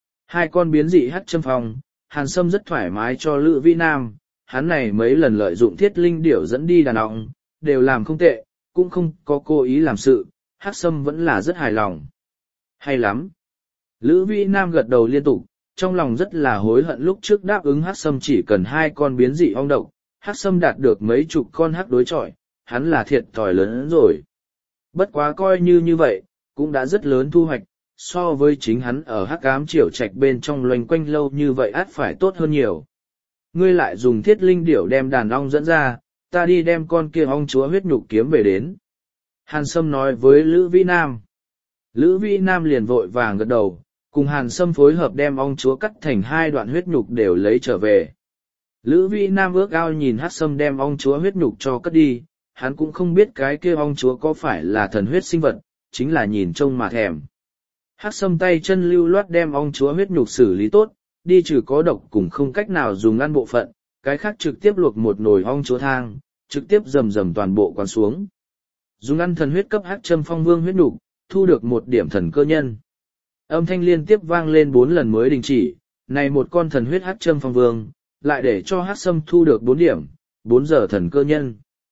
2 con biến dị hắc châm phong, Hàn Sâm rất thoải mái cho Lữ Vĩ Nam, hắn này mấy lần lợi dụng thiết linh điểu dẫn đi đàn ong, đều làm không tệ, cũng không có cố ý làm sự, hắc Sâm vẫn là rất hài lòng. Hay lắm! Lữ Vĩ Nam gật đầu liên tục, trong lòng rất là hối hận lúc trước đáp ứng hắc Sâm chỉ cần 2 con biến dị ong độc, hắc Sâm đạt được mấy chục con hắc đối chọi, hắn là thiệt thòi lớn rồi. Bất quá coi như vậy, cũng đã rất lớn thu hoạch, so với chính hắn ở hắc ám triều trạch bên trong loanh quanh lâu như vậy ắt phải tốt hơn nhiều. Ngươi lại dùng thiết linh điểu đem đàn ong dẫn ra, ta đi đem con kia ong chúa huyết nhục kiếm về đến. Hàn Sâm nói với Lữ Vĩ Nam. Lữ Vĩ Nam liền vội vàng gật đầu, cùng Hàn Sâm phối hợp đem ong chúa cắt thành 2 đoạn huyết nhục đều lấy trở về. Lữ Vĩ Nam ước ao nhìn Hắc Sâm đem ong chúa huyết nhục cho cất đi, hắn cũng không biết cái kia ong chúa có phải là thần huyết sinh vật, chính là nhìn trông mà thèm. Hắc Sâm tay chân lưu loát đem ong chúa huyết nhục xử lý tốt, đi trừ có độc cùng không cách nào dùng ăn bộ phận, cái khác trực tiếp luộc một nồi ong chúa thang, trực tiếp rầm rầm toàn bộ quán xuống. Dùng ăn thần huyết cấp Hắc Trâm Phong Vương huyết nhục, thu được 1 điểm thần cơ nhân. Âm thanh liên tiếp vang lên 4 lần mới đình chỉ, này một con thần huyết Hắc Trâm Phong Vương, lại để cho Hắc Sâm thu được 4 điểm, 4 giờ thần cơ nhân.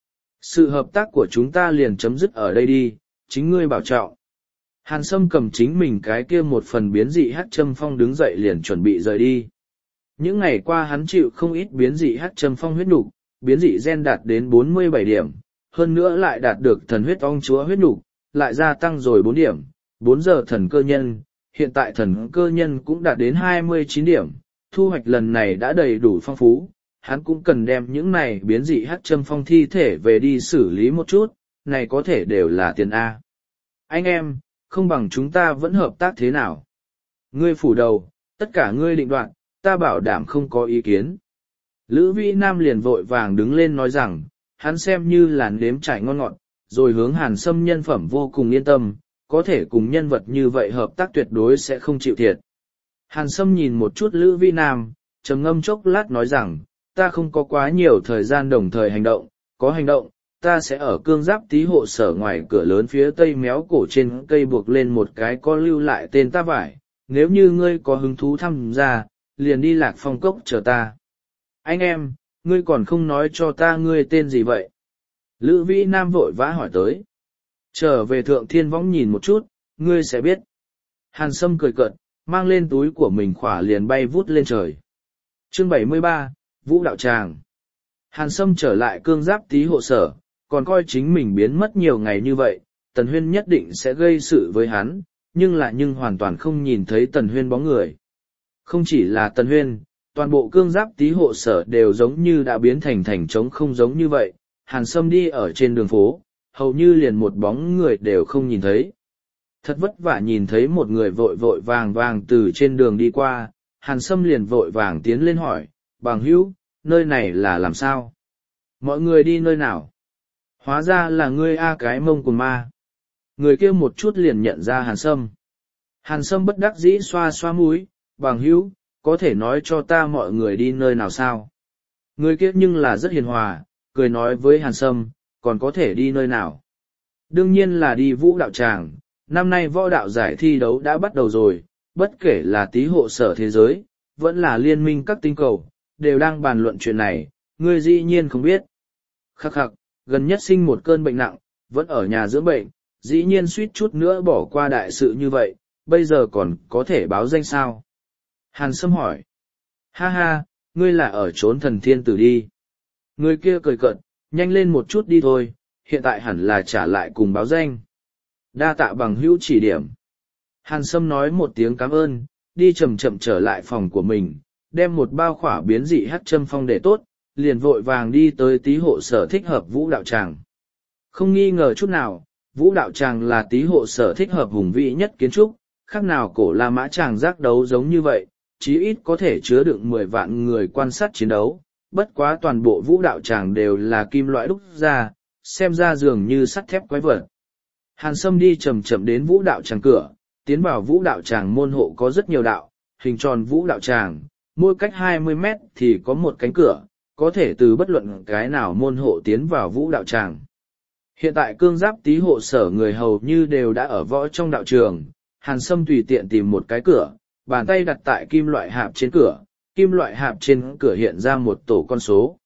Sự hợp tác của chúng ta liền chấm dứt ở đây đi, chính ngươi bảo trọng. Hàn Sâm cầm chính mình cái kia một phần biến dị Hắc Trâm Phong đứng dậy liền chuẩn bị rời đi. Những ngày qua hắn chịu không ít biến dị Hắc Trâm Phong huyết nục, biến dị gen đạt đến 47 điểm, hơn nữa lại đạt được thần huyết ong chúa huyết nục, lại gia tăng rồi 4 điểm, 4 giờ thần cơ nhân, hiện tại thần cơ nhân cũng đạt đến 29 điểm, thu hoạch lần này đã đầy đủ phong phú, hắn cũng cần đem những này biến dị Hắc Trâm Phong thi thể về đi xử lý một chút, này có thể đều là tiền A. Anh em, không bằng chúng ta vẫn hợp tác thế nào? Ngươi phủ đầu, tất cả ngươi định đoạt, ta bảo đảm không có ý kiến. Lữ Vĩ Nam liền vội vàng đứng lên nói rằng, hắn xem như là nếm trải ngon ngọt, rồi hướng Hàn Sâm nhân phẩm vô cùng yên tâm, có thể cùng nhân vật như vậy hợp tác tuyệt đối sẽ không chịu thiệt. Hàn Sâm nhìn một chút Lữ Vĩ Nam, trầm ngâm chốc lát nói rằng, ta không có quá nhiều thời gian đồng thời hành động, có hành động, ta sẽ ở cương giáp tý hộ sở ngoài cửa lớn phía tây méo cổ trên cây buộc lên một cái có lưu lại tên ta vải, nếu như ngươi có hứng thú tham gia, liền đi Lạc Phong Cốc chờ ta. Anh em, ngươi còn không nói cho ta ngươi tên gì vậy? Lữ Vĩ Nam vội vã hỏi tới. Trở về Thượng Thiên Võng nhìn một chút, ngươi sẽ biết. Hàn Sâm cười cợt, mang lên túi của mình khỏa liền bay vút lên trời. Chương 73, Vũ Đạo Tràng. Hàn Sâm trở lại cương giáp tý hộ sở, còn coi chính mình biến mất nhiều ngày như vậy, Tần Huyên nhất định sẽ gây sự với hắn, nhưng hoàn toàn không nhìn thấy Tần Huyên bóng người. Không chỉ là Tần Huyên, toàn bộ cương giáp tý hộ sở đều giống như đã biến thành trống không giống như vậy, Hàn Sâm đi ở trên đường phố, hầu như liền một bóng người đều không nhìn thấy. Thật vất vả nhìn thấy một người vội vội vàng từ trên đường đi qua, Hàn Sâm liền vội vàng tiến lên hỏi, bằng hữu, nơi này là làm sao? Mọi người đi nơi nào? Hóa ra là ngươi a cái mông cùng ma. Người kia một chút liền nhận ra Hàn Sâm. Hàn Sâm bất đắc dĩ xoa xoa mũi, bằng hữu, có thể nói cho ta mọi người đi nơi nào sao? Người kia nhưng là rất hiền hòa, cười nói với Hàn Sâm, còn có thể đi nơi nào? Đương nhiên là đi Vũ Đạo Tràng, năm nay võ đạo giải thi đấu đã bắt đầu rồi, bất kể là tý hộ sở thế giới, vẫn là liên minh các tinh cầu, đều đang bàn luận chuyện này, ngươi dĩ nhiên không biết. Khắc khắc, gần nhất sinh một cơn bệnh nặng, vẫn ở nhà dưỡng bệnh, dĩ nhiên suýt chút nữa bỏ qua đại sự như vậy, bây giờ còn có thể báo danh sao? Hàn Sâm hỏi. Ha ha, ngươi là ở trốn thần thiên tử đi. Người kia cười cợt, nhanh lên một chút đi thôi, hiện tại hẳn là trả lại cùng báo danh. Đa tạ bằng hữu chỉ điểm. Hàn Sâm nói một tiếng cảm ơn, đi chậm chậm trở lại phòng của mình, đem một bao khỏa biến dị Hắc Trâm Phong để tốt, liền vội vàng đi tới tý hộ sở thích hợp Vũ Đạo Tràng. Không nghi ngờ chút nào, Vũ Đạo Tràng là tý hộ sở thích hợp hùng vĩ nhất kiến trúc, khác nào cổ La Mã Tràng giác đấu giống như vậy, chí ít có thể chứa đựng 10 vạn người quan sát chiến đấu, bất quá toàn bộ Vũ Đạo Tràng đều là kim loại đúc ra, xem ra dường như sắt thép quái vật. Hàn Sâm đi chậm chậm đến Vũ Đạo Tràng cửa, tiến vào Vũ Đạo Tràng môn hộ có rất nhiều đạo, hình tròn Vũ Đạo Tràng, mỗi cách 20 mét thì có một cánh cửa, có thể từ bất luận cái nào môn hộ tiến vào Vũ Đạo Tràng. Hiện tại cương giáp tý hộ sở người hầu như đều đã ở võ trong đạo trường, Hàn Sâm tùy tiện tìm một cái cửa, bàn tay đặt tại kim loại hạp trên cửa, kim loại hạp trên cửa hiện ra một tổ con số.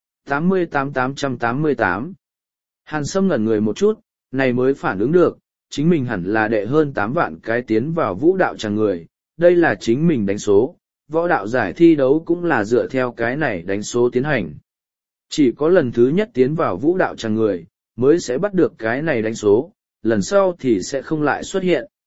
88-888. Hàn Sâm ngẩn người một chút, này mới phản ứng được, chính mình hẳn là đệ hơn 8 vạn cái tiến vào Vũ Đạo Tràng người, đây là chính mình đánh số, võ đạo giải thi đấu cũng là dựa theo cái này đánh số tiến hành. Chỉ có lần thứ nhất tiến vào Vũ Đạo Tràng người, mới sẽ bắt được cái này đánh số, lần sau thì sẽ không lại xuất hiện.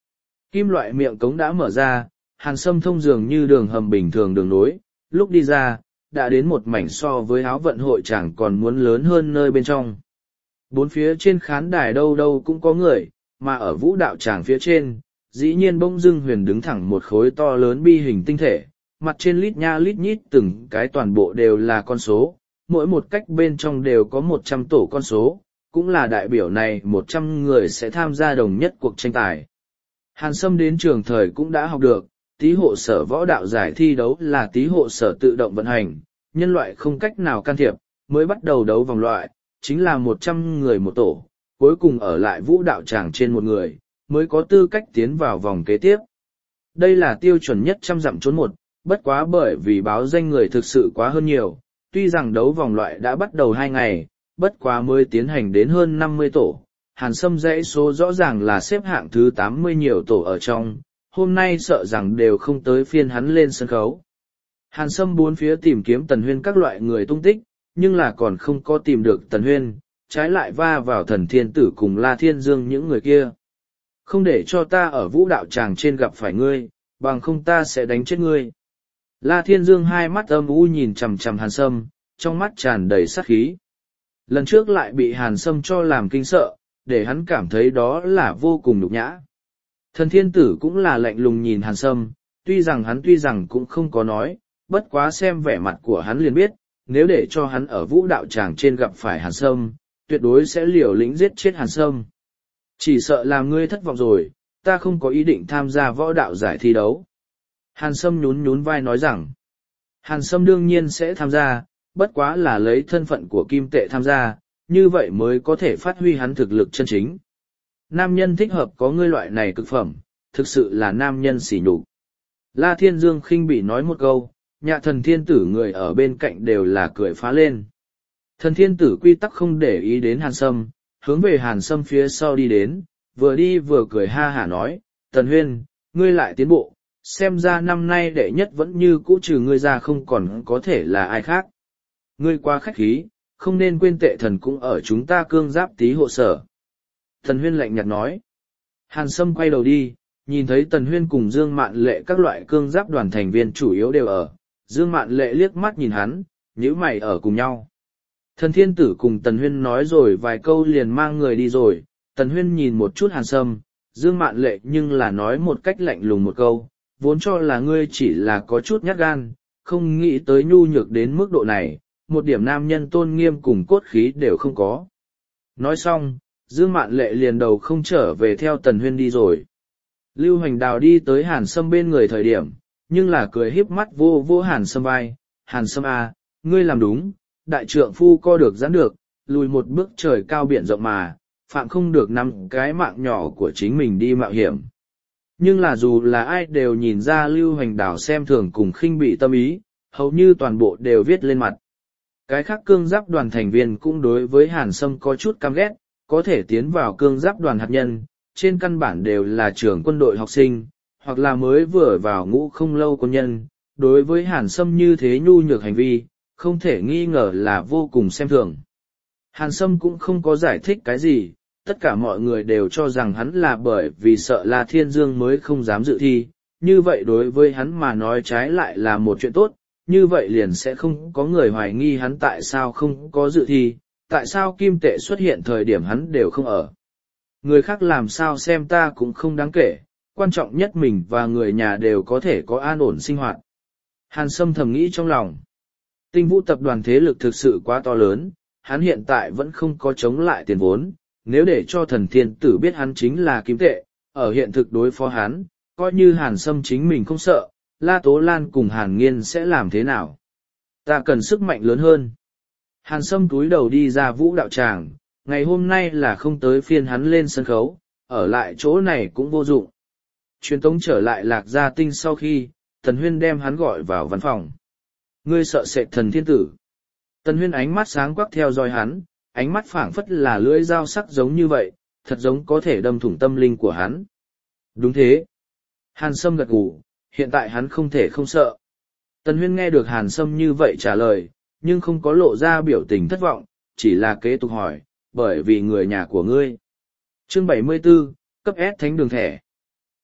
Kim loại miệng cống đã mở ra, Hàn Sâm thông dường như đường hầm bình thường đường nối, lúc đi ra, đã đến một mảnh so với áo vận hội chẳng còn muốn lớn hơn nơi bên trong. Bốn phía trên khán đài đâu đâu cũng có người, mà ở vũ đạo tràng phía trên, dĩ nhiên bỗng dưng huyền đứng thẳng một khối to lớn bi hình tinh thể, mặt trên lít nha lít nhít từng cái toàn bộ đều là con số, mỗi một cách bên trong đều có 100 tổ con số, cũng là đại biểu này 100 người sẽ tham gia đồng nhất cuộc tranh tài. Hàn Sâm đến trường thời cũng đã học được, tý hộ sở võ đạo giải thi đấu là tý hộ sở tự động vận hành, nhân loại không cách nào can thiệp, mới bắt đầu đấu vòng loại, chính là 100 người một tổ, cuối cùng ở lại vũ đạo tràng trên một người, mới có tư cách tiến vào vòng kế tiếp. Đây là tiêu chuẩn nhất trăm dặm trốn một, bất quá bởi vì báo danh người thực sự quá hơn nhiều, tuy rằng đấu vòng loại đã bắt đầu 2 ngày, bất quá mới tiến hành đến hơn 50 tổ. Hàn Sâm dãy số rõ ràng là xếp hạng thứ 80 nhiều tổ ở trong, hôm nay sợ rằng đều không tới phiên hắn lên sân khấu. Hàn Sâm bốn phía tìm kiếm Tần Huyên các loại người tung tích, nhưng là còn không có tìm được Tần Huyên, trái lại va vào Thần Thiên Tử cùng La Thiên Dương những người kia. Không để cho ta ở vũ đạo tràng trên gặp phải ngươi, bằng không ta sẽ đánh chết ngươi. La Thiên Dương hai mắt âm u nhìn chằm chằm Hàn Sâm, trong mắt tràn đầy sát khí. Lần trước lại bị Hàn Sâm cho làm kinh sợ, để hắn cảm thấy đó là vô cùng nhục nhã. Thần Thiên Tử cũng là lạnh lùng nhìn Hàn Sâm, tuy rằng cũng không có nói, bất quá xem vẻ mặt của hắn liền biết, nếu để cho hắn ở vũ đạo tràng trên gặp phải Hàn Sâm, tuyệt đối sẽ liều lĩnh giết chết Hàn Sâm. Chỉ sợ làm ngươi thất vọng rồi, ta không có ý định tham gia võ đạo giải thi đấu. Hàn Sâm nhún nhún vai nói rằng, Hàn Sâm đương nhiên sẽ tham gia, bất quá là lấy thân phận của kim tệ tham gia, như vậy mới có thể phát huy hắn thực lực chân chính. Nam nhân thích hợp có ngươi loại này cực phẩm, thực sự là nam nhân sỉ nhục. La Thiên Dương khinh bỉ nói một câu, nhà Thần Thiên Tử người ở bên cạnh đều là cười phá lên. Thần Thiên Tử quy tắc không để ý đến Hàn Sâm, hướng về Hàn Sâm phía sau đi đến, vừa đi vừa cười ha hả nói, Tần Huyên, ngươi lại tiến bộ, xem ra năm nay đệ nhất vẫn như cũ trừ ngươi ra không còn có thể là ai khác. Ngươi quá khách khí, không nên quên tệ thần cũng ở chúng ta cương giáp tý hộ sở. Tần Huyên lạnh nhạt nói. Hàn Sâm quay đầu đi, nhìn thấy Tần Huyên cùng Dương Mạn Lệ các loại cương giáp đoàn thành viên chủ yếu đều ở. Dương Mạn Lệ liếc mắt nhìn hắn, nhíu mày ở cùng nhau. Thần Thiên Tử cùng Tần Huyên nói rồi vài câu liền mang người đi rồi. Tần Huyên nhìn một chút Hàn Sâm, Dương Mạn Lệ nhưng là nói một cách lạnh lùng một câu, vốn cho là ngươi chỉ là có chút nhát gan, không nghĩ tới nhu nhược đến mức độ này, một điểm nam nhân tôn nghiêm cùng cốt khí đều không có. Nói xong, Dương Mạn Lệ liền đầu không trở về theo Tần Huyên đi rồi. Lưu Hoành Đào đi tới Hàn Sâm bên người thời điểm, nhưng là cười híp mắt vô vô Hàn Sâm vai, Hàn Sâm à, ngươi làm đúng, đại trượng phu co được giãn được, lùi một bước trời cao biển rộng mà, phạm không được nắm cái mạng nhỏ của chính mình đi mạo hiểm. Nhưng là dù là ai đều nhìn ra Lưu Hoành Đào xem thường cùng khinh bị tâm ý, hầu như toàn bộ đều viết lên mặt. Cái khác cương giáp đoàn thành viên cũng đối với Hàn Sâm có chút căm ghét, có thể tiến vào cương giáp đoàn hạt nhân, trên căn bản đều là trưởng quân đội học sinh, hoặc là mới vừa vào ngũ không lâu quân nhân, đối với Hàn Sâm như thế nhu nhược hành vi, không thể nghi ngờ là vô cùng xem thường. Hàn Sâm cũng không có giải thích cái gì, tất cả mọi người đều cho rằng hắn là bởi vì sợ La Thiên Dương mới không dám dự thi, như vậy đối với hắn mà nói trái lại là một chuyện tốt, như vậy liền sẽ không có người hoài nghi hắn tại sao không có dự thi, tại sao kim tệ xuất hiện thời điểm hắn đều không ở. Người khác làm sao xem ta cũng không đáng kể, quan trọng nhất mình và người nhà đều có thể có an ổn sinh hoạt. Hàn Sâm thầm nghĩ trong lòng. Tinh Vũ tập đoàn thế lực thực sự quá to lớn, hắn hiện tại vẫn không có chống lại tiền vốn, nếu để cho Thần Thiên Tử biết hắn chính là kim tệ, ở hiện thực đối phó hắn, coi như Hàn Sâm chính mình không sợ, La Tố Lan cùng Hàn Nghiên sẽ làm thế nào? Ta cần sức mạnh lớn hơn. Hàn Sâm túi đầu đi ra vũ đạo tràng, ngày hôm nay là không tới phiên hắn lên sân khấu, ở lại chỗ này cũng vô dụng. Truyền tống trở lại Lạc Gia Tinh sau khi, Tần Huyên đem hắn gọi vào văn phòng. Ngươi sợ sệt Thần Thiên Tử. Tần Huyên ánh mắt sáng quắc theo dõi hắn, ánh mắt phảng phất là lưỡi dao sắc giống như vậy, thật giống có thể đâm thủng tâm linh của hắn. Đúng thế. Hàn Sâm gật gù, hiện tại hắn không thể không sợ. Tần Huyên nghe được Hàn Sâm như vậy trả lời, nhưng không có lộ ra biểu tình thất vọng, chỉ là kế tục hỏi, bởi vì người nhà của ngươi. Chương 74, cấp S thánh đường thẻ.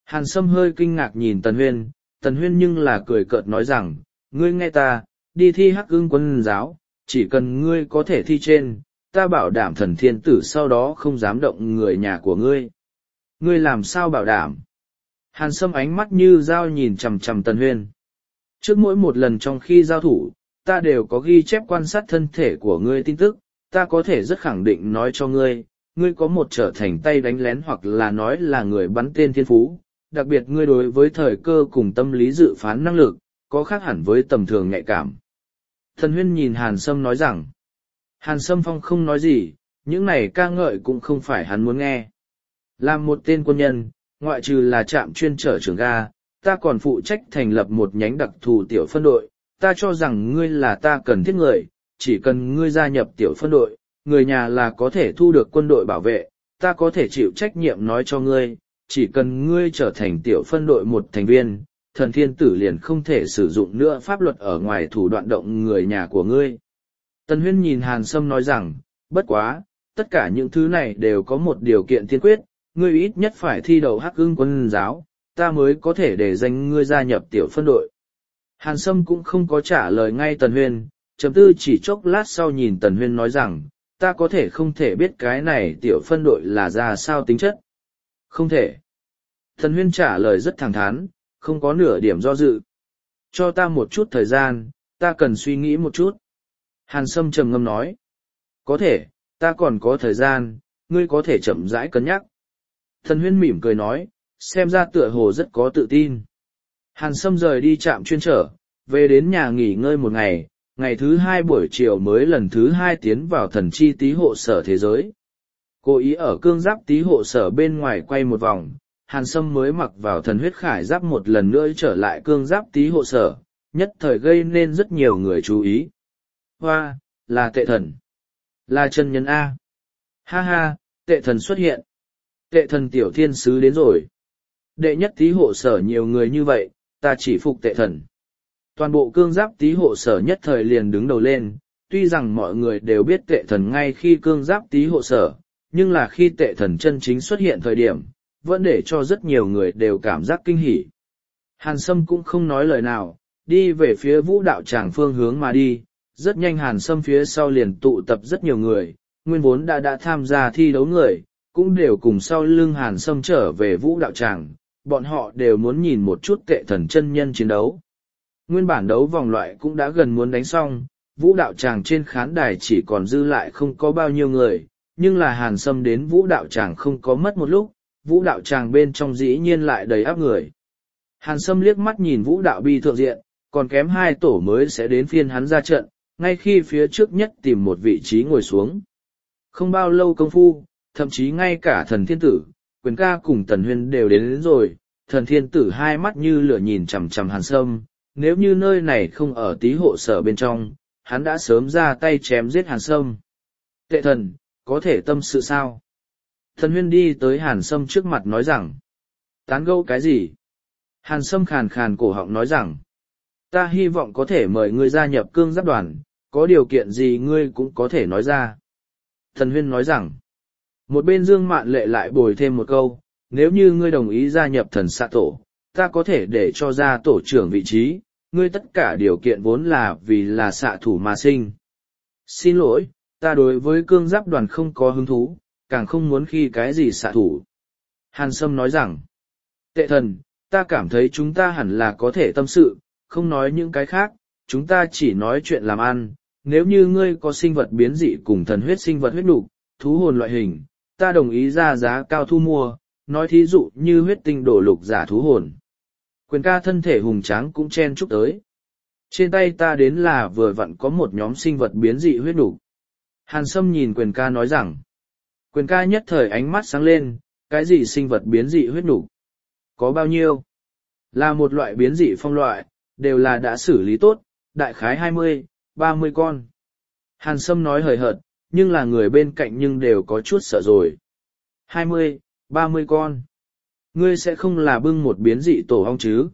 Hàn Sâm hơi kinh ngạc nhìn Tần Huyên nhưng là cười cợt nói rằng, ngươi nghe ta, đi thi Hắc Ưng Quân giáo, chỉ cần ngươi có thể thi trên, ta bảo đảm Thần Thiên Tử sau đó không dám động người nhà của ngươi. Ngươi làm sao bảo đảm? Hàn Sâm ánh mắt như dao nhìn chằm chằm Tần Huyên. Trước mỗi một lần trong khi giao thủ, ta đều có ghi chép quan sát thân thể của ngươi tin tức, ta có thể rất khẳng định nói cho ngươi, ngươi có một trở thành tay đánh lén hoặc là nói là người bắn tên thiên phú, đặc biệt ngươi đối với thời cơ cùng tâm lý dự phán năng lực, có khác hẳn với tầm thường nhạy cảm. Tần Huyên nhìn Hàn Sâm nói rằng, Hàn Sâm Phong không nói gì, những này ca ngợi cũng không phải hắn muốn nghe. Làm một tên quân nhân, ngoại trừ là trạm chuyên trở trường ga, ta còn phụ trách thành lập một nhánh đặc thù tiểu phân đội, ta cho rằng ngươi là ta cần thiết người, chỉ cần ngươi gia nhập tiểu phân đội, người nhà là có thể thu được quân đội bảo vệ, ta có thể chịu trách nhiệm nói cho ngươi, chỉ cần ngươi trở thành tiểu phân đội một thành viên, Thần Thiên Tử liền không thể sử dụng nữa pháp luật ở ngoài thủ đoạn động người nhà của ngươi. Tần Huyên nhìn Hàn Sâm nói rằng, bất quá, tất cả những thứ này đều có một điều kiện tiên quyết, ngươi ít nhất phải thi đậu Hắc Ưng Quân giáo, ta mới có thể để danh ngươi gia nhập tiểu phân đội. Hàn Sâm cũng không có trả lời ngay Tần Huyên, chấm tư chỉ chốc lát sau nhìn Tần Huyên nói rằng, ta có thể không thể biết cái này tiểu phân đội là ra sao tính chất. Không thể. Tần Huyên trả lời rất thẳng thắn, không có nửa điểm do dự. Cho ta một chút thời gian, ta cần suy nghĩ một chút. Hàn Sâm trầm ngâm nói. Có thể, ta còn có thời gian, ngươi có thể chậm rãi cân nhắc. Tần Huyên mỉm cười nói, xem ra tựa hồ rất có tự tin. Hàn Sâm rời đi trạm chuyên trở, về đến nhà nghỉ ngơi một ngày, ngày thứ hai buổi chiều mới lần thứ hai tiến vào thần chi tý hộ sở thế giới. Cố ý ở cương giáp tý hộ sở bên ngoài quay một vòng, Hàn Sâm mới mặc vào thần huyết khải giáp một lần nữa trở lại cương giáp tý hộ sở, nhất thời gây nên rất nhiều người chú ý. Hoa, là tệ thần. Là chân nhân A. Ha ha, tệ thần xuất hiện. Tệ thần tiểu thiên sứ đến rồi. Đệ nhất tý hộ sở nhiều người như vậy, ta chỉ phục tệ thần. Toàn bộ cương giáp tý hộ sở nhất thời liền đứng đầu lên, tuy rằng mọi người đều biết tệ thần ngay khi cương giáp tý hộ sở, nhưng là khi tệ thần chân chính xuất hiện thời điểm, vẫn để cho rất nhiều người đều cảm giác kinh hỉ. Hàn Sâm cũng không nói lời nào, đi về phía vũ đạo tràng phương hướng mà đi, rất nhanh Hàn Sâm phía sau liền tụ tập rất nhiều người, nguyên vốn đã tham gia thi đấu người, cũng đều cùng sau lưng Hàn Sâm trở về vũ đạo tràng, bọn họ đều muốn nhìn một chút tệ thần chân nhân chiến đấu. Nguyên bản đấu vòng loại cũng đã gần muốn đánh xong, vũ đạo tràng trên khán đài chỉ còn dư lại không có bao nhiêu người, nhưng là Hàn Sâm đến vũ đạo tràng không có mất một lúc, vũ đạo tràng bên trong dĩ nhiên lại đầy áp người. Hàn Sâm liếc mắt nhìn vũ đạo bi thượng diện, còn kém 2 tổ mới sẽ đến phiên hắn ra trận, ngay khi phía trước nhất tìm một vị trí ngồi xuống. Không bao lâu công phu, thậm chí ngay cả Thần Thiên Tử, Quyền Ca cùng Tần Huyên đều đến rồi, Thần Thiên Tử hai mắt như lửa nhìn chằm chằm Hàn Sâm, nếu như nơi này không ở tý hộ sở bên trong, hắn đã sớm ra tay chém giết Hàn Sâm. Tệ thần, có thể tâm sự sao? Thần Huyên đi tới Hàn Sâm trước mặt nói rằng, tán gẫu cái gì? Hàn Sâm khàn khàn cổ họng nói rằng, ta hy vọng có thể mời ngươi gia nhập cương giáp đoàn, có điều kiện gì ngươi cũng có thể nói ra. Thần Huyên nói rằng, một bên Dương Mạn Lệ lại bồi thêm một câu, nếu như ngươi đồng ý gia nhập thần xạ tổ, ta có thể để cho ra tổ trưởng vị trí, ngươi tất cả điều kiện vốn là vì là xạ thủ mà sinh. Xin lỗi, ta đối với cương giáp đoàn không có hứng thú, càng không muốn khi cái gì xạ thủ. Hàn Sâm nói rằng, tệ thần, ta cảm thấy chúng ta hẳn là có thể tâm sự, không nói những cái khác, chúng ta chỉ nói chuyện làm ăn, nếu như ngươi có sinh vật biến dị cùng thần huyết sinh vật huyết nục, thú hồn loại hình, ta đồng ý ra giá cao thu mua, nói thí dụ như huyết tinh đổ lục giả thú hồn. Quyền Ca thân thể hùng tráng cũng chen chúc tới. Trên tay ta đến là vừa vặn có một nhóm sinh vật biến dị huyết nục. Hàn Sâm nhìn Quyền Ca nói rằng, Quyền Ca nhất thời ánh mắt sáng lên, cái gì sinh vật biến dị huyết nục? Có bao nhiêu? Là một loại biến dị phong loại, đều là đã xử lý tốt, đại khái 20, 30 con. Hàn Sâm nói hời hợt, nhưng là người bên cạnh nhưng đều có chút sợ rồi. 20, 30 con. Ngươi sẽ không là bưng một biến dị tổ ong chứ?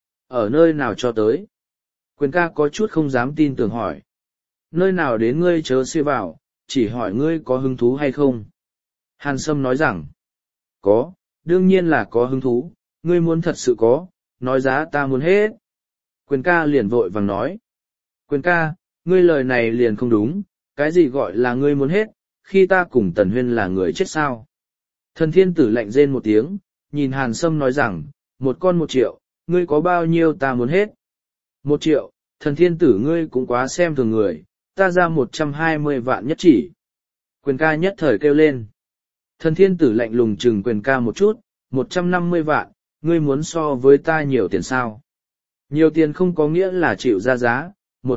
Ở nơi nào cho tới? Quyền Ca có chút không dám tin tưởng hỏi. Nơi nào đến ngươi chớ xia vào, chỉ hỏi ngươi có hứng thú hay không? Hàn Sâm nói rằng, có, đương nhiên là có hứng thú, Ngươi muốn thật sự có, nói giá ta muốn hết. Quyền ca liền vội vàng nói. Quyền ca, ngươi lời này liền không đúng, cái gì gọi là ngươi muốn hết, khi ta cùng Tần Huyên là người chết sao? Thần thiên tử lạnh rên một tiếng, nhìn Hàn Sâm nói rằng, một con 1 triệu, ngươi có bao nhiêu ta muốn hết? 1 triệu, thần thiên tử ngươi cũng quá xem thường người, ta ra 120 vạn nhất chỉ. Quyền ca nhất thời kêu lên. Thần thiên tử lạnh lùng chừng quyền ca một chút, 150 vạn, ngươi muốn so với ta nhiều tiền sao? Nhiều tiền không có nghĩa là chịu ra giá,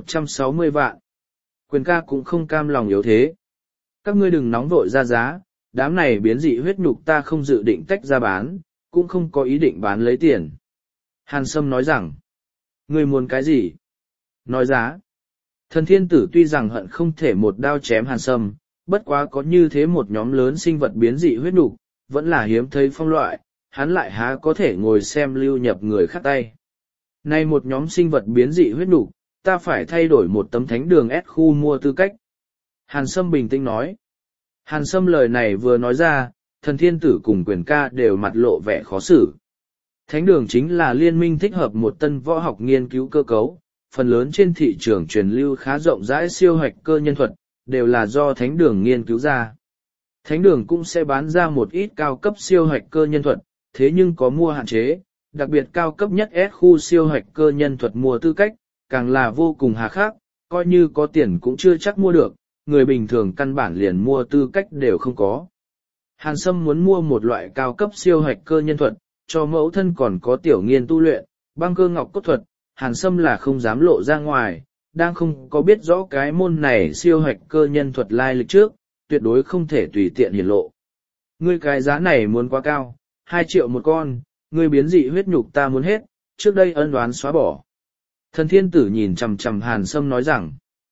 160 vạn. Quyền ca cũng không cam lòng yếu thế. Các ngươi đừng nóng vội ra giá, đám này biến dị huyết nhục ta không dự định tách ra bán, cũng không có ý định bán lấy tiền. Hàn Sâm nói rằng, ngươi muốn cái gì? Nói giá. Thần thiên tử tuy rằng hận không thể một đao chém Hàn Sâm, bất quá có như thế một nhóm lớn sinh vật biến dị huyết nhục, vẫn là hiếm thấy phong loại, hắn lại há có thể ngồi xem lưu nhập người khác tay. Nay một nhóm sinh vật biến dị huyết nhục, ta phải thay đổi một tấm thánh đường S khu mua tư cách. Hàn Sâm bình tĩnh nói. Hàn Sâm lời này vừa nói ra, thần thiên tử cùng quyền ca đều mặt lộ vẻ khó xử. Thánh đường chính là liên minh thích hợp một tân võ học nghiên cứu cơ cấu, phần lớn trên thị trường truyền lưu khá rộng rãi siêu hoạch cơ nhân thuật, đều là do thánh đường nghiên cứu ra. Thánh đường cũng sẽ bán ra một ít cao cấp siêu hoạch cơ nhân thuật, thế nhưng có mua hạn chế, đặc biệt cao cấp nhất S khu siêu hoạch cơ nhân thuật mua tư cách, càng là vô cùng hà khắc, coi như có tiền cũng chưa chắc mua được, người bình thường căn bản liền mua tư cách đều không có. Hàn Sâm muốn mua một loại cao cấp siêu hoạch cơ nhân thuật, cho mẫu thân còn có tiểu nghiên tu luyện, băng cơ ngọc cốt thuật, Hàn Sâm là không dám lộ ra ngoài, đang không có biết rõ cái môn này siêu hoạch cơ nhân thuật lai lịch trước, tuyệt đối không thể tùy tiện hiển lộ. Ngươi cái giá này muốn quá cao, 2 triệu một con, ngươi biến dị huyết nhục ta muốn hết, trước đây ân đoán xóa bỏ. Thần thiên tử nhìn chằm chằm Hàn Sâm nói rằng,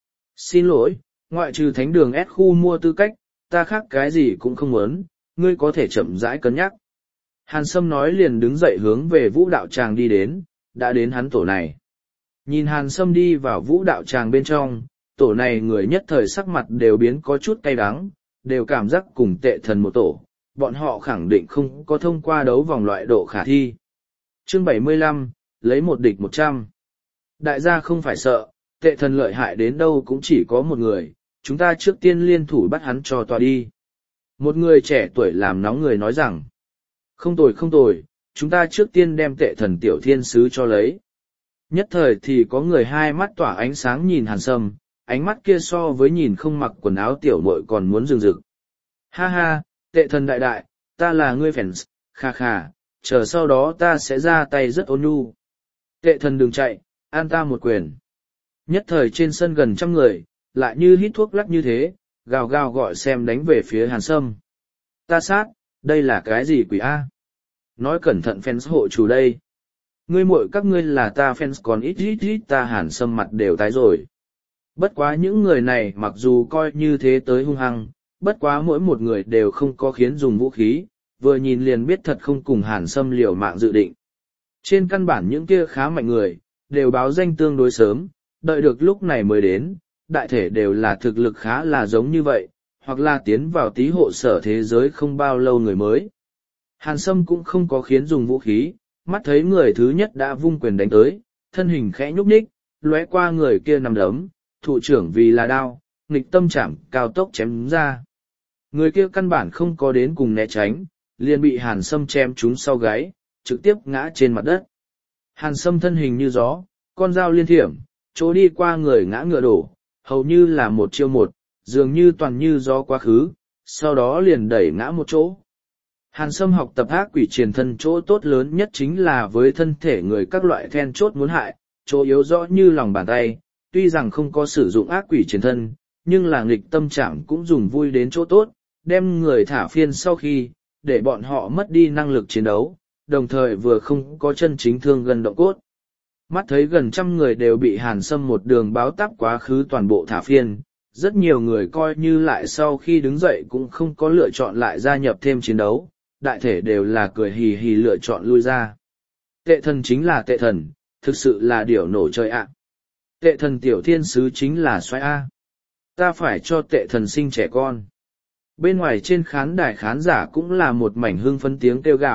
xin lỗi, ngoại trừ thánh đường S khu mua tư cách, ta khác cái gì cũng không muốn, ngươi có thể chậm rãi cân nhắc. Hàn Sâm nói liền đứng dậy hướng về vũ đạo tràng đi đến, đã đến hắn tổ này. Nhìn Hàn Sâm đi vào vũ đạo tràng bên trong, tổ này người nhất thời sắc mặt đều biến có chút cay đắng, đều cảm giác cùng tệ thần một tổ, bọn họ khẳng định không có thông qua đấu vòng loại độ khả thi. Chương 75, lấy một địch 100. Đại gia không phải sợ, tệ thần lợi hại đến đâu cũng chỉ có một người, chúng ta trước tiên liên thủ bắt hắn cho tòa đi. Một người trẻ tuổi làm nóng người nói rằng, không tồi, chúng ta trước tiên đem tệ thần tiểu thiên sứ cho lấy. Nhất thời thì có người hai mắt tỏa ánh sáng nhìn Hàn Sâm, ánh mắt kia so với nhìn không mặc quần áo tiểu muội còn muốn rừng rực. Ha ha, tệ thần đại đại, ta là ngươi fans, kha kha, chờ sau đó ta sẽ ra tay rất ôn nhu. Tệ thần đừng chạy, an ta một quyền. Nhất thời trên sân gần trăm người, lại như hít thuốc lắc như thế, gào gào gọi xem đánh về phía Hàn Sâm. Ta sát, đây là cái gì quỷ A? Nói cẩn thận fans hộ chủ đây. Ngươi muội các ngươi là ta fans còn ít ta Hàn Sâm mặt đều tái rồi. Bất quá những người này mặc dù coi như thế tới hung hăng, bất quá mỗi một người đều không có khiến dùng vũ khí, vừa nhìn liền biết thật không cùng Hàn Sâm liều mạng dự định. Trên căn bản những kia khá mạnh người, đều báo danh tương đối sớm, đợi được lúc này mới đến, đại thể đều là thực lực khá là giống như vậy, hoặc là tiến vào tí hộ sở thế giới không bao lâu người mới. Hàn Sâm cũng không có khiến dùng vũ khí, mắt thấy người thứ nhất đã vung quyền đánh tới, thân hình khẽ nhúc nhích, lóe qua người kia nằm đấm, thủ trưởng vì là đao, nghịch tâm chạm cao tốc chém ra. Người kia căn bản không có đến cùng né tránh, liền bị Hàn Sâm chém trúng sau gáy, trực tiếp ngã trên mặt đất. Hàn Sâm thân hình như gió, con dao liên thiểm, chỗ đi qua người ngã ngựa đổ, hầu như là một chiêu một, dường như toàn như gió quá khứ, sau đó liền đẩy ngã một chỗ. Hàn Sâm học tập ác quỷ truyền thân chỗ tốt lớn nhất chính là với thân thể người các loại then chốt muốn hại, chỗ yếu rõ như lòng bàn tay, tuy rằng không có sử dụng ác quỷ truyền thân, nhưng là nghịch tâm trạng cũng dùng vui đến chỗ tốt, đem người thả phiên sau khi, để bọn họ mất đi năng lực chiến đấu, đồng thời vừa không có chân chính thương gần động cốt. Mắt thấy gần trăm người đều bị Hàn Sâm một đường báo táp quá khứ toàn bộ thả phiên, rất nhiều người coi như lại sau khi đứng dậy cũng không có lựa chọn lại gia nhập thêm chiến đấu, đại thể đều là cười hì hì lựa chọn lui ra. Tệ thần chính là tệ thần, thực sự là điểu nổ chơi ạ. Tệ thần tiểu thiên sứ chính là xoay A. Ta phải cho tệ thần sinh trẻ con. Bên ngoài trên khán đài khán giả cũng là một mảnh hưng phấn tiếng kêu gào,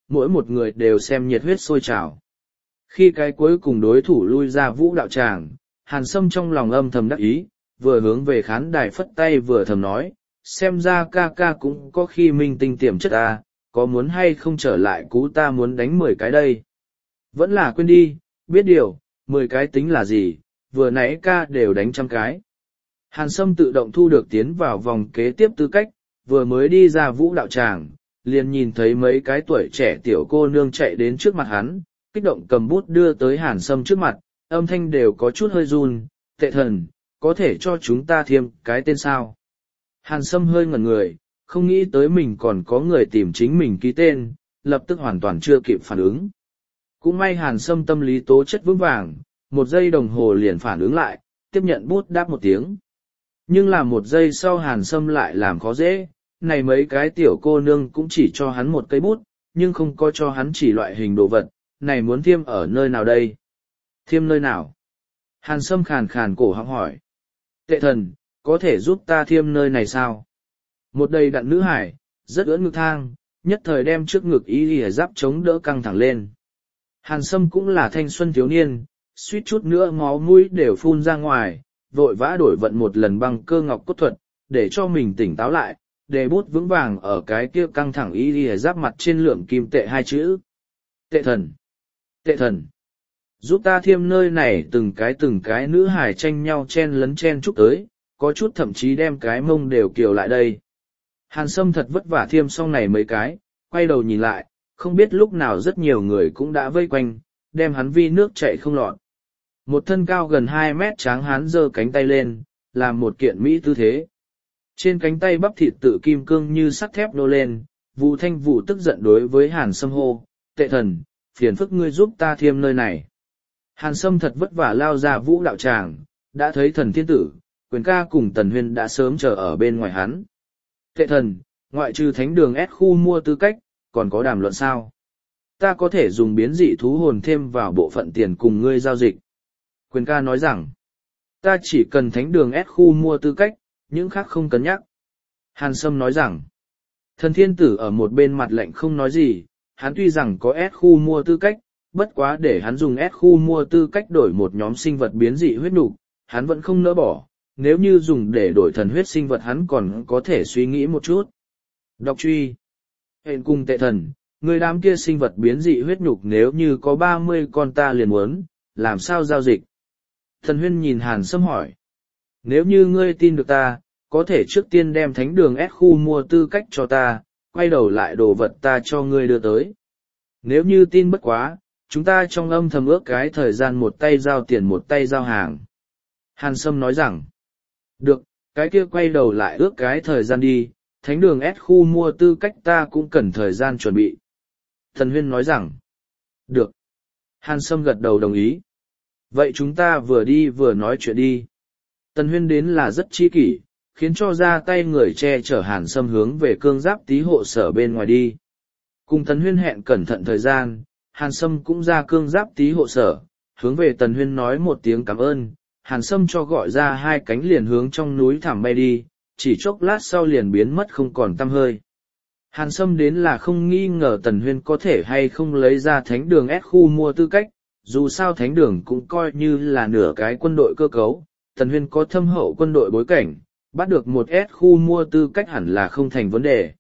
mỗi một người đều xem nhiệt huyết sôi trào. Khi cái cuối cùng đối thủ lui ra vũ đạo tràng, Hàn Sâm trong lòng âm thầm đắc ý, vừa hướng về khán đài phất tay vừa thầm nói, xem ra ca ca cũng có khi minh tinh tiềm chất à, có muốn hay không trở lại cú ta muốn đánh 10 cái đây. Vẫn là quên đi, biết điều, 10 cái tính là gì, vừa nãy ca đều đánh 100 cái. Hàn Sâm tự động thu được tiến vào vòng kế tiếp tư cách, vừa mới đi ra vũ đạo tràng, liền nhìn thấy mấy cái tuổi trẻ tiểu cô nương chạy đến trước mặt hắn, kích động cầm bút đưa tới Hàn Sâm trước mặt, âm thanh đều có chút hơi run, tệ thần, có thể cho chúng ta thêm cái tên sao. Hàn Sâm hơi ngẩn người, không nghĩ tới mình còn có người tìm chính mình ký tên, lập tức hoàn toàn chưa kịp phản ứng. Cũng may Hàn Sâm tâm lý tố chất vững vàng, 1 giây đồng hồ liền phản ứng lại, tiếp nhận bút đáp 1 tiếng. Nhưng là 1 giây sau Hàn Sâm lại làm khó dễ, này mấy cái tiểu cô nương cũng chỉ cho hắn 1 cây bút, nhưng không có cho hắn chỉ loại hình đồ vật, này muốn thiêm ở nơi nào đây? Thiêm nơi nào? Hàn Sâm khàn khàn cổ họng hỏi. Tệ thần, có thể giúp ta thiêm nơi này sao? Một đầy đặn nữ hải, rất ưỡn ngực thang, nhất thời đem trước ngực y lìa giáp chống đỡ căng thẳng lên. Hàn Sâm cũng là thanh xuân thiếu niên, suýt chút nữa máu mũi đều phun ra ngoài, vội vã đổi vận một lần băng cơ ngọc cốt thuật, để cho mình tỉnh táo lại, để bút vững vàng ở cái kia căng thẳng y lìa giáp mặt trên lượng kim tệ 2 chữ. Tệ thần! Tệ thần! Giúp ta thiêm nơi này từng cái nữ hải tranh nhau chen lấn chen chúc tới, có chút thậm chí đem cái mông đều kiều lại đây. Hàn Sâm thật vất vả thiêm xong này mấy cái, quay đầu nhìn lại, không biết lúc nào rất nhiều người cũng đã vây quanh, đem hắn vi nước chạy không lọt. Một thân cao gần 2 mét tráng hán giơ cánh tay lên, làm một kiện mỹ tư thế. Trên cánh tay bắp thịt tự kim cương như sắt thép nô lên, Vu Thanh Vũ tức giận đối với Hàn Sâm hô, tệ thần, phiền phức ngươi giúp ta thiêm nơi này. Hàn Sâm thật vất vả lao ra vũ đạo tràng, đã thấy thần thiên tử, Quyền ca cùng Tần Huyên đã sớm chờ ở bên ngoài hắn. Tệ thần, ngoại trừ thánh đường S khu mua tư cách, còn có đàm luận sao? Ta có thể dùng biến dị thú hồn thêm vào bộ phận tiền cùng ngươi giao dịch. Quyền ca nói rằng, ta chỉ cần thánh đường S khu mua tư cách, những khác không cân nhắc. Hàn Sâm nói rằng, thần thiên tử ở một bên mặt lạnh không nói gì, hắn tuy rằng có S khu mua tư cách, bất quá để hắn dùng S khu mua tư cách đổi một nhóm sinh vật biến dị huyết nục, hắn vẫn không nỡ bỏ, nếu như dùng để đổi thần huyết sinh vật hắn còn có thể suy nghĩ một chút. Đọc truy. Hẹn cùng tệ thần, người đám kia sinh vật biến dị huyết nhục nếu như có 30 con ta liền muốn, làm sao giao dịch? Thần Huyên nhìn Hàn Sâm hỏi. Nếu như ngươi tin được ta, có thể trước tiên đem thánh đường S khu mua tư cách cho ta, quay đầu lại đồ vật ta cho ngươi đưa tới. Nếu như tin bất quá, chúng ta trong âm thầm ước cái thời gian một tay giao tiền một tay giao hàng. Hàn Sâm nói rằng, được, cái kia quay đầu lại ước cái thời gian đi, thánh đường S khu mua tư cách ta cũng cần thời gian chuẩn bị. Thần Huyên nói rằng, được. Hàn Sâm gật đầu đồng ý. Vậy chúng ta vừa đi vừa nói chuyện đi. Tần Huyên đến là rất chi kỷ, khiến cho ra tay người che chở Hàn Sâm hướng về cương giáp tí hộ sở bên ngoài đi. Cùng Tần Huyên hẹn cẩn thận thời gian, Hàn Sâm cũng ra cương giáp tí hộ sở, hướng về Tần Huyên nói một tiếng cảm ơn, Hàn Sâm cho gọi ra 2 cánh liền hướng trong núi thảm bay đi, chỉ chốc lát sau liền biến mất không còn tăm hơi. Hàn Sâm đến là không nghi ngờ Tần Huyên có thể hay không lấy ra thánh đường S khu mua tư cách, dù sao thánh đường cũng coi như là nửa cái quân đội cơ cấu, Tần Huyên có thâm hậu quân đội bối cảnh, bắt được một S khu mua tư cách hẳn là không thành vấn đề.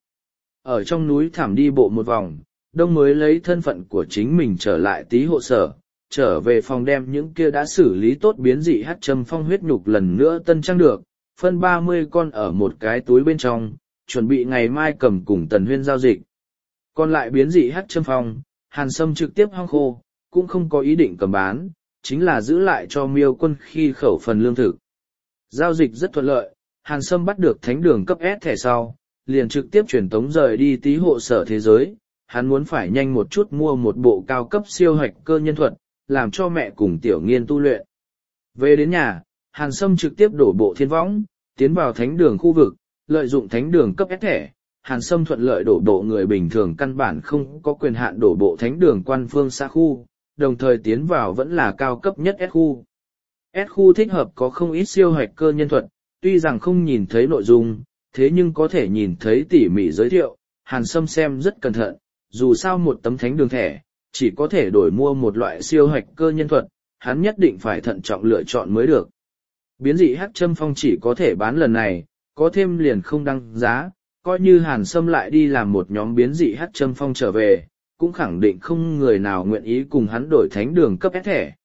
Ở trong núi thảm đi bộ một vòng, Đông mới lấy thân phận của chính mình trở lại tí hộ sở, trở về phòng đem những kia đã xử lý tốt biến dị hắc châm phong huyết nhục lần nữa tân trang được, phân 30 con ở một cái túi bên trong, chuẩn bị ngày mai cầm cùng Tần Huyên giao dịch. Còn lại biến dị hắc châm phong, Hàn Sâm trực tiếp hong khô, cũng không có ý định cầm bán, chính là giữ lại cho Miêu Quân khi khẩu phần lương thực. Giao dịch rất thuận lợi, Hàn Sâm bắt được thánh đường cấp S thẻ sau, liền trực tiếp chuyển tống rời đi tí hộ sở thế giới, hắn muốn phải nhanh một chút mua một bộ cao cấp siêu hạch cơ nhân thuật, làm cho mẹ cùng tiểu nghiên tu luyện. Về đến nhà, Hàn Sâm trực tiếp đổ bộ thiên võng, tiến vào thánh đường khu vực, lợi dụng thánh đường cấp S thẻ, Hàn Sâm thuận lợi đổ bộ người bình thường căn bản không có quyền hạn đổ bộ thánh đường quan phương xã khu, đồng thời tiến vào vẫn là cao cấp nhất S khu. S khu thích hợp có không ít siêu hạch cơ nhân thuật, tuy rằng không nhìn thấy nội dung, thế nhưng có thể nhìn thấy tỉ mỉ giới thiệu, Hàn Sâm xem rất cẩn thận, dù sao một tấm thánh đường thẻ, chỉ có thể đổi mua một loại siêu hoạch cơ nhân thuật, hắn nhất định phải thận trọng lựa chọn mới được. Biến dị hắc châm phong chỉ có thể bán lần này, có thêm liền không đăng giá, coi như Hàn Sâm lại đi làm một nhóm biến dị hắc châm phong trở về, cũng khẳng định không người nào nguyện ý cùng hắn đổi thánh đường cấp S thẻ,